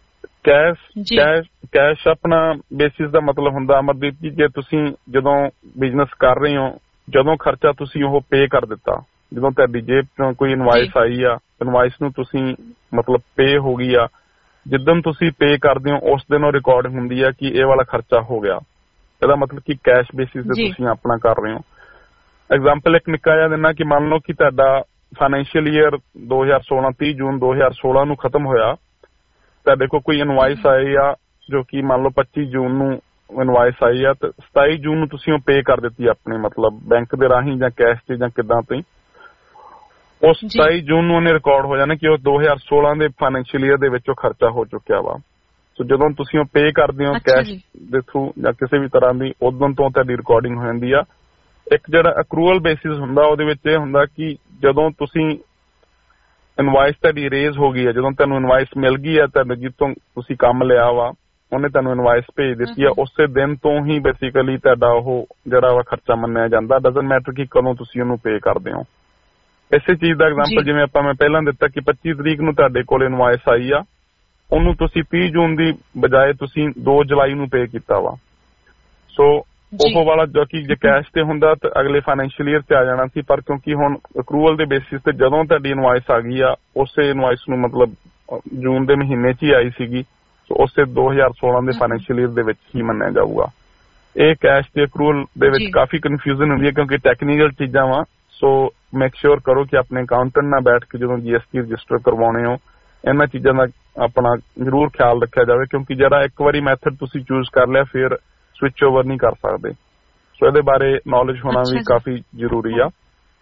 ਕੈਸ਼ ਆਪਣਾ ਬੇਸਿਸ ਦਾ ਮਤਲਬ ਹੁੰਦਾ ਅਮਰਦੀਪ ਜੀ, ਜੇ ਤੁਸੀਂ ਜਦੋਂ ਬਿਜ਼ਨਸ ਕਰ ਰਹੇ ਹੋ, ਜਦੋਂ ਖਰਚਾ ਤੁਸੀਂ ਉਹ ਪੇ ਕਰ ਦਿੱਤਾ, ਜਦੋਂ ਤੁਹਾਡੀ ਜੇਬ ਤੋਂ ਕੋਈ ਇਨਵਾਇਸ ਆਈ ਆ, ਇਨਵਾਇਸ ਨੂੰ ਤੁਸੀਂ ਮਤਲਬ ਪੇ ਹੋ ਗਈ ਆ, ਜਿੱਦਣ ਤੁਸੀਂ ਪੇ ਕਰਦੇ ਹੋ ਉਸ ਦਿਨ ਉਹ ਰਿਕਾਰਡ ਹੁੰਦੀ ਆ ਕਿ ਇਹ ਵਾਲਾ ਖਰਚਾ ਹੋ ਗਿਆ। ਇਹਦਾ ਮਤਲਬ ਕਿ ਕੈਸ਼ ਬੇਸਿਸ ਤੇ ਤੁਸੀਂ ਆਪਣਾ ਕਰ ਰਹੇ ਹੋ। ਐਗਜ਼ਾਮਪਲ ਇੱਕ ਨਿੱਕਾ ਜਿਹਾ ਦਿੰਦਾ ਕਿ ਮੰਨ ਲਓ ਕਿ ਤੁਹਾਡਾ ਫਾਈਨੈਂਸ਼ੀਅਲ ਈਅਰ 2016 30 ਜੂਨ 2016 ਨੂੰ ਖਤਮ ਹੋਇਆ, ਤੁਹਾਡੇ ਕੋਲ ਕੋਈ ਇਨਵਾਇਸ ਆਈ ਆ ਜੋ ਕਿ ਮੰਨ ਲਓ 25 ਜੂਨ ਨੂੰ ਇਨਵਾਇਸ ਆਈ ਆ, ਤੇ 27 ਜੂਨ ਨੂੰ ਤੁਸੀਂ ਉਹ ਪੇ ਕਰ ਦਿੱਤੀ ਆਪਣੇ ਮਤਲਬ ਬੈਂਕ ਦੇ ਰਾਹੀਂ ਜਾਂ ਕੈਸ਼ ਤੇ ਜਾਂ ਕਿੱਦਾਂ ਤੋਂ। ਉਸ 27 ਜੂਨ ਨੂੰ ਉਹਨੇ ਰਿਕਾਰਡ ਹੋ ਜਾਣਾ ਕਿ ਉਹ 2016 ਦੇ ਫਾਈਨੈਂਸ਼ੀਅਲ ਈਅਰ ਦੇ ਵਿੱਚ ਉਹ ਖਰਚਾ ਹੋ ਚੁੱਕਿਆ ਵਾ। ਸੋ ਜਦੋਂ ਤੁਸੀਂ ਉਹ ਪੇ ਕਰਦੇ ਹੋ ਕੈਸ਼ ਦੇ ਥਰੂ ਜਾਂ ਕਿਸੇ ਵੀ ਤਰ੍ਹਾਂ ਦੀ, ਉਦੋਂ ਤੋਂ ਤੁਹਾਡੀ ਰਿਕਾਰਡਿੰਗ ਹੋ ਜਾਂਦੀ ਆ। ਇੱਕ ਜਿਹੜਾ ਅਕਰੂਅਲ ਬੇਸਿਸ ਹੁੰਦਾ ਉਹਦੇ ਵਿੱਚ ਇਹ ਹੁੰਦਾ ਕਿ ਜਦੋਂ ਤੁਸੀਂ ਇਨਵਾਇਸ ਤੁਹਾਡੀ ਰੇਜ਼ ਹੋ ਗਈ ਹੈ, ਜਦੋਂ ਤੁਹਾਨੂੰ ਇਨਵਾਇਸ ਮਿਲ ਗਈ ਹੈ, ਤੁਹਾਨੂੰ ਜਿੱਥੋਂ ਤੁਸੀਂ ਕੰਮ ਲਿਆ ਵਾ ਉਹਨੇ ਤੁਹਾਨੂੰ ਇਨਵਾਇਸ ਭੇਜ ਦਿੱਤੀ ਆ, ਉਸੇ ਦਿਨ ਤੋਂ ਹੀ ਬੇਸਿਕਲੀ ਤੁਹਾਡਾ ਉਹ ਜਿਹੜਾ ਵਾ ਖਰਚਾ ਮੰਨਿਆ ਜਾਂਦਾ। ਡਜ਼ਨਟ ਮੈਟਰ ਕਿ ਕਦੋਂ ਤੁਸੀਂ ਉਹਨੂੰ ਪੇ ਕਰਦੇ ਹੋ। ਇਸੇ ਚੀਜ਼ ਦਾ ਐਗਜ਼ਾਮਪਲ ਜਿਵੇਂ ਆਪਾਂ ਮੈਂ ਪਹਿਲਾਂ ਦਿੱਤਾ ਕਿ 25 ਤਰੀਕ ਨੂੰ ਤੁਹਾਡੇ ਕੋਲ ਇਨਵਾਇਸ ਆਈ ਆ, ਉਹਨੂੰ ਤੁਸੀਂ 30 ਜੂਨ ਦੀ ਬਜਾਏ ਤੁਸੀਂ 2 ਜੁਲਾਈ ਨੂੰ ਪੇ ਕੀਤਾ ਵਾ। ਸੋ ਉਹ ਵਾਲਾ ਜੋ ਕਿ ਜੇ ਕੈਸ਼ ਤੇ ਹੁੰਦਾ ਤਾਂ ਅਗਲੇ ਫਾਈਨੈਂਸ਼ੀਅਲ ਈਅਰ ਤੇ ਆ ਜਾਣਾ ਸੀ, ਪਰ ਕਿਉਂਕਿ ਹੁਣ ਅਕਰੂਅਲ ਦੇ ਬੇਸਿਸ ਤੇ ਜਦੋਂ ਤੁਹਾਡੀ ਇਨਵਾਇਸ ਆ ਗਈ ਆ, ਉਸੇ ਇਨਵਾਇਸ ਨੂੰ ਮਤਲਬ ਜੂਨ ਦੇ ਮਹੀਨੇ 'ਚ ਹੀ ਆਈ ਸੀਗੀ, ਸੋ ਉਸੇ 2016 ਦੇ ਫਾਈਨੈਂਸ਼ੀਅਲ ਈਅਰ ਦੇ ਵਿੱਚ ਹੀ ਮੰਨਿਆ ਜਾਊਗਾ। ਇਹ ਕੈਸ਼ ਤੇ ਅਕਰੂਅਲ ਦੇ ਵਿੱਚ ਕਾਫੀ ਕਨਫਿਊਜ਼ਨ ਹੁੰਦੀ ਹੈ ਕਿਉਂਕਿ ਟੈਕਨੀਕਲ ਚੀਜ਼ਾਂ ਵਾ। ਸੋ ਮੇਕ ਸ਼ੋਰ ਕਰੋ ਕਿ ਆਪਣੇ ਅਕਾਊਂਟੈਂਟ ਨਾਲ ਬੈਠ ਕੇ ਜਦੋਂ GST ਰਜਿਸਟਰ ਕਰਵਾਉਣੇ ਹੋ ਇਹਨਾਂ ਚੀਜ਼ਾਂ ਦਾ ਆਪਣਾ ਜ਼ਰੂਰ ਖਿਆਲ ਰੱਖਿਆ ਜਾਵੇ, ਕਿਉਂਕਿ ਜਿਹੜਾ ਇੱਕ ਵਾਰੀ ਮੈਥਡ ਤੁਸੀਂ ਚੂਜ਼ ਕਰ ਲਿਆ ਫਿਰ ਸਵਿਚ ਓਵਰ ਨਹੀਂ ਕਰ ਸਕਦੇ। ਸੋ ਇਹਦੇ ਬਾਰੇ ਨੌਲੇਜ ਹੋਣਾ ਵੀ ਕਾਫੀ ਜ਼ਰੂਰੀ ਆ।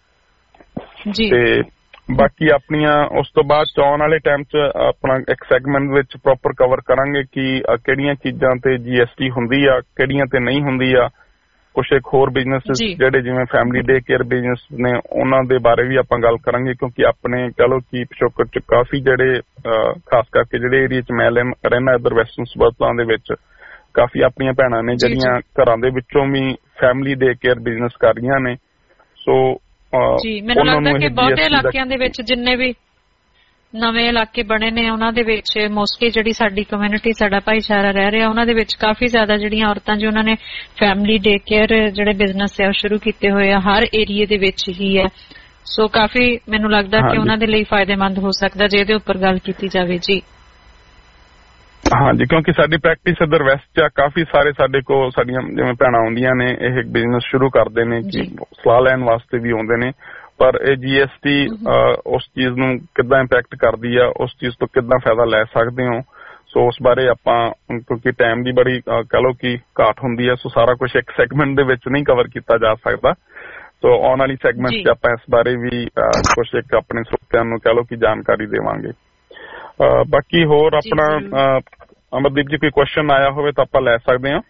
ਤੇ ਬਾਕੀ ਆਪਣੀਆਂ ਉਸ ਤੋਂ ਬਾਅਦ ਆਉਣ ਵਾਲੇ ਟਾਈਮ 'ਚ ਆਪਣਾ ਇੱਕ ਸੈਗਮੈਂਟ ਵਿੱਚ ਪ੍ਰੋਪਰ ਕਵਰ ਕਰਾਂਗੇ ਕਿ ਕਿਹੜੀਆਂ ਚੀਜ਼ਾਂ ਤੇ GST ਹੁੰਦੀ ਆ, ਕਿਹੜੀਆਂ ਤੇ ਨਹੀਂ ਹੁੰਦੀ ਆ। ਕੁਛ ਇੱਕ ਹੋਰ ਬਿਜ਼ਨਸ ਜਿਹੜੇ ਜਿਵੇਂ ਫੈਮਿਲੀ ਡੇ ਕੇਅਰ ਬਿਜ਼ਨਸ ਨੇ ਉਹਨਾਂ ਦੇ ਬਾਰੇ ਵੀ ਆਪਾਂ ਗੱਲ ਕਰਾਂਗੇ, ਕਿਉਂਕਿ ਆਪਣੇ ਕਹ ਲਓ ਕਿ ਪਿਛੋਕੜ 'ਚ ਕਾਫੀ ਜਿਹੜੇ ਖਾਸ ਕਰਕੇ ਜਿਹੜੇ ਏਰੀਏ 'ਚ ਮੈਂ ਰਹਿਣਾ ਇੱਧਰ ਵੈਸਟਰਨ ਸਬਰਬਾਂ ਦੇ ਵਿੱਚ ਕਾਫੀ ਆਪਣੀਆਂ ਭੈਣਾਂ ਨੇ ਜਿਹੜੀਆਂ ਘਰਾਂ ਦੇ ਵਿੱਚੋਂ ਵੀ ਫੈਮਿਲੀ ਡੇ ਕੇਅਰ ਬਿਜ਼ਨਸ ਕਰ ਰਹੀਆਂ ਨੇ। ਸੋ ਮੈਨੂੰ ਲੱਗਦਾ ਕਿ ਬਹੁਤੇ ਇਲਾਕਿਆਂ ਦੇ ਵਿੱਚ ਜਿੰਨੇ ਵੀ ਨਵੇਂ ਇਲਾਕੇ ਬਣੇ ਨੇ ਉਹਨਾਂ ਦੇ ਵਿੱਚ ਮੋਸਟਲੀ ਜਿਹੜੀ ਸਾਡੀ ਕਮਿਊਨਿਟੀ, ਸਾਡਾ ਭਾਈਚਾਰਾ ਰਹਿ ਰਿਹਾ, ਉਹਨਾਂ ਦੇ ਵਿੱਚ ਕਾਫੀ ਜ਼ਿਆਦਾ ਜਿਹੜੀਆਂ ਔਰਤਾਂ ਜੀ ਉਹਨਾਂ ਨੇ ਫੈਮਿਲੀ ਡੇ ਕੇਅਰ ਜਿਹੜੇ ਬਿਜ਼ਨਸ ਹੈ ਉਹ ਸ਼ੁਰੂ ਕੀਤੇ ਹੋਏ ਆ, ਹਰ ਏਰੀਏ ਦੇ ਵਿੱਚ ਹੀ ਹੈ। ਸੋ ਕਾਫੀ ਮੈਨੂੰ ਲੱਗਦਾ ਕਿ ਉਹਨਾਂ ਦੇ ਲਈ ਫਾਇਦੇਮੰਦ ਹੋ ਸਕਦਾ ਜੇ ਇਹਦੇ ਉੱਪਰ ਗੱਲ ਕੀਤੀ ਜਾਵੇ। ਜੀ ਹਾਂਜੀ, ਕਿਉਂਕਿ ਸਾਡੀ ਪ੍ਰੈਕਟਿਸ ਇੱਧਰ ਵੈਸਟ 'ਚ ਕਾਫੀ ਸਾਰੇ ਸਾਡੇ ਕੋਲ ਸਾਡੀਆਂ ਜਿਵੇਂ ਭੈਣਾਂ ਆਉਂਦੀਆਂ ਨੇ, ਇਹ ਬਿਜ਼ਨਸ ਸ਼ੁਰੂ ਕਰਦੇ ਨੇ ਕਿ ਸਲਾਹ ਲੈਣ ਵਾਸਤੇ ਵੀ ਆਉਂਦੇ ਨੇ, ਪਰ ਇਹ GST ਉਸ ਚੀਜ਼ ਨੂੰ ਕਿੱਦਾਂ ਇੰਪੈਕਟ ਕਰਦੀ ਆ, ਉਸ ਚੀਜ਼ ਤੋਂ ਕਿੱਦਾਂ ਫਾਇਦਾ ਲੈ ਸਕਦੇ ਹੋ। ਸੋ ਉਸ ਬਾਰੇ ਆਪਾਂ ਕਿਉਂਕਿ ਟਾਈਮ ਦੀ ਬੜੀ ਕਹਿ ਲਓ ਕਿ ਘਾਟ ਹੁੰਦੀ ਆ, ਸੋ ਸਾਰਾ ਕੁਝ ਇੱਕ ਸੈਗਮੈਂਟ ਦੇ ਵਿੱਚ ਨਹੀਂ ਕਵਰ ਕੀਤਾ ਜਾ ਸਕਦਾ। ਸੋ ਆਉਣ ਵਾਲੀ ਸੈਗਮੈਂਟ 'ਚ ਆਪਾਂ ਇਸ ਬਾਰੇ ਵੀ ਕੁਝ ਇੱਕ ਆਪਣੇ ਸਰੋਤਿਆਂ ਨੂੰ ਕਹਿ ਲਓ ਕਿ ਜਾਣਕਾਰੀ ਦੇਵਾਂਗੇ। ਬਾਕੀ ਹੋਰ ਆਪਣਾ ਅਮਰਦੀਪ ਜੀ ਕੋਈ ਕੁਐਸਚਨ ਆਇਆ ਹੋਵੇ ਤਾਂ ਆਪਾਂ ਲੈ ਸਕਦੇ ਹਾਂ।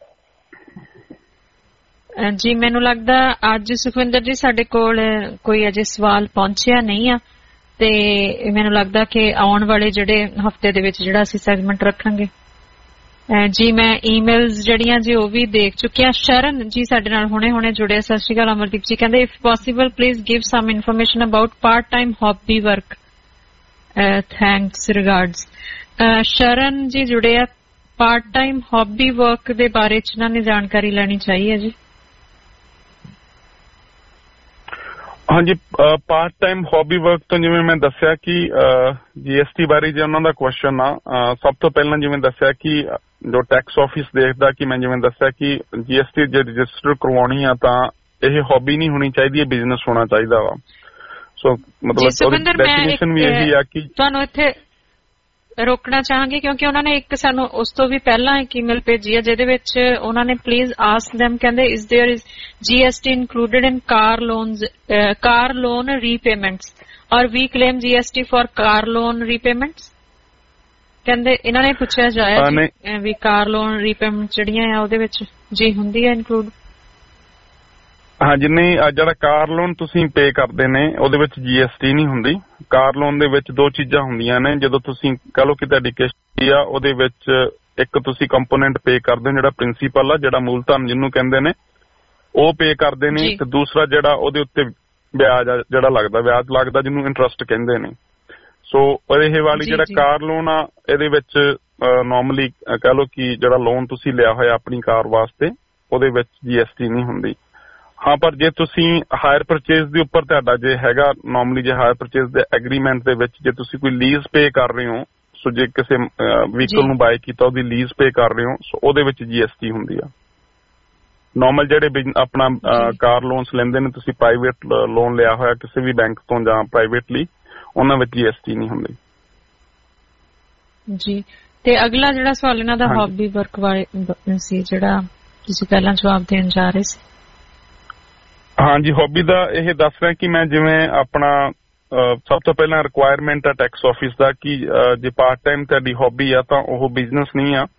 ਜੀ ਮੈਨੂੰ ਲੱਗਦਾ ਅੱਜ ਸੁਖਵਿੰਦਰ ਜੀ ਸਾਡੇ ਕੋਲ ਕੋਈ ਅਜੇ ਸਵਾਲ ਪਹੁੰਚਿਆ ਨਹੀਂ ਆ, ਤੇ ਮੈਨੂੰ ਲੱਗਦਾ ਕਿ ਆਉਣ ਵਾਲੇ ਜਿਹੜੇ ਹਫਤੇ ਦੇ ਵਿੱਚ ਜਿਹੜਾ ਅਸੀਂ ਸੈਗਮੈਂਟ ਰੱਖਾਂਗੇ। ਜੀ ਮੈਂ ਈਮੇਲਸ ਜਿਹੜੀਆਂ ਜੀ ਉਹ ਵੀ ਦੇਖ ਚੁੱਕਿਆ। ਸ਼ਰਨ ਜੀ ਸਾਡੇ ਨਾਲ ਹੁਣੇ ਜੁੜੇ। ਸਤਿ ਸ਼੍ਰੀ ਅਕਾਲ ਅਮਰਦੀਪ ਜੀ। ਕਹਿੰਦੇ if possible please give some information about part time hobby work. Thanks regards. Sharan ji ਜੁੜੇ ਆ। ਪਾਰਟ ਟਾਈਮ ਹੌਬੀ ਵਰਕ ਦੇ ਬਾਰੇ ਚ ਇਹਨਾਂ ਨੇ ਜਾਣਕਾਰੀ ਲੈਣੀ ਚਾਹੀਏ ਜੀ। ਹਾਂਜੀ, ਪਾਰਟ ਟਾਈਮ ਹੌਬੀ ਵਰਕ ਤੋਂ ਜਿਵੇਂ ਮੈਂ ਦੱਸਿਆ ਕਿ GST ਬਾਰੇ ਜੇ ਉਹਨਾਂ ਦਾ ਕੁਐਸਚਨ ਆ, ਸਭ ਤੋਂ ਪਹਿਲਾਂ ਜਿਵੇਂ ਦੱਸਿਆ ਕਿ ਜੋ ਟੈਕਸ ਆਫਿਸ ਦੇਖਦਾ ਕਿ ਮੈਂ ਜਿਵੇਂ ਦੱਸਿਆ ਕਿ GST ਜੇ ਰਜਿਸਟਰ ਕਰਵਾਉਣੀ ਆ ਤਾਂ ਇਹ ਹੌਬੀ ਨਹੀਂ ਹੋਣੀ ਚਾਹੀਦੀ, ਇਹ ਬਿਜ਼ਨਸ ਹੋਣਾ ਚਾਹੀਦਾ ਵਾ। ਸੋ ਮਤਲਬ ਡੈਫੀਨੇਸ਼ਨ ਵੀ ਇਹੀ ਆ ਕਿ ਤੁਹਾਨੂੰ ਇੱਥੇ ਰੋਕਣਾ ਚਾਹਾਂਗੇ ਕਿਉਂਕਿ ਉਹਨਾਂ ਨੇ ਇੱਕ ਸਾਨੂੰ ਉਸ ਤੋਂ ਵੀ ਪਹਿਲਾਂ ਇੱਕ ਈਮੇਲ ਭੇਜੀ ਹੈ ਜਿਹਦੇ ਵਿੱਚ ਉਹਨਾਂ ਨੇ ਪਲੀਜ਼ ਆਸਕ them, ਕਹਿੰਦੇ is there is GST included in car loan repayments or we claim GST for car loan repayments। ਕਹਿੰਦੇ ਇਹਨਾਂ ਨੇ ਪੁੱਛਿਆ ਜਾਇਆ ਵੀ ਕਾਰ ਲੋਨ ਰੀਪੇਮੈਂਟ ਜਿਹੜੀਆਂ ਆ ਉਹਦੇ ਵਿੱਚ ਜੀ ਹੁੰਦੀ ਹੈ ਇਨਕਲੂਡ। ਹਾਂਜੀ, ਨਹੀਂ ਜਿਹੜਾ ਕਾਰ ਲੋਨ ਤੁਸੀਂ ਪੇ ਕਰਦੇ ਨੇ ਉਹਦੇ ਵਿੱਚ GST ਨਹੀਂ ਹੁੰਦੀ। ਕਾਰ ਲੋਨ ਦੇ ਵਿੱਚ ਦੋ ਚੀਜ਼ਾਂ ਹੁੰਦੀਆਂ ਨੇ। ਜਦੋਂ ਤੁਸੀਂ ਕਹ ਲਓ ਕਿ ਤੁਹਾਡੀ ਕਿਸ਼ਤ ਆ ਉਹਦੇ ਵਿੱਚ ਇੱਕ ਤੁਸੀਂ ਕੰਪੋਨੈਂਟ ਪੇ ਕਰਦੇ ਹੋ ਜਿਹੜਾ ਪ੍ਰਿੰਸੀਪਲ ਆ, ਜਿਹੜਾ ਮੂਲ ਧਨ ਜਿਹਨੂੰ ਕਹਿੰਦੇ ਨੇ, ਉਹ ਪੇ ਕਰਦੇ ਨੇ, ਤੇ ਦੂਸਰਾ ਜਿਹੜਾ ਉਹਦੇ ਉੱਤੇ ਵਿਆਜ ਜਿਹੜਾ ਵਿਆਜ ਲੱਗਦਾ ਜਿਹਨੂੰ ਇੰਟਰਸਟ ਕਹਿੰਦੇ ਨੇ। ਸੋ ਇਹ ਵਾਲੀ ਜਿਹੜਾ ਕਾਰ ਲੋਨ ਆ ਇਹਦੇ ਵਿੱਚ ਨਾਰਮਲੀ ਕਹਿ ਲਓ ਕਿ ਜਿਹੜਾ ਲੋਨ ਤੁਸੀਂ ਲਿਆ ਹੋਇਆ ਆਪਣੀ ਕਾਰ ਵਾਸਤੇ ਉਹਦੇ ਵਿੱਚ GST ਨਹੀਂ ਹੁੰਦੀ। ਹਾਂ, ਪਰ ਜੇ ਤੁਸੀਂ ਹਾਇਰ ਪਰਚੇਜ਼ ਦੇ ਉੱਪਰ ਤੁਹਾਡਾ ਜੇ ਹੈਗਾ ਨਾਰਮਲੀ ਜੇ ਹਾਇਰ ਪਰਚੇਜ਼ ਦੇ ਐਗਰੀਮੈਂਟ ਦੇ ਵਿੱਚ ਜੇ ਤੁਸੀਂ ਕੋਈ ਲੀਜ਼ ਪੇ ਕਰ ਰਹੇ ਹੋ, ਸੋ ਜੇ ਕਿਸੇ ਵਹੀਕਲ ਨੂੰ ਬਾਏ ਕੀਤਾ ਉਹਦੀ ਲੀਜ਼ ਪੇ ਕਰ ਰਹੇ ਹੋ, ਸੋ ਉਹਦੇ ਵਿੱਚ GST ਹੁੰਦੀ ਆ। ਨਾਰਮਲ ਜਿਹੜੇ ਆਪਣਾ ਕਾਰ ਲੋਨਸ ਲੈਂਦੇ ਨੇ, ਤੁਸੀਂ ਪ੍ਰਾਈਵੇਟ ਲੋਨ ਲਿਆ ਹੋਇਆ ਕਿਸੇ ਵੀ ਬੈਂਕ ਤੋਂ ਜਾਂ ਪ੍ਰਾਈਵੇਟਲੀ, ਉਹਨਾਂ ਵਿੱਚ GST ਨਹੀਂ ਹੁੰਦੀ ਜੀ। ਤੇ ਅਗਲਾ ਜਿਹੜਾ ਸਵਾਲ ਇਹਨਾਂ ਦਾ ਹੌਬੀ ਵਰਕ ਵਾਲੇ ਸੀ, ਜਿਹੜਾ ਤੁਸੀਂ ਪਹਿਲਾਂ ਜਵਾਬ ਦੇਣ ਜਾ ਰਹੇ ਸੀ। ਹਾਂਜੀ, ਹੌਬੀ ਦਾ ਇਹ ਦੱਸ ਰਿਹਾ ਕਿ ਮੈਂ ਜਿਵੇਂ ਆਪਣਾ ਸਭ ਤੋਂ ਪਹਿਲਾਂ ਰਿਕੁਆਇਰਮੈਂਟ ਆ ਟੈਕਸ ਆਫਿਸ ਦਾ ਕਿ ਜੇ ਪਾਰਟ ਟਾਈਮ ਤੁਹਾਡੀ ਹੌਬੀ ਆ ਤਾਂ ਉਹ ਬਿਜ਼ਨਸ ਨਹੀਂ ਆ।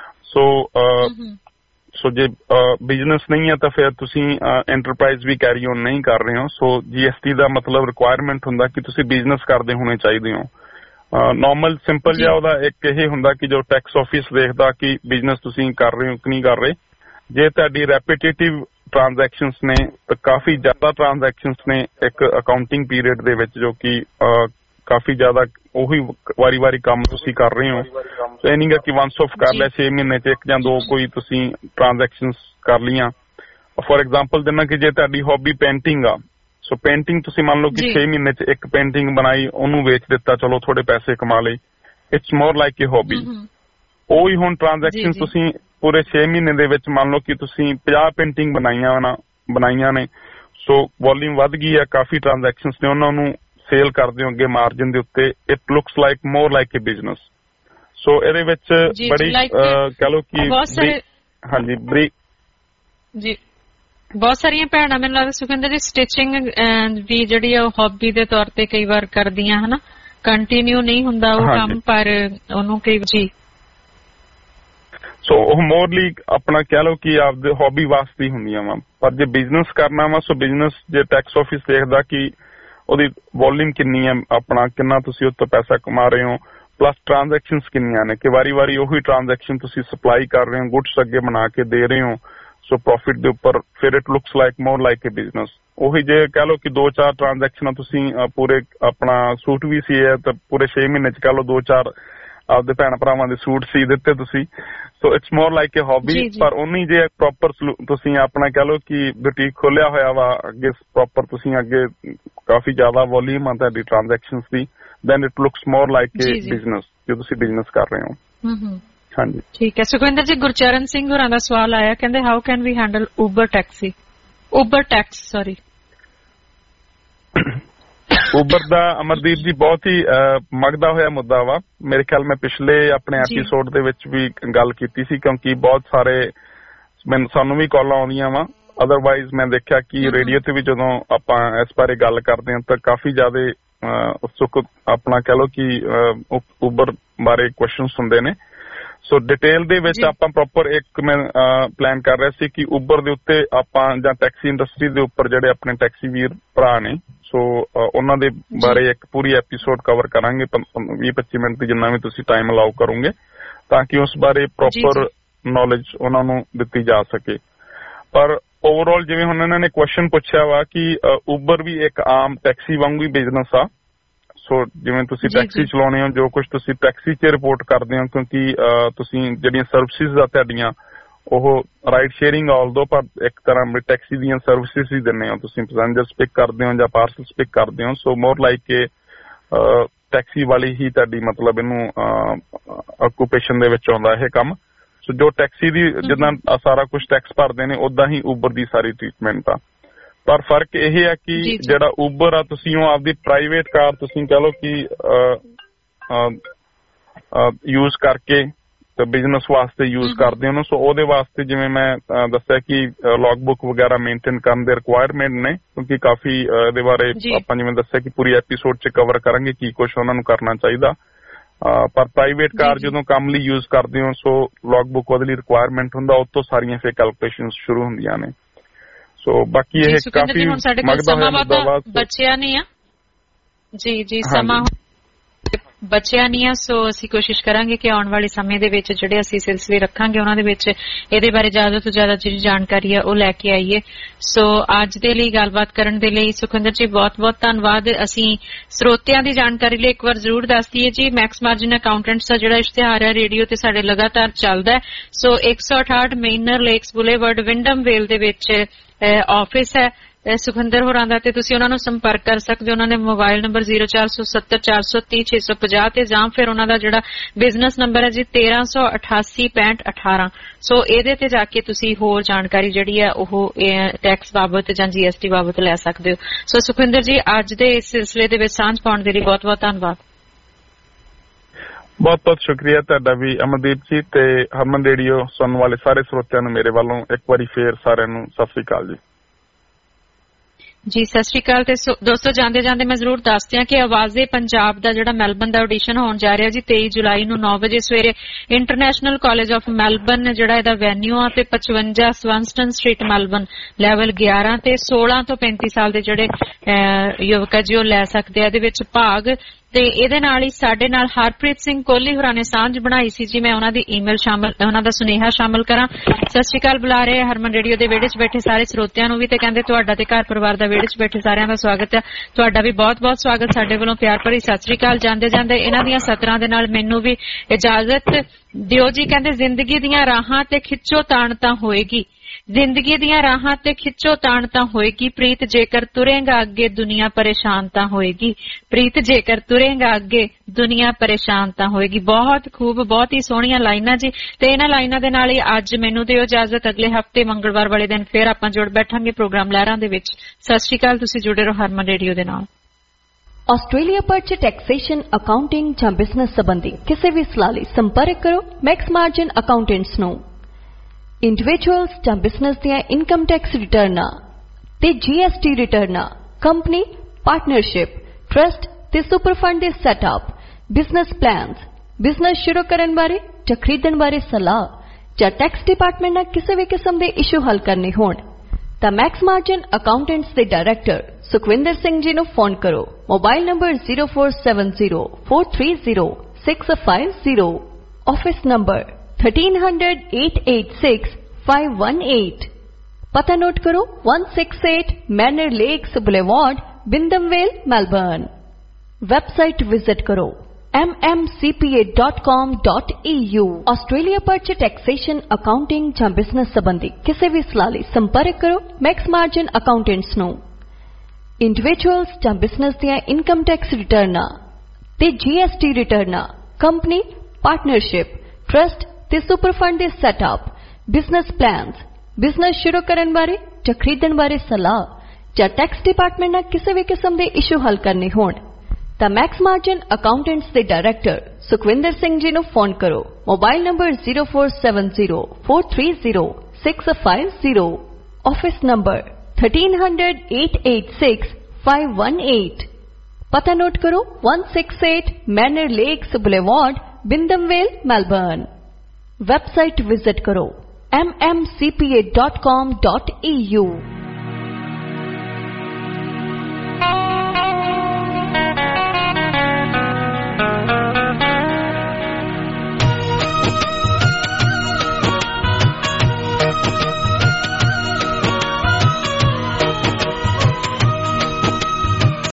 ਸੋ ਜੇ ਬਿਜ਼ਨਸ ਨਹੀਂ ਆ ਤਾਂ ਫਿਰ ਤੁਸੀਂ ਐਂਟਰਪ੍ਰਾਈਜ਼ ਵੀ ਕੈਰੀ ਔਨ ਨਹੀਂ ਕਰ ਰਹੇ ਹੋ। ਸੋ GST ਦਾ ਮਤਲਬ ਰਿਕੁਆਇਰਮੈਂਟ ਹੁੰਦਾ ਕਿ ਤੁਸੀਂ ਬਿਜ਼ਨਸ ਕਰਦੇ ਹੋਣੇ ਚਾਹੀਦੇ ਹੋ। ਨਾਰਮਲ ਸਿੰਪਲ ਜਿਹਾ ਉਹਦਾ ਇੱਕ ਇਹ ਹੁੰਦਾ ਕਿ ਜੋ ਟੈਕਸ ਆਫਿਸ ਦੇਖਦਾ ਕਿ ਬਿਜ਼ਨਸ ਤੁਸੀਂ ਕਰ ਰਹੇ ਹੋ ਕਿ ਨਹੀਂ ਕਰ ਰਹੇ। ਜੇ ਤੁਹਾਡੀ ਰੈਪੀਟੇਟਿਵ ਟ੍ਰਾਂਜੈਕਸ਼ਨਸ ਨੇ, ਕਾਫੀ ਜ਼ਿਆਦਾ ਟ੍ਰਾਂਜੈਕਸ਼ਨਸ ਨੇ ਇੱਕ ਅਕਾਊਂਟਿੰਗ ਪੀਰੀਅਡ ਦੇ ਵਿੱਚ, ਜੋ ਕਿ ਕਾਫੀ ਜ਼ਿਆਦਾ ਉਹੀ ਵਾਰੀ ਕੰਮ ਤੁਸੀਂ ਕਰ ਰਹੇ ਹੋ। ਇਹ ਨਹੀਂ ਗਾ ਕਿ ਵਨਸ ਆਫ ਕਰ ਲਿਆ 6 ਮਹੀਨੇ 'ਚ 1 ਜਾਂ 2 ਕੋਈ ਤੁਸੀਂ ਟ੍ਰਾਂਜੈਕਸ਼ਨਸ ਕਰ ਲਈਆਂ। ਫੋਰ ਐਗਜ਼ਾਮਪਲ ਦਿੰਦਾ ਕਿ ਜੇ ਤੁਹਾਡੀ ਹੌਬੀ ਪੇਂਟਿੰਗ ਆ, ਸੋ ਪੇਂਟਿੰਗ ਤੁਸੀਂ ਮੰਨ ਲਓ ਕਿ 6 ਮਹੀਨੇ 'ਚ ਇੱਕ ਪੇਂਟਿੰਗ ਬਣਾਈ, ਉਹਨੂੰ ਵੇਚ ਦਿੱਤਾ, ਚਲੋ ਥੋੜੇ ਪੈਸੇ ਕਮਾ ਲਏ। It's more like a hobby. ਉਹੀ ਹੁਣ ਟ੍ਰਾਂਜੈਕਸ਼ਨ ਤੁਸੀਂ ਪੂਰੇ 6 ਮਹੀਨੇ ਦੇ ਵਿੱਚ ਮੰਨ ਲਓ ਕਿ ਤੁਸੀਂ 50 ਪੇਂਟਿੰਗ ਬਣਾਈਆਂ ਨੇ, ਸੋ ਵੋਲਿਊਮ ਵੱਧ ਗਈ ਆ, ਕਾਫੀ ਟ੍ਰਾਂਜੈਕਸ਼ਨਸ ਨੇ, ਉਹਨਾਂ ਨੂੰ ਸੇਲ ਕਰਦੇ ਹੋ ਅੱਗੇ ਮਾਰਜਨ ਦੇ ਉੱਤੇ। It looks like more like a business. So ਇਹਦੇ ਵਿੱਚ ਬੜੀ ਕਹਿ ਲਓ ਕਿ ਹਾਂਜੀ ਜੀ ਬਹੁਤ ਸਾਰੀਆਂ ਭੈਣਾਂ ਮੈਨੂੰ ਲੱਗਦਾ ਸੁਖਿੰਦਰ ਜੀ ਸਟਿਚਿੰਗ ਵੀ ਜਿਹੜੀ ਆ ਉਹ ਹੌਬੀ ਦੇ ਤੌਰ ਤੇ ਕਈ ਵਾਰ ਕਰਦੀਆਂ ਹਨਾ, ਕੰਟੀਨਿਊ ਨਹੀਂ ਹੁੰਦਾ ਉਹ ਕੰਮ, ਪਰ ਉਹਨੂੰ ਕਈ ਜੀ ਸੋ ਉਹ ਮੋਰਲੀ ਆਪਣਾ ਕਹਿ ਲਓ ਕਿ ਆਪਦੇ ਹੌਬੀ ਵਾਸਤੇ ਹੀ ਹੁੰਦੀਆਂ ਵਾ। ਪਰ ਜੇ ਬਿਜ਼ਨਸ ਕਰਨਾ ਵਾ, ਸੋ ਬਿਜ਼ਨਸ ਜੇ ਟੈਕਸ ਆਫਿਸ ਦੇਖਦਾ ਕਿ ਉਹਦੀ ਵੋਲਿਊਮ ਕਿੰਨੀ ਹੈ, ਆਪਣਾ ਕਿੰਨਾ ਤੁਸੀਂ ਉਹ ਤੋਂ ਪੈਸਾ ਕਮਾ ਰਹੇ ਹੋ, ਪਲੱਸ ਟ੍ਰਾਂਜੈਕਸ਼ਨਸ ਕਿੰਨੀਆਂ ਨੇ, ਕਿ ਵਾਰੀ ਉਹੀ ਟ੍ਰਾਂਜੈਕਸ਼ਨ ਤੁਸੀਂ ਸਪਲਾਈ ਕਰ ਰਹੇ ਹੋ, ਗੁੱਡਸ ਅੱਗੇ ਬਣਾ ਕੇ ਦੇ ਰਹੇ ਹੋ, ਸੋ ਪ੍ਰੋਫਿਟ ਦੇ ਉੱਪਰ ਫਿਰ it looks like more like a business. ਉਹੀ ਜੇ ਕਹਿ ਲਓ ਕਿ 2-4 ਟ੍ਰਾਂਜੈਕਸ਼ਨਾਂ ਤੁਸੀਂ ਪੂਰੇ ਆਪਣਾ ਸੂਟ ਵੀ ਸੀਏ ਤਾਂ ਪੂਰੇ 6 ਮਹੀਨੇ 'ਚ ਕਹਿ ਲਓ 2-4 ਆਪਦੇ ਭੈਣ ਭਰਾਵਾਂ ਦੇ ਸੂਟ ਸੀ ਦਿੱਤੇ ਤੁਸੀਂ, so it's more like a hobby. ਪਰ ਉਹਨੀ ਜੇ ਪ੍ਰੋਪਰ ਤੁਸੀਂ ਆਪਣਾ ਕਹਿ ਲਓ ਕਿ ਬੁਟੀਕ ਖੋਲਿਆ ਹੋਇਆ ਵਾ, ਅੱਗੇ ਪ੍ਰੋਪਰ ਤੁਸੀਂ ਅੱਗੇ ਕਾਫੀ ਜ਼ਿਆਦਾ ਵੋਲਿਊਮ ਆ ਤੁਹਾਡੀ ਟ੍ਰਾਂਜੈਕਸ਼ਨਸ ਦੀ, then it looks more like a business ਜੋ ਤੁਸੀਂ ਬਿਜ਼ਨਸ ਕਰ ਰਹੇ ਹੋ। ਹਾਂਜੀ, ਠੀਕ ਹੈ। ਸੁਖਵਿੰਦਰ ਜੀ, ਗੁਰਚਰਨ ਸਿੰਘ ਹੋਰਾਂ ਦਾ ਸਵਾਲ ਆਇਆ, ਕਹਿੰਦੇ how can we handle Uber tax. Uber ਦਾ ਅਮਰਦੀਪ ਜੀ ਬਹੁਤ ਹੀ ਮਗਦਾ ਹੋਇਆ ਮੁੱਦਾ ਵਾ। ਮੇਰੇ ਖਿਆਲ ਮੈਂ ਪਿਛਲੇ ਆਪਣੇ ਐਪੀਸੋਡ ਦੇ ਵਿੱਚ ਵੀ ਗੱਲ ਕੀਤੀ ਸੀ, ਕਿਉਂਕਿ ਬਹੁਤ ਸਾਰੇ ਸਾਨੂੰ ਵੀ ਕਾਲਾਂ ਆਉਂਦੀਆਂ ਵਾ। ਅਦਰਵਾਈਜ਼ ਮੈਂ ਦੇਖਿਆ ਕਿ ਰੇਡੀਓ ਤੇ ਵੀ ਜਦੋਂ ਆਪਾਂ ਇਸ ਬਾਰੇ ਗੱਲ ਕਰਦੇ ਹਾਂ ਤਾਂ ਕਾਫੀ ਜ਼ਿਆਦਾ ਉਤਸੁਕ ਆਪਣਾ ਕਹਿ ਲਓ ਕਿ ਉਬਰ ਬਾਰੇ ਕੁਐਸਚਨਸ ਹੁੰਦੇ ਨੇ। ਸੋ ਡਿਟੇਲ ਦੇ ਵਿੱਚ ਆਪਾਂ ਪ੍ਰੋਪਰ ਇੱਕ ਮੈਂ ਪਲਾਨ ਕਰ ਰਿਹਾ ਸੀ ਕਿ ਉਬਰ ਦੇ ਉੱਤੇ ਆਪਾਂ ਜਾਂ ਟੈਕਸੀ ਇੰਡਸਟਰੀ ਦੇ ਉੱਪਰ ਜਿਹੜੇ ਆਪਣੇ ਟੈਕਸੀ ਵੀਰ ਭਰਾ ਨੇ, ਸੋ ਉਹਨਾਂ ਦੇ ਬਾਰੇ ਇੱਕ ਪੂਰੀ ਐਪੀਸੋਡ ਕਵਰ ਕਰਾਂਗੇ 20-25 ਮਿੰਟ ਦੀ, ਜਿੰਨਾ ਵੀ ਤੁਸੀਂ ਟਾਈਮ ਅਲਾਉ ਕਰੋਗੇ, ਤਾਂ ਕਿ ਉਸ ਬਾਰੇ ਪ੍ਰੋਪਰ ਨੌਲੇਜ ਉਹਨਾਂ ਨੂੰ ਦਿੱਤੀ ਜਾ ਸਕੇ। ਪਰ ਓਵਰਆਲ ਜਿਵੇਂ ਹੁਣ ਇਹਨਾਂ ਨੇ ਕੁਐਸਚਨ ਪੁੱਛਿਆ ਵਾ ਕਿ ਉਬਰ ਵੀ ਇੱਕ ਆਮ ਟੈਕਸੀ ਵਾਂਗੂ ਹੀ ਬਿਜ਼ਨਸ ਆ। ਸੋ ਜਿਵੇਂ ਤੁਸੀਂ ਟੈਕਸੀ ਚਲਾਉਣੇ ਹੋ, ਜੋ ਕੁਝ ਤੁਸੀਂ ਟੈਕਸੀ 'ਚ ਰਿਪੋਰਟ ਕਰਦੇ ਹੋ, ਕਿਉਂਕਿ ਤੁਸੀਂ ਜਿਹੜੀਆਂ ਸਰਵਿਸਿਜ਼ ਆ ਤੁਹਾਡੀਆਂ ਉਹ ਰਾਈਡ ਸ਼ੇਅਰਿੰਗ ਆਲਦੋ, ਪਰ ਇੱਕ ਤਰ੍ਹਾਂ ਟੈਕਸੀ ਦੀਆਂ ਸਰਵਿਸਿਜ਼ ਹੀ ਦਿੰਦੇ ਹੋ, ਤੁਸੀਂ ਪੈਸੇਂਜਰਸ ਪਿਕ ਕਰਦੇ ਹੋ ਜਾਂ ਪਾਰਸਲਸ ਪਿਕ ਕਰਦੇ ਹੋ। ਸੋ ਮੋਰ ਲਾਈਕ ਏ ਟੈਕਸੀ ਵਾਲੀ ਹੀ ਤੁਹਾਡੀ ਮਤਲਬ ਇਹਨੂੰ ਆਕੂਪੇਸ਼ਨ ਦੇ ਵਿੱਚ ਆਉਂਦਾ ਇਹ ਕੰਮ। ਸੋ ਜੋ ਟੈਕਸੀ ਦੀ ਜਿੱਦਾਂ ਸਾਰਾ ਕੁਝ ਟੈਕਸ ਭਰਦੇ ਨੇ, ਉਦਾਂ ਹੀ ਉਬਰ ਦੀ ਸਾਰੀ ਟ੍ਰੀਟਮੈਂਟ ਆ। ਪਰ ਫਰਕ ਇਹ ਹੈ ਕਿ ਜਿਹੜਾ ਉਬਰ ਆ, ਤੁਸੀਂ ਉਹ ਆਪਦੀ ਪ੍ਰਾਈਵੇਟ ਕਾਰ ਤੁਸੀਂ ਕਹਿ ਲਓ ਕਿ ਯੂਜ਼ ਕਰਕੇ ਤੇ ਬਿਜ਼ਨਸ ਵਾਸਤੇ ਯੂਜ਼ ਕਰਦੇ ਹੋ। ਸੋ ਉਹਦੇ ਵਾਸਤੇ ਜਿਵੇਂ ਮੈਂ ਦੱਸਿਆ ਕਿ ਲੌਗ ਬੁੱਕ ਵਗੈਰਾ ਮੇਨਟੇਨ ਕਰਨ ਦੇ ਰਿਕੁਆਇਰਮੈਂਟ ਨੇ, ਕਿਉਂਕਿ ਕਾਫੀ ਇਹਦੇ ਬਾਰੇ ਆਪਾਂ ਜਿਵੇਂ ਦੱਸਿਆ ਕਿ ਪੂਰੀ ਐਪੀਸੋਡ 'ਚ ਕਵਰ ਕਰਾਂਗੇ ਕੀ ਕੁਛ ਉਹਨਾਂ ਨੂੰ ਕਰਨਾ ਚਾਹੀਦਾ। ਪਰ ਪ੍ਰਾਈਵੇਟ ਕਾਰ ਜਦੋਂ ਕੰਮ ਲਈ ਯੂਜ਼ ਕਰਦੇ ਹੋ, ਸੋ ਲੌਗ ਬੁੱਕ ਉਹਦੇ ਲਈ ਰਿਕੁਆਇਰਮੈਂਟ ਹੁੰਦਾ, ਉਹ ਤੋਂ ਸਾਰੀਆਂ ਫਿਰ ਕੈਲਕੂਲੇਸ਼ਨ ਸ਼ੁਰੂ ਹੁੰਦੀਆਂ ਨੇ। ਸੋ ਬਾਕੀ ਇਹ ਕਾਫੀ ਮਗਦਾ ਹੋਇਆ ਮੁੱਦਾ ਵਾ, ਬਚਿਆ ਨਹੀਂ ਆ ਜੀ ਸਮਾਂ ਬਚਿਆ ਨਹੀਂ ਆ। ਸੋ ਅਸੀਂ ਕੋਸ਼ਿਸ਼ ਕਰਾਂਗੇ ਕਿ ਆਉਣ ਵਾਲੇ ਸਮੇਂ ਦੇ ਵਿੱਚ ਜਿਹੜੇ ਅਸੀਂ ਸਿਲਸਿਲੇ ਰੱਖਾਂਗੇ ਉਹਨਾਂ ਦੇ ਵਿੱਚ ਇਹਦੇ ਬਾਰੇ ਜ਼ਿਆਦਾ ਤੋਂ ਜ਼ਿਆਦਾ ਜਿਹੜੀ ਜਾਣਕਾਰੀ ਆ ਉਹ ਲੈ ਕੇ ਆਈਏ। ਸੋ ਅੱਜ ਦੇ ਲਈ ਗੱਲਬਾਤ ਕਰਨ ਦੇ ਲਈ ਸੁਖਵਿੰਦਰ ਜੀ ਬਹੁਤ ਬਹੁਤ ਧੰਨਵਾਦ। ਅਸੀਂ ਸਰੋਤਿਆਂ ਦੀ ਜਾਣਕਾਰੀ ਲਈ ਇੱਕ ਵਾਰ ਜ਼ਰੂਰ ਦੱਸ ਦਈਏ ਜੀ, ਮੈਕਸ ਮਾਰਜਨ ਅਕਾਊਂਟੈਂਟਸ ਦਾ ਜਿਹੜਾ ਇਸ਼ਤਿਹਾਰ ਹੈ ਰੇਡੀਓ ਤੇ ਸਾਡੇ ਲਗਾਤਾਰ ਚੱਲਦਾ ਹੈ। ਸੋ 168 ਮੇਨਰ ਲੇਕਸ ਬੁਲੇਵਰਡ ਵਿੰਡਮ ਵੇਲ ਦੇ ਵਿੱਚ ਆਫਿਸ ਹੈ ਸੁਖਵਿੰਦਰ ਹੋਰਾਂ ਦਾ, ਤੇ ਤੁਸੀਂ ਉਹਨਾਂ ਨੂੰ ਸੰਪਰਕ ਕਰ ਸਕਦੇ ਹੋ। ਉਹਨਾਂ ਦੇ ਮੋਬਾਈਲ ਨੰਬਰ 0470 430 650 ਤੇ ਜਾਂ ਫਿਰ ਉਹਨਾਂ ਦਾ ਜਿਹੜਾ ਬਿਜ਼ਨਸ ਨੰਬਰ ਹੈ ਜੀ 1388 6518। ਸੋ ਇਹਦੇ ਤੇ ਜਾ ਕੇ ਤੁਸੀਂ ਹੋਰ ਜਾਣਕਾਰੀ ਜਿਹੜੀ ਹੈ ਉਹ ਟੈਕਸ ਬਾਬਤ ਜਾਂ GST ਬਾਬਤ ਲੈ ਸਕਦੇ ਹੋ। ਸੋ ਸੁਖਵਿੰਦਰ ਜੀ ਅੱਜ ਦੇ ਇਸ ਸਿਲਸਿਲੇ ਦੇ ਵਿੱਚ ਸਾਂਝ ਪਾਉਣ ਦੇ ਲਈ ਬਹੁਤ ਬਹੁਤ ਧੰਨਵਾਦ। ਬਹੁਤ ਬਹੁਤ ਸ਼ੁਕਰੀਆ ਤੁਹਾਡਾ ਵੀ ਅਮਨਦੀਪ ਜੀ, ਤੇ ਹਰਮਨ ਰੇਡੀਓ ਸੁਣਨ ਵਾਲੇ ਸਾਰੇ ਸਰੋਤਿਆਂ ਨੂੰ ਮੇਰੇ ਵੱਲੋਂ ਇੱਕ ਵਾਰੀ ਫੇਰ ਸਾਰਿਆਂ ਨੂੰ ਸਤਿ ਸ੍ਰੀ ਅਕਾਲ ਜੀ। ਜੀ ਸਤਿ ਸ਼੍ਰੀ ਅਕਾਲ। ਤੇ ਦੋਸਤੋ ਜਾਂਦੇ ਜਾਂਦੇ ਮੈਂ ਜ਼ਰੂਰ ਦੱਸ ਦਿਆਂ ਕਿ ਆਵਾਜ਼ੇ ਪੰਜਾਬ ਦਾ ਜਿਹੜਾ ਮੈਲਬਨ ਦਾ ਆਡੀਸ਼ਨ ਹੋਣ ਜਾ ਰਿਹਾ ਜੀ 23 ਜੁਲਾਈ ਨੂੰ 9 ਵਜੇ ਸਵੇਰੇ ਇੰਟਰਨੈਸ਼ਨਲ ਕਾਲਜ ਆਫ ਮੈਲਬਨ ਜਿਹੜਾ ਇਹਦਾ ਵੈਨਿਊ ਆ ਤੇ 55 ਸਵੰਸਟਨ ਸਟਰੀਟ ਮੈਲਬਨ ਲੈਵਲ 11 ਤੇ 16 ਤੋਂ 35 ਸਾਲ ਦੇ ਜਿਹੜੇ ਯੁਵਕ ਆ ਜੀ ਉਹ ਲੈ ਸਕਦੇ ਆ ਇਹਦੇ ਵਿੱਚ ਭਾਗ। ਤੇ ਇਹਦੇ ਨਾਲ ਹੀ ਸਾਡੇ ਨਾਲ ਹਰਪ੍ਰੀਤ ਸਿੰਘ ਕੋਹਲੀ ਹੋਰਾਂ ਨੇ ਸਾਂਝ ਬਣਾਈ ਸੀ ਜੀ। ਮੈਂ ਉਹਨਾਂ ਦੀ ਈਮੇਲ ਉਹਨਾਂ ਦਾ ਸੁਨੇਹਾ ਸ਼ਾਮਲ ਕਰਾਂ। ਸਤਿ ਸ਼੍ਰੀ ਅਕਾਲ ਬੁਲਾ ਰਹੇ ਹਰਮਨ ਰੇਡੀਓ ਦੇ ਵਿਹੜੇ 'ਚ ਬੈਠੇ ਸਾਰੇ ਸਰੋਤਿਆਂ ਨੂੰ ਵੀ, ਤੇ ਕਹਿੰਦੇ ਤੁਹਾਡਾ ਤੇ ਘਰ ਪਰਿਵਾਰ ਦਾ ਵਿਹੜੇ 'ਚ ਬੈਠੇ ਸਾਰਿਆਂ ਦਾ ਸਵਾਗਤ ਹੈ। ਤੁਹਾਡਾ ਵੀ ਬਹੁਤ ਬਹੁਤ ਸਵਾਗਤ ਸਾਡੇ ਵੱਲੋਂ, ਪਿਆਰ ਭਰੀ ਸਤਿ ਸ਼੍ਰੀ ਅਕਾਲ। ਜਾਂਦੇ ਜਾਂਦੇ ਇਹਨਾਂ ਦੀਆਂ ਸਤਰਾਂ ਦੇ ਨਾਲ ਮੈਨੂੰ ਵੀ ਇਜਾਜ਼ਤ ਦਿਓ ਜੀ। ਕਹਿੰਦੇ ਜ਼ਿੰਦਗੀ ਦੀਆਂ ਰਾਹਾਂ ਤੇ ਖਿੱਚੋ ਤਾਣ ਤਾਂ ਹੋਏਗੀ, ਜ਼ਿੰਦਗੀ ਦੀਆਂ ਰਾਹਾਂ ਤੇ ਖਿੱਚੋ ਤਾਣ ਤਾਂ ਹੋਏਗੀ, ਪ੍ਰੀਤ ਜੇਕਰ ਤੁਰੇਗਾ ਅੱਗੇ ਦੁਨੀਆ ਪਰੇਸ਼ਾਨ ਤਾਂ ਹੋਏਗੀ, ਪ੍ਰੀਤ ਜੇਕਰ ਤੁਰੇਗਾ ਅੱਗੇ ਦੁਨੀਆ ਪਰੇਸ਼ਾਨ ਤਾਂ ਹੋਏਗੀ। ਬਹੁਤ ਖੂਬ, ਬਹੁਤ ਹੀ ਸੋਹਣੀਆਂ ਲਾਈਨਾਂ ਜੀ। ਤੇ ਇਹਨਾਂ ਲਾਈਨਾਂ ਦੇ ਨਾਲ ਹੀ ਅੱਜ ਮੈਨੂੰ ਦਿਓ ਇਜਾਜ਼ਤ, ਅਗਲੇ ਹਫਤੇ ਮੰਗਲਵਾਰ ਵਾਲੇ ਦਿਨ ਫੇਰ ਆਪਾਂ ਜੁੜ ਬੈਠਾਂਗੇ ਪ੍ਰੋਗਰਾਮ ਲਹਿਰਾਂ ਦੇ ਵਿੱਚ। ਸਤਿ ਸ਼੍ਰੀ ਅਕਾਲ, ਤੁਸੀਂ ਜੁੜੇ ਰਹੋ ਹਰਮਨ ਰੇਡੀਓ ਦੇ ਨਾਲ। ਆਸਟ੍ਰੇਲੀਆ ਭਰ 'ਚ ਟੈਕਸੇਸ਼ਨ, ਅਕਾਊਂਟਿੰਗ ਜਾਂ ਬਿਜ਼ਨਸ ਸੰਬੰਧੀ ਕਿਸੇ ਵੀ ਸਲਾਹ ਲਈ ਸੰਪਰਕ ਕਰੋ ਮੈਕਸ ਮਾਰਜਨ ਅਕਾਊਂਟੈਂਟਸ ਨੂੰ। ਇੰਡੀਵਿਜੂਅਲਸ ਜਾਂ ਬਿਜ਼ਨਸ ਦੀਆਂ ਇਨਕਮ ਟੈਕਸ ਰਿਟਰਨਾਂ ਤੇ GST ਰਿਟਰਨਾਂ, ਕੰਪਨੀ, ਪਾਰਟਨਰਸ਼ਿਪ, ਟਰਸਟ ਤੇ ਸੁਪਰ ਫੰਡ ਦੇ ਸੈਟਅਪ, ਬਿਜ਼ਨਸ ਪਲਾਨਸ, ਬਿਜ਼ਨਸ ਸ਼ੁਰੂ ਕਰਨ ਬਾਰੇ ਜਾਂ ਖਰੀਦਣ ਬਾਰੇ ਸਲਾਹ ਜਾਂ ਟੈਕਸ ਡਿਪਾਰਟਮੈਂਟ ਨਾਲ ਕਿਸੇ ਵੀ ਕਿਸਮ ਦੇ ਇਸ਼ੂ ਹੱਲ ਕਰਨੇ ਹੋਣ ਤਾਂ ਮੈਕਸ ਮਾਰਜਨ ਅਕਾਊਂਟੈਂਟਸ ਦੇ ਡਾਇਰੈਕਟਰ ਸੁਖਵਿੰਦਰ ਸਿੰਘ ਜੀ ਨੂੰ ਫੋਨ ਕਰੋ। Mobile number 0470 430 650, office number 1300 886 518। पता नोट करो 168 Manor Lakes boulevard Wyndham Vale Melbourne. Website visit करो mmcpa.com.au। ऑस्ट्रेलिया पर टैक्सेशन, अकाउंटिंग ਜਾਂ बिजनेस संबंधी किसी भी सलाह ਲਈ संपर्क करो मैक्स मार्जिन अकाउंटेंट्स ਨੂੰ। इंडिविजुअल्स ਜਾਂ बिजनेस ਦੀਆਂ ਇਨਕਮ ਟੈਕਸ ਰਿਟਰਨਾਂ ਤੇ GST ਰਿਟਰਨਾਂ, ਕੰਪਨੀ, ਪਾਰਟਨਰਸ਼ਿਪ, ਟਰਸਟ ਤੇ ਸੁਪਰ ਫੰਡ ਦੇ ਸੈਟਅਪ, ਬਿਜ਼ਨਸ ਪਲਾਨਸ, ਬਿਜ਼ਨਸ ਸ਼ੁਰੂ ਕਰਨ ਬਾਰੇ ਜਾਂ ਖਰੀਦਣ ਬਾਰੇ ਸਲਾਹ ਜਾਂ ਟੈਕਸ ਡਿਪਾਰਟਮੈਂਟ ਨਾਲ ਕਿਸੇ ਵੀ ਕਿਸਮ ਦੇ ਇਸ਼ੂ ਹੱਲ ਕਰਨੇ ਹੋਣ ਤਾਂ ਮੈਕਸ ਮਾਰਜਨ ਅਕਾਊਂਟੈਂਟਸ ਦੇ ਡਾਇਰੈਕਟਰ ਸੁਖਵਿੰਦਰ ਸਿੰਘ ਜੀ ਨੂੰ ਫੋਨ ਕਰੋ। Mobile number 0470 430 650, office number 1300 886 518। पता नोट करो 168 Manor Lakes boulevard Wyndham Vale Melbourne. Website visit करो mmcpa.com.au।